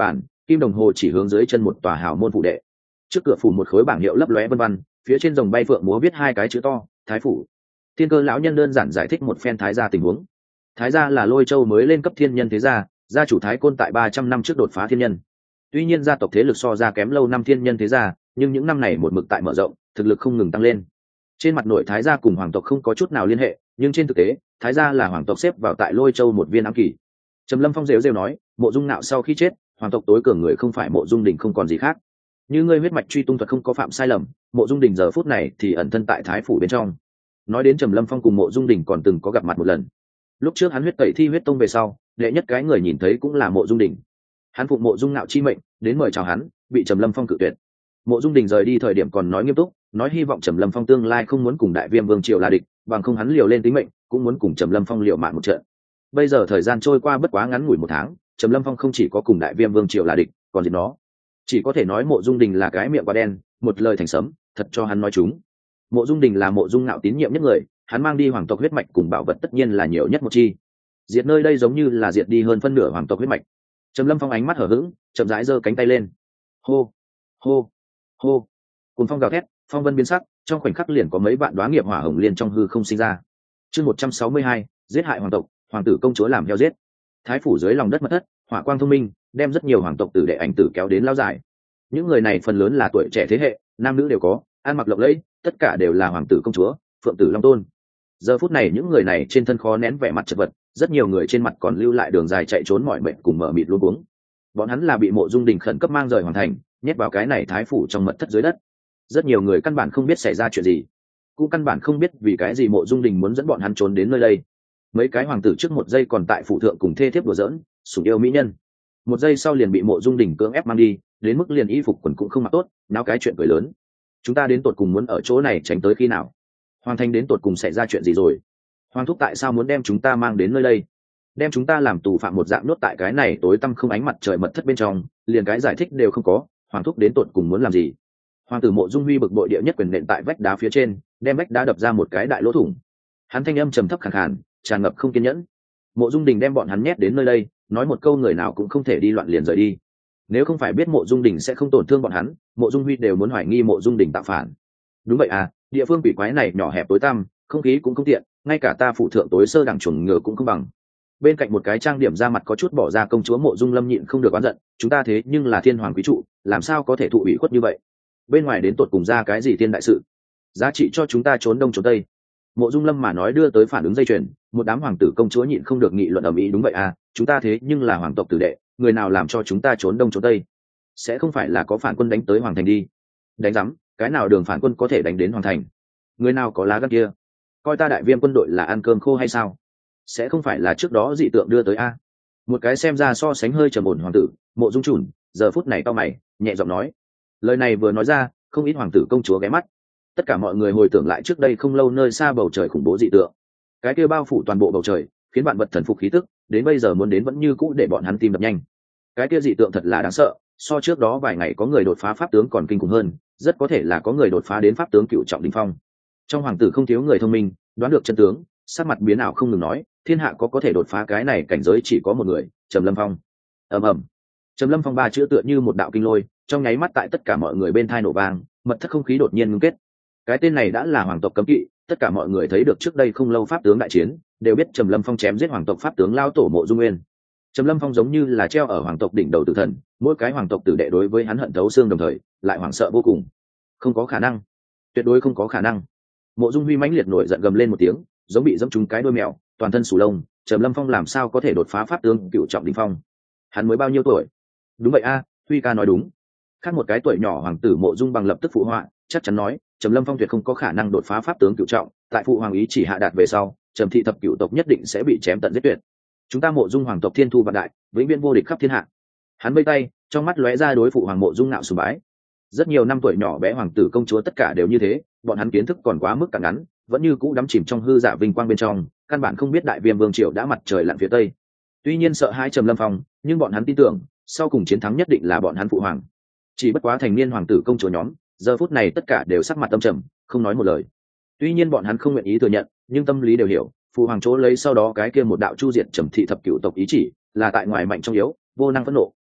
kim đồng hồ chỉ hướng dưới chân một tòa hào môn phủ đệ, trước cửa phủ một khối bảng hiệu lấp lóe vân vân, phía trên rồng bay phượng múa viết hai cái chữ to thái phủ. Thiên Cơ lão nhân đơn giản giải thích một phen thái gia tình huống. Thái gia là Lôi Châu mới lên cấp thiên nhân thế gia, gia chủ Thái Côn tại ba trăm năm trước đột phá thiên nhân. Tuy nhiên gia tộc thế lực so ra kém lâu năm thiên nhân thế gia, nhưng những năm này một mực tại mở rộng, thực lực không ngừng tăng lên. Trên mặt nội Thái gia cùng hoàng tộc không có chút nào liên hệ, nhưng trên thực tế, Thái gia là hoàng tộc xếp vào tại Lôi Châu một viên ám kỳ. Trầm Lâm Phong rêu rêu nói, Mộ Dung Nạo sau khi chết, hoàng tộc tối cường người không phải Mộ Dung Đình không còn gì khác. Như ngươi huyết mạch truy tung thuật không có phạm sai lầm, Mộ Dung Đình giờ phút này thì ẩn thân tại Thái phủ bên trong. Nói đến Trầm Lâm Phong cùng Mộ Dung Đình còn từng có gặp mặt một lần. Lúc trước hắn huyết tẩy thi huyết tông về sau, đệ nhất cái người nhìn thấy cũng là Mộ Dung Đình. Hắn phụng Mộ Dung Nạo chi mệnh đến mời chào hắn, bị Trầm Lâm Phong cự tuyệt. Mộ Dung Đình rời đi thời điểm còn nói nghiêm túc, nói hy vọng Trầm Lâm Phong tương lai không muốn cùng Đại Viêm Vương triều là địch, bằng không hắn liều lên tính mệnh, cũng muốn cùng Trầm Lâm Phong liều mạng một trận. Bây giờ thời gian trôi qua bất quá ngắn ngủi một tháng, Trầm Lâm Phong không chỉ có cùng Đại Viêm Vương triều là địch, còn gì nó. Chỉ có thể nói Mộ Dung Đình là cái miệng quá đen, một lời thành sấm, thật cho hắn nói chúng. Mộ Dung Đình là Mộ Dung Nạo tín nhiệm nhất người, hắn mang đi hoàng tộc huyết mạch cùng bảo vật tất nhiên là nhiều nhất một chi. Diệt nơi đây giống như là diệt đi hơn phân nửa hoàng tộc huyết mạch. Trầm Lâm Phong ánh mắt hở hững, chậm rãi giơ cánh tay lên. Hô, hô, hô. Cuồng phong gào thét, phong vân biến sắc, trong khoảnh khắc liền có mấy vạn đóa nghiệp hỏa hồng liên trong hư không sinh ra. Chương một trăm sáu mươi hai, giết hại hoàng tộc, hoàng tử công chúa làm heo giết. Thái phủ dưới lòng đất mật thất, hỏa quang thông minh, đem rất nhiều hoàng tộc tử đệ ảnh tử kéo đến lao giải. Những người này phần lớn là tuổi trẻ thế hệ, nam nữ đều có, ăn mặc lộng lẫy, tất cả đều là hoàng tử công chúa, phượng tử long tôn. Giờ phút này những người này trên thân khó nén vẻ mặt chật vật, rất nhiều người trên mặt còn lưu lại đường dài chạy trốn mỏi mệt cùng mở mịt luống cuống. Bọn hắn là bị Mộ Dung Đình khẩn cấp mang rời hoàn thành, nhét vào cái này thái phủ trong mật thất dưới đất. Rất nhiều người căn bản không biết xảy ra chuyện gì, cũng căn bản không biết vì cái gì Mộ Dung Đình muốn dẫn bọn hắn trốn đến nơi đây. Mấy cái hoàng tử trước một giây còn tại phủ thượng cùng thê thiếp đùa giỡn, sủng yêu mỹ nhân, một giây sau liền bị Mộ Dung Đình cưỡng ép mang đi, đến mức liền y phục quần cũng không mặc tốt, náo cái chuyện cười lớn. Chúng ta đến tột cùng muốn ở chỗ này tránh tới khi nào? Hoàng thành đến tột cùng xảy ra chuyện gì rồi? Hoàng thúc tại sao muốn đem chúng ta mang đến nơi đây, đem chúng ta làm tù phạm một dạng nuốt tại cái này tối tăm không ánh mặt trời mật thất bên trong, liền cái giải thích đều không có. Hoàng thúc đến tột cùng muốn làm gì? Hoàng tử Mộ Dung Huy bực bội địa nhất quyền nện tại vách đá phía trên, đem vách đá đập ra một cái đại lỗ thủng. Hắn thanh âm trầm thấp khàn khàn, tràn ngập không kiên nhẫn. Mộ Dung Đình đem bọn hắn nhét đến nơi đây, nói một câu người nào cũng không thể đi loạn liền rời đi. Nếu không phải biết Mộ Dung Đình sẽ không tổn thương bọn hắn, Mộ Dung Huy đều muốn hoài nghi Mộ Dung Đình tạo phản. Đúng vậy à, địa phương quỷ quái này nhỏ hẹp tối tăm, không khí cũng không tiện, ngay cả ta phụ thượng tối sơ đẳng chuẩn ngựa cũng không bằng. Bên cạnh một cái trang điểm ra mặt có chút bỏ ra công chúa Mộ Dung Lâm nhịn không được oán giận, chúng ta thế nhưng là thiên hoàng quý trụ, làm sao có thể thụ ủy khuất như vậy? Bên ngoài đến tột cùng ra cái gì thiên đại sự, giá trị cho chúng ta trốn đông trốn tây? Mộ Dung Lâm mà nói đưa tới phản ứng dây chuyền, một đám hoàng tử công chúa nhịn không được nghị luận ầm ĩ. Đúng vậy à, chúng ta thế nhưng là hoàng tộc tử đệ, người nào làm cho chúng ta trốn đông trốn tây? Sẽ không phải là có phản quân đánh tới hoàng thành đi? Đánh rắm, cái nào đường phản quân có thể đánh đến hoàng thành? Người nào có lá gan kia, coi ta Đại Viêm quân đội là ăn cơm khô hay sao? Sẽ không phải là trước đó dị tượng đưa tới a? Một cái xem ra so sánh hơi trầm ổn hoàng tử, Mộ Dung Trùn, giờ phút này cau mày, nhẹ giọng nói. Lời này vừa nói ra, không ít hoàng tử công chúa ghé mắt. Tất cả mọi người hồi tưởng lại trước đây không lâu nơi xa bầu trời khủng bố dị tượng, cái kia bao phủ toàn bộ bầu trời, khiến bạn vật thần phục khí tức, đến bây giờ muốn đến vẫn như cũ để bọn hắn tim đập nhanh. Cái kia dị tượng thật là đáng sợ, so trước đó vài ngày có người đột phá pháp tướng còn kinh khủng hơn, rất có thể là có người đột phá đến pháp tướng cựu trọng đỉnh phong. Trong hoàng tử không thiếu người thông minh, đoán được chân tướng, sắc mặt biến ảo không ngừng nói, thiên hạ có có thể đột phá cái này cảnh giới chỉ có một người, Trầm Lâm Phong. Ầm ầm. Trầm Lâm Phong ba chữ tựa như một đạo kinh lôi, trong nháy mắt tại tất cả mọi người bên tai nổ vang, mật thất không khí đột nhiên ngưng kết. Cái tên này đã là hoàng tộc cấm kỵ, tất cả mọi người thấy được trước đây không lâu pháp tướng đại chiến, đều biết Trầm Lâm Phong chém giết hoàng tộc pháp tướng lao tổ Mộ Dung Nguyên. Trầm Lâm Phong giống như là treo ở hoàng tộc đỉnh đầu tử thần, mỗi cái hoàng tộc tử đệ đối với hắn hận thấu xương, đồng thời lại hoảng sợ vô cùng. Không có khả năng, tuyệt đối không có khả năng. Mộ Dung Huy mãnh liệt nổi giận gầm lên một tiếng, giống bị dẫm trúng cái đuôi mèo, toàn thân sù lông. Trầm Lâm Phong làm sao có thể đột phá pháp tướng cựu trọng đỉnh phong? Hắn mới bao nhiêu tuổi? Đúng vậy a, Huy ca nói đúng. Khác một cái tuổi nhỏ hoàng tử Mộ Dung Bằng lập tức phụ họa, chắc chắn nói, Trầm Lâm Phong tuyệt không có khả năng đột phá pháp tướng cựu trọng, tại phụ hoàng ý chỉ hạ đạt về sau, Trầm thị thập cựu tộc nhất định sẽ bị chém tận giết tuyệt. Chúng ta Mộ Dung hoàng tộc thiên thu vạn đại, vĩnh viễn vô địch khắp thiên hạ. Hắn vây tay, trong mắt lóe ra đối phụ hoàng Mộ Dung Nạo sùng bái. Rất nhiều năm tuổi nhỏ bé hoàng tử công chúa tất cả đều như thế, bọn hắn kiến thức còn quá mức cạn ngắn, vẫn như cũ đắm chìm trong hư giả vinh quang bên trong, căn bản không biết Đại Viêm vương triều đã mặt trời lặn phía tây. Tuy nhiên sợ hãi Trầm Lâm Phong, nhưng bọn hắn tin tưởng, sau cùng chiến thắng nhất định là bọn hắn phụ hoàng. Chỉ bất quá thành niên hoàng tử công chúa nhóm, giờ phút này tất cả đều sắc mặt tâm trầm, không nói một lời. Tuy nhiên bọn hắn không nguyện ý thừa nhận, nhưng tâm lý đều hiểu, phụ hoàng chỗ lấy sau đó cái kia một đạo chu diệt Trầm thị thập cửu tộc ý chỉ, là tại ngoài mạnh trong yếu, vô năng phẫn nộ.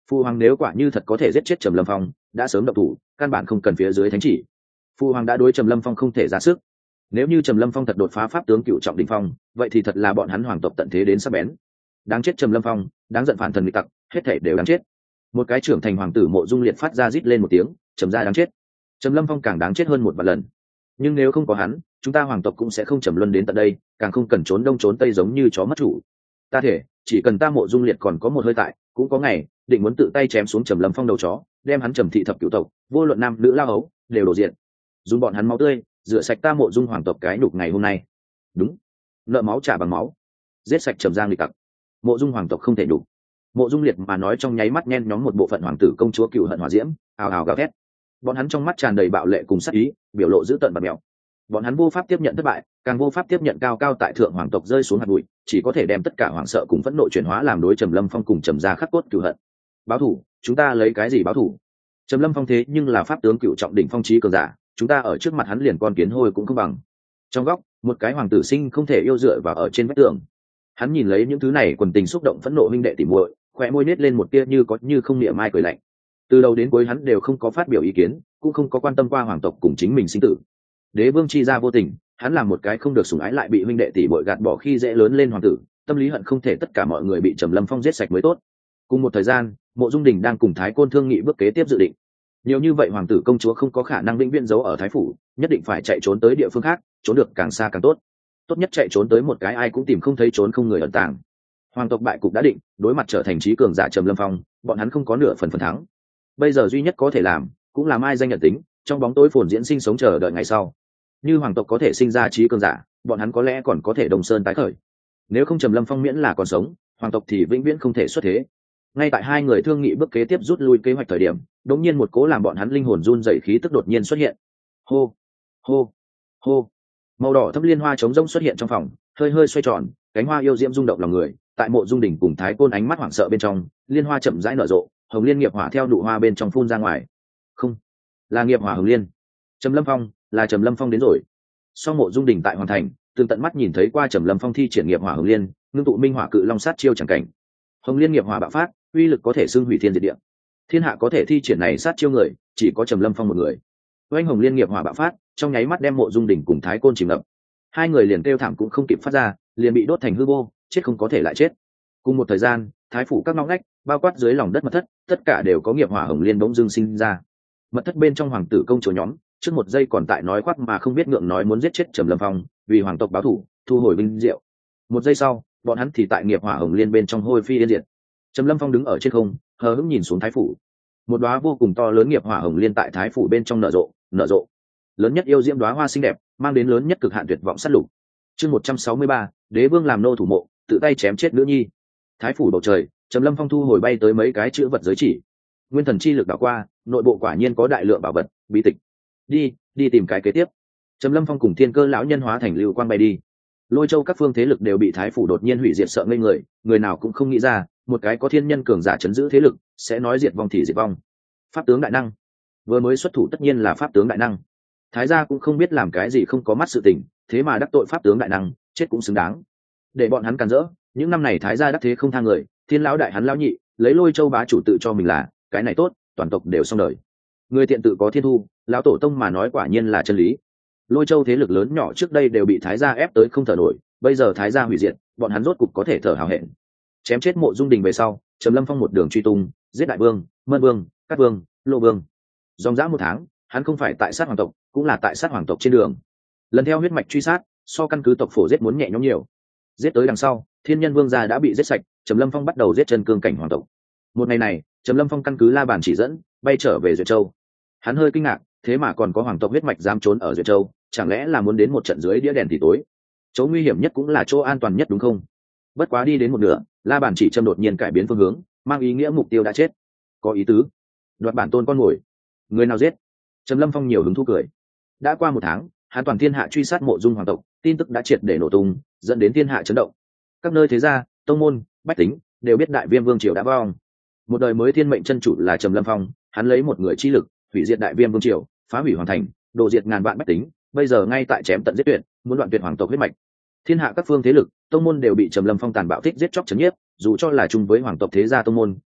Phu hoàng nếu quả như thật có thể giết chết Trầm Lâm Phong, đã sớm động thủ, căn bản không cần phía dưới thánh chỉ. Phu hoàng đã đối Trầm Lâm Phong không thể ra sức. Nếu như Trầm Lâm Phong thật đột phá pháp tướng cựu trọng đỉnh phong, vậy thì thật là bọn hắn hoàng tộc tận thế đến sắc bén. Đáng chết Trầm Lâm Phong, đáng giận phản thần nghịch tặc, hết thảy đều đáng chết. Một cái trưởng thành hoàng tử Mộ Dung Liệt phát ra rít lên một tiếng, trầm ra đáng chết. Trầm Lâm Phong càng đáng chết hơn một vạn lần. Nhưng nếu không có hắn, chúng ta hoàng tộc cũng sẽ không trầm luân đến tận đây, càng không cần trốn đông trốn tây giống như chó mất chủ. Ta thể, chỉ cần ta Mộ Dung Liệt còn có một hơi tại, cũng có ngày định muốn tự tay chém xuống Trầm Lâm Phong đầu chó, đem hắn Trầm thị thập cửu tộc, vô luận nam nữ lao hấu, đều đổ diện. Dùng bọn hắn máu tươi, rửa sạch ta Mộ Dung hoàng tộc cái nhục ngày hôm nay. Đúng, nợ máu trả bằng máu, giết sạch Trầm Giang nghịch tặc. Mộ Dung hoàng tộc không thể đủ. Mộ Dung Liệt mà nói trong nháy mắt nhen nhóm một bộ phận hoàng tử công chúa cựu hận hỏa diễm, ào ào gào thét. Bọn hắn trong mắt tràn đầy bạo lệ cùng sát ý, biểu lộ dữ tợn và mèo. Bọn hắn vô pháp tiếp nhận thất bại, càng vô pháp tiếp nhận cao cao tại thượng hoàng tộc rơi xuống hạt bụi, chỉ có thể đem tất cả hoảng sợ cùng phẫn nộ chuyển hóa làm đối Trầm Lâm Phong cùng Trầm gia khắc cốt cựu hận. Báo thủ, chúng ta lấy cái gì báo thủ? Trầm Lâm Phong thế nhưng là pháp tướng cựu trọng đỉnh phong chí cường giả, chúng ta ở trước mặt hắn liền con kiến hôi cũng không bằng. Trong góc, một cái hoàng tử sinh không thể yêu dựa vào ở trên vách tường. Hắn nhìn lấy những thứ này quần tình xúc động phẫn nộ huynh đệ tỉ muội, khóe môi nết lên một tia như có như không niệm mai cười lạnh. Từ đầu đến cuối hắn đều không có phát biểu ý kiến, cũng không có quan tâm qua hoàng tộc cùng chính mình sinh tử. Đế vương chi ra vô tình, hắn làm một cái không được sủng ái lại bị huynh đệ tỷ muội gạt bỏ khi dễ lớn lên hoàng tử, tâm lý hận không thể tất cả mọi người bị Trầm Lâm Phong giết sạch mới tốt. Cùng một thời gian, Mộ Dung Đình đang cùng Thái Côn thương nghị bước kế tiếp dự định. Nhiều như vậy hoàng tử công chúa không có khả năng vĩnh viễn giấu ở thái phủ, nhất định phải chạy trốn tới địa phương khác, trốn được càng xa càng tốt. Tốt nhất chạy trốn tới một cái ai cũng tìm không thấy trốn không người ẩn tàng. Hoàng tộc bại cục đã định, đối mặt trở thành trí cường giả Trầm Lâm Phong, bọn hắn không có nửa phần phần thắng. Bây giờ duy nhất có thể làm, cũng là mai danh nhận tính, trong bóng tối phồn diễn sinh sống chờ đợi ngày sau. Như hoàng tộc có thể sinh ra trí cường giả, bọn hắn có lẽ còn có thể Đông Sơn tái khởi. Nếu không Trầm Lâm Phong miễn là còn sống, hoàng tộc thì vĩnh viễn không thể xuất thế. Ngay tại hai người thương nghị bước kế tiếp rút lui kế hoạch thời điểm, đống nhiên một cố làm bọn hắn linh hồn run rẩy khí tức đột nhiên xuất hiện. Hô, hô, hô. Màu đỏ thâm liên hoa trống rỗng xuất hiện trong phòng, hơi hơi xoay tròn, cánh hoa yêu diễm rung động lòng người. Tại Mộ Dung Đỉnh cùng Thái Côn ánh mắt hoảng sợ bên trong, liên hoa chậm rãi nở rộ, hồng liên nghiệp hỏa theo nụ hoa bên trong phun ra ngoài. Không, là nghiệp hỏa hồng liên. Trầm Lâm Phong, là Trầm Lâm Phong đến rồi. Sau Mộ Dung Đỉnh tại hoàn thành, từng tận mắt nhìn thấy qua Trầm Lâm Phong thi triển nghiệp hỏa hồng liên, ngưng tụ minh hỏa cự long sát chiêu chẳng cảnh. Hồng liên nghiệp hỏa bạo phát, uy lực có thể xưng hủy thiên diệt địa. Thiên hạ có thể thi triển này sát chiêu người, chỉ có Trầm Lâm Phong một người. Oanh hồng liên nghiệp hỏa bạo phát, trong nháy mắt đem Mộ Dung Đỉnh cùng Thái Côn chìm ngập. Hai người liền kêu thảm cũng không kịp phát ra, liền bị đốt thành hư vô, chết không có thể lại chết. Cùng một thời gian, thái phủ các ngóc ngách, bao quát dưới lòng đất mật thất, tất cả đều có nghiệp hỏa hồng liên bỗng dưng sinh ra. Mật thất bên trong hoàng tử công chúa nhóm, trước một giây còn tại nói khoác mà không biết ngượng nói muốn giết chết Trầm Lâm Phong, vì hoàng tộc báo thù, thu hồi vinh diệu. Một giây sau, bọn hắn thì tại nghiệp hỏa hồng liên bên trong hôi phi yên diệt. Trầm Lâm Phong đứng ở trên không, hờ hững nhìn xuống thái phủ. Một đóa vô cùng to lớn nghiệp hỏa hồng liên tại thái phủ bên trong nở rộ, nở rộ. Lớn nhất yêu diễm đóa hoa xinh đẹp, mang đến lớn nhất cực hạn tuyệt vọng sát lục. Chương một trăm sáu mươi ba, đế vương làm nô thủ mộ, tự tay chém chết nữ nhi. Thái phủ bầu trời, Trầm Lâm Phong thu hồi bay tới mấy cái chữ vật giới chỉ. Nguyên thần chi lực đảo qua, nội bộ quả nhiên có đại lượng bảo vật, bí tịch. Đi, đi tìm cái kế tiếp. Trầm Lâm Phong cùng Thiên Cơ lão nhân hóa thành lưu quang bay đi. Lôi Châu các phương thế lực đều bị thái phủ đột nhiên hủy diệt sợ ngây người, người nào cũng không nghĩ ra, một cái có thiên nhân cường giả chấn giữ thế lực, sẽ nói diệt vong thì diệt vong. Pháp tướng đại năng, vừa mới xuất thủ tất nhiên là pháp tướng đại năng. Thái gia cũng không biết làm cái gì không có mắt sự tình, thế mà đắc tội pháp tướng đại năng, chết cũng xứng đáng. Để bọn hắn càn rỡ, những năm này thái gia đắc thế không tha người, thiên lão đại hắn lão nhị, lấy Lôi Châu bá chủ tự cho mình là, cái này tốt, toàn tộc đều xong đời. Người tiện tự có thiên thu, lão tổ tông mà nói quả nhiên là chân lý. Lôi Châu thế lực lớn nhỏ trước đây đều bị thái gia ép tới không thở nổi, bây giờ thái gia hủy diệt, bọn hắn rốt cục có thể thở hào hẹn. Chém chết Mộ Dung Đình về sau, Trầm Lâm Phong một đường truy tung, giết đại vương, mân vương, cát vương, lô vương. Dòng dã một tháng, hắn không phải tại sát hoàng tộc, cũng là tại sát hoàng tộc trên đường. Lần theo huyết mạch truy sát, so căn cứ tộc phổ giết muốn nhẹ nhõm nhiều. Giết tới đằng sau, Thiên Nhân Vương gia đã bị giết sạch, Trầm Lâm Phong bắt đầu giết chân cương cảnh hoàng tộc. Một ngày này, Trầm Lâm Phong căn cứ La Bàn chỉ dẫn, bay trở về Duyệt Châu. Hắn hơi kinh ngạc, thế mà còn có hoàng tộc huyết mạch dám trốn ở Duyệt Châu, chẳng lẽ là muốn đến một trận dưới đĩa đèn thì tối? Chỗ nguy hiểm nhất cũng là chỗ an toàn nhất đúng không? Bất quá đi đến một nửa, La Bàn chỉ châm đột nhiên cải biến phương hướng, mang ý nghĩa mục tiêu đã chết. Có ý tứ, đoạt bản tôn con ngồi. Người nào giết? Trầm Lâm Phong nhiều hứng thú cười. Đã qua một tháng, hắn toàn thiên hạ truy sát Mộ Dung hoàng tộc, tin tức đã triệt để nổ tung, dẫn đến thiên hạ chấn động. Các nơi thế gia, tông môn, bách tính đều biết Đại Viêm vương triều đã vong. Một đời mới thiên mệnh chân chủ là Trầm Lâm Phong, hắn lấy một người chi lực, hủy diệt Đại Viêm vương triều, phá hủy hoàn thành, đổ diệt ngàn vạn bách tính, bây giờ ngay tại chém tận giết tuyệt, muốn đoạn tuyệt hoàng tộc huyết mạch. Thiên hạ các phương thế lực, tông môn đều bị Trầm Lâm Phong tàn bạo thích giết chóc chấn nhiếp, dù cho là chung với hoàng tộc thế gia tông môn,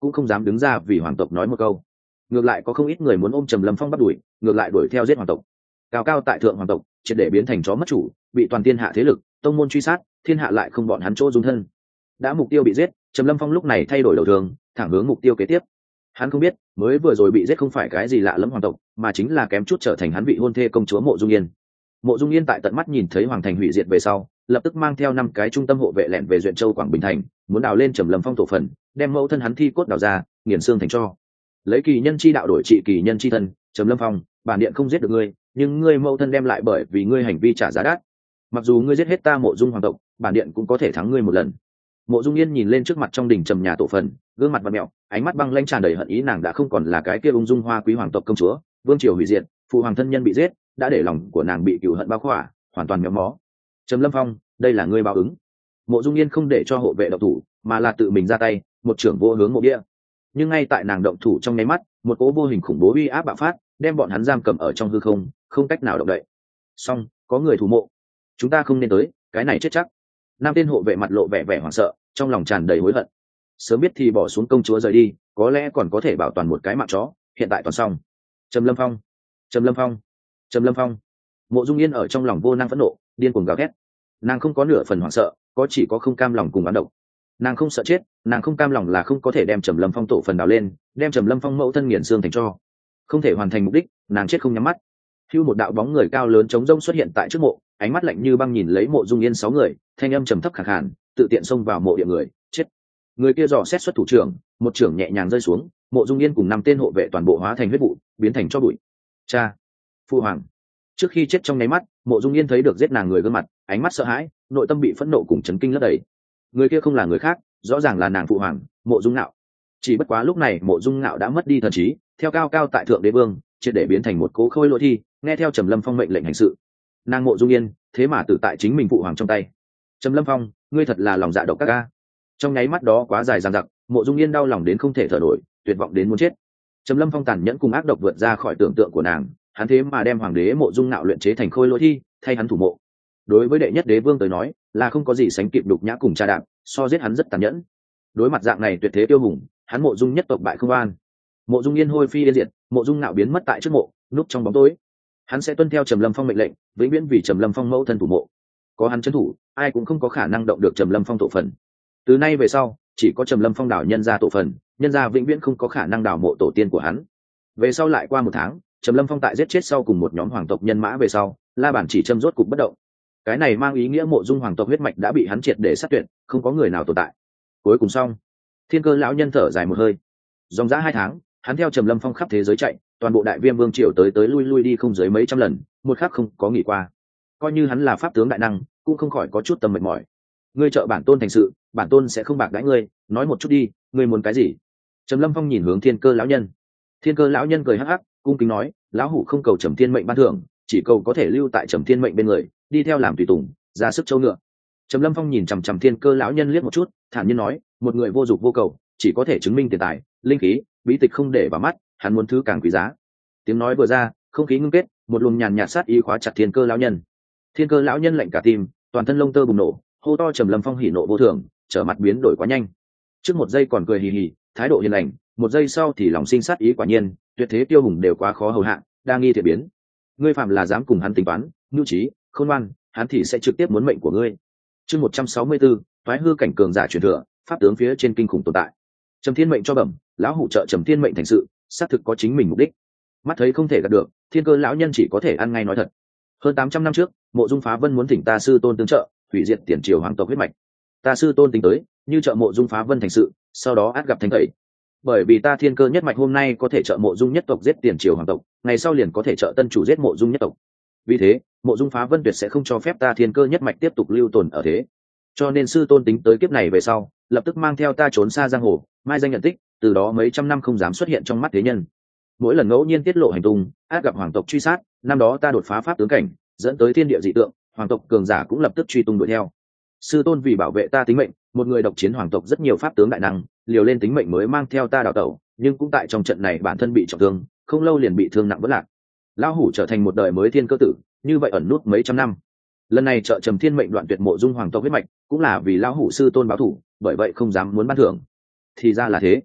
cũng không dám đứng ra vì hoàng tộc nói một câu. Ngược lại có không ít người muốn ôm Trầm Lâm Phong bắt đuổi, ngược lại đuổi theo giết hoàng tộc. Cao cao tại thượng hoàng tộc triệt để biến thành chó mất chủ, bị toàn thiên hạ thế lực tông môn truy sát, thiên hạ lại không bọn hắn chỗ dung thân. Đã mục tiêu bị giết, Trầm Lâm Phong lúc này thay đổi đầu thường, thẳng hướng mục tiêu kế tiếp. Hắn không biết mới vừa rồi bị giết không phải cái gì lạ lẫm hoàng tộc, mà chính là kém chút trở thành hắn vị hôn thê công chúa Mộ Dung Yên. Mộ Dung Yên tại tận mắt nhìn thấy hoàng thành hủy diệt về sau, lập tức mang theo năm cái trung tâm hộ vệ lẻn về Duyện Châu Quảng Bình thành, muốn đào lên Trầm Lâm Phong tổ phần, đem mẫu thân hắn thi cốt đào ra, nghiền xương thành tro. Lấy kỳ nhân chi đạo đổi trị kỳ nhân chi thân, Trầm Lâm Phong, bản điện không giết được ngươi, nhưng ngươi mẫu thân đem lại bởi vì ngươi hành vi trả giá đắt. Mặc dù ngươi giết hết ta Mộ Dung hoàng tộc, bản điện cũng có thể thắng ngươi một lần. Mộ Dung Yên nhìn lên trước mặt trong đình trầm nhà tổ phần, gương mặt vặn mèo, ánh mắt băng lãnh tràn đầy hận ý, nàng đã không còn là cái kia ung dung hoa quý hoàng tộc công chúa, vương triều hủy diệt, phụ hoàng thân nhân bị giết, đã để lòng của nàng bị cừu hận bao khỏa, hoàn toàn méo mó. Trầm Lâm Phong, đây là ngươi báo ứng. Mộ Dung Yên không để cho hộ vệ động thủ, mà là tự mình ra tay, một trưởng vô hướng mộ địa. Nhưng ngay tại nàng động thủ trong nháy mắt, một cỗ vô hình khủng bố uy áp bạo phát, đem bọn hắn giam cầm ở trong hư không, không cách nào động đậy. Xong, có người thủ mộ, chúng ta không nên tới, cái này chết chắc. Năm tên hộ vệ mặt lộ vẻ vẻ hoảng sợ, trong lòng tràn đầy hối hận. Sớm biết thì bỏ xuống công chúa rời đi, có lẽ còn có thể bảo toàn một cái mạng chó, hiện tại toàn xong. Trầm Lâm Phong, Trầm Lâm Phong, Trầm Lâm Phong. Mộ Dung Yên ở trong lòng vô năng phẫn nộ, điên cuồng gào thét. Nàng không có nửa phần hoảng sợ, có chỉ có không cam lòng cùng oán độc. Nàng không sợ chết, nàng không cam lòng là không có thể đem Trầm Lâm Phong tổ phần đào lên, đem Trầm Lâm Phong mẫu thân nghiền xương thành tro. Không thể hoàn thành mục đích, nàng chết không nhắm mắt. Hưu một đạo bóng người cao lớn trống rỗng xuất hiện tại trước mộ, ánh mắt lạnh như băng nhìn lấy Mộ Dung Yên sáu người, thanh âm trầm thấp khàn khàn, tự tiện xông vào mộ địa người, chết. Người kia dò xét xuất thủ trưởng, một trưởng nhẹ nhàng rơi xuống, Mộ Dung Yên cùng năm tên hộ vệ toàn bộ hóa thành huyết vụ, biến thành tro bụi. Cha, phu hoàng. Trước khi chết trong nháy mắt, Mộ Dung Yên thấy được giết nàng người gương mặt, ánh mắt sợ hãi, nội tâm bị phẫn nộ cùng chấn kinh lấp đầy. Người kia không là người khác, rõ ràng là nàng phụ hoàng, Mộ Dung Nạo. Chỉ bất quá lúc này Mộ Dung Nạo đã mất đi thần trí, theo cao cao tại thượng đế vương, triệt để biến thành một cố khôi lỗi thi, nghe theo Trầm Lâm Phong mệnh lệnh hành sự. Nàng Mộ Dung Yên, thế mà tự tại chính mình phụ hoàng trong tay. Trầm Lâm Phong, ngươi thật là lòng dạ độc các ca. Trong nháy mắt đó quá dài dằng dặc, Mộ Dung Yên đau lòng đến không thể thở nổi, tuyệt vọng đến muốn chết. Trầm Lâm Phong tàn nhẫn cùng ác độc vượt ra khỏi tưởng tượng của nàng, hắn thế mà đem hoàng đế Mộ Dung Nạo luyện chế thành khôi lỗi thi, thay hắn thủ mộ. Đối với đệ nhất đế vương tới nói, là không có gì sánh kịp đục nhã cùng tra đạp, so giết hắn rất tàn nhẫn. Đối mặt dạng này tuyệt thế tiêu hùng, hắn Mộ Dung nhất tộc bại không an. Mộ Dung Yên hôi phi yên diệt, Mộ Dung Nạo biến mất tại trước mộ, núp trong bóng tối. Hắn sẽ tuân theo Trầm Lâm Phong mệnh lệnh, vĩnh viễn vì Trầm Lâm Phong mẫu thân thủ mộ. Có hắn trấn thủ, ai cũng không có khả năng động được Trầm Lâm Phong tổ phần. Từ nay về sau, chỉ có Trầm Lâm Phong đảo nhân gia tổ phần, nhân gia vĩnh viễn không có khả năng đảo mộ tổ tiên của hắn. Về sau lại qua một tháng, Trầm Lâm Phong tại giết chết sau cùng một nhóm hoàng tộc nhân mã về sau, La Bản chỉ châm rốt cục bất động. Cái này mang ý nghĩa Mộ Dung hoàng tộc huyết mạch đã bị hắn triệt để sát tuyệt, không có người nào tồn tại. Cuối cùng xong, Thiên Cơ lão nhân thở dài một hơi. Dòng dã hai tháng, hắn theo Trầm Lâm Phong khắp thế giới chạy, toàn bộ Đại Viêm Vương triều tới tới lui lui đi không dưới mấy trăm lần, một khắc không có nghỉ qua. Coi như hắn là pháp tướng đại năng, cũng không khỏi có chút tâm mệt mỏi. Ngươi trợ bản tôn thành sự, bản tôn sẽ không bạc đãi ngươi, nói một chút đi, ngươi muốn cái gì? Trầm Lâm Phong nhìn hướng Thiên Cơ lão nhân. Thiên Cơ lão nhân cười hắc hắc, cung kính nói, lão hủ không cầu Trầm Thiên mệnh ban thưởng, chỉ cầu có thể lưu tại Trầm Thiên mệnh bên người, đi theo làm tùy tùng, ra sức châu ngựa. Trầm Lâm Phong nhìn chằm chằm Thiên Cơ lão nhân liếc một chút, thản nhiên nói, một người vô dục vô cầu, chỉ có thể chứng minh tiền tài, linh khí, bí tịch không để vào mắt, hắn muốn thứ càng quý giá. Tiếng nói vừa ra, không khí ngưng kết, một luồng nhàn nhạt sát ý khóa chặt Thiên Cơ lão nhân. Thiên Cơ lão nhân lạnh cả tim, toàn thân lông tơ bùng nổ, hô to Trầm Lâm Phong hỉ nộ vô thường, trở mặt biến đổi quá nhanh. Trước một giây còn cười hì hì, thái độ hiền lành, một giây sau thì lòng sinh sát ý, quả nhiên, tuyệt thế tiêu hùng đều quá khó hầu hạ, đa nghi thiệt biến. Ngươi phạm là dám cùng hắn tính toán, nhu trí, khôn ngoan, hắn thì sẽ trực tiếp muốn mệnh của ngươi. Chương một trăm sáu mươi tư, thoái hư cảnh cường giả truyền thừa, pháp tướng phía trên kinh khủng tồn tại. Trầm Thiên mệnh cho bẩm, lão hủ trợ Trầm Thiên mệnh thành sự, xác thực có chính mình mục đích. Mắt thấy không thể gạt được, Thiên Cơ lão nhân chỉ có thể ăn ngay nói thật. Hơn tám trăm năm trước, Mộ Dung Phá Vân muốn thỉnh ta sư tôn tương trợ, hủy diệt tiền triều hoàng tộc huyết mạch. Ta sư tôn tính tới, như trợ Mộ Dung Phá Vân thành sự, sau đó ắt gặp thánh tẩy. Bởi vì ta Thiên Cơ nhất mạch hôm nay có thể trợ Mộ Dung nhất tộc giết tiền triều hoàng tộc, ngày sau liền có thể trợ tân chủ giết Mộ Dung nhất tộc. Vì thế, Mộ Dung Phá Vân tuyệt sẽ không cho phép ta Thiên Cơ nhất mạch tiếp tục lưu tồn ở thế. Cho nên sư tôn tính tới kiếp này về sau, lập tức mang theo ta trốn xa giang hồ, mai danh nhận tích, từ đó mấy trăm năm không dám xuất hiện trong mắt thế nhân. Mỗi lần ngẫu nhiên tiết lộ hành tung, át gặp hoàng tộc truy sát, năm đó ta đột phá pháp tướng cảnh, dẫn tới thiên địa dị tượng, hoàng tộc cường giả cũng lập tức truy tung đuổi theo. Sư tôn vì bảo vệ ta tính mệnh, một người độc chiến hoàng tộc rất nhiều pháp tướng đại năng, liều lên tính mệnh mới mang theo ta đào tẩu, nhưng cũng tại trong trận này bản thân bị trọng thương, không lâu liền bị thương nặng vỡ lạc. Lão hủ trở thành một đời mới thiên cơ tử, như vậy ẩn nút mấy trăm năm. Lần này trợ Trầm Thiên mệnh đoạn tuyệt Mộ Dung hoàng tộc huyết mạch, cũng là vì lão hủ sư tôn báo thù, bởi vậy không dám muốn ban thưởng. Thì ra là thế.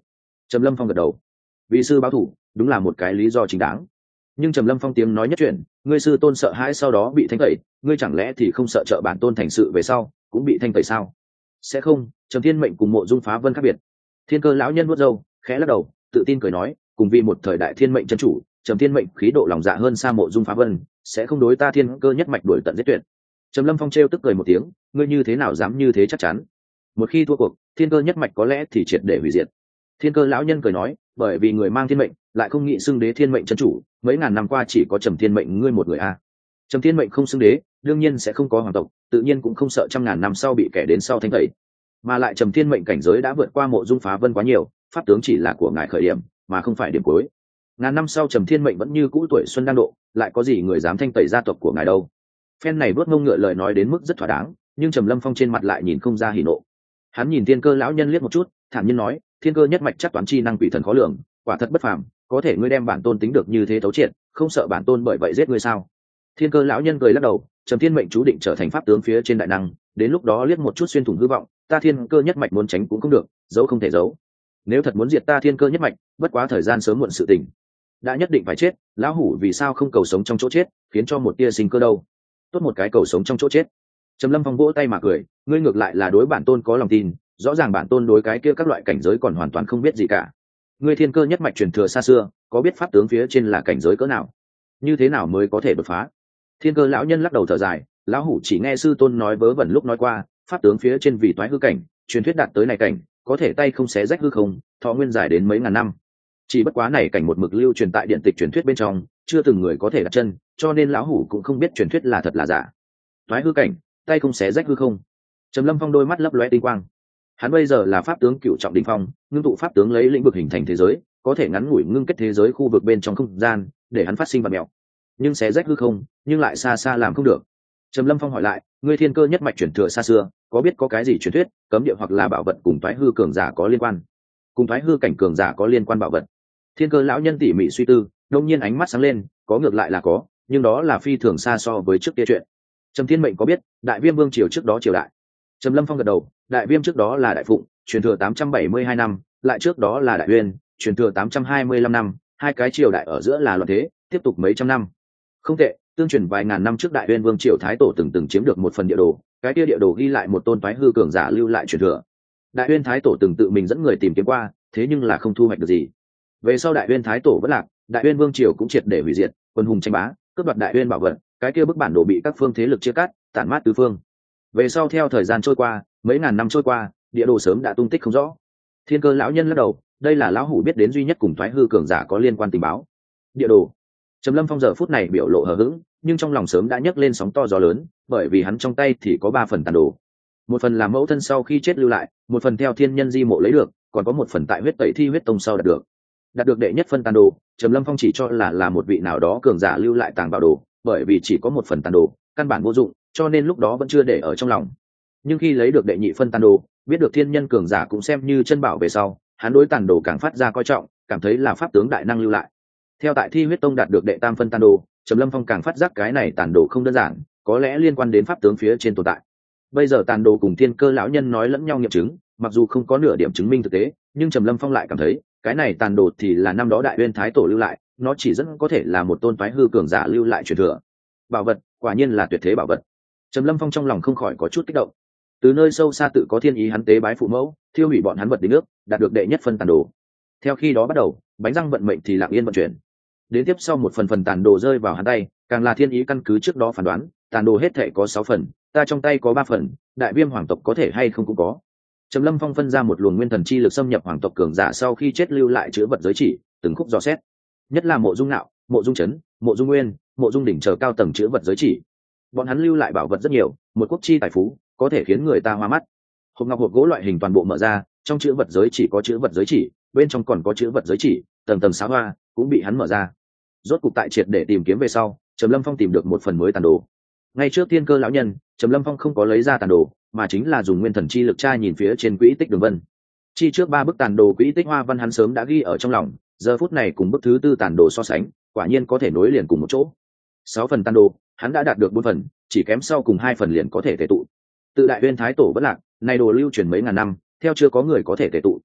Trầm Lâm Phong gật đầu. Vì sư báo thủ đúng là một cái lý do chính đáng, nhưng Trầm Lâm Phong tiếng nói nhất chuyện, ngươi sư tôn sợ hãi sau đó bị thanh tẩy, ngươi chẳng lẽ thì không sợ trợ bản tôn thành sự về sau cũng bị thanh tẩy sao? Sẽ không. Trầm Thiên Mệnh cùng Mộ Dung Phá Vân khác biệt. Thiên Cơ lão nhân vuốt râu khẽ lắc đầu, tự tin cười nói, cùng vì một thời đại thiên mệnh chân chủ, Trầm Thiên Mệnh khí độ lòng dạ hơn xa Mộ Dung Phá Vân, sẽ không đối ta Thiên Cơ nhất mạch đuổi tận giết tuyệt. Trầm Lâm Phong trêu tức cười một tiếng, ngươi như thế nào dám như thế chắc chắn? Một khi thua cuộc, Thiên Cơ nhất mạch có lẽ thì triệt để hủy diệt. Thiên Cơ lão nhân cười nói, bởi vì người mang thiên mệnh lại không nghĩ xưng đế thiên mệnh chân chủ, mấy ngàn năm qua chỉ có Trầm Thiên Mệnh ngươi một người a. Trầm Thiên Mệnh không xưng đế, đương nhiên sẽ không có hoàng tộc, tự nhiên cũng không sợ trăm ngàn năm sau bị kẻ đến sau thanh tẩy. Mà lại Trầm Thiên Mệnh cảnh giới đã vượt qua Mộ Dung Phá Vân quá nhiều, pháp tướng chỉ là của ngài khởi điểm, mà không phải điểm cuối. Ngàn năm sau Trầm Thiên Mệnh vẫn như cũ tuổi xuân đang độ, lại có gì người dám thanh tẩy gia tộc của ngài đâu. Phen này bước ngông ngựa lời nói đến mức rất thỏa đáng, nhưng Trầm Lâm Phong trên mặt lại nhìn không ra hỉ nộ. Hắn nhìn Thiên Cơ lão nhân liếc một chút, thản nhiên nói, Thiên Cơ nhất mạch chắc toán chi năng quỷ thần khó lường, quả thật bất phàm, có thể ngươi đem bản tôn tính được như thế thấu triệt, không sợ bản tôn bởi vậy giết ngươi sao? Thiên Cơ lão nhân cười lắc đầu, Trầm Thiên Mệnh chú định trở thành pháp tướng phía trên đại năng, đến lúc đó liếc một chút xuyên thủng hư vọng, ta Thiên Cơ nhất mạch muốn tránh cũng không được, giấu không thể giấu. Nếu thật muốn diệt ta Thiên Cơ nhất mạch, bất quá thời gian sớm muộn sự tình. Đã nhất định phải chết, lão hủ vì sao không cầu sống trong chỗ chết, khiến cho một tia sinh cơ đâu? Tốt một cái cầu sống trong chỗ chết. Trầm Lâm Phong vỗ tay mà cười, ngươi ngược lại là đối bản tôn có lòng tin, rõ ràng bản tôn đối cái kia các loại cảnh giới còn hoàn toàn không biết gì cả. Ngươi Thiên Cơ nhất mạch truyền thừa xa xưa, có biết pháp tướng phía trên là cảnh giới cỡ nào? Như thế nào mới có thể đột phá? Thiên Cơ lão nhân lắc đầu thở dài, lão hủ chỉ nghe sư tôn nói vớ vẩn lúc nói qua, pháp tướng phía trên vì toái hư cảnh, truyền thuyết đạt tới này cảnh, có thể tay không xé rách hư không, thọ nguyên dài đến mấy ngàn năm. Chỉ bất quá này cảnh một mực lưu truyền tại điện tịch truyền thuyết bên trong, chưa từng người có thể đặt chân, cho nên lão hủ cũng không biết truyền thuyết là thật là giả. Toái hư cảnh, tay không xé rách hư không. Trầm Lâm Phong đôi mắt lấp lóe tinh quang. Hắn bây giờ là pháp tướng cựu trọng đỉnh phong, ngưng tụ pháp tướng lấy lĩnh vực hình thành thế giới, có thể ngắn ngủi ngưng kết thế giới khu vực bên trong không gian, để hắn phát sinh vật mèo. Nhưng xé rách hư không, nhưng lại xa xa làm không được. Trầm Lâm Phong hỏi lại, ngươi Thiên Cơ nhất mạch truyền thừa xa xưa, có biết có cái gì truyền thuyết, cấm địa hoặc là bảo vật cùng toái hư cường giả có liên quan? Cùng toái hư cảnh cường giả có liên quan bảo vật? Thiên Cơ lão nhân tỉ mỉ suy tư, đột nhiên ánh mắt sáng lên, có ngược lại là có, nhưng đó là phi thường xa so với trước kia chuyện. Trầm Thiên Mệnh có biết, Đại Viêm Vương triều trước đó triều đại. Trầm Lâm Phong gật đầu, Đại Viêm trước đó là Đại Phụng, truyền thừa tám trăm bảy mươi hai năm, lại trước đó là Đại Uyên, truyền thừa tám trăm hai mươi lăm năm, hai cái triều đại ở giữa là loạn thế, tiếp tục mấy trăm năm. Không tệ, tương truyền vài ngàn năm trước Đại Uyên Vương triều thái tổ từng từng chiếm được một phần địa đồ, cái kia địa đồ ghi lại một tôn toái hư cường giả lưu lại truyền thừa. Đại Uyên thái tổ từng tự mình dẫn người tìm kiếm qua, thế nhưng là không thu hoạch được gì. Về sau Đại Uyên thái tổ vẫn lạc, Đại Uyên Vương triều cũng triệt để hủy diệt, quân hùng tranh bá, cướp đoạt Đại Uyên bảo vật, cái kia bức bản đồ bị các phương thế lực chia cắt, tản mát tứ phương. Về sau theo thời gian trôi qua, mấy ngàn năm trôi qua, địa đồ sớm đã tung tích không rõ. Thiên Cơ lão nhân lắc đầu, đây là lão hủ biết đến duy nhất cùng thoái hư cường giả có liên quan tình báo. Địa đồ. Trầm Lâm Phong giờ phút này biểu lộ hờ hững, nhưng trong lòng sớm đã nhấc lên sóng to gió lớn, bởi vì hắn trong tay thì có ba phần tàn đồ. Một phần là mẫu thân sau khi chết lưu lại, một phần theo thiên nhân di mộ lấy được, còn có một phần tại huyết tẩy thi huyết tông sau đạt được. Đạt được đệ nhất phân tàn đồ, Trầm Lâm Phong chỉ cho là là một vị nào đó cường giả lưu lại tàng bảo đồ, bởi vì chỉ có một phần tàn đồ, căn bản vô dụng, cho nên lúc đó vẫn chưa để ở trong lòng. Nhưng khi lấy được đệ nhị phân tàn đồ, biết được thiên nhân cường giả cũng xem như chân bảo về sau, hắn đối tàn đồ càng phát ra coi trọng, cảm thấy là pháp tướng đại năng lưu lại. Theo tại thi huyết tông đạt được đệ tam phân tàn đồ, Trầm Lâm Phong càng phát giác cái này tàn đồ không đơn giản, có lẽ liên quan đến pháp tướng phía trên tồn tại. Bây giờ tàn đồ cùng Thiên Cơ lão nhân nói lẫn nhau nghiệm chứng, mặc dù không có nửa điểm chứng minh thực tế, nhưng Trầm Lâm Phong lại cảm thấy cái này tàn đồ thì là năm đó Đại Uyên thái tổ lưu lại, nó chỉ dẫn có thể là một tôn toái hư cường giả lưu lại truyền thừa. Bảo vật, quả nhiên là tuyệt thế bảo vật. Trầm Lâm Phong trong lòng không khỏi có chút kích động. Từ nơi sâu xa tự có thiên ý hắn tế bái phụ mẫu, thiêu hủy bọn hắn vật đính nước, đạt được đệ nhất phân tàn đồ. Theo khi đó bắt đầu, bánh răng vận mệnh thì lặng yên vận chuyển. Đến tiếp sau một phần phần tàn đồ rơi vào hắn tay, càng là thiên ý căn cứ trước đó phán đoán, tàn đồ hết thể có sáu phần, ta trong tay có ba phần, Đại Viêm hoàng tộc có thể hay không cũng có. Trầm Lâm Phong phân ra một luồng nguyên thần chi lực xâm nhập hoàng tộc cường giả sau khi chết lưu lại chữ vật giới chỉ, từng khúc dò xét. Nhất là Mộ Dung Nạo, Mộ Dung Chấn, Mộ Dung Nguyên, Mộ Dung Đỉnh chờ cao tầng chữ vật giới chỉ. Bọn hắn lưu lại bảo vật rất nhiều, một quốc chi tài phú, có thể khiến người ta hoa mắt. Hộp ngọc hộp gỗ loại hình toàn bộ mở ra, trong chữ vật giới chỉ có chữ vật giới chỉ, bên trong còn có chữ vật giới chỉ, tầng tầng xá hoa cũng bị hắn mở ra. Rốt cục tại triệt để tìm kiếm về sau, Trầm Lâm Phong tìm được một phần mới tàn đồ. Ngay trước Thiên Cơ lão nhân, Trầm Lâm Phong không có lấy ra tàn đồ, mà chính là dùng nguyên thần chi lực tra nhìn phía trên quỹ tích đường vân. Chi trước ba bức tàn đồ quỹ tích hoa văn hắn sớm đã ghi ở trong lòng, giờ phút này cùng bức thứ tư tàn đồ so sánh, quả nhiên có thể nối liền cùng một chỗ. Sáu phần tàn đồ, hắn đã đạt được bốn phần, chỉ kém sau cùng hai phần liền có thể tề tụ. Tự Đại Uyên thái tổ bất lạc, này đồ lưu truyền mấy ngàn năm, theo chưa có người có thể tề tụ.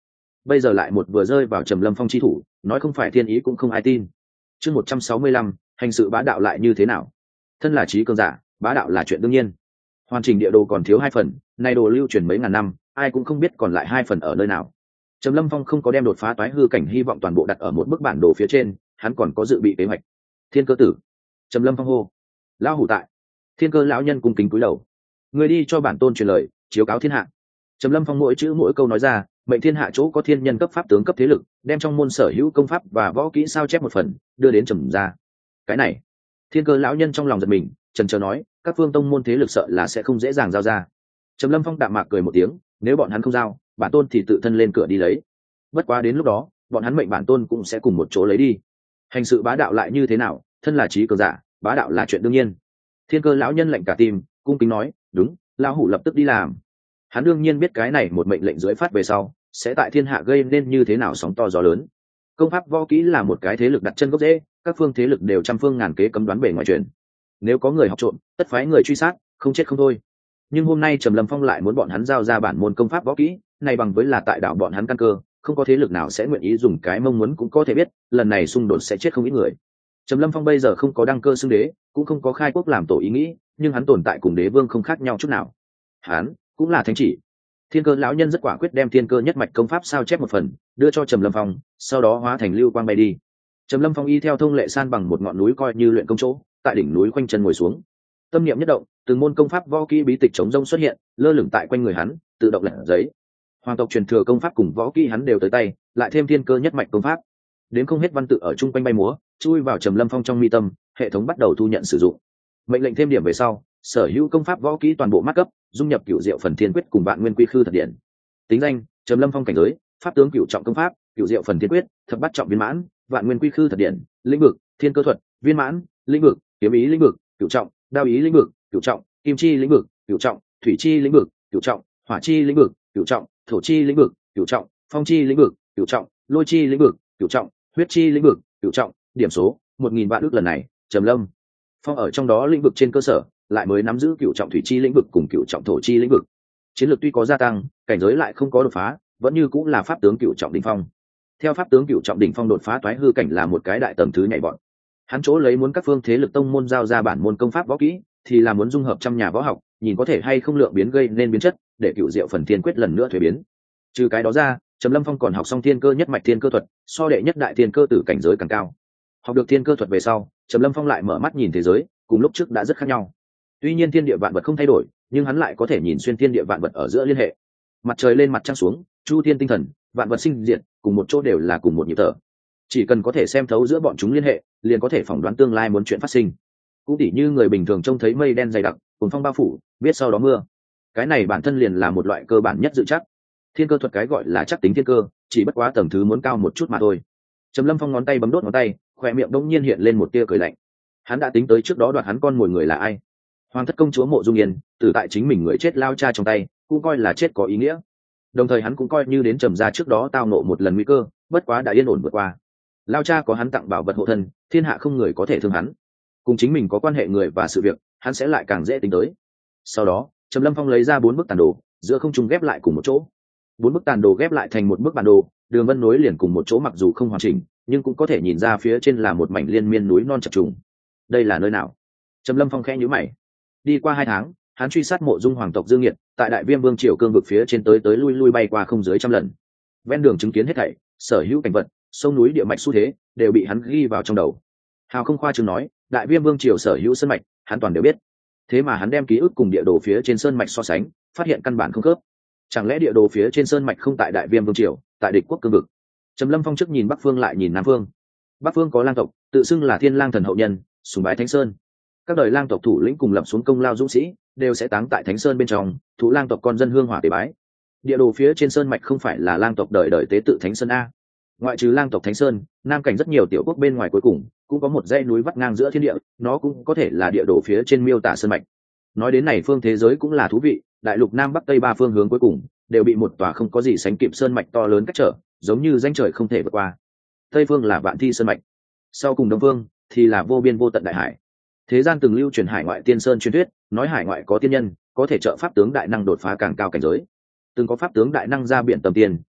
bây giờ lại một vừa rơi vào Trầm Lâm Phong chi thủ, nói không phải thiên ý cũng không ai tin. Chương một trăm sáu mươi lăm, hành sự bá đạo lại như thế nào? Thân là trí cường giả, bá đạo là chuyện đương nhiên. Hoàn chỉnh địa đồ còn thiếu hai phần, nay đồ lưu truyền mấy ngàn năm, ai cũng không biết còn lại hai phần ở nơi nào. Trầm Lâm Phong không có đem đột phá toái hư cảnh hy vọng toàn bộ đặt ở một bức bản đồ phía trên, hắn còn có dự bị kế hoạch. Thiên Cơ tử. Trầm Lâm Phong hô. Lão hủ tại. Thiên Cơ lão nhân cung kính cúi đầu. Người đi cho bản tôn truyền lời, chiếu cáo thiên hạ. Trầm Lâm Phong mỗi chữ mỗi câu nói ra, mệnh thiên hạ chỗ có thiên nhân cấp pháp tướng cấp thế lực, đem trong môn sở hữu công pháp và võ kỹ sao chép một phần, đưa đến Trầm gia. Cái này, Thiên Cơ lão nhân trong lòng giật mình, chần chờ nói, các phương tông môn thế lực sợ là sẽ không dễ dàng giao ra. Trầm Lâm Phong đạm mạc cười một tiếng, nếu bọn hắn không giao, bản tôn thì tự thân lên cửa đi lấy. Bất quá đến lúc đó, bọn hắn mệnh bản tôn cũng sẽ cùng một chỗ lấy đi. Hành sự bá đạo lại như thế nào, thân là trí cường giả, bá đạo là chuyện đương nhiên. Thiên Cơ lão nhân lạnh cả tim, cung kính nói, đúng, lão hủ lập tức đi làm. Hắn đương nhiên biết cái này một mệnh lệnh dưới phát về sau, sẽ tại thiên hạ gây nên như thế nào sóng to gió lớn. Công pháp võ kỹ là một cái thế lực đặt chân gốc rễ, các phương thế lực đều trăm phương ngàn kế cấm đoán bề ngoài truyền. Nếu có người học trộm, tất phái người truy sát, không chết không thôi. Nhưng hôm nay Trầm Lâm Phong lại muốn bọn hắn giao ra bản môn công pháp võ kỹ, này bằng với là tại đảo bọn hắn căn cơ, không có thế lực nào sẽ nguyện ý dùng cái mong muốn cũng có thể biết, lần này xung đột sẽ chết không ít người. Trầm Lâm Phong bây giờ không có đăng cơ xưng đế, cũng không có khai quốc làm tổ ý nghĩ, nhưng hắn tồn tại cùng đế vương không khác nhau chút nào. Hắn cũng là thánh chỉ. Thiên Cơ lão nhân rất quả quyết đem Thiên Cơ nhất mạch công pháp sao chép một phần, đưa cho Trầm Lâm Phong, sau đó hóa thành lưu quang bay đi. Trầm Lâm Phong y theo thông lệ san bằng một ngọn núi coi như luyện công chỗ, tại đỉnh núi khoanh chân ngồi xuống. Tâm niệm nhất động, từng môn công pháp võ kỹ bí tịch chống rông xuất hiện, lơ lửng tại quanh người hắn, tự động lật giấy. Hoàng tộc truyền thừa công pháp cùng võ kỹ hắn đều tới tay, lại thêm Thiên Cơ nhất mạch công pháp. Đến không hết văn tự ở trung quanh bay múa, chui vào Trầm Lâm Phong trong mi tâm, hệ thống bắt đầu thu nhận sử dụng. Mệnh lệnh thêm điểm về sau, sở hữu công pháp võ kỹ toàn bộ mát cấp, dung nhập cửu diệu phần thiên quyết cùng vạn nguyên quy khư thật điện. Tính danh: Trầm Lâm Phong cảnh giới, pháp tướng cửu trọng công pháp, cửu diệu phần thiên quyết, thập bát trọng viên mãn, vạn nguyên quy khư thật điện. Lĩnh vực: thiên cơ thuật, viên mãn. Lĩnh vực: kiếm ý lĩnh vực, cửu trọng, đao ý lĩnh vực, cửu trọng, kim chi lĩnh vực, cửu trọng, thủy chi lĩnh vực, cửu trọng, hỏa chi lĩnh vực, cửu trọng, thổ chi lĩnh vực, cửu trọng, phong chi lĩnh vực, cửu trọng, lôi chi lĩnh vực, cửu trọng, huyết chi lĩnh vực, cửu trọng. Điểm số: một nghìn vạn ước. Lần này, Trầm Lâm Phong ở trong đó lĩnh vực trên cơ sở, lại mới nắm giữ cửu trọng thủy chi lĩnh vực cùng cửu trọng thổ chi lĩnh vực. Chiến lược tuy có gia tăng, cảnh giới lại không có đột phá, vẫn như cũng là pháp tướng cửu trọng đỉnh phong. Theo pháp tướng cửu trọng đỉnh phong đột phá toái hư cảnh là một cái đại tầng thứ nhảy vọt. Hắn chỗ lấy muốn các phương thế lực tông môn giao ra bản môn công pháp võ kỹ, thì là muốn dung hợp trăm nhà võ học, nhìn có thể hay không lượng biến gây nên biến chất, để cửu diệu phần thiên quyết lần nữa thuế biến. Trừ cái đó ra, Trầm Lâm Phong còn học xong thiên cơ nhất mạch thiên cơ thuật, so đệ nhất đại thiên cơ tử cảnh giới càng cao. Học được thiên cơ thuật về sau, Trầm Lâm Phong lại mở mắt nhìn thế giới, cùng lúc trước đã rất khác nhau. Tuy nhiên thiên địa vạn vật không thay đổi, nhưng hắn lại có thể nhìn xuyên thiên địa vạn vật ở giữa liên hệ. Mặt trời lên mặt trăng xuống, chu thiên tinh thần, vạn vật sinh diệt, cùng một chỗ đều là cùng một nhịp thở. Chỉ cần có thể xem thấu giữa bọn chúng liên hệ, liền có thể phỏng đoán tương lai muốn chuyện phát sinh. Cũng tỉ như người bình thường trông thấy mây đen dày đặc, cuồng phong bao phủ, biết sau đó mưa. Cái này bản thân liền là một loại cơ bản nhất dự chắc. Thiên cơ thuật cái gọi là chắc tính thiên cơ, chỉ bất quá tầng thứ muốn cao một chút mà thôi. Trầm Lâm Phong ngón tay bấm đốt ngón tay, khóe miệng đông nhiên hiện lên một tia cười lạnh. Hắn đã tính tới trước đó đoạt hắn con mồi người là ai. Hoàng thất công chúa Mộ Dung Yên, từ tại chính mình người chết lao cha trong tay, cũng coi là chết có ý nghĩa. Đồng thời hắn cũng coi như đến Trầm gia trước đó tao nộ một lần nguy cơ, bất quá đã yên ổn vượt qua. Lao cha có hắn tặng bảo vật hộ thân, thiên hạ không người có thể thương hắn. Cùng chính mình có quan hệ người và sự việc, hắn sẽ lại càng dễ tính tới. Sau đó, Trầm Lâm Phong lấy ra bốn bức tàn đồ, giữa không trung ghép lại cùng một chỗ. Bốn bức tàn đồ ghép lại thành một bức bản đồ, đường vân nối liền cùng một chỗ, mặc dù không hoàn chỉnh, nhưng cũng có thể nhìn ra phía trên là một mảnh liên miên núi non chập trùng. Đây là nơi nào? Trầm Lâm Phong khẽ nhíu mày. Đi qua hai tháng, hắn truy sát Mộ Dung hoàng tộc Dương Nghiệt, tại Đại Viêm Vương triều cương vực phía trên tới tới lui lui bay qua không dưới trăm lần. Ven đường chứng kiến hết thảy, sở hữu cảnh vật, sông núi địa mạch xu thế, đều bị hắn ghi vào trong đầu. Hào không khoa trương nói, Đại Viêm Vương triều sở hữu sơn mạch, hắn toàn đều biết. Thế mà hắn đem ký ức cùng địa đồ phía trên sơn mạch so sánh, phát hiện căn bản không khớp. Chẳng lẽ địa đồ phía trên sơn mạch không tại Đại Viêm Vương triều, tại địch quốc cương vực? Trầm Lâm Phong trước nhìn Bắc phương lại nhìn Nam phương. Bắc phương có lang tộc, tự xưng là Thiên Lang thần hậu nhân, sùng bái Thánh Sơn. Các đời lang tộc thủ lĩnh cùng lập xuống công lao dũng sĩ, đều sẽ táng tại Thánh Sơn bên trong, thủ lang tộc con dân hương hỏa tế bái. Địa đồ phía trên sơn mạch không phải là lang tộc đời đời tế tự Thánh Sơn a? Ngoại trừ lang tộc Thánh Sơn, nam cảnh rất nhiều tiểu quốc bên ngoài cuối cùng cũng có một dãy núi vắt ngang giữa thiên địa, nó cũng có thể là địa đồ phía trên miêu tả sơn mạch. Nói đến này phương thế giới cũng là thú vị, đại lục nam bắc tây ba phương hướng cuối cùng đều bị một tòa không có gì sánh kịp sơn mạch to lớn cách trở, giống như ranh trời không thể vượt qua. Tây phương là Vạn Thi sơn mạch, sau cùng đông phương thì là vô biên vô tận đại hải. Thế gian từng lưu truyền hải ngoại tiên sơn truyền thuyết, nói hải ngoại có tiên nhân có thể trợ pháp tướng đại năng đột phá càng cao cảnh giới. Từng có pháp tướng đại năng ra biển tầm tiền,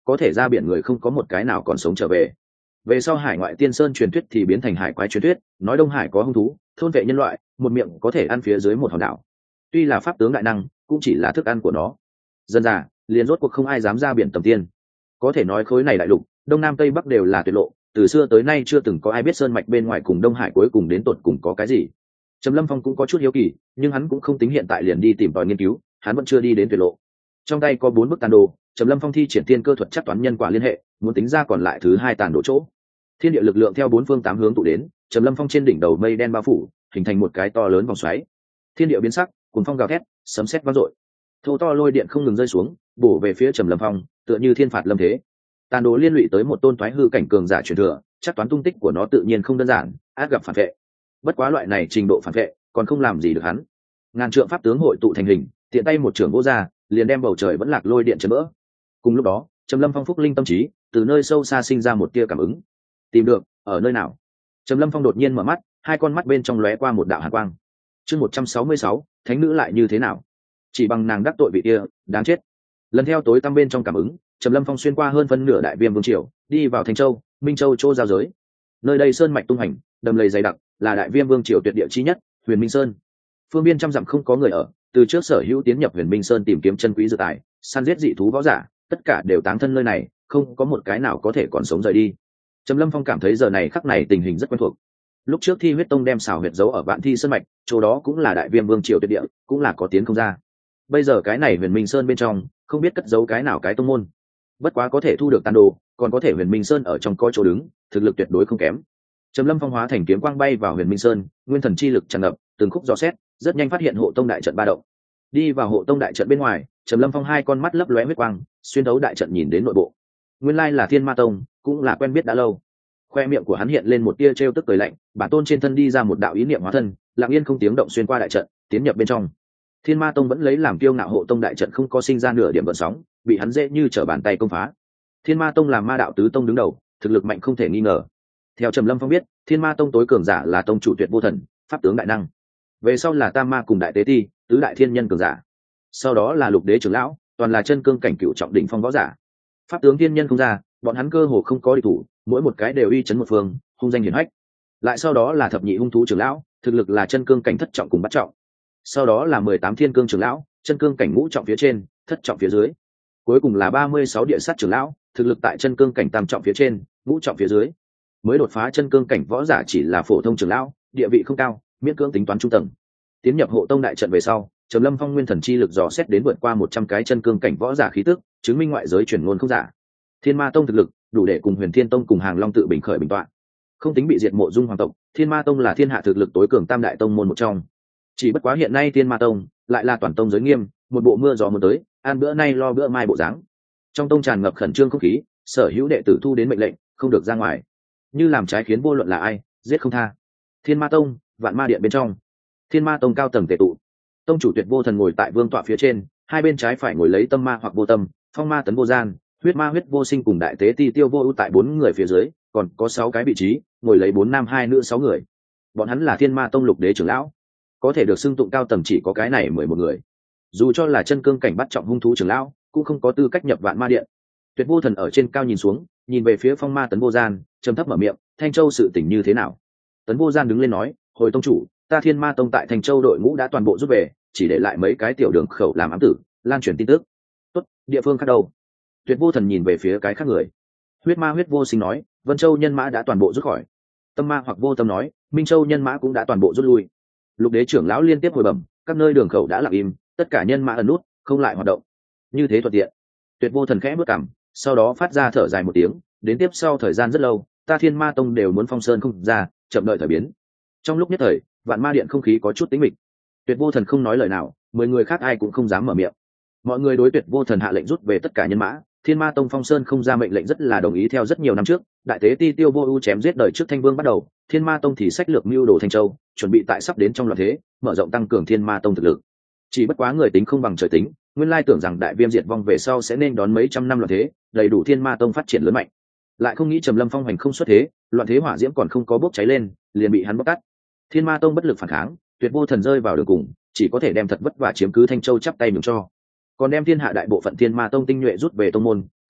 có thể ra biển người không có một cái nào còn sống trở về. Về sau hải ngoại tiên sơn truyền thuyết thì biến thành hải quái truyền thuyết, nói đông hải có hung thú thôn vệ nhân loại, một miệng có thể ăn phía dưới một hòn đảo. Tuy là pháp tướng đại năng, cũng chỉ là thức ăn của nó. Dân già liền rốt cuộc không ai dám ra biển tầm tiên. Có thể nói khối này đại lục đông nam tây bắc đều là tuyệt lộ, từ xưa tới nay chưa từng có ai biết sơn mạch bên ngoài cùng đông hải cuối cùng đến tột cùng có cái gì. Trầm Lâm Phong cũng có chút hiếu kỳ, nhưng hắn cũng không tính hiện tại liền đi tìm tòi nghiên cứu, hắn vẫn chưa đi đến tuyệt lộ. Trong tay có bốn bức tàn đồ, Trầm Lâm Phong thi triển tiên cơ thuật chắc toán nhân quả liên hệ, muốn tính ra còn lại thứ hai tàn đồ chỗ. Thiên địa lực lượng theo bốn phương tám hướng tụ đến, Trầm Lâm Phong trên đỉnh đầu mây đen bao phủ, hình thành một cái to lớn vòng xoáy. Thiên địa biến sắc, cuồng phong gào thét, sấm sét vang dội. Thô to lôi điện không ngừng rơi xuống, bổ về phía Trầm Lâm Phong, tựa như thiên phạt lâm thế. Tàn đồ liên lụy tới một tôn thoái hư cảnh cường giả truyền thừa, chắc toán tung tích của nó tự nhiên không đơn giản, át gặp phản vệ. Bất quá loại này trình độ phản vệ, còn không làm gì được hắn. Ngàn trượng pháp tướng hội tụ thành hình, tiện tay một trường vỗ ra, liền đem bầu trời vẫn lạc lôi điện chấn vỡ. Cùng lúc đó, Trầm Lâm Phong phúc linh tâm trí, từ nơi sâu xa sinh ra một tia cảm ứng. Tìm được, ở nơi nào? Trầm Lâm Phong đột nhiên mở mắt, hai con mắt bên trong lóe qua một đạo hàn quang. Chương một trăm sáu mươi sáu, thánh nữ lại như thế nào? Chỉ bằng nàng đắc tội vị kia, đáng chết. Lần theo tối tăm bên trong cảm ứng, Trầm Lâm Phong xuyên qua hơn phân nửa đại viêm vương triều, đi vào Thanh Châu, Minh Châu chỗ giao giới. Nơi đây sơn mạch tung hành, đầm lầy dày đặc, là đại viêm vương triều tuyệt địa chi nhất, Huyền Minh Sơn. Phương biên trăm dặm không có người ở, từ trước sở hữu tiến nhập Huyền Minh Sơn tìm kiếm chân quý dược tài, săn giết dị thú võ giả, tất cả đều táng thân nơi này, không có một cái nào có thể còn sống rời đi. Trầm Lâm Phong cảm thấy giờ này khắc này tình hình rất quen thuộc. Lúc trước Thi Huyết Tông đem xào huyệt giấu ở Vạn Thi Sơn mạch, chỗ đó cũng là đại viêm vương triều tuyệt địa, cũng là có tiến không ra. Bây giờ cái này Huyền Minh Sơn bên trong, không biết cất giấu cái nào cái tông môn. Bất quá có thể thu được tàn đồ, còn có thể Huyền Minh Sơn ở trong có chỗ đứng, thực lực tuyệt đối không kém. Trầm Lâm Phong hóa thành kiếm quang bay vào Huyền Minh Sơn, nguyên thần chi lực tràn ngập, từng khúc dò xét, rất nhanh phát hiện hộ tông đại trận ba động. Đi vào hộ tông đại trận bên ngoài, Trầm Lâm Phong hai con mắt lấp lóe huyết quang, xuyên thấu đại trận nhìn đến nội bộ. Nguyên lai là Thiên Ma Tông, cũng là quen biết đã lâu. Khoe miệng của hắn hiện lên một tia trêu tức cười lạnh, bản tôn trên thân đi ra một đạo ý niệm hóa thân, lặng yên không tiếng động xuyên qua đại trận, tiến nhập bên trong. Thiên Ma Tông vẫn lấy làm kiêu ngạo hộ tông đại trận không có sinh ra nửa điểm gợn sóng, bị hắn dễ như trở bàn tay công phá. Thiên Ma Tông làm ma đạo tứ tông đứng đầu, thực lực mạnh không thể nghi ngờ. Theo Trầm Lâm Phong biết, Thiên Ma Tông tối cường giả là tông chủ Tuyệt Vô Thần, pháp tướng đại năng. Về sau là Tam Ma cùng Đại Tế Ti, tứ đại thiên nhân cường giả. Sau đó là Lục Đế trưởng lão, toàn là chân cương cảnh cựu trọng đỉnh phong võ giả. Pháp tướng thiên nhân không ra, bọn hắn cơ hồ không có địch thủ, mỗi một cái đều uy chấn một phương, hung danh hiển hách. Lại sau đó là thập nhị hung thú trưởng lão, thực lực là chân cương cảnh thất trọng cùng bát trọng. Sau đó là mười tám thiên cương trưởng lão, chân cương cảnh ngũ trọng phía trên, thất trọng phía dưới. Cuối cùng là ba mươi sáu địa sát trưởng lão, thực lực tại chân cương cảnh tam trọng phía trên, ngũ trọng phía dưới. Mới đột phá chân cương cảnh võ giả chỉ là phổ thông trưởng lão, địa vị không cao, miễn cưỡng tính toán trung tầng. Tiến nhập hộ tông đại trận về sau, Trầm Lâm Phong nguyên thần chi lực dò xét đến vượt qua một trăm cái chân cương cảnh võ giả khí tức, chứng minh ngoại giới truyền ngôn không giả. Thiên Ma Tông thực lực đủ để cùng Huyền Thiên Tông cùng Hàng Long tự bình khởi bình tọa. Không tính bị diệt mộ dung hoàng tộc, Thiên Ma Tông là thiên hạ thực lực tối cường tam đại tông môn một trong. Chỉ bất quá hiện nay Thiên Ma Tông lại là toàn tông giới nghiêm, một bộ mưa gió muốn tới, ăn bữa nay lo bữa mai bộ dáng. Trong tông tràn ngập khẩn trương không khí, sở hữu đệ tử thu đến mệnh lệnh, không được ra ngoài. Như làm trái khiến vô luận là ai, giết không tha. Thiên Ma Tông, Vạn Ma Điện bên trong. Thiên Ma Tông cao tầng tề tụ. Tông chủ Tuyệt Vô Thần ngồi tại vương tọa phía trên, hai bên trái phải ngồi lấy Tâm Ma hoặc Vô Tâm, Phong Ma Tấn Vô Gian, Huyết Ma Huyết Vô Sinh cùng Đại Tế Ti Tiêu Vô Ưu tại bốn người phía dưới, còn có sáu cái vị trí, ngồi lấy bốn nam hai nữ sáu người. Bọn hắn là Thiên Ma Tông Lục Đế trưởng lão, có thể được xưng tụng cao tầng chỉ có cái này mười một người. Dù cho là chân cương cảnh bắt trọng hung thú trưởng lão, cũng không có tư cách nhập Vạn Ma Điện. Tuyệt Vô Thần ở trên cao nhìn xuống, nhìn về phía Phong Ma Tấn Vô Gian, trầm thấp mở miệng, Thanh Châu sự tình như thế nào? Tấn Vô Gian đứng lên nói, hồi tông chủ, ta Thiên Ma Tông tại Thanh Châu đội ngũ đã toàn bộ rút về, chỉ để lại mấy cái tiểu đường khẩu làm ám tử, lan truyền tin tức. Tốt, địa phương khác đâu? Tuyệt Vô Thần nhìn về phía cái khác người. Huyết Ma Huyết Vô Sinh nói, Vân Châu nhân mã đã toàn bộ rút khỏi. Tâm Ma hoặc Vô Tâm nói, Minh Châu nhân mã cũng đã toàn bộ rút lui. Lục Đế trưởng lão liên tiếp hồi bẩm, các nơi đường khẩu đã lặng im, tất cả nhân mã ẩn nút, không lại hoạt động. Như thế thuận tiện. Tuyệt Vô Thần khẽ bước cằm, sau đó phát ra thở dài một tiếng, đến tiếp sau thời gian rất lâu, ta Thiên Ma Tông đều muốn phong sơn không ra, chậm đợi thời biến. Trong lúc nhất thời, Vạn Ma Điện không khí có chút tĩnh mịch. Tuyệt Vô Thần không nói lời nào, mười người khác ai cũng không dám mở miệng. Mọi người đối Tuyệt Vô Thần hạ lệnh rút về tất cả nhân mã, Thiên Ma Tông phong sơn không ra mệnh lệnh rất là đồng ý theo rất nhiều năm trước, Đại Tế Ti Tiêu Vô Ưu chém giết đời trước Thanh Vương bắt đầu, Thiên Ma Tông thì sách lược mưu đồ Thanh Châu, chuẩn bị tại sắp đến trong loạn thế, mở rộng tăng cường Thiên Ma Tông thực lực. Chỉ bất quá người tính không bằng trời tính, nguyên lai tưởng rằng đại viêm diệt vong về sau sẽ nên đón mấy trăm năm loạn thế, đầy đủ Thiên Ma Tông phát triển lớn mạnh. Lại không nghĩ Trầm Lâm Phong hành không xuất thế, loạn thế hỏa diễm còn không có bốc cháy lên, liền bị hắn bóc tắt. Thiên Ma Tông bất lực phản kháng, Tuyệt Vô Thần rơi vào đường cùng, chỉ có thể đem thật vất vả chiếm cứ Thanh Châu chắp tay nhường cho, còn đem thiên hạ đại bộ phận Thiên Ma Tông tinh nhuệ rút về tông môn,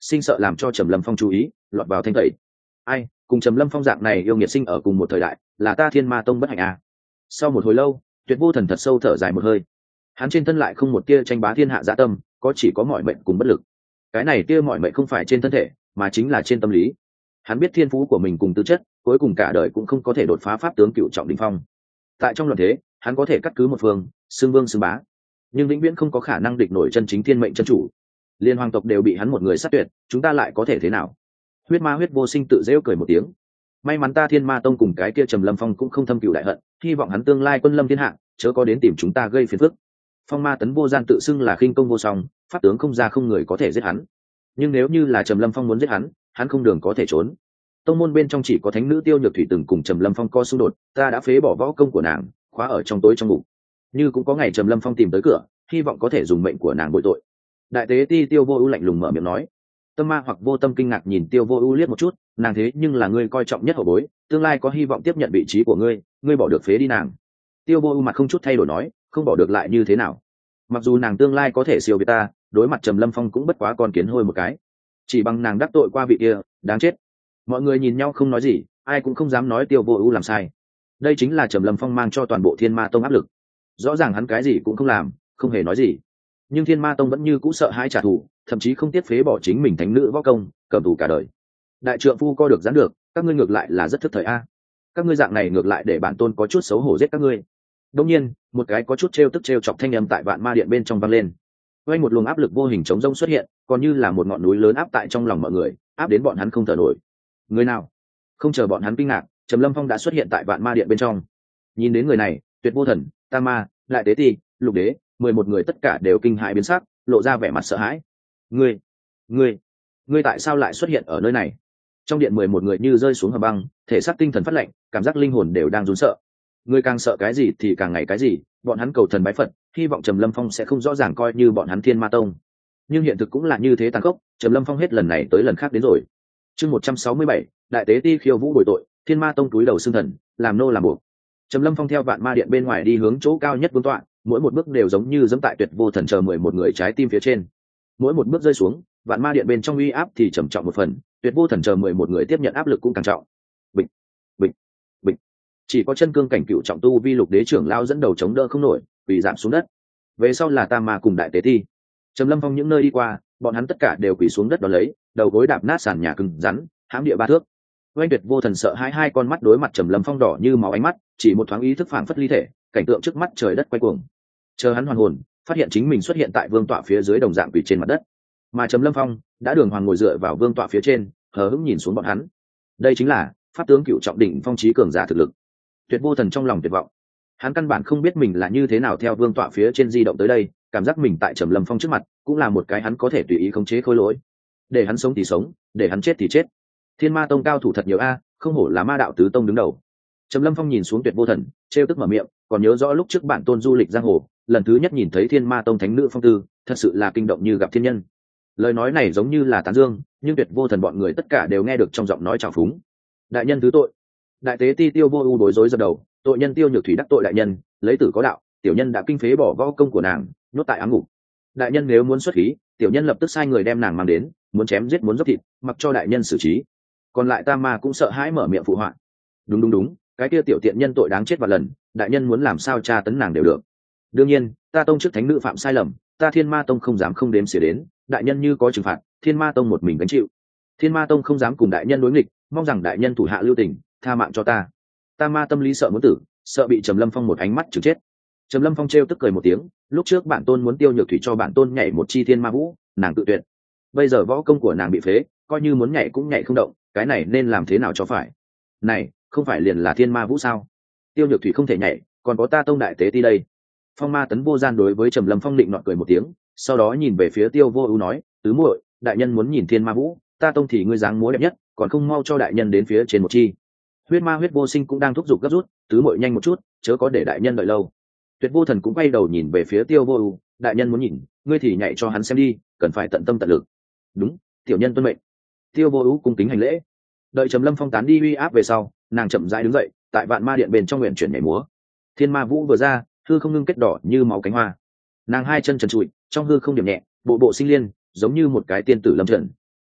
sinh sợ làm cho trầm lâm phong chú ý lọt vào thanh tẩy. Ai cùng trầm lâm phong dạng này yêu nghiệt sinh ở cùng một thời đại, là ta Thiên Ma Tông bất hạnh à. Sau một hồi lâu, Tuyệt Vô Thần thật sâu thở dài một hơi. Hắn trên thân lại không một tia tranh bá thiên hạ dạ tâm, có chỉ có mọi mệnh cùng bất lực. Cái này tia mọi mệnh không phải trên thân thể, mà chính là trên tâm lý. Hắn biết thiên phú của mình cùng tư chất, cuối cùng cả đời cũng không có thể đột phá pháp tướng cựu trọng đỉnh phong. Tại trong loạn thế, hắn có thể cắt cứ một phương, xưng vương xưng bá, nhưng vĩnh viễn không có khả năng địch nổi chân chính thiên mệnh chân chủ. Liên hoàng tộc đều bị hắn một người sát tuyệt, chúng ta lại có thể thế nào? Huyết Ma Huyết Vô Sinh tự giễu cười một tiếng. May mắn ta Thiên Ma Tông cùng cái kia Trầm Lâm Phong cũng không thâm cừu đại hận, hy vọng hắn tương lai quân lâm thiên hạ, chớ có đến tìm chúng ta gây phiền phức. Phong Ma Tấn Vô Gian tự xưng là khinh công vô song, pháp tướng không ra không người có thể giết hắn. Nhưng nếu như là Trầm Lâm Phong muốn giết hắn, hắn không đường có thể trốn. Tông môn bên trong chỉ có thánh nữ Tiêu Nhược Thủy từng cùng Trầm Lâm Phong co xung đột, ta đã phế bỏ võ công của nàng, khóa ở trong tối trong ngục. Như cũng có ngày Trầm Lâm Phong tìm tới cửa, hy vọng có thể dùng mệnh của nàng bồi tội. Đại tế ti Tiêu Vô Ưu lạnh lùng mở miệng nói. Tâm Ma hoặc Vô Tâm kinh ngạc nhìn Tiêu Vô Ưu liếc một chút, nàng thế nhưng là ngươi coi trọng nhất hậu bối, tương lai có hy vọng tiếp nhận vị trí của ngươi, ngươi bỏ được phế đi nàng. Tiêu Vô Ưu mặt không chút thay đổi nói, không bỏ được lại như thế nào? Mặc dù nàng tương lai có thể siêu việt ta, đối mặt Trầm Lâm Phong cũng bất quá con kiến hôi một cái. Chỉ bằng nàng đắc tội qua vị kia, đáng chết. Mọi người nhìn nhau không nói gì, ai cũng không dám nói Tiêu Vô Ưu làm sai. Đây chính là Trầm Lâm Phong mang cho toàn bộ Thiên Ma Tông áp lực. Rõ ràng hắn cái gì cũng không làm, không hề nói gì, nhưng Thiên Ma Tông vẫn như cũ sợ hãi trả thù, thậm chí không tiếc phế bỏ chính mình thánh nữ võ công, cầm tù cả đời. Đại trượng phu co được gián được, các ngươi ngược lại là rất thức thời a. Các ngươi dạng này ngược lại để bản tôn có chút xấu hổ giết các ngươi. Đương nhiên, một cái có chút trêu tức trêu chọc thanh âm tại Vạn Ma Điện bên trong vang lên. Quay một luồng áp lực vô hình chống rông xuất hiện, còn như là một ngọn núi lớn áp tại trong lòng mọi người, áp đến bọn hắn không thở nổi. Người nào? Không chờ bọn hắn kinh ngạc, Trầm Lâm Phong đã xuất hiện tại Vạn Ma Điện bên trong. Nhìn đến người này, Tuyệt Vô Thần, Tam Ma, Đại Tế Ti, Lục Đế, mười một người tất cả đều kinh hãi biến sắc, lộ ra vẻ mặt sợ hãi. Ngươi, ngươi, ngươi tại sao lại xuất hiện ở nơi này? Trong điện mười một người như rơi xuống hầm băng, thể xác tinh thần phát lạnh, cảm giác linh hồn đều đang run sợ. Ngươi càng sợ cái gì thì càng ngày cái gì, bọn hắn cầu thần bái Phật, hy vọng Trầm Lâm Phong sẽ không rõ ràng coi như bọn hắn Thiên Ma Tông. Nhưng hiện thực cũng là như thế tàn khốc, Trầm Lâm Phong hết lần này tới lần khác đến rồi. Chương một trăm sáu mươi bảy, Đại Tế Ti khiêu vũ bồi tội, Thiên Ma Tông túi đầu xương thần, làm nô làm buộc. Trầm Lâm Phong theo Vạn Ma Điện bên ngoài đi hướng chỗ cao nhất vương tọa, mỗi một bước đều giống như giẫm tại Tuyệt Vô Thần chờ mười một người trái tim phía trên. Mỗi một bước rơi xuống, Vạn Ma Điện bên trong uy áp thì trầm trọng một phần, Tuyệt Vô Thần chờ mười một người tiếp nhận áp lực cũng càng trọng. Bịch, bịch, bịch. Chỉ có chân cương cảnh cựu trọng tu vi Lục Đế trưởng lao dẫn đầu chống đỡ không nổi, bị giảm xuống đất. Về sau là Tam Ma cùng Đại Tế Ti. Trầm Lâm Phong những nơi đi qua, bọn hắn tất cả đều quỳ xuống đất đón lấy, đầu gối đạp nát sàn nhà cứng rắn, hãm địa ba thước. Oanh Tuyệt Vô Thần sợ hai hai con mắt đối mặt Trầm Lâm Phong đỏ như máu ánh mắt, chỉ một thoáng ý thức phảng phất ly thể, cảnh tượng trước mắt trời đất quay cuồng. Chờ hắn hoàn hồn, phát hiện chính mình xuất hiện tại vương tọa phía dưới đồng dạng quỳ trên mặt đất, mà Trầm Lâm Phong đã đường hoàng ngồi dựa vào vương tọa phía trên, hờ hững nhìn xuống bọn hắn. Đây chính là pháp tướng cựu trọng đỉnh phong chí cường giả thực lực. Tuyệt Vô Thần trong lòng tuyệt vọng, hắn căn bản không biết mình là như thế nào theo vương tọa phía trên di động tới đây, cảm giác mình tại Trầm Lâm Phong trước mặt cũng là một cái hắn có thể tùy ý khống chế khối lỗi, để hắn sống thì sống, để hắn chết thì chết. Thiên Ma Tông cao thủ thật nhiều a, không hổ là Ma đạo tứ tông đứng đầu. Trầm Lâm Phong nhìn xuống Tuyệt Vô Thần, trêu tức mở miệng, còn nhớ rõ lúc trước bản tôn du lịch giang hồ, lần thứ nhất nhìn thấy Thiên Ma Tông thánh nữ phong tư, thật sự là kinh động như gặp thiên nhân. Lời nói này giống như là tán dương, nhưng Tuyệt Vô Thần bọn người tất cả đều nghe được trong giọng nói trào phúng. Đại nhân thứ tội. Đại Tế Ti Tiêu Vô Ưu bối rối giật đầu, tội nhân Tiêu Nhược Thủy đắc tội đại nhân, lấy tử có đạo, tiểu nhân đã kinh phế bỏ võ công của nàng, nhốt tại ám ngục. Đại nhân nếu muốn xuất khí, tiểu nhân lập tức sai người đem nàng mang đến, muốn chém giết muốn dốc thịt, mặc cho đại nhân xử trí. Còn lại Tam Ma cũng sợ hãi mở miệng phụ họa. Đúng đúng đúng, cái kia tiểu tiện nhân tội đáng chết vạn lần, đại nhân muốn làm sao tra tấn nàng đều được. Đương nhiên, ta tông trước thánh nữ phạm sai lầm, ta Thiên Ma Tông không dám không đếm xỉa đến, đại nhân như có trừng phạt, Thiên Ma Tông một mình gánh chịu. Thiên Ma Tông không dám cùng đại nhân đối nghịch, mong rằng đại nhân thủ hạ lưu tình, tha mạng cho ta. Tam Ma tâm lý sợ muốn tử, sợ bị Trầm Lâm Phong một ánh mắt trừng chết. Trầm Lâm Phong trêu tức cười một tiếng, lúc trước bản tôn muốn Tiêu Nhược Thủy cho bản tôn nhảy một chi Thiên Ma Vũ, nàng tự tuyệt. Bây giờ võ công của nàng bị phế, coi như muốn nhảy cũng nhảy không động, cái này nên làm thế nào cho phải? Này, không phải liền là Thiên Ma Vũ sao? Tiêu Nhược Thủy không thể nhảy, còn có ta tông Đại Tế Ti đây. Phong Ma Tấn Vô Gian đối với Trầm Lâm Phong định nọt cười một tiếng, sau đó nhìn về phía Tiêu Vô Ưu nói, tứ muội, đại nhân muốn nhìn Thiên Ma Vũ, ta tông thì ngươi dáng múa đẹp nhất, còn không mau cho đại nhân đến phía trên một chi. Huyết Ma Huyết Vô Sinh cũng đang thúc giục gấp rút, tứ muội nhanh một chút, chớ có để đại nhân đợi lâu. Tuyệt Vô Thần cũng quay đầu nhìn về phía Tiêu Vô Ưu, đại nhân muốn nhìn, ngươi thì nhảy cho hắn xem đi, cần phải tận tâm tận lực. Đúng, tiểu nhân tuân mệnh. Tiêu Vô Ưu cung kính hành lễ. Đợi Trầm Lâm Phong tán đi uy áp về sau, nàng chậm rãi đứng dậy, tại Vạn Ma Điện bên trong nguyện chuyển nhảy múa. Thiên Ma Vũ vừa ra, hư không ngưng kết đỏ như máu cánh hoa. Nàng hai chân trần trụi, trong hư không điểm nhẹ, bộ bộ sinh liên, giống như một cái tiên tử lâm trần.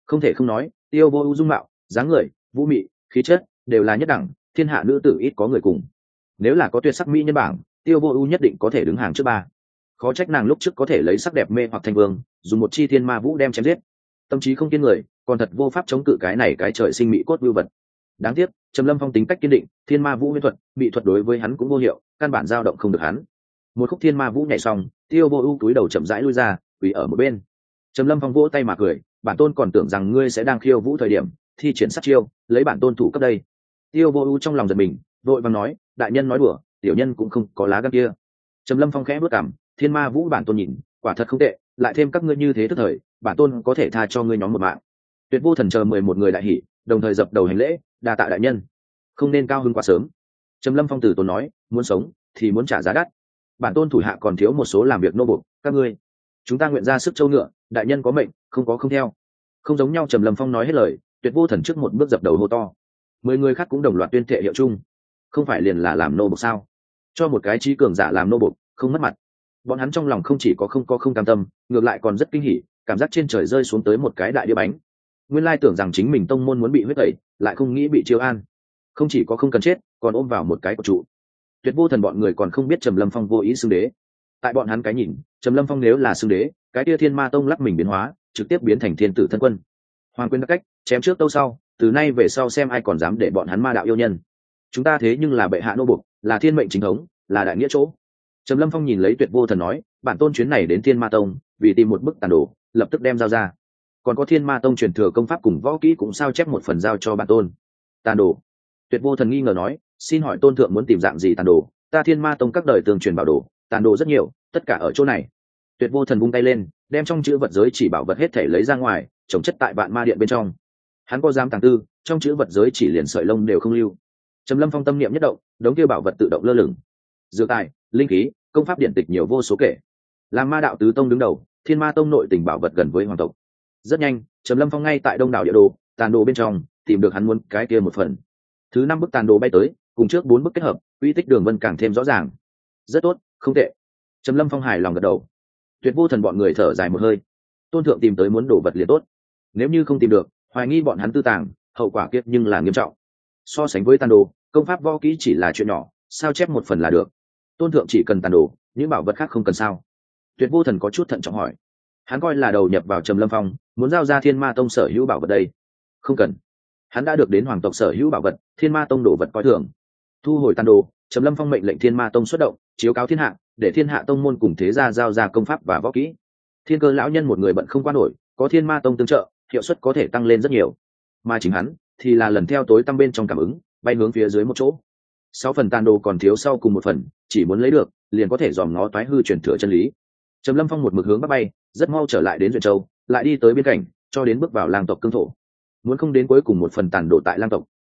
Không thể không nói, Tiêu Vô Ưu dung mạo, dáng người, vũ mị, khí chất đều là nhất đẳng, thiên hạ nữ tử ít có người cùng. Nếu là có tuyệt sắc mỹ nhân bảng, Tiêu Vô Ưu nhất định có thể đứng hàng trước ba. Khó trách nàng lúc trước có thể lấy sắc đẹp mê hoặc thành vương, dùng một chi thiên ma vũ đem chém giết. Tâm trí không kiên người, còn thật vô pháp chống cự cái này cái trời sinh mỹ cốt vưu vật. Đáng tiếc, Trầm Lâm Phong tính cách kiên định, thiên ma vũ huyễn thuật, bị thuật đối với hắn cũng vô hiệu, căn bản dao động không được hắn. Một khúc thiên ma vũ nhảy xong, Tiêu Vô Ưu cúi đầu chậm rãi lui ra, quỳ ở một bên. Trầm Lâm Phong vỗ tay mà cười, bản tôn còn tưởng rằng ngươi sẽ đang khiêu vũ thời điểm thi triển sát chiêu, lấy bản tôn thủ cấp đây. Tiêu Vô Ưu trong lòng giật mình, vội vàng nói, đại nhân nói đùa, tiểu nhân cũng không có lá gan kia. Trầm Lâm Phong khẽ bước cằm, thiên ma vũ bản tôn nhìn, quả thật không tệ, lại thêm các ngươi như thế tức thời, bản tôn có thể tha cho ngươi nhóm một mạng. Tuyệt Vô Thần chờ mười một người đại hỉ, đồng thời dập đầu hành lễ, đa tạ đại nhân. Không nên cao hứng quá sớm. Trầm Lâm Phong từ tốn nói, muốn sống thì muốn trả giá đắt. Bản tôn thủ hạ còn thiếu một số làm việc nô bộc, các ngươi, chúng ta nguyện ra sức châu ngựa, đại nhân có mệnh, không có không theo. Không giống nhau. Trầm Lâm Phong nói hết lời, Tuyệt Vô Thần trước một bước dập đầu hô to. Mười người khác cũng đồng loạt tuyên thệ hiệu chung. Không phải liền là làm nô bộc sao? Cho một cái trí cường giả làm nô bộc, không mất mặt. Bọn hắn trong lòng không chỉ có không có không cam tâm, ngược lại còn rất kinh hỉ, cảm giác trên trời rơi xuống tới một cái đại đĩa bánh. Nguyên lai tưởng rằng chính mình tông môn muốn bị huyết tẩy, lại không nghĩ bị chiêu an. Không chỉ có không cần chết, còn ôm vào một cái của trụ. Tuyệt Vô Thần bọn người còn không biết Trầm Lâm Phong vô ý xưng đế. Tại bọn hắn cái nhìn, Trầm Lâm Phong nếu là xưng đế, cái kia Thiên Ma Tông lắc mình biến hóa, trực tiếp biến thành thiên tử thân quân. Hoàng quyền đặc cách, chém trước tâu sau, từ nay về sau xem ai còn dám để bọn hắn ma đạo yêu nhân. Chúng ta thế nhưng là bệ hạ nô bộc, là thiên mệnh chính thống, là đại nghĩa chỗ. Trầm Lâm Phong nhìn lấy Tuyệt Vô Thần nói, bản tôn chuyến này đến Thiên Ma Tông, vì tìm một bức tàn đồ, lập tức đem giao ra. Còn có Thiên Ma Tông truyền thừa công pháp cùng võ kỹ cũng sao chép một phần giao cho bản tôn. Tàn đồ? Tuyệt Vô Thần nghi ngờ nói, xin hỏi tôn thượng muốn tìm dạng gì tàn đồ? Ta Thiên Ma Tông các đời tường truyền bảo đồ, tàn đồ rất nhiều, tất cả ở chỗ này. Tuyệt Vô Thần vung tay lên, đem trong chữ vật giới chỉ bảo vật hết thể lấy ra ngoài, trồng chất tại Vạn Ma Điện bên trong. Hắn có dám tàng tư, trong chữ vật giới chỉ liền sợi lông đều không lưu. Trầm Lâm Phong tâm niệm nhất động, đống kia bảo vật tự động lơ lửng. Dược tài, linh khí, công pháp điện tịch nhiều vô số kể. Làm Ma đạo tứ tông đứng đầu, Thiên Ma Tông nội tình bảo vật gần với hoàng tộc. Rất nhanh, Trầm Lâm Phong ngay tại đông đảo địa đồ, tàn đồ bên trong, tìm được hắn muốn cái kia một phần. Thứ năm bức tàn đồ bay tới, cùng trước bốn bức kết hợp, uy tích đường vân càng thêm rõ ràng. Rất tốt, không tệ. Trầm Lâm Phong hài lòng gật đầu. Tuyệt Vô Thần bọn người thở dài một hơi. Tôn thượng tìm tới muốn đổ vật liền tốt. Nếu như không tìm được, hoài nghi bọn hắn tư tàng, hậu quả kiếp nhưng là nghiêm trọng. So sánh với tàn đồ, công pháp võ kỹ chỉ là chuyện nhỏ, sao chép một phần là được. Tôn thượng chỉ cần tàn đồ, những bảo vật khác không cần sao? Tuyệt Vô Thần có chút thận trọng hỏi. Hắn coi là đầu nhập vào Trầm Lâm Phong, muốn giao ra Thiên Ma Tông sở hữu bảo vật đây. Không cần. Hắn đã được đến hoàng tộc sở hữu bảo vật, Thiên Ma Tông đổ vật coi thường. Thu hồi tàn đồ, Trầm Lâm Phong mệnh lệnh Thiên Ma Tông xuất động, chiếu cáo thiên hạ, để thiên hạ tông môn cùng thế gia giao ra công pháp và võ kỹ. Thiên Cơ lão nhân một người bận không qua nổi, có Thiên Ma Tông tương trợ, hiệu suất có thể tăng lên rất nhiều. Mà chính hắn thì là lần theo tối tăm bên trong cảm ứng, bay hướng phía dưới một chỗ. Sáu phần tàn đồ còn thiếu sau cùng một phần, chỉ muốn lấy được, liền có thể dòm ngó toái hư truyền thừa chân lý. Trầm Lâm Phong một mực hướng bắc bay, rất mau trở lại đến Duyện Châu, lại đi tới biên cảnh, cho đến bước vào lang tộc cương thổ. Muốn không đến cuối cùng một phần tàn đồ tại lang tộc,